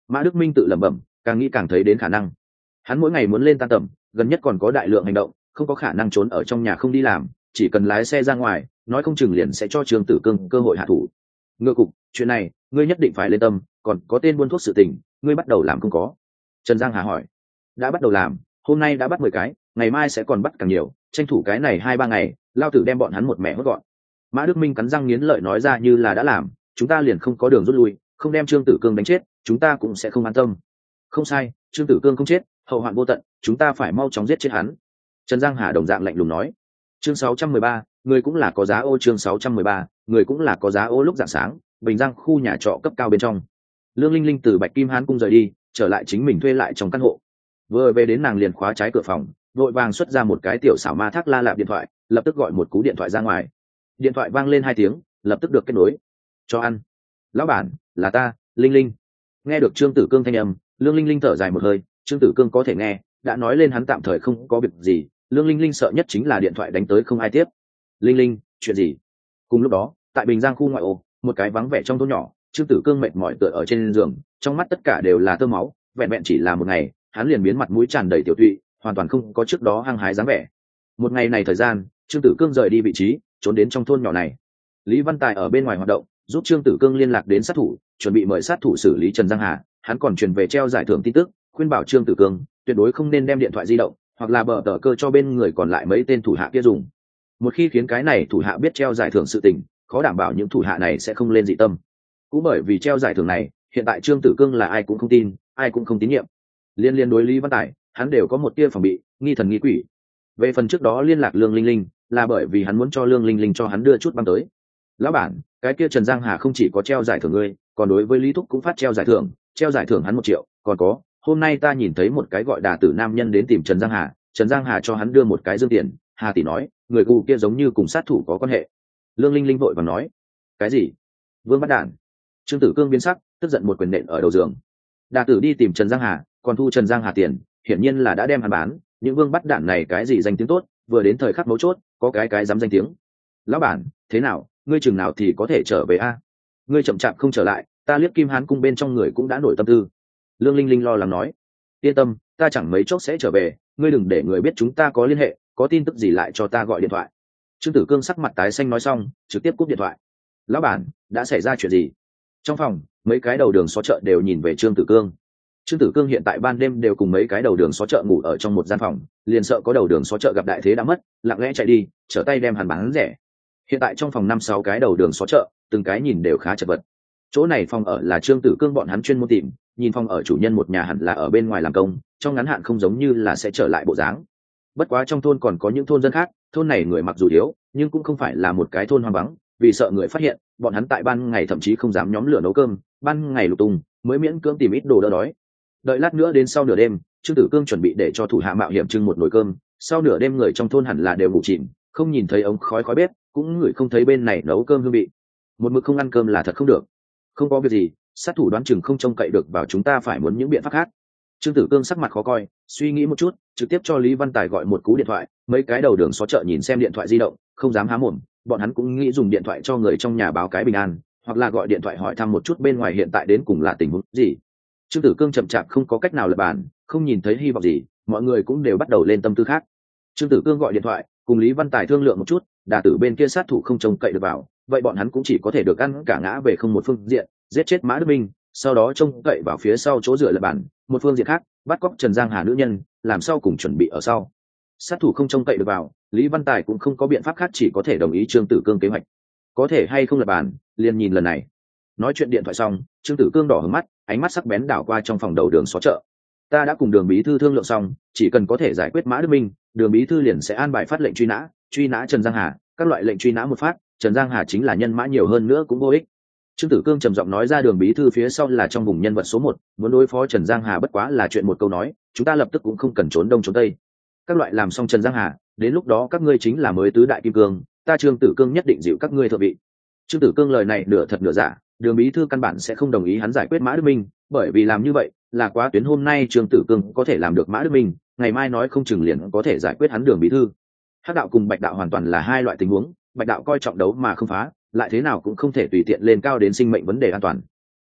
Mã Đức Minh tự lẩm bẩm, càng nghĩ càng thấy đến khả năng. Hắn mỗi ngày muốn lên tan tầm, gần nhất còn có đại lượng hành động, không có khả năng trốn ở trong nhà không đi làm, chỉ cần lái xe ra ngoài, nói không chừng liền sẽ cho Trương Tử Cương cơ hội hạ thủ. Ngựa cục, chuyện này ngươi nhất định phải lên tâm, còn có tên buôn thuốc sự tình, ngươi bắt đầu làm không có? Trần Giang Hà hỏi. Đã bắt đầu làm, hôm nay đã bắt mười cái, ngày mai sẽ còn bắt càng nhiều, tranh thủ cái này hai ba ngày, lao tử đem bọn hắn một mẹ hốt gọn. Mã Đức Minh cắn răng nghiến lợi nói ra, như là đã làm, chúng ta liền không có đường rút lui, không đem Trương Tử Cương đánh chết, chúng ta cũng sẽ không an tâm. Không sai, Trương Tử Cương không chết, hậu hoạn vô tận, chúng ta phải mau chóng giết chết hắn. Trần Giang Hà đồng dạng lạnh lùng nói. Chương sáu trăm mười ba, người cũng là có giá ô. Chương sáu trăm mười ba, người cũng là có giá ô. Lúc rạng sáng, Bình Giang khu nhà trọ cấp cao bên trong, Lương Linh Linh từ Bạch Kim Hán cung rời đi, trở lại chính mình thuê lại trong căn hộ. Vừa về đến nàng liền khóa trái cửa phòng, vội vàng xuất ra một cái tiểu xảo ma thác la lạp điện thoại, lập tức gọi một cú điện thoại ra ngoài. Điện thoại vang lên hai tiếng, lập tức được kết nối. Cho ăn. Lão bản, là ta, Linh Linh. Nghe được Trương Tử Cương thanh âm, Lương Linh Linh thở dài một hơi. Trương Tử Cương có thể nghe, đã nói lên hắn tạm thời không có việc gì. Lương Linh Linh sợ nhất chính là điện thoại đánh tới không ai tiếp. Linh Linh, chuyện gì? Cùng lúc đó, tại Bình Giang khu ngoại ô, một cái vắng vẻ trong thôn nhỏ, Trương Tử Cương mệt mỏi tựa ở trên giường, trong mắt tất cả đều là tơ máu. Vẹn vẹn chỉ là một ngày, hắn liền biến mặt mũi tràn đầy tiểu tụy, hoàn toàn không có trước đó hăng hái dáng vẻ. Một ngày này thời gian, Trương Tử Cương rời đi vị trí, trốn đến trong thôn nhỏ này. Lý Văn Tài ở bên ngoài hoạt động, giúp Trương Tử Cương liên lạc đến sát thủ, chuẩn bị mời sát thủ xử lý Trần Giang Hà. Hắn còn truyền về treo giải thưởng tin tức, khuyên bảo Trương Tử Cương tuyệt đối không nên đem điện thoại di động hoặc là bờ tờ cơ cho bên người còn lại mấy tên thủ hạ kia dùng. Một khi khiến cái này thủ hạ biết treo giải thưởng sự tình, khó đảm bảo những thủ hạ này sẽ không lên dị tâm. Cũng bởi vì treo giải thưởng này, hiện tại Trương Tử Cương là ai cũng không tin, ai cũng không tín nhiệm. Liên liên đối Lý Văn Tài, hắn đều có một tia phòng bị, nghi thần nghi quỷ. Về phần trước đó liên lạc Lương Linh Linh, là bởi vì hắn muốn cho Lương Linh Linh cho hắn đưa chút băng tới. Lão bản, cái kia Trần Giang Hà không chỉ có treo giải thưởng ngươi, còn đối với Lý Thúc cũng phát treo giải thưởng, treo giải thưởng hắn một triệu, còn có, hôm nay ta nhìn thấy một cái gọi đà tử nam nhân đến tìm Trần Giang Hà, Trần Giang Hà cho hắn đưa một cái dương tiền. Hà tỷ nói, người cụ kia giống như cùng sát thủ có quan hệ. Lương Linh Linh vội vàng nói, cái gì? Vương bắt đản. Trương Tử Cương biến sắc, tức giận một quyền nện ở đầu giường. Đà tử đi tìm Trần Giang Hà, còn thu Trần Giang Hà tiền, hiển nhiên là đã đem hắn bán. Những vương bắt đản này cái gì danh tiếng tốt, vừa đến thời khắc mấu chốt, có cái cái dám danh tiếng. Lão bản, thế nào, ngươi chừng nào thì có thể trở về a? Ngươi chậm chạp không trở lại, ta liếc Kim Hán cung bên trong người cũng đã nổi tâm tư. Lương Linh Linh lo lắng nói, yên tâm, ta chẳng mấy chốc sẽ trở về, ngươi đừng để người biết chúng ta có liên hệ, có tin tức gì lại cho ta gọi điện thoại. Trương Tử Cương sắc mặt tái xanh nói xong, trực tiếp cúp điện thoại. Lão bản, đã xảy ra chuyện gì? Trong phòng, mấy cái đầu đường xó chợ đều nhìn về Trương Tử Cương. Trương Tử Cương hiện tại ban đêm đều cùng mấy cái đầu đường xó chợ ngủ ở trong một gian phòng, liền sợ có đầu đường xó chợ gặp đại thế đã mất, lặng lẽ chạy đi, trở tay đem hắn bán rẻ. Hiện tại trong phòng năm sáu cái đầu đường xó chợ, từng cái nhìn đều khá chật vật. Chỗ này phòng ở là Trương Tử Cương bọn hắn chuyên môn tìm, nhìn phòng ở chủ nhân một nhà hẳn là ở bên ngoài làm công, trong ngắn hạn không giống như là sẽ trở lại bộ dáng. Bất quá trong thôn còn có những thôn dân khác, thôn này người mặc dù yếu, nhưng cũng không phải là một cái thôn hoang vắng, vì sợ người phát hiện, bọn hắn tại ban ngày thậm chí không dám nhóm lửa nấu cơm, ban ngày lục tung, mới miễn cưỡng tìm ít đồ đỡ đói. Đợi lát nữa đến sau nửa đêm, Trương Tử Cương chuẩn bị để cho thủ hạ mạo hiểm trưng một nồi cơm, sau nửa đêm người trong thôn hẳn là đều ngủ chìm, không nhìn thấy ống khói khói bếp, cũng ngửi không thấy bên này nấu cơm hương vị. Một mực không ăn cơm là thật không được. Không có việc gì, sát thủ đoán chừng không trông cậy được vào chúng ta, phải muốn những biện pháp khác. Trương Tử Cương sắc mặt khó coi, suy nghĩ một chút, trực tiếp cho Lý Văn Tài gọi một cú điện thoại. Mấy cái đầu đường xó chợ nhìn xem điện thoại di động, không dám há mồm, bọn hắn cũng nghĩ dùng điện thoại cho người trong nhà báo cái bình an, hoặc là gọi điện thoại hỏi thăm một chút bên ngoài hiện tại đến cùng là tình huống gì. Trương Tử Cương chậm chạp không có cách nào lập bàn, không nhìn thấy hy vọng gì, mọi người cũng đều bắt đầu lên tâm tư khác. Trương Tử Cương gọi điện thoại, cùng Lý Văn Tài thương lượng một chút, đà tử bên kia sát thủ không trông cậy được vào, vậy bọn hắn cũng chỉ có thể được ăn cả ngã về không một phương diện, giết chết Mã Đức Minh, sau đó trông cậy vào phía sau chỗ dựa lập bản, một phương diện khác, bắt cóc Trần Giang Hà nữ nhân, làm sao cùng chuẩn bị ở sau. Sát thủ không trông cậy được vào, Lý Văn Tài cũng không có biện pháp khác, chỉ có thể đồng ý Trương Tử Cương kế hoạch. Có thể hay không lập bản, liền nhìn lần này. Nói chuyện điện thoại xong, Trương Tử Cương đỏ hứng mắt, ánh mắt sắc bén đảo qua trong phòng đầu đường xó chợ. Ta đã cùng Đường bí thư thương lượng xong, chỉ cần có thể giải quyết Mã Đức Minh, Đường bí thư liền sẽ an bài phát lệnh truy nã, truy nã Trần Giang Hà, các loại lệnh truy nã một phát, Trần Giang Hà chính là nhân mã nhiều hơn nữa cũng vô ích. Trương Tử Cương trầm giọng nói ra, Đường bí thư phía sau là trong vùng nhân vật số một, muốn đối phó Trần Giang Hà bất quá là chuyện một câu nói, chúng ta lập tức cũng không cần trốn đông trốn tây. Các loại làm xong Trần Giang Hà, đến lúc đó các ngươi chính là mới tứ đại kim cương, ta Trương Tử Cương nhất định dịu các ngươi thượng vị. Trương Tử Cương lời này nửa thật nửa giả, Đường bí thư căn bản sẽ không đồng ý hắn giải quyết Mã Đức Minh, bởi vì làm như vậy là quá tuyến. Hôm nay Trương Tử Cương có thể làm được Mã Đức Minh, ngày mai nói không chừng liền có thể giải quyết hắn Đường bí thư. Hắc đạo cùng Bạch đạo hoàn toàn là hai loại tình huống, Bạch đạo coi trọng đấu mà không phá, lại thế nào cũng không thể tùy tiện lên cao đến sinh mệnh vấn đề an toàn.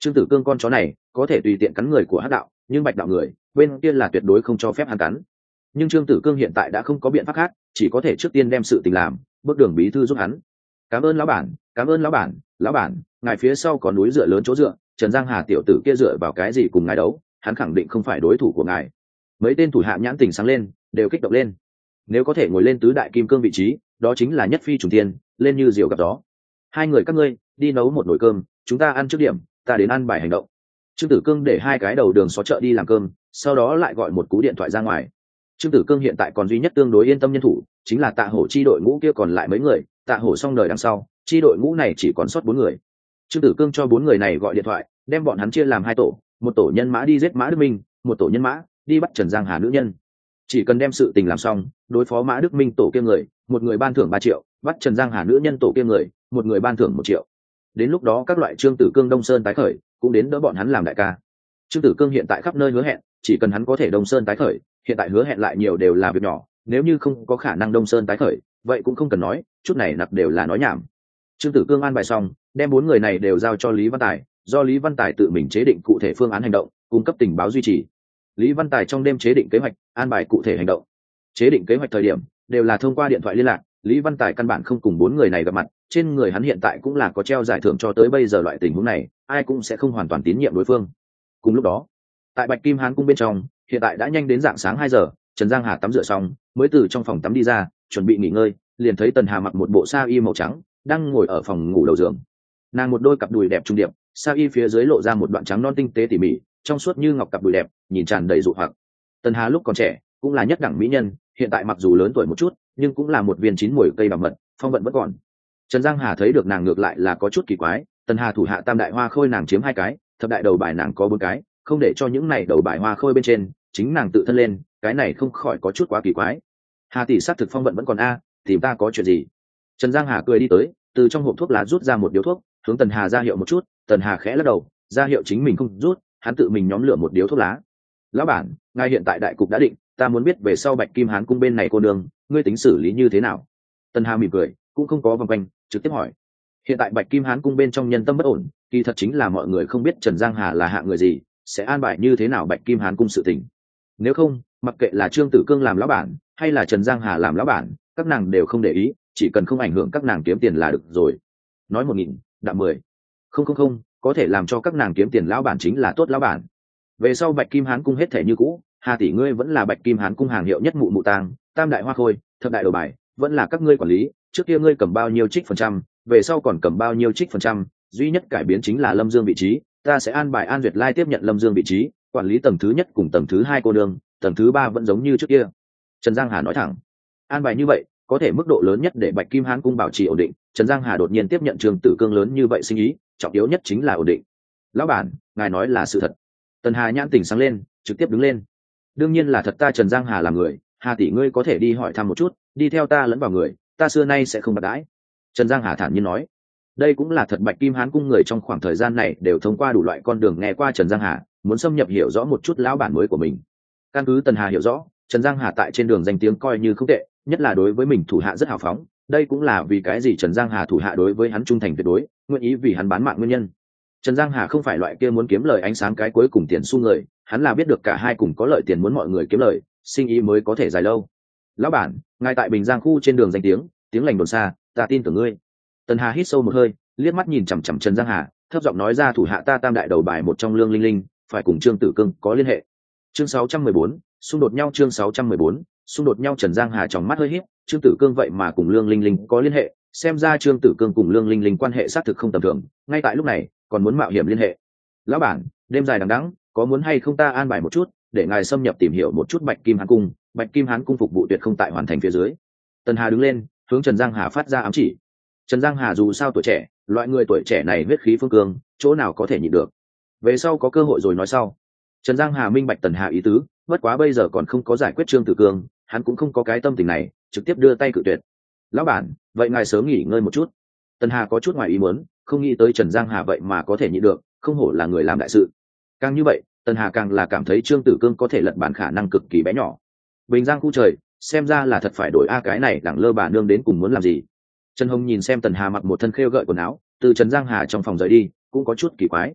Trương Tử Cương con chó này có thể tùy tiện cắn người của hắc đạo, nhưng bạch đạo người bên kia là tuyệt đối không cho phép hắn cắn. Nhưng Trương Tử Cương hiện tại đã không có biện pháp khác, chỉ có thể trước tiên đem sự tình làm, bước đường bí thư giúp hắn. Cảm ơn lão bản, cảm ơn lão bản, lão bản, ngài phía sau có núi dựa lớn chỗ dựa, Trần Giang Hà tiểu tử kia dựa vào cái gì cùng ngài đấu, hắn khẳng định không phải đối thủ của ngài. Mấy tên thủ hạ nhãn tình sáng lên, đều kích động lên. Nếu có thể ngồi lên tứ đại kim cương vị trí, đó chính là nhất phi trùng thiên, lên như diều gặp gió. Hai người các ngươi đi nấu một nồi cơm, chúng ta ăn trước điểm, ta đến ăn bài hành động. Trương Tử Cương để hai cái đầu đường xó chợ đi làm cơm, sau đó lại gọi một cú điện thoại ra ngoài. Trương Tử Cương hiện tại còn duy nhất tương đối yên tâm nhân thủ, chính là Tạ Hổ chi đội ngũ kia còn lại mấy người, Tạ Hổ xong đời đằng sau, chi đội ngũ này chỉ còn sót bốn người. Trương Tử Cương cho bốn người này gọi điện thoại, đem bọn hắn chia làm hai tổ, một tổ nhân mã đi giết Mã Đức Minh, một tổ nhân mã đi bắt Trần Giang Hà nữ nhân. Chỉ cần đem sự tình làm xong, đối phó Mã Đức Minh tổ kia người, một người ban thưởng ba triệu, bắt Trần Giang Hà nữ nhân tổ kia người, một người ban thưởng một triệu. Đến lúc đó các loại Trương Tử Cương Đông Sơn tái khởi, cũng đến đỡ bọn hắn làm đại ca. Trương Tử Cương hiện tại khắp nơi hứa hẹn, chỉ cần hắn có thể Đông Sơn tái khởi, hiện tại hứa hẹn lại nhiều đều là việc nhỏ, nếu như không có khả năng Đông Sơn tái khởi, vậy cũng không cần nói, chút này nặc đều là nói nhảm. Trương Tử Cương an bài xong, đem bốn người này đều giao cho Lý Văn Tài, do Lý Văn Tài tự mình chế định cụ thể phương án hành động, cung cấp tình báo duy trì. Lý Văn Tài trong đêm chế định kế hoạch, an bài cụ thể hành động. Chế định kế hoạch thời điểm đều là thông qua điện thoại liên lạc, Lý Văn Tài căn bản không cùng bốn người này gặp mặt, trên người hắn hiện tại cũng là có treo giải thưởng cho tới bây giờ loại tình huống này, ai cũng sẽ không hoàn toàn tín nhiệm đối phương. Cùng lúc đó, tại Bạch Kim Hán cung bên trong, hiện tại đã nhanh đến rạng sáng hai giờ, Trần Giang Hà tắm rửa xong, mới từ trong phòng tắm đi ra, chuẩn bị nghỉ ngơi, liền thấy Tần Hà mặc một bộ sa y màu trắng, đang ngồi ở phòng ngủ đầu giường. Nàng một đôi cặp đùi đẹp trung điệp, sa y phía dưới lộ ra một đoạn trắng non tinh tế tỉ mỉ, trong suốt như ngọc cặp đùi đẹp, nhìn tràn đầy dụ hoặc. Tần Hà lúc còn trẻ, cũng là nhất đẳng mỹ nhân, hiện tại mặc dù lớn tuổi một chút, nhưng cũng là một viên chín muồi cây bảo mật, phong vận vẫn còn. Trần Giang Hà thấy được nàng ngược lại là có chút kỳ quái, Tần Hà thủ hạ tam đại hoa khôi nàng chiếm hai cái, thập đại đầu bài nàng có bốn cái, không để cho những này đầu bài hoa khôi bên trên, chính nàng tự thân lên, cái này không khỏi có chút quá kỳ quái. Hà tỷ sát thực phong vận vẫn còn a, tìm ta có chuyện gì? Trần Giang Hà cười đi tới, từ trong hộp thuốc lá rút ra một điếu thuốc, hướng Tần Hà ra hiệu một chút, Tần Hà khẽ lắc đầu, ra hiệu chính mình không rút, hắn tự mình nhóm lửa một điếu thuốc lá. Lão bản, ngài hiện tại đại cục đã định, ta muốn biết về sau Bạch Kim Hán cung bên này cô đường, ngươi tính xử lý như thế nào? Tần Hà mỉm cười, cũng không có vòng quanh, trực tiếp hỏi. Hiện tại Bạch Kim Hán cung bên trong nhân tâm bất ổn, kỳ thật chính là mọi người không biết Trần Giang Hà là hạng người gì, sẽ an bài như thế nào Bạch Kim Hán cung sự tình. Nếu không, mặc kệ là Trương Tử Cương làm lão bản, hay là Trần Giang Hà làm lão bản, các nàng đều không để ý, chỉ cần không ảnh hưởng các nàng kiếm tiền là được rồi. Nói một nghìn, đạm mười. Không không không, có thể làm cho các nàng kiếm tiền lão bản chính là tốt lão bản. Về sau Bạch Kim Hán cung hết thể như cũ, Hà tỷ ngươi vẫn là Bạch Kim Hán cung hàng hiệu nhất mụ mụ tang, tam đại hoa khôi, thập đại đầu bài, vẫn là các ngươi quản lý, trước kia ngươi cầm bao nhiêu trích phần trăm, về sau còn cầm bao nhiêu trích phần trăm, duy nhất cải biến chính là Lâm Dương vị trí, ta sẽ an bài An Duyệt Lai tiếp nhận Lâm Dương vị trí, quản lý tầng thứ nhất cùng tầng thứ hai cô đường, tầng thứ ba vẫn giống như trước kia. Trần Giang Hà nói thẳng, an bài như vậy có thể mức độ lớn nhất để Bạch Kim Hán cung bảo trì ổn định. Trần Giang Hà đột nhiên tiếp nhận Trương Tử Cương lớn như vậy sinh ý, trọng yếu nhất chính là ổn định. Lão bản, ngài nói là sự thật. Tần Hà nhãn tỉnh sáng lên, trực tiếp đứng lên. Đương nhiên là thật, ta Trần Giang Hà là người, Hà tỷ ngươi có thể đi hỏi thăm một chút, đi theo ta lẫn vào người, ta xưa nay sẽ không bạc đãi. Trần Giang Hà thản nhiên nói, đây cũng là thật. Bạch Kim Hán cung người trong khoảng thời gian này đều thông qua đủ loại con đường nghe qua Trần Giang Hà, muốn xâm nhập hiểu rõ một chút lão bản mới của mình. Căn cứ Tần Hà hiểu rõ, Trần Giang Hà tại trên đường danh tiếng coi như không tệ, nhất là đối với mình thủ hạ rất hào phóng, đây cũng là vì cái gì Trần Giang Hà thủ hạ đối với hắn trung thành tuyệt đối, nguyện ý vì hắn bán mạng nguyên nhân. Trần Giang Hà không phải loại kia muốn kiếm lời ánh sáng cái cuối cùng tiền xu người, hắn là biết được cả hai cùng có lợi tiền, muốn mọi người kiếm lời, sinh ý mới có thể dài lâu. Lão bản, ngài tại Bình Giang khu trên đường danh tiếng, tiếng lành đồn xa, ta tin tưởng ngươi. Tần Hà hít sâu một hơi, liếc mắt nhìn chằm chằm Trần Giang Hà, thấp giọng nói ra, thủ hạ ta tam đại đầu bài một trong Lương Linh Linh, phải cùng Trương Tử Cương có liên hệ. Chương sáu trăm mười bốn, xung đột nhau. Chương sáu trăm mười bốn, xung đột nhau. Trần Giang Hà trong mắt hơi híp, Trương Tử Cương vậy mà cùng Lương Linh Linh có liên hệ, xem ra Trương Tử Cương cùng Lương Linh Linh quan hệ xác thực không tầm thường, ngay tại lúc này còn muốn mạo hiểm liên hệ. Lão bản, đêm dài đằng đẵng, có muốn hay không ta an bài một chút, để ngài xâm nhập tìm hiểu một chút Bạch Kim Hán cung, Bạch Kim Hán cung phục vụ tuyệt không tại hoàn thành phía dưới. Tần Hà đứng lên, hướng Trần Giang Hà phát ra ám chỉ. Trần Giang Hà dù sao tuổi trẻ, loại người tuổi trẻ này huyết khí phương cương, chỗ nào có thể nhịn được. Về sau có cơ hội rồi nói sau. Trần Giang Hà minh bạch Tần Hà ý tứ, bất quá bây giờ còn không có giải quyết Trương Tử Cương, hắn cũng không có cái tâm tình này, trực tiếp đưa tay cự tuyệt. Lão bản, vậy ngài sớm nghỉ ngơi một chút. Tần Hà có chút ngoài ý muốn, không nghĩ tới Trần Giang Hà vậy mà có thể nhịn được, không hổ là người làm đại sự. Càng như vậy, Tần Hà càng là cảm thấy Trương Tử Cương có thể lật bản khả năng cực kỳ bé nhỏ. Bình Giang khu trời, xem ra là thật phải đổi a, cái này đẳng lơ bà nương đến cùng muốn làm gì. Trần Hồng nhìn xem Tần Hà mặc một thân khêu gợi quần áo, từ Trần Giang Hà trong phòng rời đi, cũng có chút kỳ quái.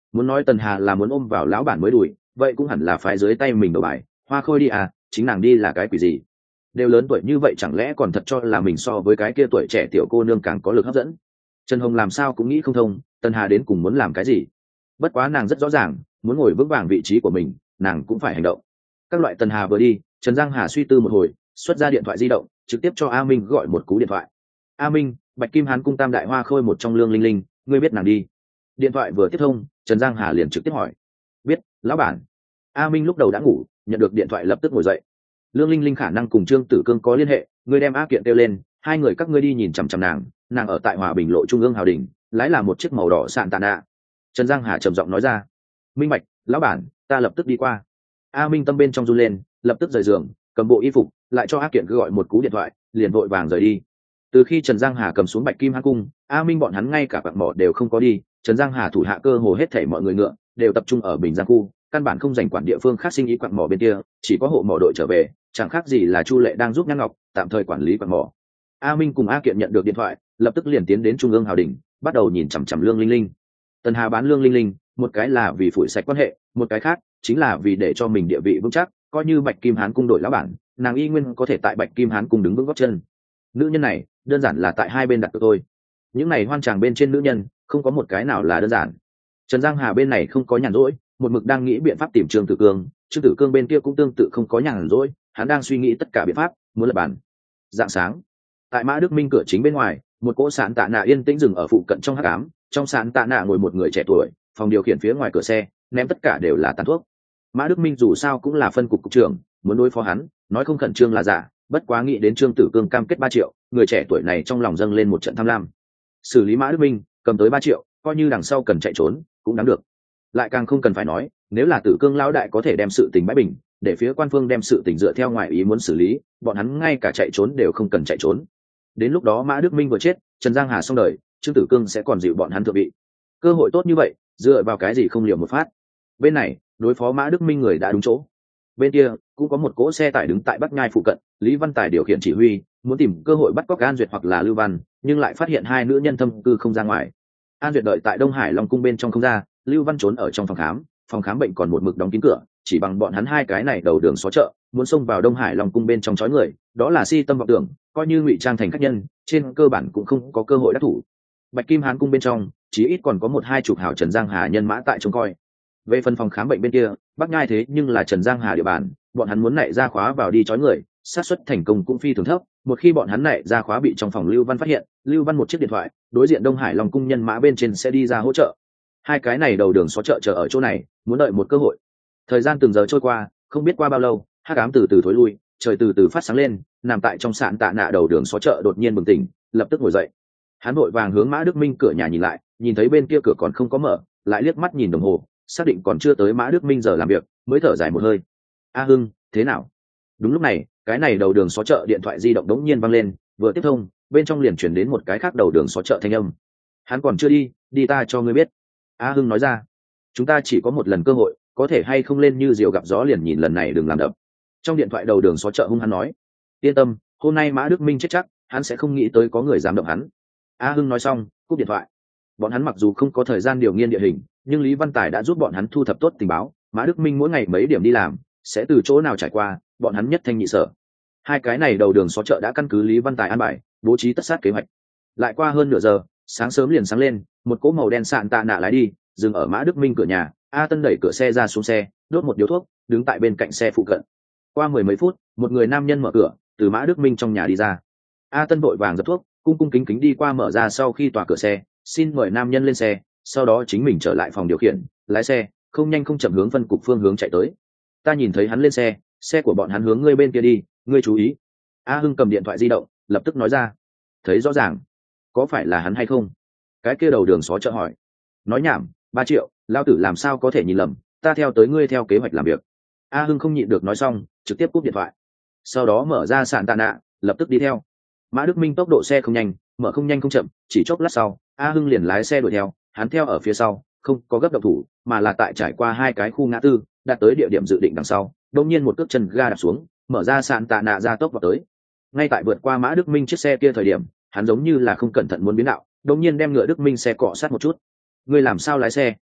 Muốn nói Tần Hà là muốn ôm vào lão bản mới đuổi, vậy cũng hẳn là phái dưới tay mình đầu bài, Hoa Khôi đi à, chính nàng đi là cái quỷ gì? Đều lớn tuổi như vậy chẳng lẽ còn thật cho là mình so với cái kia tuổi trẻ tiểu cô nương càng có lực hấp dẫn? Trần Hồng làm sao cũng nghĩ không thông, Tần Hà đến cùng muốn làm cái gì? Bất quá nàng rất rõ ràng, muốn ngồi vững vàng vị trí của mình, nàng cũng phải hành động. Các loại Tần Hà vừa đi, Trần Giang Hà suy tư một hồi, xuất ra điện thoại di động, trực tiếp cho A Minh gọi một cú điện thoại. A Minh, Bạch Kim Hán cung tam đại Hoa Khôi một trong Lương Linh Linh, ngươi biết nàng đi? Điện thoại vừa tiếp thông, Trần Giang Hà liền trực tiếp hỏi. Biết, lão bản. A Minh lúc đầu đã ngủ, nhận được điện thoại lập tức ngồi dậy. Lương Linh Linh khả năng cùng Trương Tử Cương có liên hệ, ngươi đem A Kiện kêu lên, hai người các ngươi đi nhìn chằm chằm nàng, nàng ở tại Hòa Bình lộ Trung ương Hào Đình, lái là một chiếc màu đỏ sạn tàn ạ. Trần Giang Hà trầm giọng nói ra. Minh bạch, lão bản, ta lập tức đi qua. A Minh tâm bên trong run lên, lập tức rời giường, cầm bộ y phục, lại cho A Kiện cứ gọi một cú điện thoại, liền vội vàng rời đi. Từ khi Trần Giang Hà cầm xuống Bạch Kim Hán cung, A Minh bọn hắn ngay cả quặng mỏ đều không có đi, Trần Giang Hà thủ hạ cơ hồ hết thảy mọi người ngựa đều tập trung ở Bình Giang khu, căn bản không dành quản địa phương khác sinh ý quặng mỏ bên kia, chỉ có hộ mỏ đội trở về, chẳng khác gì là Chu Lệ đang giúp Nhan Ngọc tạm thời quản lý quặng mỏ. A Minh cùng A Kiện nhận được điện thoại, lập tức liền tiến đến Trung ương Hào Đình, bắt đầu nhìn chằm chằm Lương Linh Linh. Tần Hà bán Lương Linh Linh, một cái là vì phủi sạch quan hệ, một cái khác chính là vì để cho mình địa vị vững chắc, coi như Bạch Kim Hán cung đổi lão bản, nàng y nguyên có thể tại Bạch Kim Hán cung đứng vững gót chân. Nữ nhân này đơn giản là tại hai bên đặt cược thôi. Những này hoan tràng bên trên nữ nhân không có một cái nào là đơn giản. Trần Giang Hà bên này không có nhàn rỗi, một mực đang nghĩ biện pháp tìm Trương Tử Cương, Trương Tử Cương bên kia cũng tương tự không có nhàn rỗi, hắn đang suy nghĩ tất cả biện pháp muốn lập bàn. Dạng sáng, tại Mã Đức Minh cửa chính bên ngoài, một cỗ sạn tạ nạ yên tĩnh dừng ở phụ cận trong hắc ám, trong sạn tạ nạ ngồi một người trẻ tuổi, phòng điều khiển phía ngoài cửa xe ném tất cả đều là tàn thuốc. Mã Đức Minh dù sao cũng là phân cục cục trưởng, muốn đối phó hắn, nói không khẩn trương là giả, bất quá nghĩ đến Trương Tử Cương cam kết ba triệu, người trẻ tuổi này trong lòng dâng lên một trận tham lam. Xử lý Mã Đức Minh, cầm tới ba triệu, coi như đằng sau cần chạy trốn, cũng đáng được. Lại càng không cần phải nói, nếu là Tử Cương lão đại có thể đem sự tình bãi bình, để phía quan phương đem sự tình dựa theo ngoài ý muốn xử lý, bọn hắn ngay cả chạy trốn đều không cần chạy trốn. Đến lúc đó Mã Đức Minh vừa chết, Trần Giang Hà xong đời, Trương Tử Cương sẽ còn dịu bọn hắn thượng vị. Cơ hội tốt như vậy, dựa vào cái gì không liều một phát? Bên này, đối phó Mã Đức Minh người đã đúng chỗ. Bên kia cũng có một cỗ xe tải đứng tại Bắc Nhai phụ cận, Lý Văn Tài điều khiển chỉ huy, muốn tìm cơ hội bắt cóc An Duyệt hoặc là Lưu Văn, nhưng lại phát hiện hai nữ nhân thâm cư không ra ngoài. An Duyệt đợi tại Đông Hải Long cung bên trong không ra, Lưu Văn trốn ở trong phòng khám, phòng khám bệnh còn một mực đóng kín cửa, chỉ bằng bọn hắn hai cái này đầu đường xó chợ, muốn xông vào Đông Hải Long cung bên trong chói người, đó là si tâm vọng tưởng, coi như ngụy trang thành khách nhân, trên cơ bản cũng không có cơ hội đắc thủ. Bạch Kim Hán cung bên trong, chí ít còn có một hai chục hảo Trần Giang Hà nhân mã tại trông coi. Về phần phòng khám bệnh bên kia, Bắc Nhai thế nhưng là Trần Giang Hà địa bàn, bọn hắn muốn nảy ra khóa vào đi chói người, xác suất thành công cũng phi thường thấp. Một khi bọn hắn nảy ra khóa bị trong phòng Lưu Văn phát hiện, Lưu Văn một chiếc điện thoại, đối diện Đông Hải Long cung nhân mã bên trên sẽ đi ra hỗ trợ. Hai cái này đầu đường xó chợ chờ ở chỗ này, muốn đợi một cơ hội. Thời gian từng giờ trôi qua, không biết qua bao lâu, hắc ám từ từ thối lui, trời từ từ phát sáng lên, nằm tại trong sạn tạ nạ đầu đường xó chợ đột nhiên bừng tỉnh, lập tức ngồi dậy. Hắn vội vàng hướng Mã Đức Minh cửa nhà nhìn lại, nhìn thấy bên kia cửa còn không có mở, lại liếc mắt nhìn đồng hồ, xác định còn chưa tới Mã Đức Minh giờ làm việc, mới thở dài một hơi. A Hưng, thế nào? Đúng lúc này, cái này đầu đường xó chợ điện thoại di động đống nhiên vang lên, vừa tiếp thông, bên trong liền chuyển đến một cái khác đầu đường xó chợ thanh âm. Hắn còn chưa đi, đi ta cho ngươi biết. A Hưng nói ra, chúng ta chỉ có một lần cơ hội, có thể hay không lên như diều gặp gió liền nhìn lần này đừng làm đập. Trong điện thoại đầu đường xó chợ hung hắn nói, yên tâm, hôm nay Mã Đức Minh chết chắc, hắn sẽ không nghĩ tới có người dám động hắn. A Hưng nói xong, cúp điện thoại. Bọn hắn mặc dù không có thời gian điều nghiên địa hình, nhưng Lý Văn Tài đã giúp bọn hắn thu thập tốt tình báo, Mã Đức Minh mỗi ngày mấy điểm đi làm, sẽ từ chỗ nào trải qua, bọn hắn nhất thanh nhị sở. Hai cái này đầu đường xó chợ đã căn cứ Lý Văn Tài an bài, bố trí tất sát kế hoạch. Lại qua hơn nửa giờ, sáng sớm liền sáng lên, một cỗ màu đen sạn tạ nạ lái đi, dừng ở Mã Đức Minh cửa nhà. A Tân đẩy cửa xe ra xuống xe, đốt một điếu thuốc, đứng tại bên cạnh xe phụ cận. Qua mười mấy phút, một người nam nhân mở cửa, từ Mã Đức Minh trong nhà đi ra. A Tân vội vàng dập thuốc, cung cung kính kính đi qua mở ra sau khi tỏa cửa xe, xin mời nam nhân lên xe, sau đó chính mình trở lại phòng điều khiển, lái xe không nhanh không chậm hướng phân cục phương hướng chạy tới. Ta nhìn thấy hắn lên xe, xe của bọn hắn hướng ngươi bên kia đi, ngươi chú ý. A Hưng cầm điện thoại di động, lập tức nói ra. Thấy rõ ràng, có phải là hắn hay không? Cái kia đầu đường xó chợ hỏi. Nói nhảm, ba triệu, lao tử làm sao có thể nhìn lầm, ta theo tới ngươi theo kế hoạch làm việc. A Hưng không nhịn được nói xong, trực tiếp cúp điện thoại. Sau đó mở ra sàn tạ nạ, lập tức đi theo. Mã Đức Minh tốc độ xe không nhanh, mở không nhanh không chậm, chỉ chốc lát sau, A Hưng liền lái xe đuổi theo, hắn theo ở phía sau, không có gấp động thủ, mà là tại trải qua hai cái khu ngã tư, đạt tới địa điểm dự định đằng sau, đột nhiên một cước chân ga đạp xuống, mở ra sàn tạ nạ ra tốc vào tới. Ngay tại vượt qua Mã Đức Minh chiếc xe kia thời điểm, hắn giống như là không cẩn thận muốn biến đạo, đột nhiên đem ngựa Đức Minh xe cọ sát một chút. Ngươi làm sao lái xe?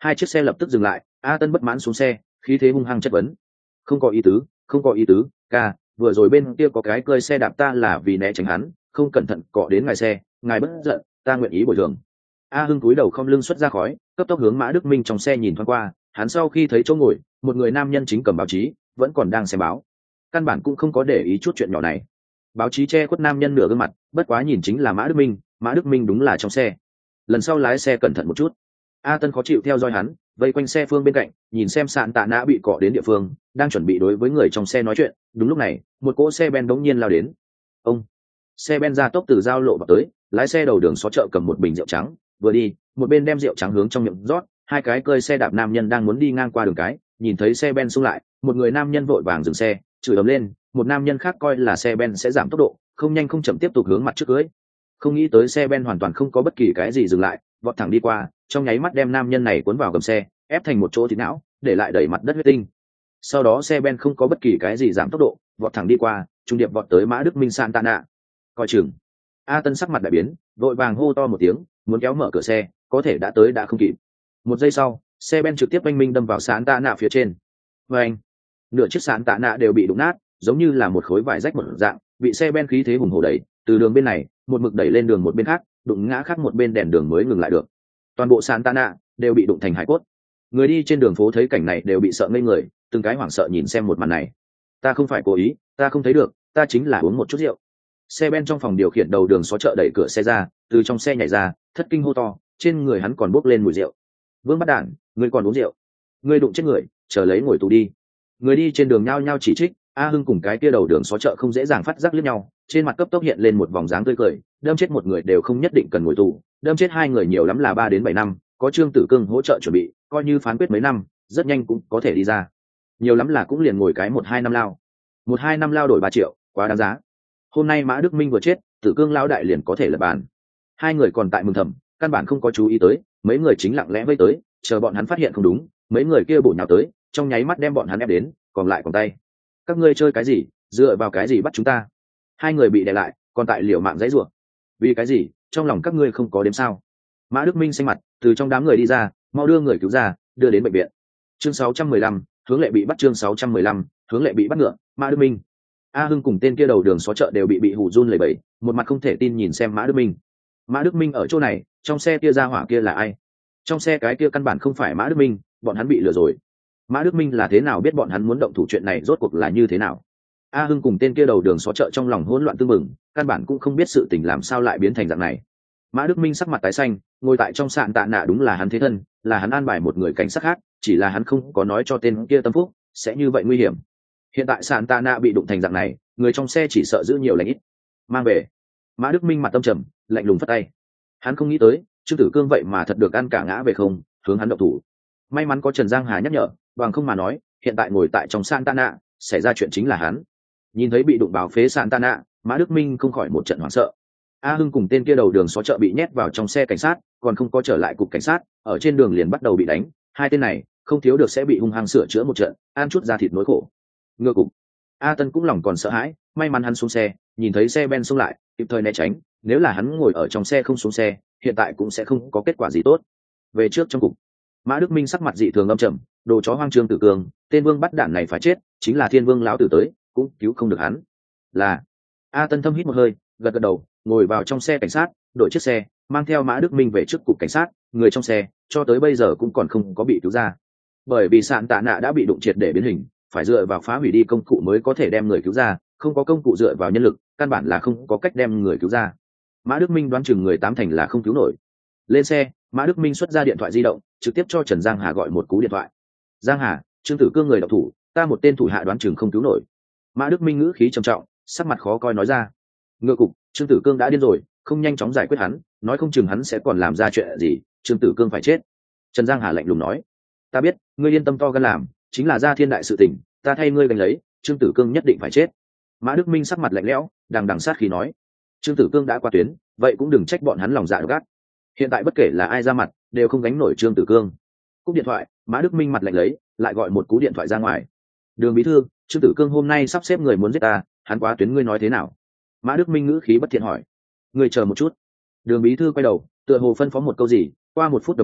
Hai chiếc xe lập tức dừng lại, A Tân bất mãn xuống xe, khí thế hung hăng chất vấn. Không có ý tứ, không có ý tứ, ca, vừa rồi bên kia có cái cơi xe đạp ta là vì né tránh hắn, không cẩn thận cọ đến ngài xe, ngài bất giận, ta nguyện ý bồi thường. A Hưng cúi đầu không lưng xuất ra khói, cấp tốc hướng Mã Đức Minh trong xe nhìn thoáng qua, hắn sau khi thấy chỗ ngồi, một người nam nhân chính cầm báo chí, vẫn còn đang xem báo. Căn bản cũng không có để ý chút chuyện nhỏ này. Báo chí che khuất nam nhân nửa gương mặt, bất quá nhìn chính là Mã Đức Minh, Mã Đức Minh đúng là trong xe. Lần sau lái xe cẩn thận một chút. A Tân khó chịu theo dõi hắn, vây quanh xe phương bên cạnh, nhìn xem sạn tạ nã bị cọ đến địa phương, đang chuẩn bị đối với người trong xe nói chuyện. Đúng lúc này, một cỗ xe ben đống nhiên lao đến. Ông, xe ben ra tốc từ giao lộ vào tới, lái xe đầu đường xó chợ cầm một bình rượu trắng, vừa đi, một bên đem rượu trắng hướng trong miệng rót. Hai cái cơi xe đạp nam nhân đang muốn đi ngang qua đường cái, nhìn thấy xe ben xung lại, một người nam nhân vội vàng dừng xe, chửi ầm lên, một nam nhân khác coi là xe ben sẽ giảm tốc độ, không nhanh không chậm tiếp tục hướng mặt trước cưới. Không nghĩ tới xe ben hoàn toàn không có bất kỳ cái gì dừng lại, vọt thẳng đi qua, trong nháy mắt đem nam nhân này cuốn vào gầm xe, ép thành một chỗ thịt não, để lại đẩy mặt đất huyết tinh. Sau đó xe ben không có bất kỳ cái gì giảm tốc độ, vọt thẳng đi qua, trung điệp vọt tới Mã Đức Minh Santana. Coi chừng. A Tân sắc mặt đại biến, vội vàng hô to một tiếng, muốn kéo mở cửa xe, có thể đã tới đã không kịp. Một giây sau, xe ben trực tiếp oanh minh đâm vào Santana phía trên. Oanh! Nửa chiếc Santana đều bị đụng nát, giống như là một khối vải rách một dạng, bị xe ben khí thế hùng hổ đẩy, từ đường bên này, một mực đẩy lên đường một bên khác, đụng ngã khác một bên đèn đường mới ngừng lại được. Toàn bộ Santana đều bị đụng thành hải cốt. Người đi trên đường phố thấy cảnh này đều bị sợ ngây người, từng cái hoảng sợ nhìn xem một màn này. Ta không phải cố ý, ta không thấy được, ta chính là uống một chút rượu. Xe ben trong phòng điều khiển đầu đường xó chợ đẩy cửa xe ra, từ trong xe nhảy ra, thất kinh hô to, trên người hắn còn bốc lên mùi rượu. Vương Bắt Đản, ngươi còn uống rượu? Ngươi đụng chết người, chờ lấy ngồi tù đi. Người đi trên đường nhao nhao chỉ trích, A Hưng cùng cái kia đầu đường xó chợ không dễ dàng phát giác liếc nhau, trên mặt cấp tốc hiện lên một vòng dáng tươi cười, đâm chết một người đều không nhất định cần ngồi tù, đâm chết hai người nhiều lắm là ba đến bảy năm, có Trương Tử Cương hỗ trợ chuẩn bị, coi như phán quyết mấy năm, rất nhanh cũng có thể đi ra. Nhiều lắm là cũng liền ngồi cái một hai năm lao. Một hai năm lao đổi ba triệu, quá đáng giá. Hôm nay Mã Đức Minh vừa chết, Tử Cương lão đại liền có thể lật bàn. Hai người còn tại mừng thầm, căn bản không có chú ý tới, mấy người chính lặng lẽ vây tới, chờ bọn hắn phát hiện không đúng, mấy người kia bổ nhào tới, trong nháy mắt đem bọn hắn ép đến, còn lại còn tay. Các ngươi chơi cái gì, dựa vào cái gì bắt chúng ta? Hai người bị đè lại, còn tại liều mạng dãy rủa. Vì cái gì, trong lòng các ngươi không có đếm sao? Mã Đức Minh xanh mặt, từ trong đám người đi ra, mau đưa người cứu ra, đưa đến bệnh viện. Chương sáu trăm mười lăm, hướng lệ bị bắt. Chương sáu trăm mười lăm, hướng lệ bị bắt ngựa. Mã Đức Minh. A Hưng cùng tên kia đầu đường xó chợ đều bị bị hù run lẩy bẩy, một mặt không thể tin nhìn xem Mã Đức Minh. Mã Đức Minh ở chỗ này, trong xe kia ra hỏa kia là ai? Trong xe cái kia căn bản không phải Mã Đức Minh, bọn hắn bị lừa rồi. Mã Đức Minh là thế nào biết bọn hắn muốn động thủ chuyện này rốt cuộc là như thế nào? A Hưng cùng tên kia đầu đường xó chợ trong lòng hỗn loạn tương mừng, căn bản cũng không biết sự tình làm sao lại biến thành dạng này. Mã Đức Minh sắc mặt tái xanh, ngồi tại trong sạn tạ nạ đúng là hắn thế thân, là hắn an bài một người cảnh sát khác, chỉ là hắn không có nói cho tên kia Tâm Phúc sẽ như vậy nguy hiểm. Hiện tại sạn tạ nạ bị đụng thành dạng này, người trong xe chỉ sợ giữ nhiều lành ít. Mang về. Mã Đức Minh mặt tâm trầm, lạnh lùng phất tay. Hắn không nghĩ tới, Trương Tử Cương vậy mà thật được ăn cả ngã về không, hướng hắn động thủ. May mắn có Trần Giang Hà nhắc nhở, bằng không mà nói, hiện tại ngồi tại trong sạn tạ nạ, xảy ra chuyện chính là hắn. Nhìn thấy bị đụng báo phế sạn tạ nạ, Mã Đức Minh không khỏi một trận hoảng sợ. A Hưng cùng tên kia đầu đường xó chợ bị nhét vào trong xe cảnh sát, còn không có trở lại cục cảnh sát, ở trên đường liền bắt đầu bị đánh. Hai tên này không thiếu được sẽ bị hung hăng sửa chữa một trận, ăn chút da thịt nỗi khổ. Ngựa cục. A Tân cũng lòng còn sợ hãi, may mắn hắn xuống xe, nhìn thấy xe ben xông lại, kịp thời né tránh. Nếu là hắn ngồi ở trong xe không xuống xe, hiện tại cũng sẽ không có kết quả gì tốt. Về trước trong cục, Mã Đức Minh sắc mặt dị thường âm trầm, đồ chó hoang Trương Tử Cương, tên Vương Bắt Đản này phải chết, chính là Thiên Vương lão tử tới, cũng cứu không được hắn. Là. A Tân thâm hít một hơi, gật gật đầu, ngồi vào trong xe cảnh sát, đổi chiếc xe, mang theo Mã Đức Minh về trước cục cảnh sát. Người trong xe cho tới bây giờ cũng còn không có bị cứu ra, bởi vì sạn tạ nạ đã bị đụng triệt để biến hình, phải dựa vào phá hủy đi công cụ mới có thể đem người cứu ra, không có công cụ dựa vào nhân lực, căn bản là không có cách đem người cứu ra. Mã Đức Minh đoán chừng người tám thành là không cứu nổi. Lên xe, Mã Đức Minh xuất ra điện thoại di động, trực tiếp cho Trần Giang Hà gọi một cú điện thoại. Giang Hà, Trương Tử Cương người độc thủ, ta một tên thủ hạ đoán chừng không cứu nổi. Mã Đức Minh ngữ khí trầm trọng, sắc mặt khó coi nói ra. Ngựa cục, Trương Tử Cương đã điên rồi, không nhanh chóng giải quyết hắn, nói không chừng hắn sẽ còn làm ra chuyện gì, Trương Tử Cương phải chết. Trần Giang Hà lạnh lùng nói. Ta biết, ngươi yên tâm to gan làm, chính là ra thiên đại sự tình, ta thay ngươi gánh lấy, Trương Tử Cương nhất định phải chết. Mã Đức Minh sắc mặt lạnh lẽo, đằng đằng sát khí nói. Trương Tử Cương đã qua tuyến, vậy cũng đừng trách bọn hắn lòng dạ gắt. Hiện tại bất kể là ai ra mặt, đều không gánh nổi Trương Tử Cương. Cúp điện thoại, Mã Đức Minh mặt lạnh lấy, lại gọi một cú điện thoại ra ngoài. Đường bí thư, Trương Tử Cương hôm nay sắp xếp người muốn giết ta, hắn quá tuyến ngươi nói thế nào? Mã Đức Minh ngữ khí bất thiện hỏi. Ngươi chờ một chút. Đường bí thư quay đầu, tựa hồ phân phó một câu gì, qua một phút đồng hồ,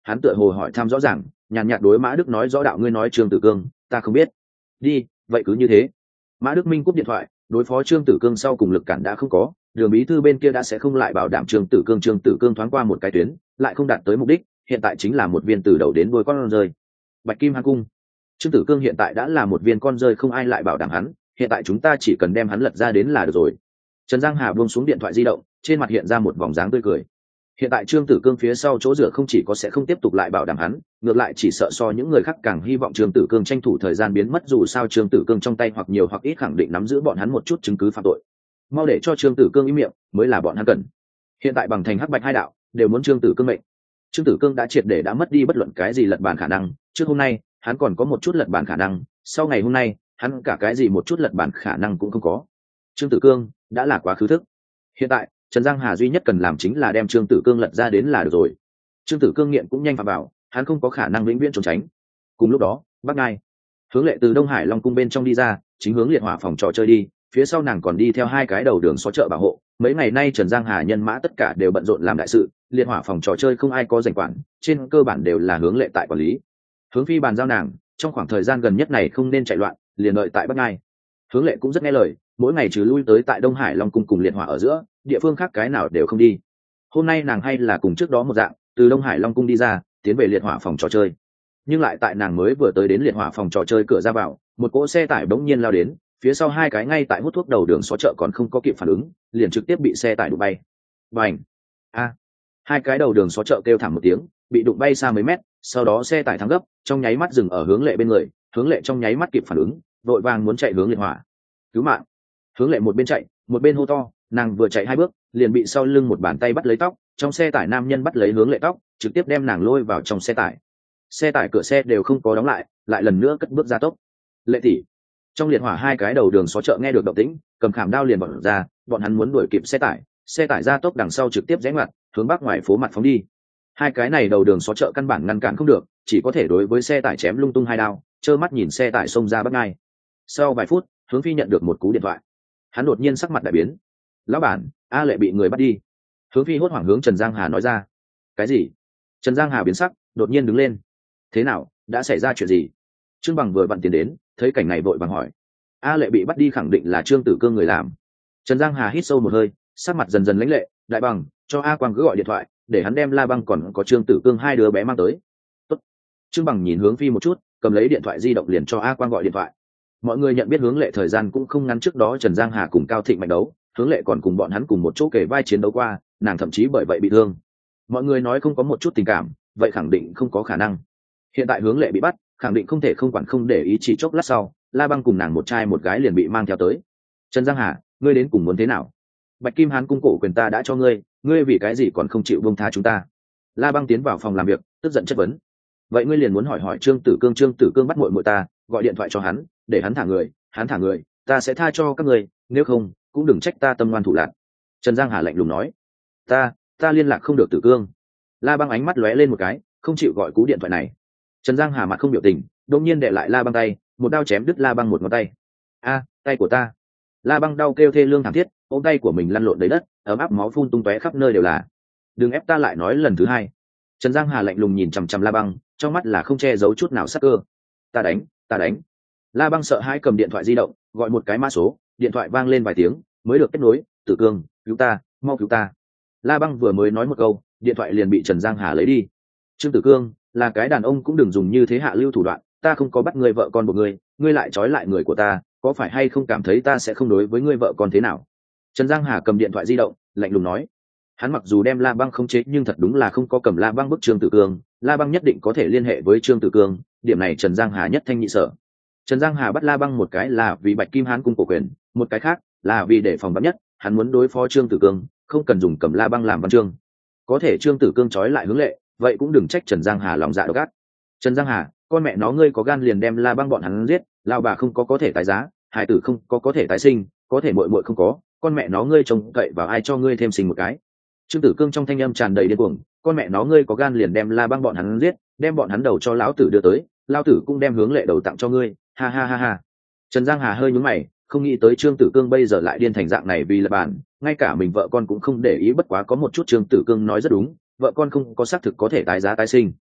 hắn tựa hồ hỏi thăm rõ ràng, nhàn nhạt đối Mã Đức nói rõ đạo, ngươi nói Trương Tử Cương, ta không biết. Đi, vậy cứ như thế. Mã Đức Minh cúp điện thoại, đối phó Trương Tử Cương sau cùng lực cản đã không có, Đường bí thư bên kia đã sẽ không lại bảo đảm Trương Tử Cương. Trương Tử Cương thoáng qua một cái tuyến, lại không đạt tới mục đích, hiện tại chính là một viên từ đầu đến đuôi con rơi. Bạch Kim Hàn Cung. Trương Tử Cương hiện tại đã là một viên con rơi, không ai lại bảo đảm hắn, hiện tại chúng ta chỉ cần đem hắn lật ra đến là được rồi. Trần Giang Hà buông xuống điện thoại di động, trên mặt hiện ra một vòng dáng tươi cười. Hiện tại Trương Tử Cương phía sau chỗ dựa không chỉ có sẽ không tiếp tục lại bảo đảm hắn, ngược lại chỉ sợ so những người khác càng hy vọng Trương Tử Cương tranh thủ thời gian biến mất, dù sao Trương Tử Cương trong tay hoặc nhiều hoặc ít khẳng định nắm giữ bọn hắn một chút chứng cứ phạm tội. Mau để cho Trương Tử Cương im miệng mới là bọn hắn cần. Hiện tại bằng thành hắc bạch hai đạo đều muốn Trương Tử Cương mệnh. Trương Tử Cương đã triệt để đã mất đi bất luận cái gì lật bàn khả năng, trước hôm nay hắn còn có một chút lật bàn khả năng, sau ngày hôm nay hắn cả cái gì một chút lật bàn khả năng cũng không có. Trương Tử Cương đã là quá khứ thức. Hiện tại Trần Giang Hà duy nhất cần làm chính là đem Trương Tử Cương lật ra đến là được rồi. Trương Tử Cương nghiện cũng nhanh phạm vào, hắn không có khả năng vĩnh viễn trốn tránh. Cùng lúc đó, Bắc Ngai, Hướng Lệ từ Đông Hải Long cung bên trong đi ra, chính hướng liệt hỏa phòng trò chơi đi, phía sau nàng còn đi theo hai cái đầu đường xó chợ bảo hộ. Mấy ngày nay Trần Giang Hà nhân mã tất cả đều bận rộn làm đại sự, liệt hỏa phòng trò chơi không ai có rảnh quản, trên cơ bản đều là Hướng Lệ tại quản lý. Hướng Phi bàn giao nàng, trong khoảng thời gian gần nhất này không nên chạy loạn, liền đợi tại Bắc Ngai. Hướng Lệ cũng rất nghe lời, mỗi ngày trừ lui tới tại Đông Hải Long cung cùng liệt hỏa ở giữa, địa phương khác cái nào đều không đi. Hôm nay nàng hay là cùng trước đó một dạng, từ Đông Hải Long cung đi ra, tiến về liệt hỏa phòng trò chơi. Nhưng lại tại nàng mới vừa tới đến liệt hỏa phòng trò chơi cửa ra vào, một cỗ xe tải bỗng nhiên lao đến, phía sau hai cái ngay tại hút thuốc đầu đường xó chợ còn không có kịp phản ứng, liền trực tiếp bị xe tải đụng bay. Bành! A! Hai cái đầu đường xó chợ kêu thảm một tiếng, bị đụng bay xa mấy mét, sau đó xe tải thắng gấp, trong nháy mắt dừng ở Hướng Lệ bên người, Hướng Lệ trong nháy mắt kịp phản ứng, vội vàng muốn chạy hướng liệt hỏa. Cứu mạng! Hướng Lệ một bên chạy, một bên hô to, nàng vừa chạy hai bước, liền bị sau lưng một bàn tay bắt lấy tóc, trong xe tải nam nhân bắt lấy Hướng Lệ tóc, trực tiếp đem nàng lôi vào trong xe tải. Xe tải cửa xe đều không có đóng lại, lại lần nữa cất bước ra tốc. Lệ tỷ! Trong liệt hỏa hai cái đầu đường xó chợ nghe được động tĩnh, cầm khảm đao liền bọn ra, bọn hắn muốn đuổi kịp xe tải, xe tải ra tốc đằng sau trực tiếp rẽ ngoặt, hướng bắc ngoài phố mặt phóng đi. Hai cái này đầu đường xó chợ căn bản ngăn cản không được, chỉ có thể đối với xe tải chém lung tung hai đao, trơ mắt nhìn xe tải xông ra Bắc Ngai. Sau vài phút, Hướng Phi nhận được một cú điện thoại, hắn đột nhiên sắc mặt đại biến. Lão bản, A Lệ bị người bắt đi. Hướng Phi hốt hoảng hướng Trần Giang Hà nói ra. Cái gì? Trần Giang Hà biến sắc, đột nhiên đứng lên. Thế nào, đã xảy ra chuyện gì? Trương Bằng vừa vặn tiến đến, thấy cảnh này vội vàng hỏi. A Lệ bị bắt đi khẳng định là Trương Tử Cương người làm. Trần Giang Hà hít sâu một hơi, sắc mặt dần dần lãnh lệ. Đại Bằng, cho A Quang cứ gọi điện thoại, để hắn đem La Băng còn có Trương Tử Cương hai đứa bé mang tới. Tốt. Trương Bằng nhìn Hướng Phi một chút, cầm lấy điện thoại di động liền cho A Quang gọi điện thoại. Mọi người nhận biết Hướng Lệ thời gian cũng không ngắn, trước đó Trần Giang Hà cùng Cao Thịnh mạnh đấu, Hướng Lệ còn cùng bọn hắn cùng một chỗ kề vai chiến đấu qua, nàng thậm chí bởi vậy bị thương. Mọi người nói không có một chút tình cảm, vậy khẳng định không có khả năng. Hiện tại Hướng Lệ bị bắt, khẳng định không thể không quản không để ý, chỉ chốc lát sau, La Băng cùng nàng một trai một gái liền bị mang theo tới. Trần Giang Hà, ngươi đến cùng muốn thế nào? Bạch Kim Hán cung cổ quyền ta đã cho ngươi, ngươi vì cái gì còn không chịu buông tha chúng ta? La Băng tiến vào phòng làm việc, tức giận chất vấn. Vậy ngươi liền muốn hỏi hỏi Trương Tử Cương, Trương Tử Cương bắt muội muội ta, gọi điện thoại cho hắn, để hắn thả người, hắn thả người, ta sẽ tha cho các ngươi, nếu không, cũng đừng trách ta tâm ngoan thủ lạn. Trần Giang Hà lạnh lùng nói. Ta, ta liên lạc không được Tử Cương. La Băng ánh mắt lóe lên một cái, không chịu gọi cú điện thoại này. Trần Giang Hà mặt không biểu tình, đột nhiên đệ lại La Băng tay, một đao chém đứt La Băng một ngón tay. A, tay của ta! La Băng đau kêu thê lương thảm thiết, ôm tay của mình lăn lộn đầy đất, ấm áp máu phun tung tóe khắp nơi đều là. Đừng ép ta lại nói lần thứ hai. Trần Giang Hà lạnh lùng nhìn chằm chằm La Băng, trong mắt là không che giấu chút nào sắc cơ. Ta đánh, ta đánh. La Băng sợ hãi cầm điện thoại di động, gọi một cái mã số, điện thoại vang lên vài tiếng, mới được kết nối. Tử Cương, cứu ta, mau cứu ta. La Băng vừa mới nói một câu, điện thoại liền bị Trần Giang Hà lấy đi. Trương Tử Cương, là cái đàn ông cũng đừng dùng như thế hạ lưu thủ đoạn, ta không có bắt ngươi vợ con của ngươi, ngươi lại trói lại người của ta, có phải hay không cảm thấy ta sẽ không đối với ngươi vợ con thế nào? Trần Giang Hà cầm điện thoại di động, lạnh lùng nói. Hắn mặc dù đem La Băng khống chế, nhưng thật đúng là không có cầm La Băng bức Trương Tử Cương, La Băng nhất định có thể liên hệ với Trương Tử Cương, điểm này Trần Giang Hà nhất thanh nhị sở. Trần Giang Hà bắt La Băng một cái là vì Bạch Kim Hán cung cổ quyền, một cái khác là vì để phòng vắn nhất, hắn muốn đối phó Trương Tử Cương, không cần dùng cầm La Băng làm văn chương. Có thể Trương Tử Cương trói lại Hướng Lệ, vậy cũng đừng trách Trần Giang Hà lòng dạ độc ác. Trần Giang Hà, con mẹ nó ngươi có gan liền đem La Băng bọn hắn giết, lao bà không có có thể tái giá, hải tử không có có thể tái sinh, có thể muội muội không có, con mẹ nó ngươi trông cậy vào ai cho ngươi thêm sinh một cái? Trương Tử Cương trong thanh âm tràn đầy điên cuồng, con mẹ nó ngươi có gan liền đem La Băng bọn hắn giết, đem bọn hắn đầu cho lão tử đưa tới, lão tử cũng đem Hướng Lệ đầu tặng cho ngươi, ha ha ha ha. Trần Giang Hà hơi nhướng mày, không nghĩ tới Trương Tử Cương bây giờ lại điên thành dạng này vì là bản, ngay cả mình vợ con cũng không để ý, bất quá có một chút Trương Tử Cương nói rất đúng, vợ con không có xác thực có thể tái giá tái sinh.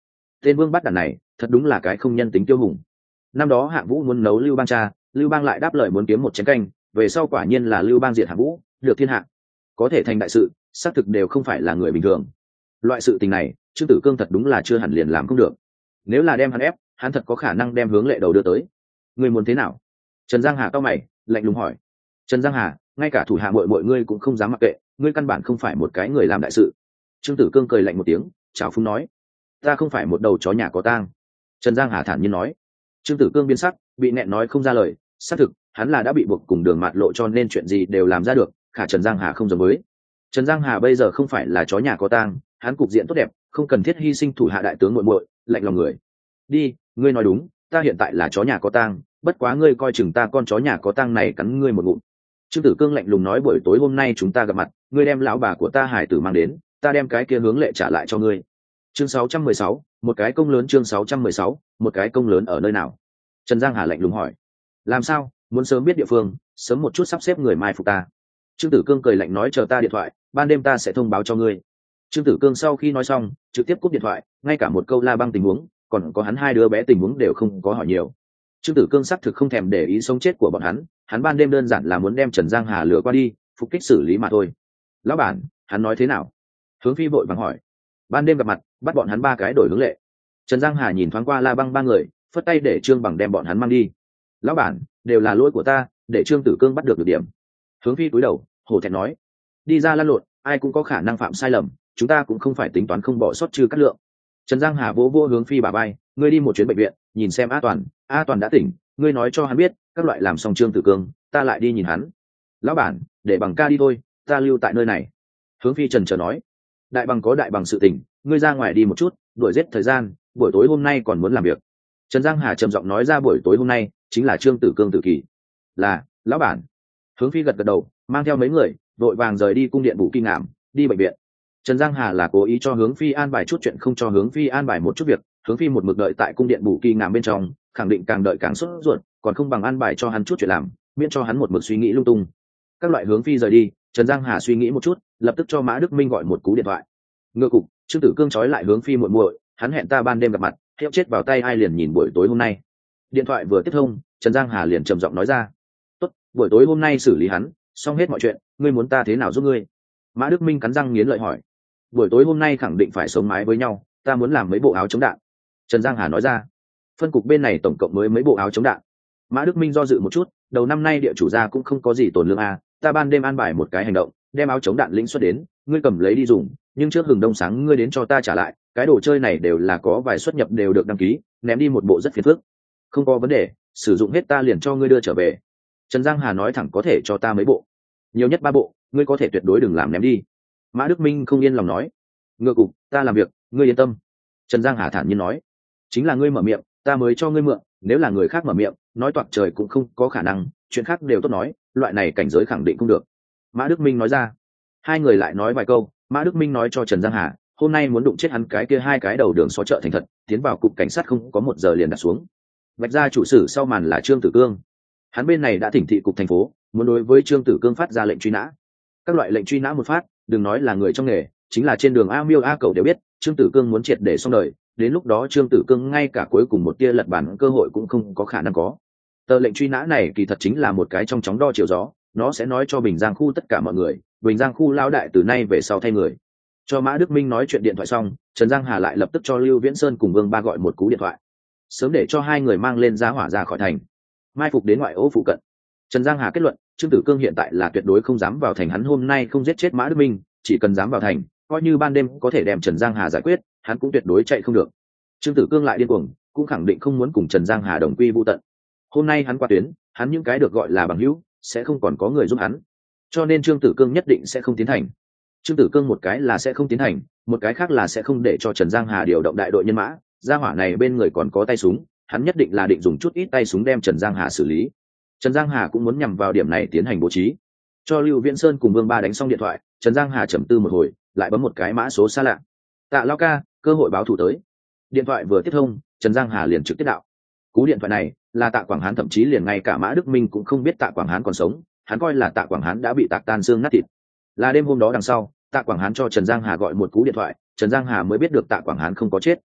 tên vương bắt đàn này thật đúng là cái không nhân tính tiêu hùng. Năm đó Hạng Vũ muốn nấu Lưu Bang cha, Lưu Bang lại đáp lời muốn kiếm một chén canh, về sau quả nhiên là Lưu Bang diệt Hạng Vũ, được thiên hạ. Có thể thành đại sự, xác thực đều không phải là người bình thường. Loại sự tình này, Trương Tử Cương thật đúng là chưa hẳn liền làm không được. Nếu là đem hắn ép, hắn thật có khả năng đem Hướng Lệ đầu đưa tới. Người muốn thế nào? Trần Giang Hà cau mày, lạnh lùng hỏi. Trần Giang Hà, ngay cả thủ hạ muội muội ngươi cũng không dám mặc kệ, ngươi căn bản không phải một cái người làm đại sự. Trương Tử Cương cười lạnh một tiếng, chào phúng nói: ta không phải một đầu chó nhà có tang. Trần Giang Hà thản nhiên nói. Trương Tử Cương biến sắc, bị nẹn nói không ra lời. Xác thực, hắn là đã bị buộc cùng đường mạt lộ cho nên chuyện gì đều làm ra được, khả Trần Giang Hà không giống với. Trần Giang Hà bây giờ không phải là chó nhà có tang, hắn cục diện tốt đẹp, không cần thiết hy sinh thủ hạ đại tướng muội muội, lạnh lòng người. Đi, ngươi nói đúng, ta hiện tại là chó nhà có tang, bất quá ngươi coi chừng ta con chó nhà có tang này cắn ngươi một ngụm. Trương Tử Cương lạnh lùng nói, buổi tối hôm nay chúng ta gặp mặt, ngươi đem lão bà của ta hải tử mang đến, ta đem cái kia Hướng Lệ trả lại cho ngươi. Chương sáu trăm mười sáu, một cái công lớn. Chương sáu trăm mười sáu, một cái công lớn ở nơi nào? Trần Giang Hà lạnh lùng hỏi. Làm sao, muốn sớm biết địa phương, sớm một chút sắp xếp người mai phục ta. Trương Tử Cương cười lạnh nói, chờ ta điện thoại, ban đêm ta sẽ thông báo cho ngươi. Trương Tử Cương sau khi nói xong, trực tiếp cúp điện thoại, ngay cả một câu La Băng tình huống, còn có hắn hai đứa bé tình huống đều không có hỏi nhiều. Trương Tử Cương xác thực không thèm để ý sống chết của bọn hắn, hắn ban đêm đơn giản là muốn đem Trần Giang Hà lừa qua đi, phục kích xử lý mà thôi. Lão bản, hắn nói thế nào? Hướng Phi vội vàng hỏi. Ban đêm gặp mặt, bắt bọn hắn ba cái đổi Hướng Lệ. Trần Giang Hà nhìn thoáng qua La Băng ba người, phất tay để Trương Bằng đem bọn hắn mang đi. Lão bản, đều là lỗi của ta, để Trương Tử Cương bắt được được điểm. Hướng Phi cúi đầu, hổ thẹn nói. Đi ra lăn lộn, ai cũng có khả năng phạm sai lầm, chúng ta cũng không phải tính toán không bỏ sót trừ cắt lượng. Trần Giang Hà vỗ vỗ Hướng Phi bả vai, ngươi đi một chuyến bệnh viện, nhìn xem A Toàn, A Toàn đã tỉnh, ngươi nói cho hắn biết, các loại làm xong Trương Tử Cương, ta lại đi nhìn hắn. Lão bản, để Bằng ca đi thôi, ta lưu tại nơi này. Hướng Phi trần chờ nói. Đại Bằng có đại bằng sự tình, ngươi ra ngoài đi một chút, đuổi giết thời gian, buổi tối hôm nay còn muốn làm việc. Trần Giang Hà trầm giọng nói ra, buổi tối hôm nay chính là Trương Tử Cương tử kỳ. Là, lão bản. Hướng Phi gật gật đầu, mang theo mấy người, vội vàng rời đi cung điện Bù Kim Ngạm, đi bệnh viện. Trần Giang Hà là cố ý cho Hướng Phi an bài chút chuyện, không cho Hướng Phi an bài một chút việc. Hướng Phi một mực đợi tại cung điện Bù Kim Ngạm bên trong, khẳng định càng đợi càng sốt ruột, còn không bằng an bài cho hắn chút chuyện làm, miễn cho hắn một mực suy nghĩ lung tung. Các loại Hướng Phi rời đi, Trần Giang Hà suy nghĩ một chút, lập tức cho Mã Đức Minh gọi một cú điện thoại. Ngựa cục, Trương Tử Cương trói lại Hướng Phi muội muội, hắn hẹn ta ban đêm gặp mặt, hiệu chết vào tay ai liền nhìn buổi tối hôm nay. Điện thoại vừa tiếp thông, Trần Giang Hà liền trầm giọng nói ra. Tốt, buổi tối hôm nay xử lý hắn, xong hết mọi chuyện, ngươi muốn ta thế nào giúp ngươi? Mã Đức Minh cắn răng nghiến lợi hỏi. Buổi tối hôm nay khẳng định phải sống mái với nhau, ta muốn làm mấy bộ áo chống đạn. Trần Giang Hà nói ra. Phân cục bên này tổng cộng mới mấy bộ áo chống đạn. Mã Đức Minh do dự một chút, đầu năm nay địa chủ gia cũng không có gì tổn lương a, ta ban đêm an bài một cái hành động, đem áo chống đạn lĩnh xuất đến, ngươi cầm lấy đi dùng, nhưng trước hừng đông sáng ngươi đến cho ta trả lại, cái đồ chơi này đều là có vài xuất nhập đều được đăng ký, ném đi một bộ rất phiền phức. Không có vấn đề, sử dụng hết ta liền cho ngươi đưa trở về. Trần Giang Hà nói thẳng, có thể cho ta mấy bộ, nhiều nhất ba bộ, ngươi có thể tuyệt đối đừng làm ném đi. Mã Đức Minh không yên lòng nói. Ngựa cục, ta làm việc, ngươi yên tâm. Trần Giang Hà thản nhiên nói. Chính là ngươi mở miệng, ta mới cho ngươi mượn, nếu là người khác mở miệng, nói toạc trời cũng không có khả năng, chuyện khác đều tốt nói, loại này cảnh giới khẳng định không được. Mã Đức Minh nói ra. Hai người lại nói vài câu, Mã Đức Minh nói cho Trần Giang Hà, hôm nay muốn đụng chết hắn cái kia hai cái đầu đường xó chợ thành thật, tiến vào cục cảnh sát không có một giờ liền đặt xuống. Vạch ra chủ sử sau màn là Trương Tử Cương. Hắn bên này đã thỉnh thị cục thành phố, muốn đối với Trương Tử Cương phát ra lệnh truy nã. Các loại lệnh truy nã một phát, đừng nói là người trong nghề, chính là trên đường A Miêu A Cầu đều biết, Trương Tử Cương muốn triệt để xong đời, đến lúc đó Trương Tử Cương ngay cả cuối cùng một tia lật bản cơ hội cũng không có khả năng có. Tờ lệnh truy nã này kỳ thật chính là một cái trong chóng đo chiều gió, nó sẽ nói cho Bình Giang khu tất cả mọi người, Bình Giang khu lao đại từ nay về sau thay người. Cho Mã Đức Minh nói chuyện điện thoại xong, Trần Giang Hà lại lập tức cho Lưu Viễn Sơn cùng Vương Ba gọi một cú điện thoại, sớm để cho hai người mang lên giá hỏa ra khỏi thành, mai phục đến ngoại ô phụ cận. Trần Giang Hà kết luận, Trương Tử Cương hiện tại là tuyệt đối không dám vào thành, hắn hôm nay không giết chết Mã Đức Minh, chỉ cần dám vào thành, coi như ban đêm có thể đem Trần Giang Hà giải quyết, hắn cũng tuyệt đối chạy không được. Trương Tử Cương lại điên cuồng, cũng khẳng định không muốn cùng Trần Giang Hà đồng quy vu tận. Hôm nay hắn qua tuyến, hắn những cái được gọi là bằng hữu, sẽ không còn có người giúp hắn, cho nên Trương Tử Cương nhất định sẽ không tiến hành. Trương Tử Cương một cái là sẽ không tiến hành, một cái khác là sẽ không để cho Trần Giang Hà điều động đại đội nhân mã, gia hỏa này bên người còn có tay súng, hắn nhất định là định dùng chút ít tay súng đem Trần Giang Hà xử lý. Trần Giang Hà cũng muốn nhằm vào điểm này tiến hành bố trí. Cho Lưu Viễn Sơn cùng Vương Ba đánh xong điện thoại, Trần Giang Hà trầm tư một hồi, lại bấm một cái mã số xa lạ. Tạ Lao ca, cơ hội báo thù tới. Điện thoại vừa tiếp thông, Trần Giang Hà liền trực tiếp đạo. Cú điện thoại này là Tạ Quảng Hán, thậm chí liền ngay cả Mã Đức Minh cũng không biết Tạ Quảng Hán còn sống, hắn coi là Tạ Quảng Hán đã bị tạc tan xương nát thịt. Là đêm hôm đó đằng sau, Tạ Quảng Hán cho Trần Giang Hà gọi một cú điện thoại, Trần Giang Hà mới biết được Tạ Quảng Hán không có chết.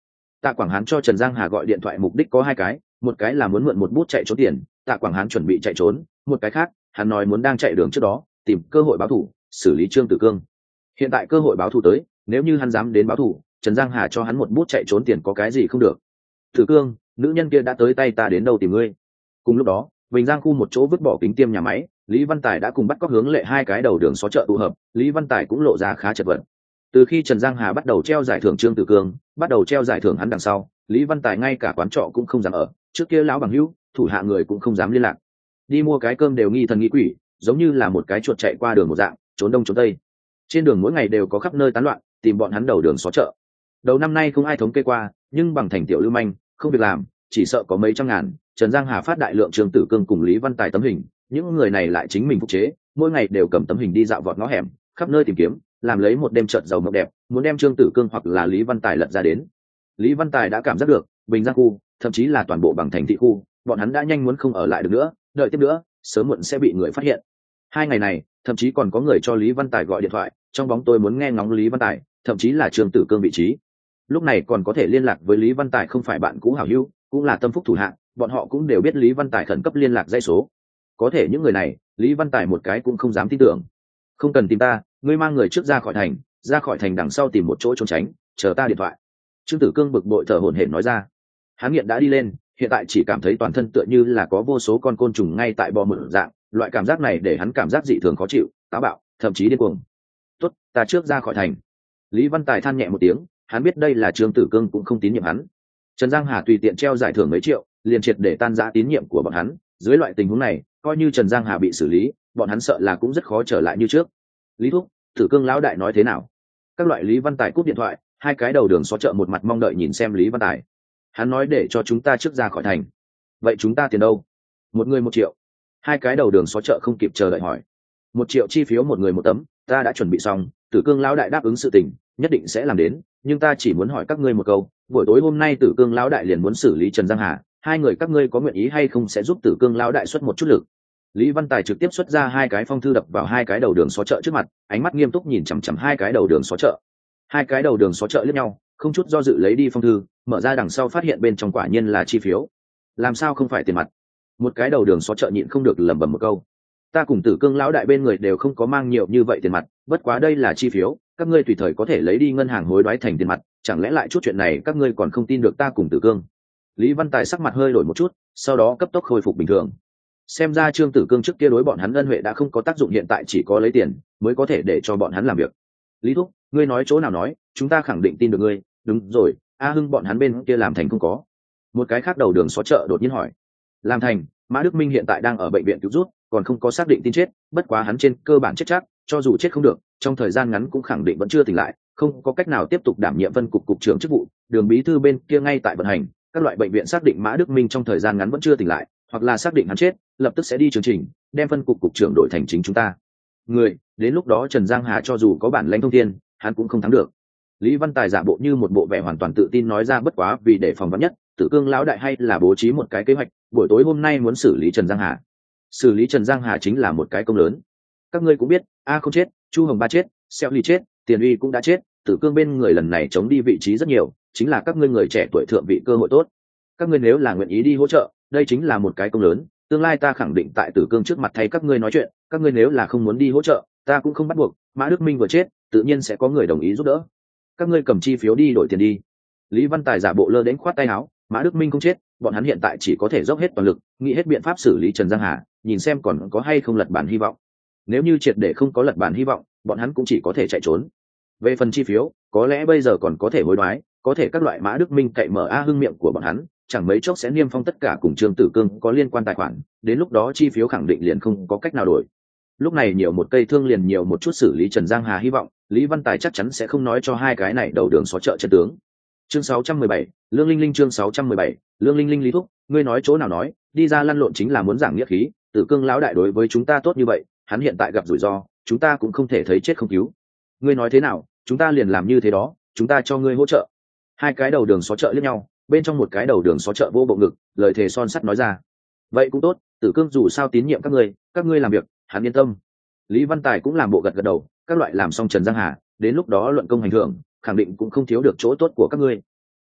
Tạ Quảng Hán cho Trần Giang Hà gọi điện thoại mục đích có hai cái, một cái là muốn mượn một bút chạy trốn tiền, Tạ Quảng Hán chuẩn bị chạy trốn, một cái khác, hắn nói muốn đang chạy đường trước đó, tìm cơ hội báo thù, xử lý Trương Tử Cương. Hiện tại cơ hội báo thù tới, nếu như hắn dám đến báo thù, Trần Giang Hà cho hắn một bút chạy trốn tiền có cái gì không được. Tử Cương, nữ nhân kia đã tới tay ta đến đâu tìm ngươi. Cùng lúc đó, Bình Giang khu một chỗ vứt bỏ kính tiêm nhà máy, Lý Văn Tài đã cùng bắt cóc hướng lệ hai cái đầu đường xó chợ tụ hợp, Lý Văn Tài cũng lộ ra khá chật vật. Từ khi Trần Giang Hà bắt đầu treo giải thưởng Trương Tử Cương, bắt đầu treo giải thưởng hắn đằng sau, Lý Văn Tài ngay cả quán trọ cũng không dám ở, trước kia lão bằng hữu, thủ hạ người cũng không dám liên lạc. Đi mua cái cơm đều nghi thần nghi quỷ, giống như là một cái chuột chạy qua đường một dạng, trốn đông trốn tây. Trên đường mỗi ngày đều có khắp nơi tán loạn, tìm bọn hắn đầu đường xó chợ. Đầu năm nay không ai thống kê qua, nhưng bằng thành tiểu lưu manh, không việc làm, chỉ sợ có mấy trăm ngàn. Trần Giang Hà phát đại lượng Trương Tử Cương cùng Lý Văn Tài tấm hình, những người này lại chính mình phục chế, mỗi ngày đều cầm tấm hình đi dạo vọt ngõ hẻm, khắp nơi tìm kiếm, làm lấy một đêm chợt giàu mộng đẹp, muốn đem Trương Tử Cương hoặc là Lý Văn Tài lật ra đến. Lý Văn Tài đã cảm giác được, Bình Giang khu, thậm chí là toàn bộ bằng thành thị khu, bọn hắn đã nhanh muốn không ở lại được nữa, đợi tiếp nữa, sớm muộn sẽ bị người phát hiện. Hai ngày này, thậm chí còn có người cho Lý Văn Tài gọi điện thoại, trong bóng tôi muốn nghe ngóng Lý Văn Tài, thậm chí là Trương Tử Cương vị trí. Lúc này còn có thể liên lạc với Lý Văn Tài không phải bạn cũ hảo hữu, cũng là tâm phúc thủ hạ, bọn họ cũng đều biết Lý Văn Tài khẩn cấp liên lạc dây số. Có thể những người này, Lý Văn Tài một cái cũng không dám tin tưởng. Không cần tìm ta, ngươi mang người trước ra khỏi thành, ra khỏi thành đằng sau tìm một chỗ trốn tránh, chờ ta điện thoại. Trương Tử Cương bực bội thở hổn hển nói ra. Hắn nghiện đã đi lên, hiện tại chỉ cảm thấy toàn thân tựa như là có vô số con côn trùng ngay tại bò mở dạng, loại cảm giác này để hắn cảm giác dị thường khó chịu, táo bạo, thậm chí điên cuồng. Tốt, ta trước ra khỏi thành. Lý Văn Tài than nhẹ một tiếng, hắn biết đây là Trương Tử Cương cũng không tín nhiệm hắn. Trần Giang Hà tùy tiện treo giải thưởng mấy triệu, liền triệt để tan rã tín nhiệm của bọn hắn. Dưới loại tình huống này, coi như Trần Giang Hà bị xử lý, bọn hắn sợ là cũng rất khó trở lại như trước. Lý thúc, Tử Cương lão đại nói thế nào? Các loại Lý Văn Tài cúp điện thoại, hai cái đầu đường xó chợ một mặt mong đợi nhìn xem Lý Văn Tài. Hắn nói để cho chúng ta trước ra khỏi thành. Vậy chúng ta tiền đâu? Một người một triệu. Hai cái đầu đường xó chợ không kịp chờ đợi hỏi. Một triệu chi phiếu một người một tấm, ta đã chuẩn bị xong, Tử Cương lão đại đáp ứng sự tình, nhất định sẽ làm đến, nhưng ta chỉ muốn hỏi các ngươi một câu, buổi tối hôm nay Tử Cương lão đại liền muốn xử lý Trần Giang Hà, hai người các ngươi có nguyện ý hay không sẽ giúp Tử Cương lão đại xuất một chút lực. Lý Văn Tài trực tiếp xuất ra hai cái phong thư đập vào hai cái đầu đường xó chợ trước mặt, ánh mắt nghiêm túc nhìn chằm chằm hai cái đầu đường xó chợ. Hai cái đầu đường xó chợ liếc nhau, không chút do dự lấy đi phong thư, mở ra đằng sau phát hiện bên trong quả nhiên là chi phiếu. Làm sao không phải tiền mặt? Một cái đầu đường xó chợ nhịn không được lẩm bẩm một câu. Ta cùng Tử Cương lão đại bên người đều không có mang nhiều như vậy tiền mặt, bất quá đây là chi phiếu, các ngươi tùy thời có thể lấy đi ngân hàng hối đoái thành tiền mặt, chẳng lẽ lại chút chuyện này các ngươi còn không tin được ta cùng Tử Cương? Lý Văn Tài sắc mặt hơi đổi một chút, sau đó cấp tốc khôi phục bình thường. Xem ra Trương Tử Cương trước kia đối bọn hắn ân huệ đã không có tác dụng, hiện tại chỉ có lấy tiền mới có thể để cho bọn hắn làm việc. Lý thúc, ngươi nói chỗ nào nói, chúng ta khẳng định tin được ngươi. Đúng rồi, A Hưng bọn hắn bên kia làm thành không có? Một cái khác đầu đường xó chợ đột nhiên hỏi. Làm thành, Mã Đức Minh hiện tại đang ở bệnh viện cứu rút, còn không có xác định tin chết, bất quá hắn trên cơ bản chết chắc, cho dù chết không được, trong thời gian ngắn cũng khẳng định vẫn chưa tỉnh lại, không có cách nào tiếp tục đảm nhiệm phân cục cục trưởng chức vụ. Đường bí thư bên kia ngay tại vận hành, các loại bệnh viện xác định Mã Đức Minh trong thời gian ngắn vẫn chưa tỉnh lại, hoặc là xác định hắn chết, lập tức sẽ đi chương trình, đem phân cục cục trưởng đổi thành chính chúng ta người, đến lúc đó Trần Giang Hà cho dù có bản lãnh thông thiên, hắn cũng không thắng được. Lý Văn Tài giả bộ như một bộ vẻ hoàn toàn tự tin nói ra, bất quá vì để phòng vắn nhất, Tử Cương lão đại hay là bố trí một cái kế hoạch, buổi tối hôm nay muốn xử lý Trần Giang Hà. Xử lý Trần Giang Hà chính là một cái công lớn. Các ngươi cũng biết, A không chết, Chu Hồng Ba chết, Xeo Ly chết, Tiền Uy cũng đã chết, Tử Cương bên người lần này chống đi vị trí rất nhiều, chính là các ngươi người trẻ tuổi thượng vị cơ hội tốt. Các ngươi nếu là nguyện ý đi hỗ trợ, đây chính là một cái công lớn, tương lai ta khẳng định tại Tử Cương trước mặt thay các ngươi nói chuyện, các ngươi nếu là không muốn đi hỗ trợ, ta cũng không bắt buộc, Mã Đức Minh vừa chết, tự nhiên sẽ có người đồng ý giúp đỡ. Các ngươi cầm chi phiếu đi đổi tiền đi. Lý Văn Tài giả bộ lơ đến khoát tay áo, Mã Đức Minh không chết, bọn hắn hiện tại chỉ có thể dốc hết toàn lực, nghĩ hết biện pháp xử lý Trần Giang Hà, nhìn xem còn có hay không lật bản hy vọng. Nếu như triệt để không có lật bản hy vọng, bọn hắn cũng chỉ có thể chạy trốn. Về phần chi phiếu, có lẽ bây giờ còn có thể hối đoái, có thể các loại Mã Đức Minh cậy mở A Hưng miệng của bọn hắn, chẳng mấy chốc sẽ niêm phong tất cả cùng Trương Tử Cương có liên quan tài khoản, đến lúc đó chi phiếu khẳng định liền không có cách nào đổi. Lúc này nhiều một cây thương liền nhiều một chút xử lý Trần Giang Hà hy vọng, Lý Văn Tài chắc chắn sẽ không nói cho hai cái này đầu đường xó chợ chân tướng. Chương sáu trăm mười bảy, Lương Linh Linh chương sáu trăm mười bảy, Lương Linh Linh Lý thúc, ngươi nói chỗ nào nói, đi ra lăn lộn chính là muốn giảng nghĩa khí, Tử Cương lão đại đối với chúng ta tốt như vậy, hắn hiện tại gặp rủi ro, chúng ta cũng không thể thấy chết không cứu. Ngươi nói thế nào, chúng ta liền làm như thế đó, chúng ta cho ngươi hỗ trợ. Hai cái đầu đường xó chợ liếc nhau, bên trong một cái đầu đường xó chợ vô bộ ngực, lời thề son sắt nói ra. Vậy cũng tốt, Tử Cương dù sao tín nhiệm các ngươi, các ngươi làm việc, hắn yên tâm. Lý Văn Tài cũng làm bộ gật gật đầu, các loại làm xong Trần Giang Hà, đến lúc đó luận công hành thưởng, khẳng định cũng không thiếu được chỗ tốt của các ngươi.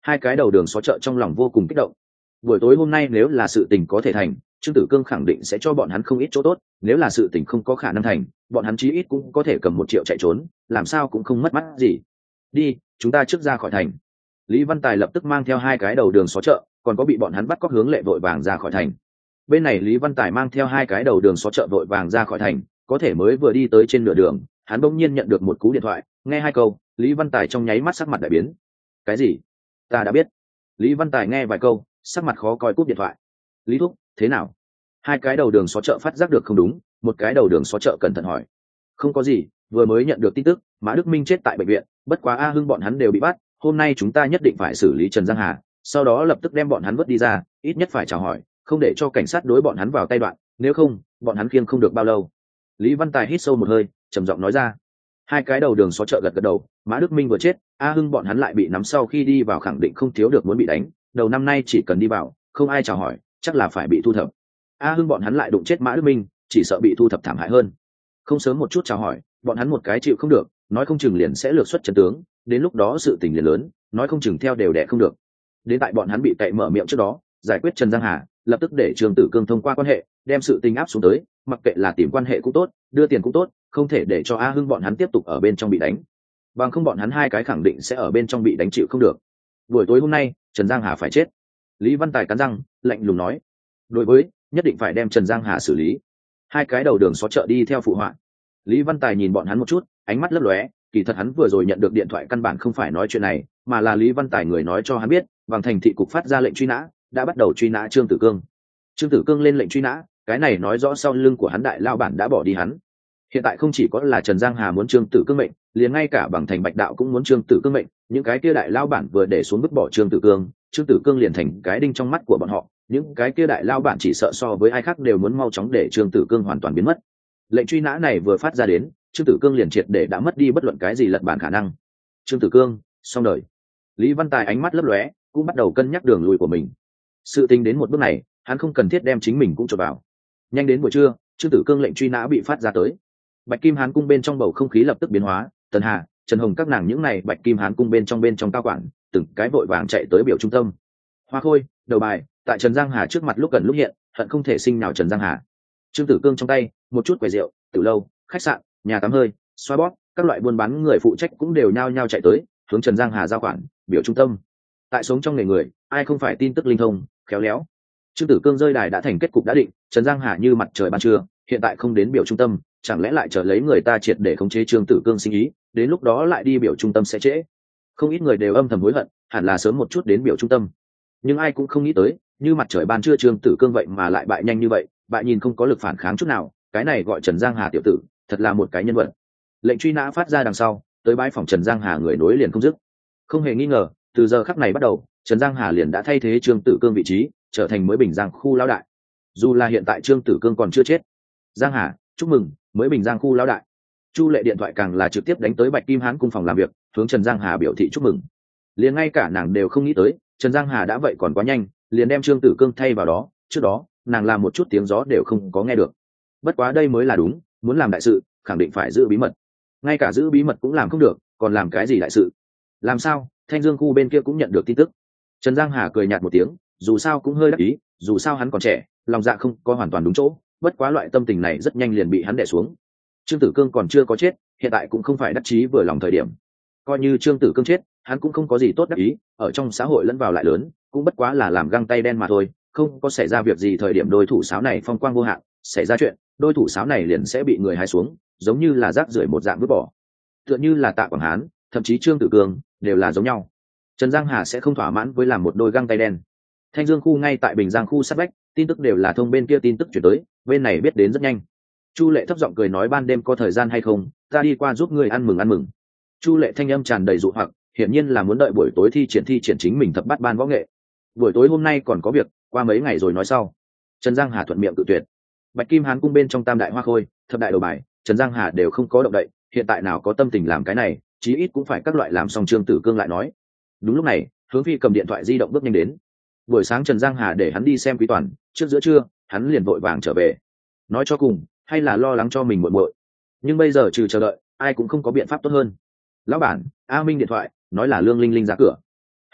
Hai cái đầu đường xó chợ trong lòng vô cùng kích động. Buổi tối hôm nay nếu là sự tình có thể thành, Trương Tử Cương khẳng định sẽ cho bọn hắn không ít chỗ tốt, nếu là sự tình không có khả năng thành, bọn hắn chí ít cũng có thể cầm một triệu chạy trốn, làm sao cũng không mất mắt gì. Đi, chúng ta trước ra khỏi thành. Lý Văn Tài lập tức mang theo hai cái đầu đường xó chợ, còn có bị bọn hắn bắt cóc hướng lệ vội vàng ra khỏi thành. Bên này Lý Văn Tài mang theo hai cái đầu đường xó chợ vội vàng ra khỏi thành, có thể mới vừa đi tới trên nửa đường, hắn bỗng nhiên nhận được một cú điện thoại, nghe hai câu, Lý Văn Tài trong nháy mắt sắc mặt đại biến. Cái gì? Ta đã biết. Lý Văn Tài nghe vài câu, sắc mặt khó coi cúp điện thoại. Lý thúc, thế nào? Hai cái đầu đường xó chợ phát giác được không đúng, một cái đầu đường xó chợ cẩn thận hỏi. Không có gì, vừa mới nhận được tin tức Mã Đức Minh chết tại bệnh viện, bất quá A Hưng bọn hắn đều bị bắt, hôm nay chúng ta nhất định phải xử lý Trần Giang Hà, sau đó lập tức đem bọn hắn vớt đi ra, ít nhất phải chào hỏi, không để cho cảnh sát đối bọn hắn vào tay đoạn, nếu không bọn hắn khiêng không được bao lâu. Lý Văn Tài hít sâu một hơi, trầm giọng nói ra. Hai cái đầu đường xó chợ gật gật đầu. Mã Đức Minh vừa chết, A Hưng bọn hắn lại bị nắm, sau khi đi vào khẳng định không thiếu được muốn bị đánh, đầu năm nay chỉ cần đi vào không ai chào hỏi chắc là phải bị thu thập. A Hưng bọn hắn lại đụng chết Mã Đức Minh, chỉ sợ bị thu thập thảm hại hơn. Không sớm một chút chào hỏi, bọn hắn một cái chịu không được, nói không chừng liền sẽ lược xuất chân tướng, đến lúc đó sự tình liền lớn, nói không chừng theo đều đẻ không được. Đến tại bọn hắn bị cậy mở miệng trước đó, giải quyết Trần Giang Hà, lập tức để Trương Tử Cương thông qua quan hệ đem sự tình áp xuống tới, mặc kệ là tìm quan hệ cũng tốt, đưa tiền cũng tốt, không thể để cho A Hưng bọn hắn tiếp tục ở bên trong bị đánh, bằng không bọn hắn hai cái khẳng định sẽ ở bên trong bị đánh chịu không được. Buổi tối hôm nay Trần Giang Hà phải chết. Lý Văn Tài cắn răng lạnh lùng nói. Đối với, nhất định phải đem Trần Giang Hà xử lý. Hai cái đầu đường xó chợ đi theo phụ họa. Lý Văn Tài nhìn bọn hắn một chút, ánh mắt lấp lóe, kỳ thật hắn vừa rồi nhận được điện thoại căn bản không phải nói chuyện này, mà là Lý Văn Tài người nói cho hắn biết, bằng thành thị cục phát ra lệnh truy nã, đã bắt đầu truy nã Trương Tử Cương. Trương Tử Cương lên lệnh truy nã, cái này nói rõ sau lưng của hắn đại lao bản đã bỏ đi hắn. Hiện tại không chỉ có là Trần Giang Hà muốn Trương Tử Cương mệnh, liền ngay cả bằng thành Bạch Đạo cũng muốn Trương Tử Cương mệnh, những cái kia đại lao bản vừa để xuống vứt bỏ Trương Tử Cương, Trương Tử Cương liền thành cái đinh trong mắt của bọn họ, những cái kia đại lao bản chỉ sợ so với ai khác đều muốn mau chóng để Trương Tử Cương hoàn toàn biến mất. Lệnh truy nã này vừa phát ra đến, Trương Tử Cương liền triệt để đã mất đi bất luận cái gì lật bản khả năng. Trương Tử Cương, xong đời. Lý Văn Tài ánh mắt lấp lóe, cũng bắt đầu cân nhắc đường lui của mình. Sự tình đến một bước này, hắn không cần thiết đem chính mình cũng cho vào. Nhanh đến buổi trưa, Trương Tử Cương lệnh truy nã bị phát ra tới. Bạch Kim Hán cung bên trong bầu không khí lập tức biến hóa, Tần Hà, Trần Hồng các nàng những này Bạch Kim Hán cung bên trong bên trong cao quản, từng cái vội vàng chạy tới biểu trung tâm. Hoa Khôi, đầu bài, tại Trần Giang Hà trước mặt lúc gần lúc hiện, hận không thể sinh nào Trần Giang Hà. Trương Tử Cương trong tay, một chút quầy rượu, tiểu lâu, khách sạn, nhà tắm hơi, xoa bóp, các loại buôn bán người phụ trách cũng đều nhao nhao chạy tới, hướng Trần Giang Hà giao khoản, biểu trung tâm. Tại sống trong nghề người, ai không phải tin tức linh thông, khéo léo. Trương Tử Cương rơi đài đã thành kết cục đã định, Trần Giang Hà như mặt trời ban trưa, hiện tại không đến biểu trung tâm, chẳng lẽ lại chờ lấy người ta triệt để khống chế Trương Tử Cương sinh ý, đến lúc đó lại đi biểu trung tâm sẽ trễ. Không ít người đều âm thầm hối hận, hẳn là sớm một chút đến biểu trung tâm. Nhưng ai cũng không nghĩ tới, như mặt trời ban trưa Trương Tử Cương vậy mà lại bại nhanh như vậy, bại nhìn không có lực phản kháng chút nào, cái này gọi Trần Giang Hà tiểu tử, thật là một cái nhân vật. Lệnh truy nã phát ra đằng sau, tới bãi phòng Trần Giang Hà người nối liền không dứt. Không hề nghi ngờ, từ giờ khắc này bắt đầu, Trần Giang Hà liền đã thay thế Trương Tử Cương vị trí, trở thành mới Bình Giang khu lão đại. Dù là hiện tại Trương Tử Cương còn chưa chết. Giang Hà, chúc mừng, mới Bình Giang khu lão đại. Chu Lệ điện thoại càng là trực tiếp đánh tới Bạch Kim Hán cung phòng làm việc, hướng Trần Giang Hà biểu thị chúc mừng. Liền ngay cả nàng đều không nghĩ tới, Trần Giang Hà đã vậy còn quá nhanh, liền đem Trương Tử Cương thay vào đó, trước đó, nàng làm một chút tiếng gió đều không có nghe được. Bất quá đây mới là đúng, muốn làm đại sự, khẳng định phải giữ bí mật. Ngay cả giữ bí mật cũng làm không được, còn làm cái gì đại sự? Làm sao? Thanh Dương khu bên kia cũng nhận được tin tức. Trần Giang Hà cười nhạt một tiếng, dù sao cũng hơi đắc ý, dù sao hắn còn trẻ, lòng dạ không có hoàn toàn đúng chỗ, bất quá loại tâm tình này rất nhanh liền bị hắn đè xuống. Trương Tử Cương còn chưa có chết, hiện tại cũng không phải đắc chí vừa lòng thời điểm. Coi như Trương Tử Cương chết, hắn cũng không có gì tốt đắc ý, ở trong xã hội lẫn vào lại lớn, cũng bất quá là làm găng tay đen mà thôi, không có xảy ra việc gì thời điểm đôi thủ sáo này phong quang vô hạn, xảy ra chuyện, đôi thủ sáo này liền sẽ bị người hái xuống, giống như là rác rưởi một dạng vứt bỏ. Tựa như là Tạ Quảng Hán, thậm chí Trương Tử Cương đều là giống nhau. Trần Giang Hà sẽ không thỏa mãn với làm một đôi găng tay đen. Thanh Dương khu ngay tại Bình Giang khu sát vách, tin tức đều là thông bên kia tin tức chuyển tới, bên này biết đến rất nhanh. Chu Lệ thấp giọng cười nói ban đêm có thời gian hay không, ta đi qua giúp ngươi ăn mừng ăn mừng. Chu Lệ thanh âm tràn đầy dụ hoặc, hiển nhiên là muốn đợi buổi tối thi triển thi triển chính mình thập bát ban võ nghệ. Buổi tối hôm nay còn có việc, qua mấy ngày rồi nói sau. Trần Giang Hà thuận miệng cự tuyệt. Bạch Kim Hán cung bên trong Tam đại hoa khôi, thập đại đầu bài, Trần Giang Hà đều không có động đậy, hiện tại nào có tâm tình làm cái này, chí ít cũng phải các loại làm xong. Trương Tử Cương lại nói. Đúng lúc này, Hướng Phi cầm điện thoại di động bước nhanh đến. Buổi sáng Trần Giang Hà để hắn đi xem Quý Toàn, trước giữa trưa, hắn liền vội vàng trở về. Nói cho cùng, hay là lo lắng cho mình muộn muội. Nhưng bây giờ trừ chờ đợi, ai cũng không có biện pháp tốt hơn. Lão bản, A Minh điện thoại, nói là Lương Linh Linh ra cửa.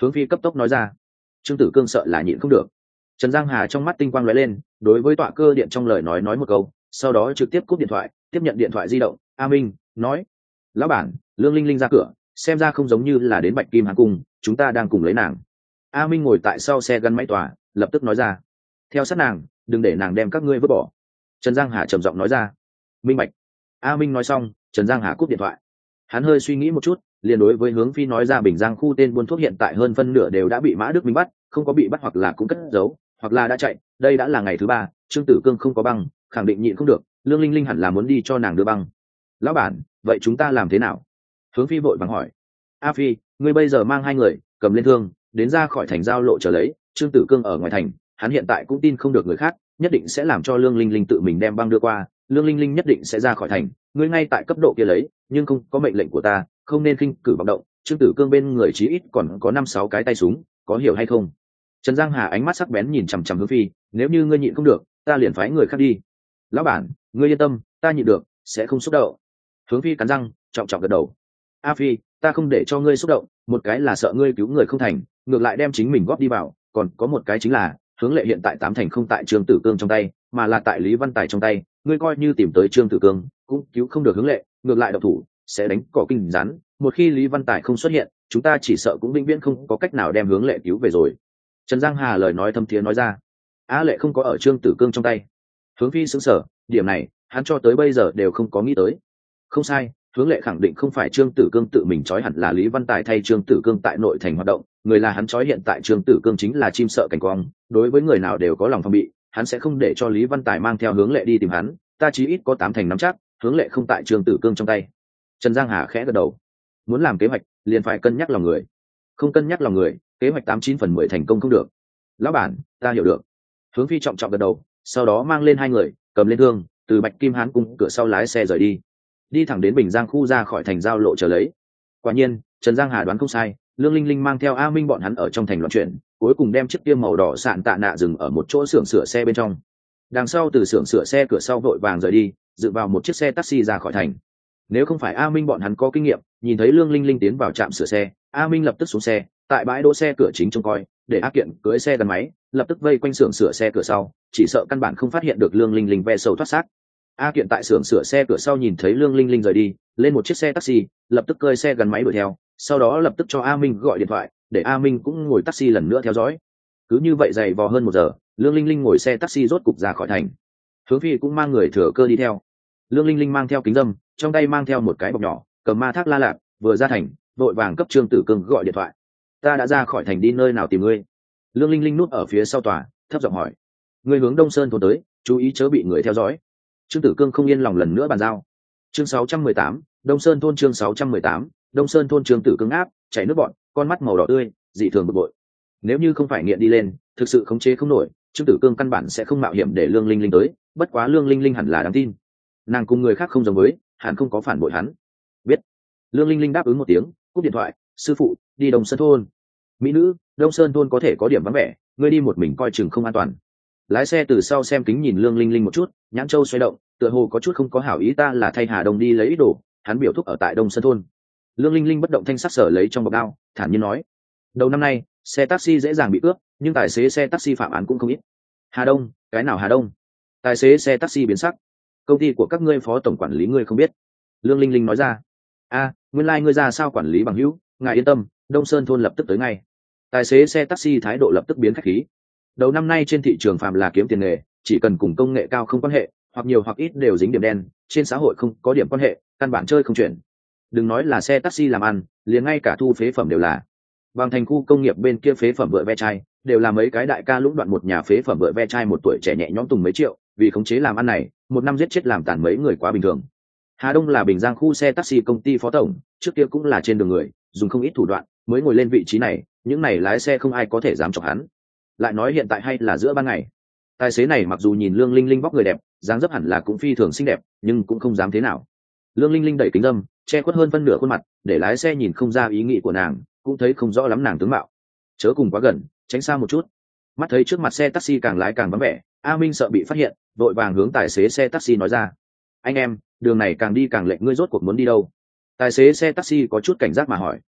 Hướng Phi cấp tốc nói ra. Trương Tử Cương sợ là nhịn không được. Trần Giang Hà trong mắt tinh quang lóe lên, đối với tọa cơ điện trong lời nói nói một câu, sau đó trực tiếp cúp điện thoại, tiếp nhận điện thoại di động. A Minh nói: lão bản, Lương Linh Linh ra cửa, xem ra không giống như là đến Bạch Kim Hàn Cung, chúng ta đang cùng lấy nàng. A Minh ngồi tại sau xe gắn máy tòa, lập tức nói ra: theo sát nàng, đừng để nàng đem các ngươi vứt bỏ. Trần Giang Hà trầm giọng nói ra. Minh bạch. A Minh nói xong, Trần Giang Hà cúp điện thoại. Hắn hơi suy nghĩ một chút, liền đối với Hướng Phi nói ra Bình Giang khu tên buôn thuốc hiện tại hơn phân nửa đều đã bị Mã Đức Minh bắt, không có bị bắt hoặc là cũng cất giấu, hoặc là đã chạy. Đây đã là ngày thứ ba, Trương Tử Cương không có băng, khẳng định nhịn không được, Lương Linh Linh hẳn là muốn đi cho nàng đưa băng. Lão bản, vậy chúng ta làm thế nào? Hướng Phi vội vàng hỏi. A Phi, ngươi bây giờ mang hai người, cầm lên thương, đến ra khỏi thành giao lộ chờ lấy. Trương Tử Cương ở ngoài thành, hắn hiện tại cũng tin không được người khác, nhất định sẽ làm cho Lương Linh Linh tự mình đem băng đưa qua. Lương Linh Linh nhất định sẽ ra khỏi thành, ngươi ngay tại cấp độ kia lấy, nhưng không có mệnh lệnh của ta, không nên khinh cử vọng động. Trương Tử Cương bên người chí ít còn có năm sáu cái tay súng, có hiểu hay không? Trần Giang Hà ánh mắt sắc bén nhìn chằm chằm Hướng Phi, nếu như ngươi nhịn không được, ta liền phái người khác đi. Lão bản, ngươi yên tâm, ta nhịn được, sẽ không xúc động. Hướng Phi cắn răng, trọng trọng gật đầu. A Phi, ta không để cho ngươi xúc động, một cái là sợ ngươi cứu người không thành, ngược lại đem chính mình góp đi vào, còn có một cái chính là Hướng Lệ hiện tại tám thành không tại Trương Tử Cương trong tay, mà là tại Lý Văn Tài trong tay, ngươi coi như tìm tới Trương Tử Cương, cũng cứu không được Hướng Lệ, ngược lại độc thủ sẽ đánh cỏ kinh rắn, một khi Lý Văn Tài không xuất hiện, chúng ta chỉ sợ cũng vĩnh viễn không có cách nào đem Hướng Lệ cứu về rồi. Trần Giang Hà lời nói thâm thiế nói ra. A Lệ không có ở Trương Tử Cương trong tay. Hướng Phi sững sờ, điểm này hắn cho tới bây giờ đều không có nghĩ tới. Không sai, Hướng Lệ khẳng định không phải Trương Tử Cương tự mình trói, hẳn là Lý Văn Tài thay Trương Tử Cương tại nội thành hoạt động, người là hắn trói, hiện tại Trương Tử Cương chính là chim sợ cảnh quang, đối với người nào đều có lòng phòng bị, hắn sẽ không để cho Lý Văn Tài mang theo Hướng Lệ đi tìm hắn, ta chí ít có tám thành nắm chắc, Hướng Lệ không tại Trương Tử Cương trong tay. Trần Giang Hà khẽ gật đầu. Muốn làm kế hoạch, liền phải cân nhắc lòng người. Không cân nhắc lòng người, kế hoạch tám chín phần mười thành công không được. Lão bản, ta hiểu được. Hướng Phi trọng trọng gật đầu, sau đó mang lên hai người, cầm lên thương, từ Bạch Kim Hán Cung cửa sau lái xe rời đi, đi thẳng đến Bình Giang khu ra khỏi thành giao lộ chờ lấy. Quả nhiên, Trần Giang Hà đoán không sai, Lương Linh Linh mang theo A Minh bọn hắn ở trong thành loạn chuyển, cuối cùng đem chiếc kia màu đỏ sạn tạ nạ dừng ở một chỗ xưởng sửa xe bên trong. Đằng sau từ xưởng sửa xe cửa sau vội vàng rời đi, dựa vào một chiếc xe taxi ra khỏi thành. Nếu không phải A Minh bọn hắn có kinh nghiệm, nhìn thấy Lương Linh Linh tiến vào trạm sửa xe, A Minh lập tức xuống xe, tại bãi đỗ xe cửa chính trông coi, để A Kiện cưỡi xe gắn máy, lập tức vây quanh xưởng sửa xe cửa sau, chỉ sợ căn bản không phát hiện được Lương Linh Linh ve sầu thoát xác. A Kiện tại xưởng sửa xe cửa sau nhìn thấy Lương Linh Linh rời đi, lên một chiếc xe taxi, lập tức cơi xe gắn máy đuổi theo, sau đó lập tức cho A Minh gọi điện thoại, để A Minh cũng ngồi taxi lần nữa theo dõi. Cứ như vậy dày vò hơn một giờ, Lương Linh Linh ngồi xe taxi rốt cục ra khỏi thành. Hướng Phi cũng mang người thừa cơ đi theo. Lương Linh Linh mang theo kính dâm, trong tay mang theo một cái bọc nhỏ, cầm ma thác la lạp, vừa ra thành, vội vàng cấp Trương Tử Cương gọi điện thoại. Ta đã ra khỏi thành, đi nơi nào tìm ngươi? Lương Linh Linh núp ở phía sau tòa, thấp giọng hỏi. Ngươi hướng Đông Sơn thôn tới, chú ý chớ bị người theo dõi. Trương Tử Cương không yên lòng lần nữa bàn giao. Chương sáu trăm mười tám, Đông Sơn thôn. Chương sáu trăm mười tám, Đông Sơn thôn. Trương Tử Cương áp, chảy nước bọt, con mắt màu đỏ tươi, dị thường bực bội. Nếu như không phải nghiện đi lên, thực sự khống chế không nổi, Trương Tử Cương căn bản sẽ không mạo hiểm để Lương Linh Linh tới, bất quá Lương Linh Linh hẳn là đáng tin. Nàng cùng người khác không giống với, hẳn không có phản bội hắn. Biết. Lương Linh Linh đáp ứng một tiếng, cúp điện thoại. Sư phụ, đi Đông Sơn thôn. Mỹ nữ, Đông Sơn thôn có thể có điểm vắng vẻ, ngươi đi một mình coi chừng không an toàn. Lái xe từ sau xem kính nhìn Lương Linh Linh một chút, nhãn châu xoay động, tựa hồ có chút không có hảo ý. Ta là thay Hà Đông đi lấy ít đồ, hắn biểu thúc ở tại Đông Sơn thôn. Lương Linh Linh bất động thanh sắc sở lấy trong bọc đao, thản nhiên nói. Đầu năm nay, xe taxi dễ dàng bị cướp, nhưng tài xế xe taxi phạm án cũng không ít. Hà Đông, cái nào Hà Đông? Tài xế xe taxi biến sắc. Công ty của các ngươi phó tổng quản lý ngươi không biết? Lương Linh Linh nói ra. A, nguyên lai like ngươi ra sao quản lý bằng hữu, ngài yên tâm, Đông Sơn thôn lập tức tới ngay. Tài xế xe taxi thái độ lập tức biến khách khí. Đầu năm nay trên thị trường phàm là kiếm tiền nghề, chỉ cần cùng công nghệ cao không quan hệ, hoặc nhiều hoặc ít đều dính điểm đen, trên xã hội không có điểm quan hệ, căn bản chơi không chuyển. Đừng nói là xe taxi làm ăn, liền ngay cả thu phế phẩm đều là. Bằng thành khu công nghiệp bên kia phế phẩm vựa ve chai, đều là mấy cái đại ca lũng đoạn một nhà phế phẩm vựa ve chai một tuổi trẻ nhẹ nhõm tùng mấy triệu, vì khống chế làm ăn này, một năm giết chết làm tàn mấy người quá bình thường. Hà Đông là Bình Giang khu xe taxi công ty phó tổng, trước kia cũng là trên đường người, dùng không ít thủ đoạn, mới ngồi lên vị trí này, những này lái xe không ai có thể dám chọc hắn. Lại nói hiện tại hay là giữa ban ngày, tài xế này mặc dù nhìn Lương Linh Linh vóc người đẹp, dáng dấp hẳn là cũng phi thường xinh đẹp, nhưng cũng không dám thế nào. Lương Linh Linh đẩy kính dâm, che khuất hơn phân nửa khuôn mặt, để lái xe nhìn không ra ý nghĩ của nàng, cũng thấy không rõ lắm nàng tướng mạo. Chớ cùng quá gần, tránh xa một chút. Mắt thấy trước mặt xe taxi càng lái càng vắng vẻ, A Minh sợ bị phát hiện, vội vàng hướng tài xế xe taxi nói ra. Anh em, đường này càng đi càng lệch, ngươi rốt cuộc muốn đi đâu? Tài xế xe taxi có chút cảnh giác mà hỏi.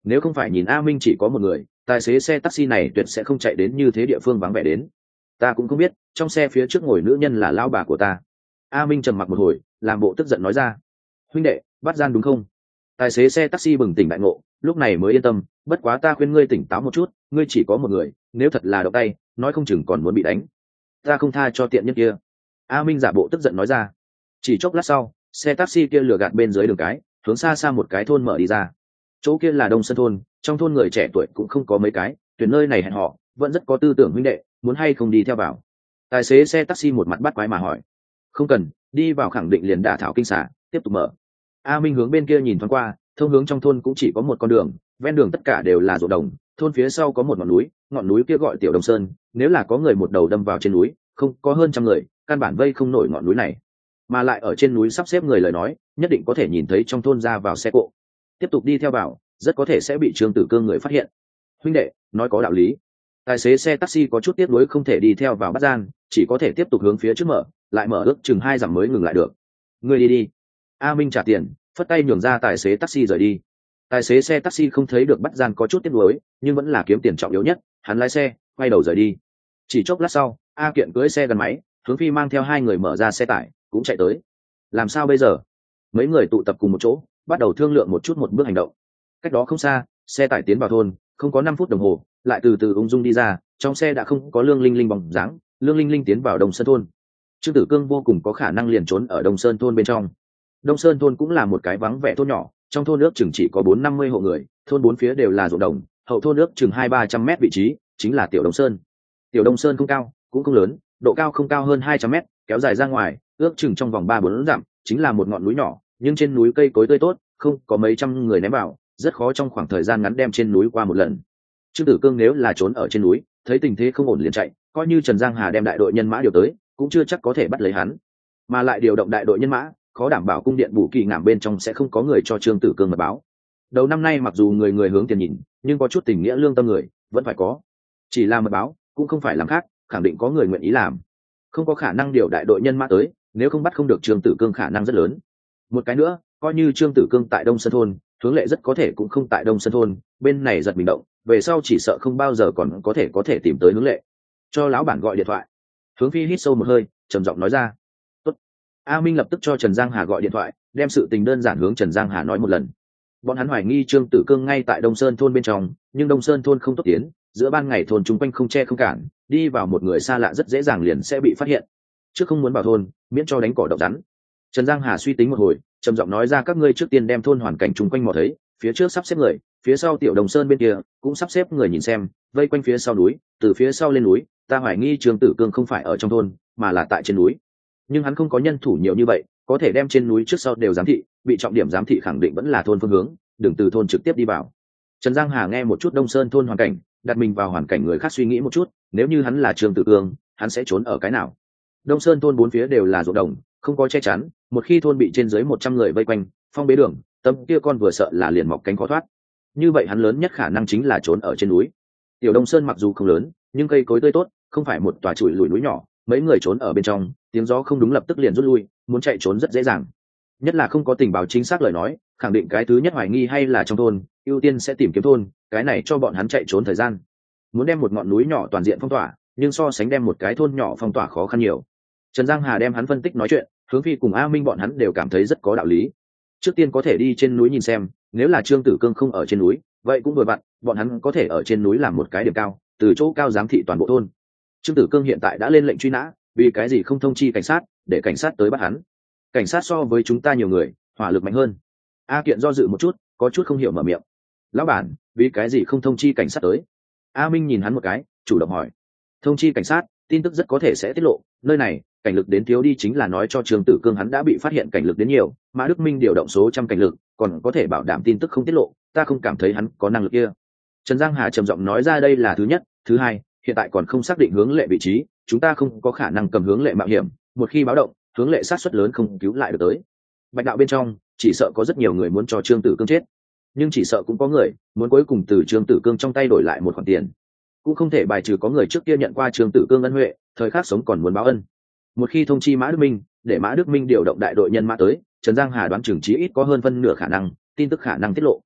Nếu không phải nhìn A Minh chỉ có một người, tài xế xe taxi này tuyệt sẽ không chạy đến như thế địa phương vắng vẻ đến. Ta cũng không biết trong xe phía trước ngồi nữ nhân là lao bà của ta. A Minh trầm mặc một hồi, làm bộ tức giận nói ra. Huynh đệ, bắt gian đúng không? Tài xế xe taxi bừng tỉnh đại ngộ, lúc này mới yên tâm. Bất quá ta khuyên ngươi tỉnh táo một chút, ngươi chỉ có một người, nếu thật là động tay, nói không chừng còn muốn bị đánh. Ta không tha cho tiện nhân kia. A Minh giả bộ tức giận nói ra. Chỉ chốc lát sau, xe taxi kia lừa gạt bên dưới đường cái, hướng xa xa một cái thôn mở đi ra. Chỗ kia là Đông Sơn thôn, trong thôn người trẻ tuổi cũng không có mấy cái, tuyển nơi này hẹn họ, vẫn rất có tư tưởng huynh đệ, muốn hay không đi theo vào. Tài xế xe taxi một mặt bắt quái mà hỏi. Không cần, đi vào khẳng định liền đả thảo kinh xả, tiếp tục mở. A Minh hướng bên kia nhìn thoáng qua, thông hướng trong thôn cũng chỉ có một con đường, ven đường tất cả đều là ruộng đồng, thôn phía sau có một ngọn núi, ngọn núi kia gọi Tiểu Đông Sơn, nếu là có người một đầu đâm vào trên núi, không có hơn trăm người, căn bản vây không nổi ngọn núi này. Mà lại ở trên núi sắp xếp người lời nói, nhất định có thể nhìn thấy trong thôn ra vào xe cộ. Tiếp tục đi theo vào, rất có thể sẽ bị Trương Tử Cương người phát hiện. Huynh đệ, nói có đạo lý. Tài xế xe taxi có chút tiếc nuối không thể đi theo vào bắt gian, chỉ có thể tiếp tục hướng phía trước mở, lại mở ước chừng hai dặm mới ngừng lại được. Ngươi đi đi. A Minh trả tiền, phất tay nhường ra tài xế taxi rời đi. Tài xế xe taxi không thấy được bắt gian có chút tiếc nuối, nhưng vẫn là kiếm tiền trọng yếu nhất, hắn lái xe, quay đầu rời đi. Chỉ chốc lát sau, A Kiện cưỡi xe gắn máy, hướng Phi mang theo hai người mở ra xe tải, cũng chạy tới. Làm sao bây giờ? Mấy người tụ tập cùng một chỗ, bắt đầu thương lượng một chút một bước hành động. Cách đó không xa, xe tải tiến vào thôn, không có năm phút đồng hồ, lại từ từ ung dung đi ra, trong xe đã không có Lương Linh Linh bóng dáng, Lương Linh Linh tiến vào Đông Sơn thôn. Trương Tử Cương vô cùng có khả năng liền trốn ở Đông Sơn thôn bên trong. Đông Sơn thôn cũng là một cái vắng vẻ thôn nhỏ, trong thôn ước chừng chỉ có bốn năm mươi hộ người, thôn bốn phía đều là ruộng đồng, hậu thôn ước chừng hai ba trăm mét vị trí, chính là Tiểu Đông Sơn. Tiểu Đông Sơn không cao, cũng không lớn, độ cao không cao hơn hai trăm mét, kéo dài ra ngoài, ước chừng trong vòng ba bốn dặm, chính là một ngọn núi nhỏ, nhưng trên núi cây cối tươi tốt, không có mấy trăm người ném vào, rất khó trong khoảng thời gian ngắn đem trên núi qua một lần. Trương Tử Cương nếu là trốn ở trên núi, thấy tình thế không ổn liền chạy, coi như Trần Giang Hà đem đại đội nhân mã điều tới, cũng chưa chắc có thể bắt lấy hắn. Mà lại điều động đại đội nhân mã, khó đảm bảo cung điện Bù Kỳ Ngạm bên trong sẽ không có người cho Trương Tử Cương mật báo. Đầu năm nay mặc dù người người hướng tiền nhìn, nhưng có chút tình nghĩa lương tâm người vẫn phải có. Chỉ là mật báo, cũng không phải làm khác, khẳng định có người nguyện ý làm. Không có khả năng điều đại đội nhân mã tới, nếu không bắt không được Trương Tử Cương khả năng rất lớn. Một cái nữa, coi như Trương Tử Cương tại Đông Sơn thôn, Hướng Lệ rất có thể cũng không tại Đông Sơn thôn, bên này giật mình động, về sau chỉ sợ không bao giờ còn có thể có thể tìm tới Hướng Lệ. Cho lão bản gọi điện thoại. Hướng Phi hít sâu một hơi, trầm giọng nói ra. Tốt. A Minh lập tức cho Trần Giang Hà gọi điện thoại, đem sự tình đơn giản hướng Trần Giang Hà nói một lần. Bọn hắn hoài nghi Trương Tử Cương ngay tại Đông Sơn thôn bên trong, nhưng Đông Sơn thôn không tốt tiến, giữa ban ngày thôn chung quanh không che không cản, đi vào một người xa lạ rất dễ dàng liền sẽ bị phát hiện. Trước không muốn vào thôn, miễn cho đánh cỏ độc rắn. Trần Giang Hà suy tính một hồi, trầm giọng nói ra các ngươi trước tiên đem thôn hoàn cảnh chung quanh mò thấy, phía trước sắp xếp người, phía sau Tiểu Đồng Sơn bên kia cũng sắp xếp người nhìn xem, vây quanh phía sau núi, từ phía sau lên núi, ta hoài nghi Trương Tử Cương không phải ở trong thôn, mà là tại trên núi. Nhưng hắn không có nhân thủ nhiều như vậy, có thể đem trên núi trước sau đều giám thị, bị trọng điểm giám thị khẳng định vẫn là thôn phương hướng, đừng từ thôn trực tiếp đi vào. Trần Giang Hà nghe một chút Đông Sơn thôn hoàn cảnh, đặt mình vào hoàn cảnh người khác suy nghĩ một chút, nếu như hắn là Trương Tử Cương, hắn sẽ trốn ở cái nào? Đông Sơn thôn bốn phía đều là ruộng đồng, không có che chắn, một khi thôn bị trên dưới một trăm người vây quanh, phong bế đường, tâm kia con vừa sợ là liền mọc cánh khó thoát. Như vậy hắn lớn nhất khả năng chính là trốn ở trên núi. Tiểu Đông Sơn mặc dù không lớn, nhưng cây cối tươi tốt, không phải một tòa chùi lùi núi nhỏ, mấy người trốn ở bên trong, tiếng gió không đúng lập tức liền rút lui, muốn chạy trốn rất dễ dàng. Nhất là không có tình báo chính xác lời nói, khẳng định cái thứ nhất hoài nghi hay là trong thôn, ưu tiên sẽ tìm kiếm thôn, cái này cho bọn hắn chạy trốn thời gian. Muốn đem một ngọn núi nhỏ toàn diện phong tỏa, nhưng so sánh đem một cái thôn nhỏ phong tỏa khó khăn nhiều. Trần Giang Hà đem hắn phân tích nói chuyện, Hướng Phi cùng A Minh bọn hắn đều cảm thấy rất có đạo lý. Trước tiên có thể đi trên núi nhìn xem, nếu là Trương Tử Cương không ở trên núi, vậy cũng vừa vặn, bọn hắn có thể ở trên núi làm một cái điểm cao, từ chỗ cao giám thị toàn bộ thôn. Trương Tử Cương hiện tại đã lên lệnh truy nã, vì cái gì không thông chi cảnh sát, để cảnh sát tới bắt hắn? Cảnh sát so với chúng ta nhiều người, hỏa lực mạnh hơn. A Kiện do dự một chút, có chút không hiểu mở miệng. Lão bản, vì cái gì không thông chi cảnh sát tới? A Minh nhìn hắn một cái, chủ động hỏi. Thông chi cảnh sát, tin tức rất có thể sẽ tiết lộ, nơi này cảnh lực đến thiếu đi chính là nói cho Trương Tử Cương hắn đã bị phát hiện cảnh lực đến nhiều, Mã Đức Minh điều động số trăm cảnh lực, còn có thể bảo đảm tin tức không tiết lộ, ta không cảm thấy hắn có năng lực kia. Trần Giang Hà trầm giọng nói ra đây là thứ nhất, thứ hai, hiện tại còn không xác định Hướng Lệ vị trí, chúng ta không có khả năng cầm Hướng Lệ mạo hiểm, một khi báo động, Hướng Lệ sát suất lớn không cứu lại được tới. Bạch đạo bên trong, chỉ sợ có rất nhiều người muốn cho Trương Tử Cương chết, nhưng chỉ sợ cũng có người muốn cuối cùng từ Trương Tử Cương trong tay đổi lại một khoản tiền. Cũng không thể bài trừ có người trước kia nhận qua Trương Tử Cương ân huệ, thời khắc sống còn muốn báo ân. Một khi thông chi Mã Đức Minh, để Mã Đức Minh điều động đại đội nhân mã tới, Trần Giang Hà đoán chừng chí ít có hơn phân nửa khả năng tin tức khả năng tiết lộ.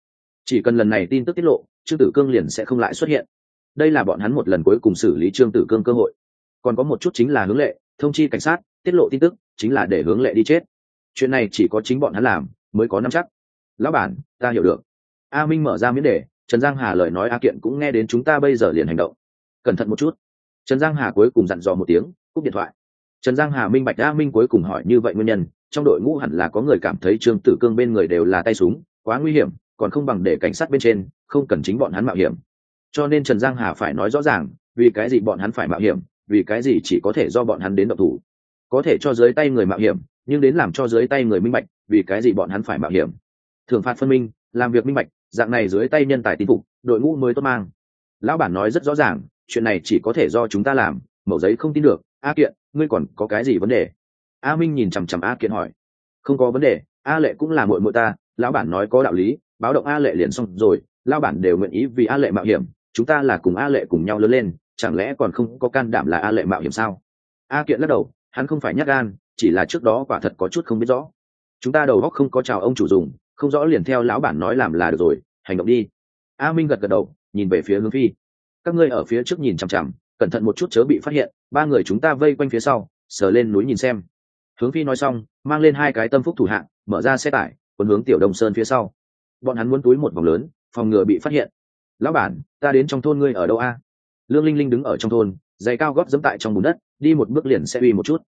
chỉ cần lần này tin tức tiết lộ, Trương Tử Cương liền sẽ không lại xuất hiện. Đây là bọn hắn một lần cuối cùng xử lý Trương Tử Cương cơ hội. Còn có một chút chính là hướng lệ thông chi cảnh sát tiết lộ tin tức, chính là để hướng lệ đi chết. Chuyện này chỉ có chính bọn hắn làm mới có nắm chắc. Lão bản, ta hiểu được. A Minh mở ra miễn đề, Trần Giang Hà lời nói A Kiện cũng nghe đến, chúng ta bây giờ liền hành động. Cẩn thận một chút. Trần Giang Hà cuối cùng dặn dò một tiếng, cúp điện thoại. Trần Giang Hà minh bạch A Minh cuối cùng hỏi như vậy nguyên nhân, trong đội ngũ hẳn là có người cảm thấy Trương Tử Cương bên người đều là tay súng, quá nguy hiểm, còn không bằng để cảnh sát bên trên, không cần chính bọn hắn mạo hiểm. Cho nên Trần Giang Hà phải nói rõ ràng, vì cái gì bọn hắn phải mạo hiểm, vì cái gì chỉ có thể do bọn hắn đến động thủ. Có thể cho dưới tay người mạo hiểm, nhưng đến làm cho dưới tay người minh bạch, vì cái gì bọn hắn phải mạo hiểm. Thưởng phạt phân minh, làm việc minh bạch, dạng này dưới tay nhân tài tín phục, đội ngũ mới tốt mang. Lão bản nói rất rõ ràng, chuyện này chỉ có thể do chúng ta làm, mẩu giấy không tin được. A Kiện, ngươi còn có cái gì vấn đề? A Minh nhìn chằm chằm A Kiện hỏi. Không có vấn đề, A Lệ cũng là muội muội ta, lão bản nói có đạo lý, báo động A Lệ liền xong rồi, lão bản đều nguyện ý vì A Lệ mạo hiểm, chúng ta là cùng A Lệ cùng nhau lớn lên, chẳng lẽ còn không có can đảm là A Lệ mạo hiểm sao? A Kiện lắc đầu, hắn không phải nhát gan, chỉ là trước đó quả thật có chút không biết rõ. Chúng ta đầu óc không có chào ông chủ dùng, không rõ liền theo lão bản nói làm là được rồi, hành động đi. A Minh gật gật đầu, nhìn về phía Hướng Phi. Các ngươi ở phía trước nhìn chằm chằm, cẩn thận một chút chớ bị phát hiện, ba người chúng ta vây quanh phía sau, sờ lên núi nhìn xem. Hướng Phi nói xong, mang lên hai cái tâm phúc thủ hạng, mở ra xe tải, cuốn hướng Tiểu Đông Sơn phía sau. Bọn hắn muốn túi một vòng lớn, phòng ngừa bị phát hiện. Lão bản, ta đến trong thôn ngươi ở đâu a? Lương Linh Linh đứng ở trong thôn, giày cao gót giẫm tại trong bùn đất, đi một bước liền sẽ uy một chút.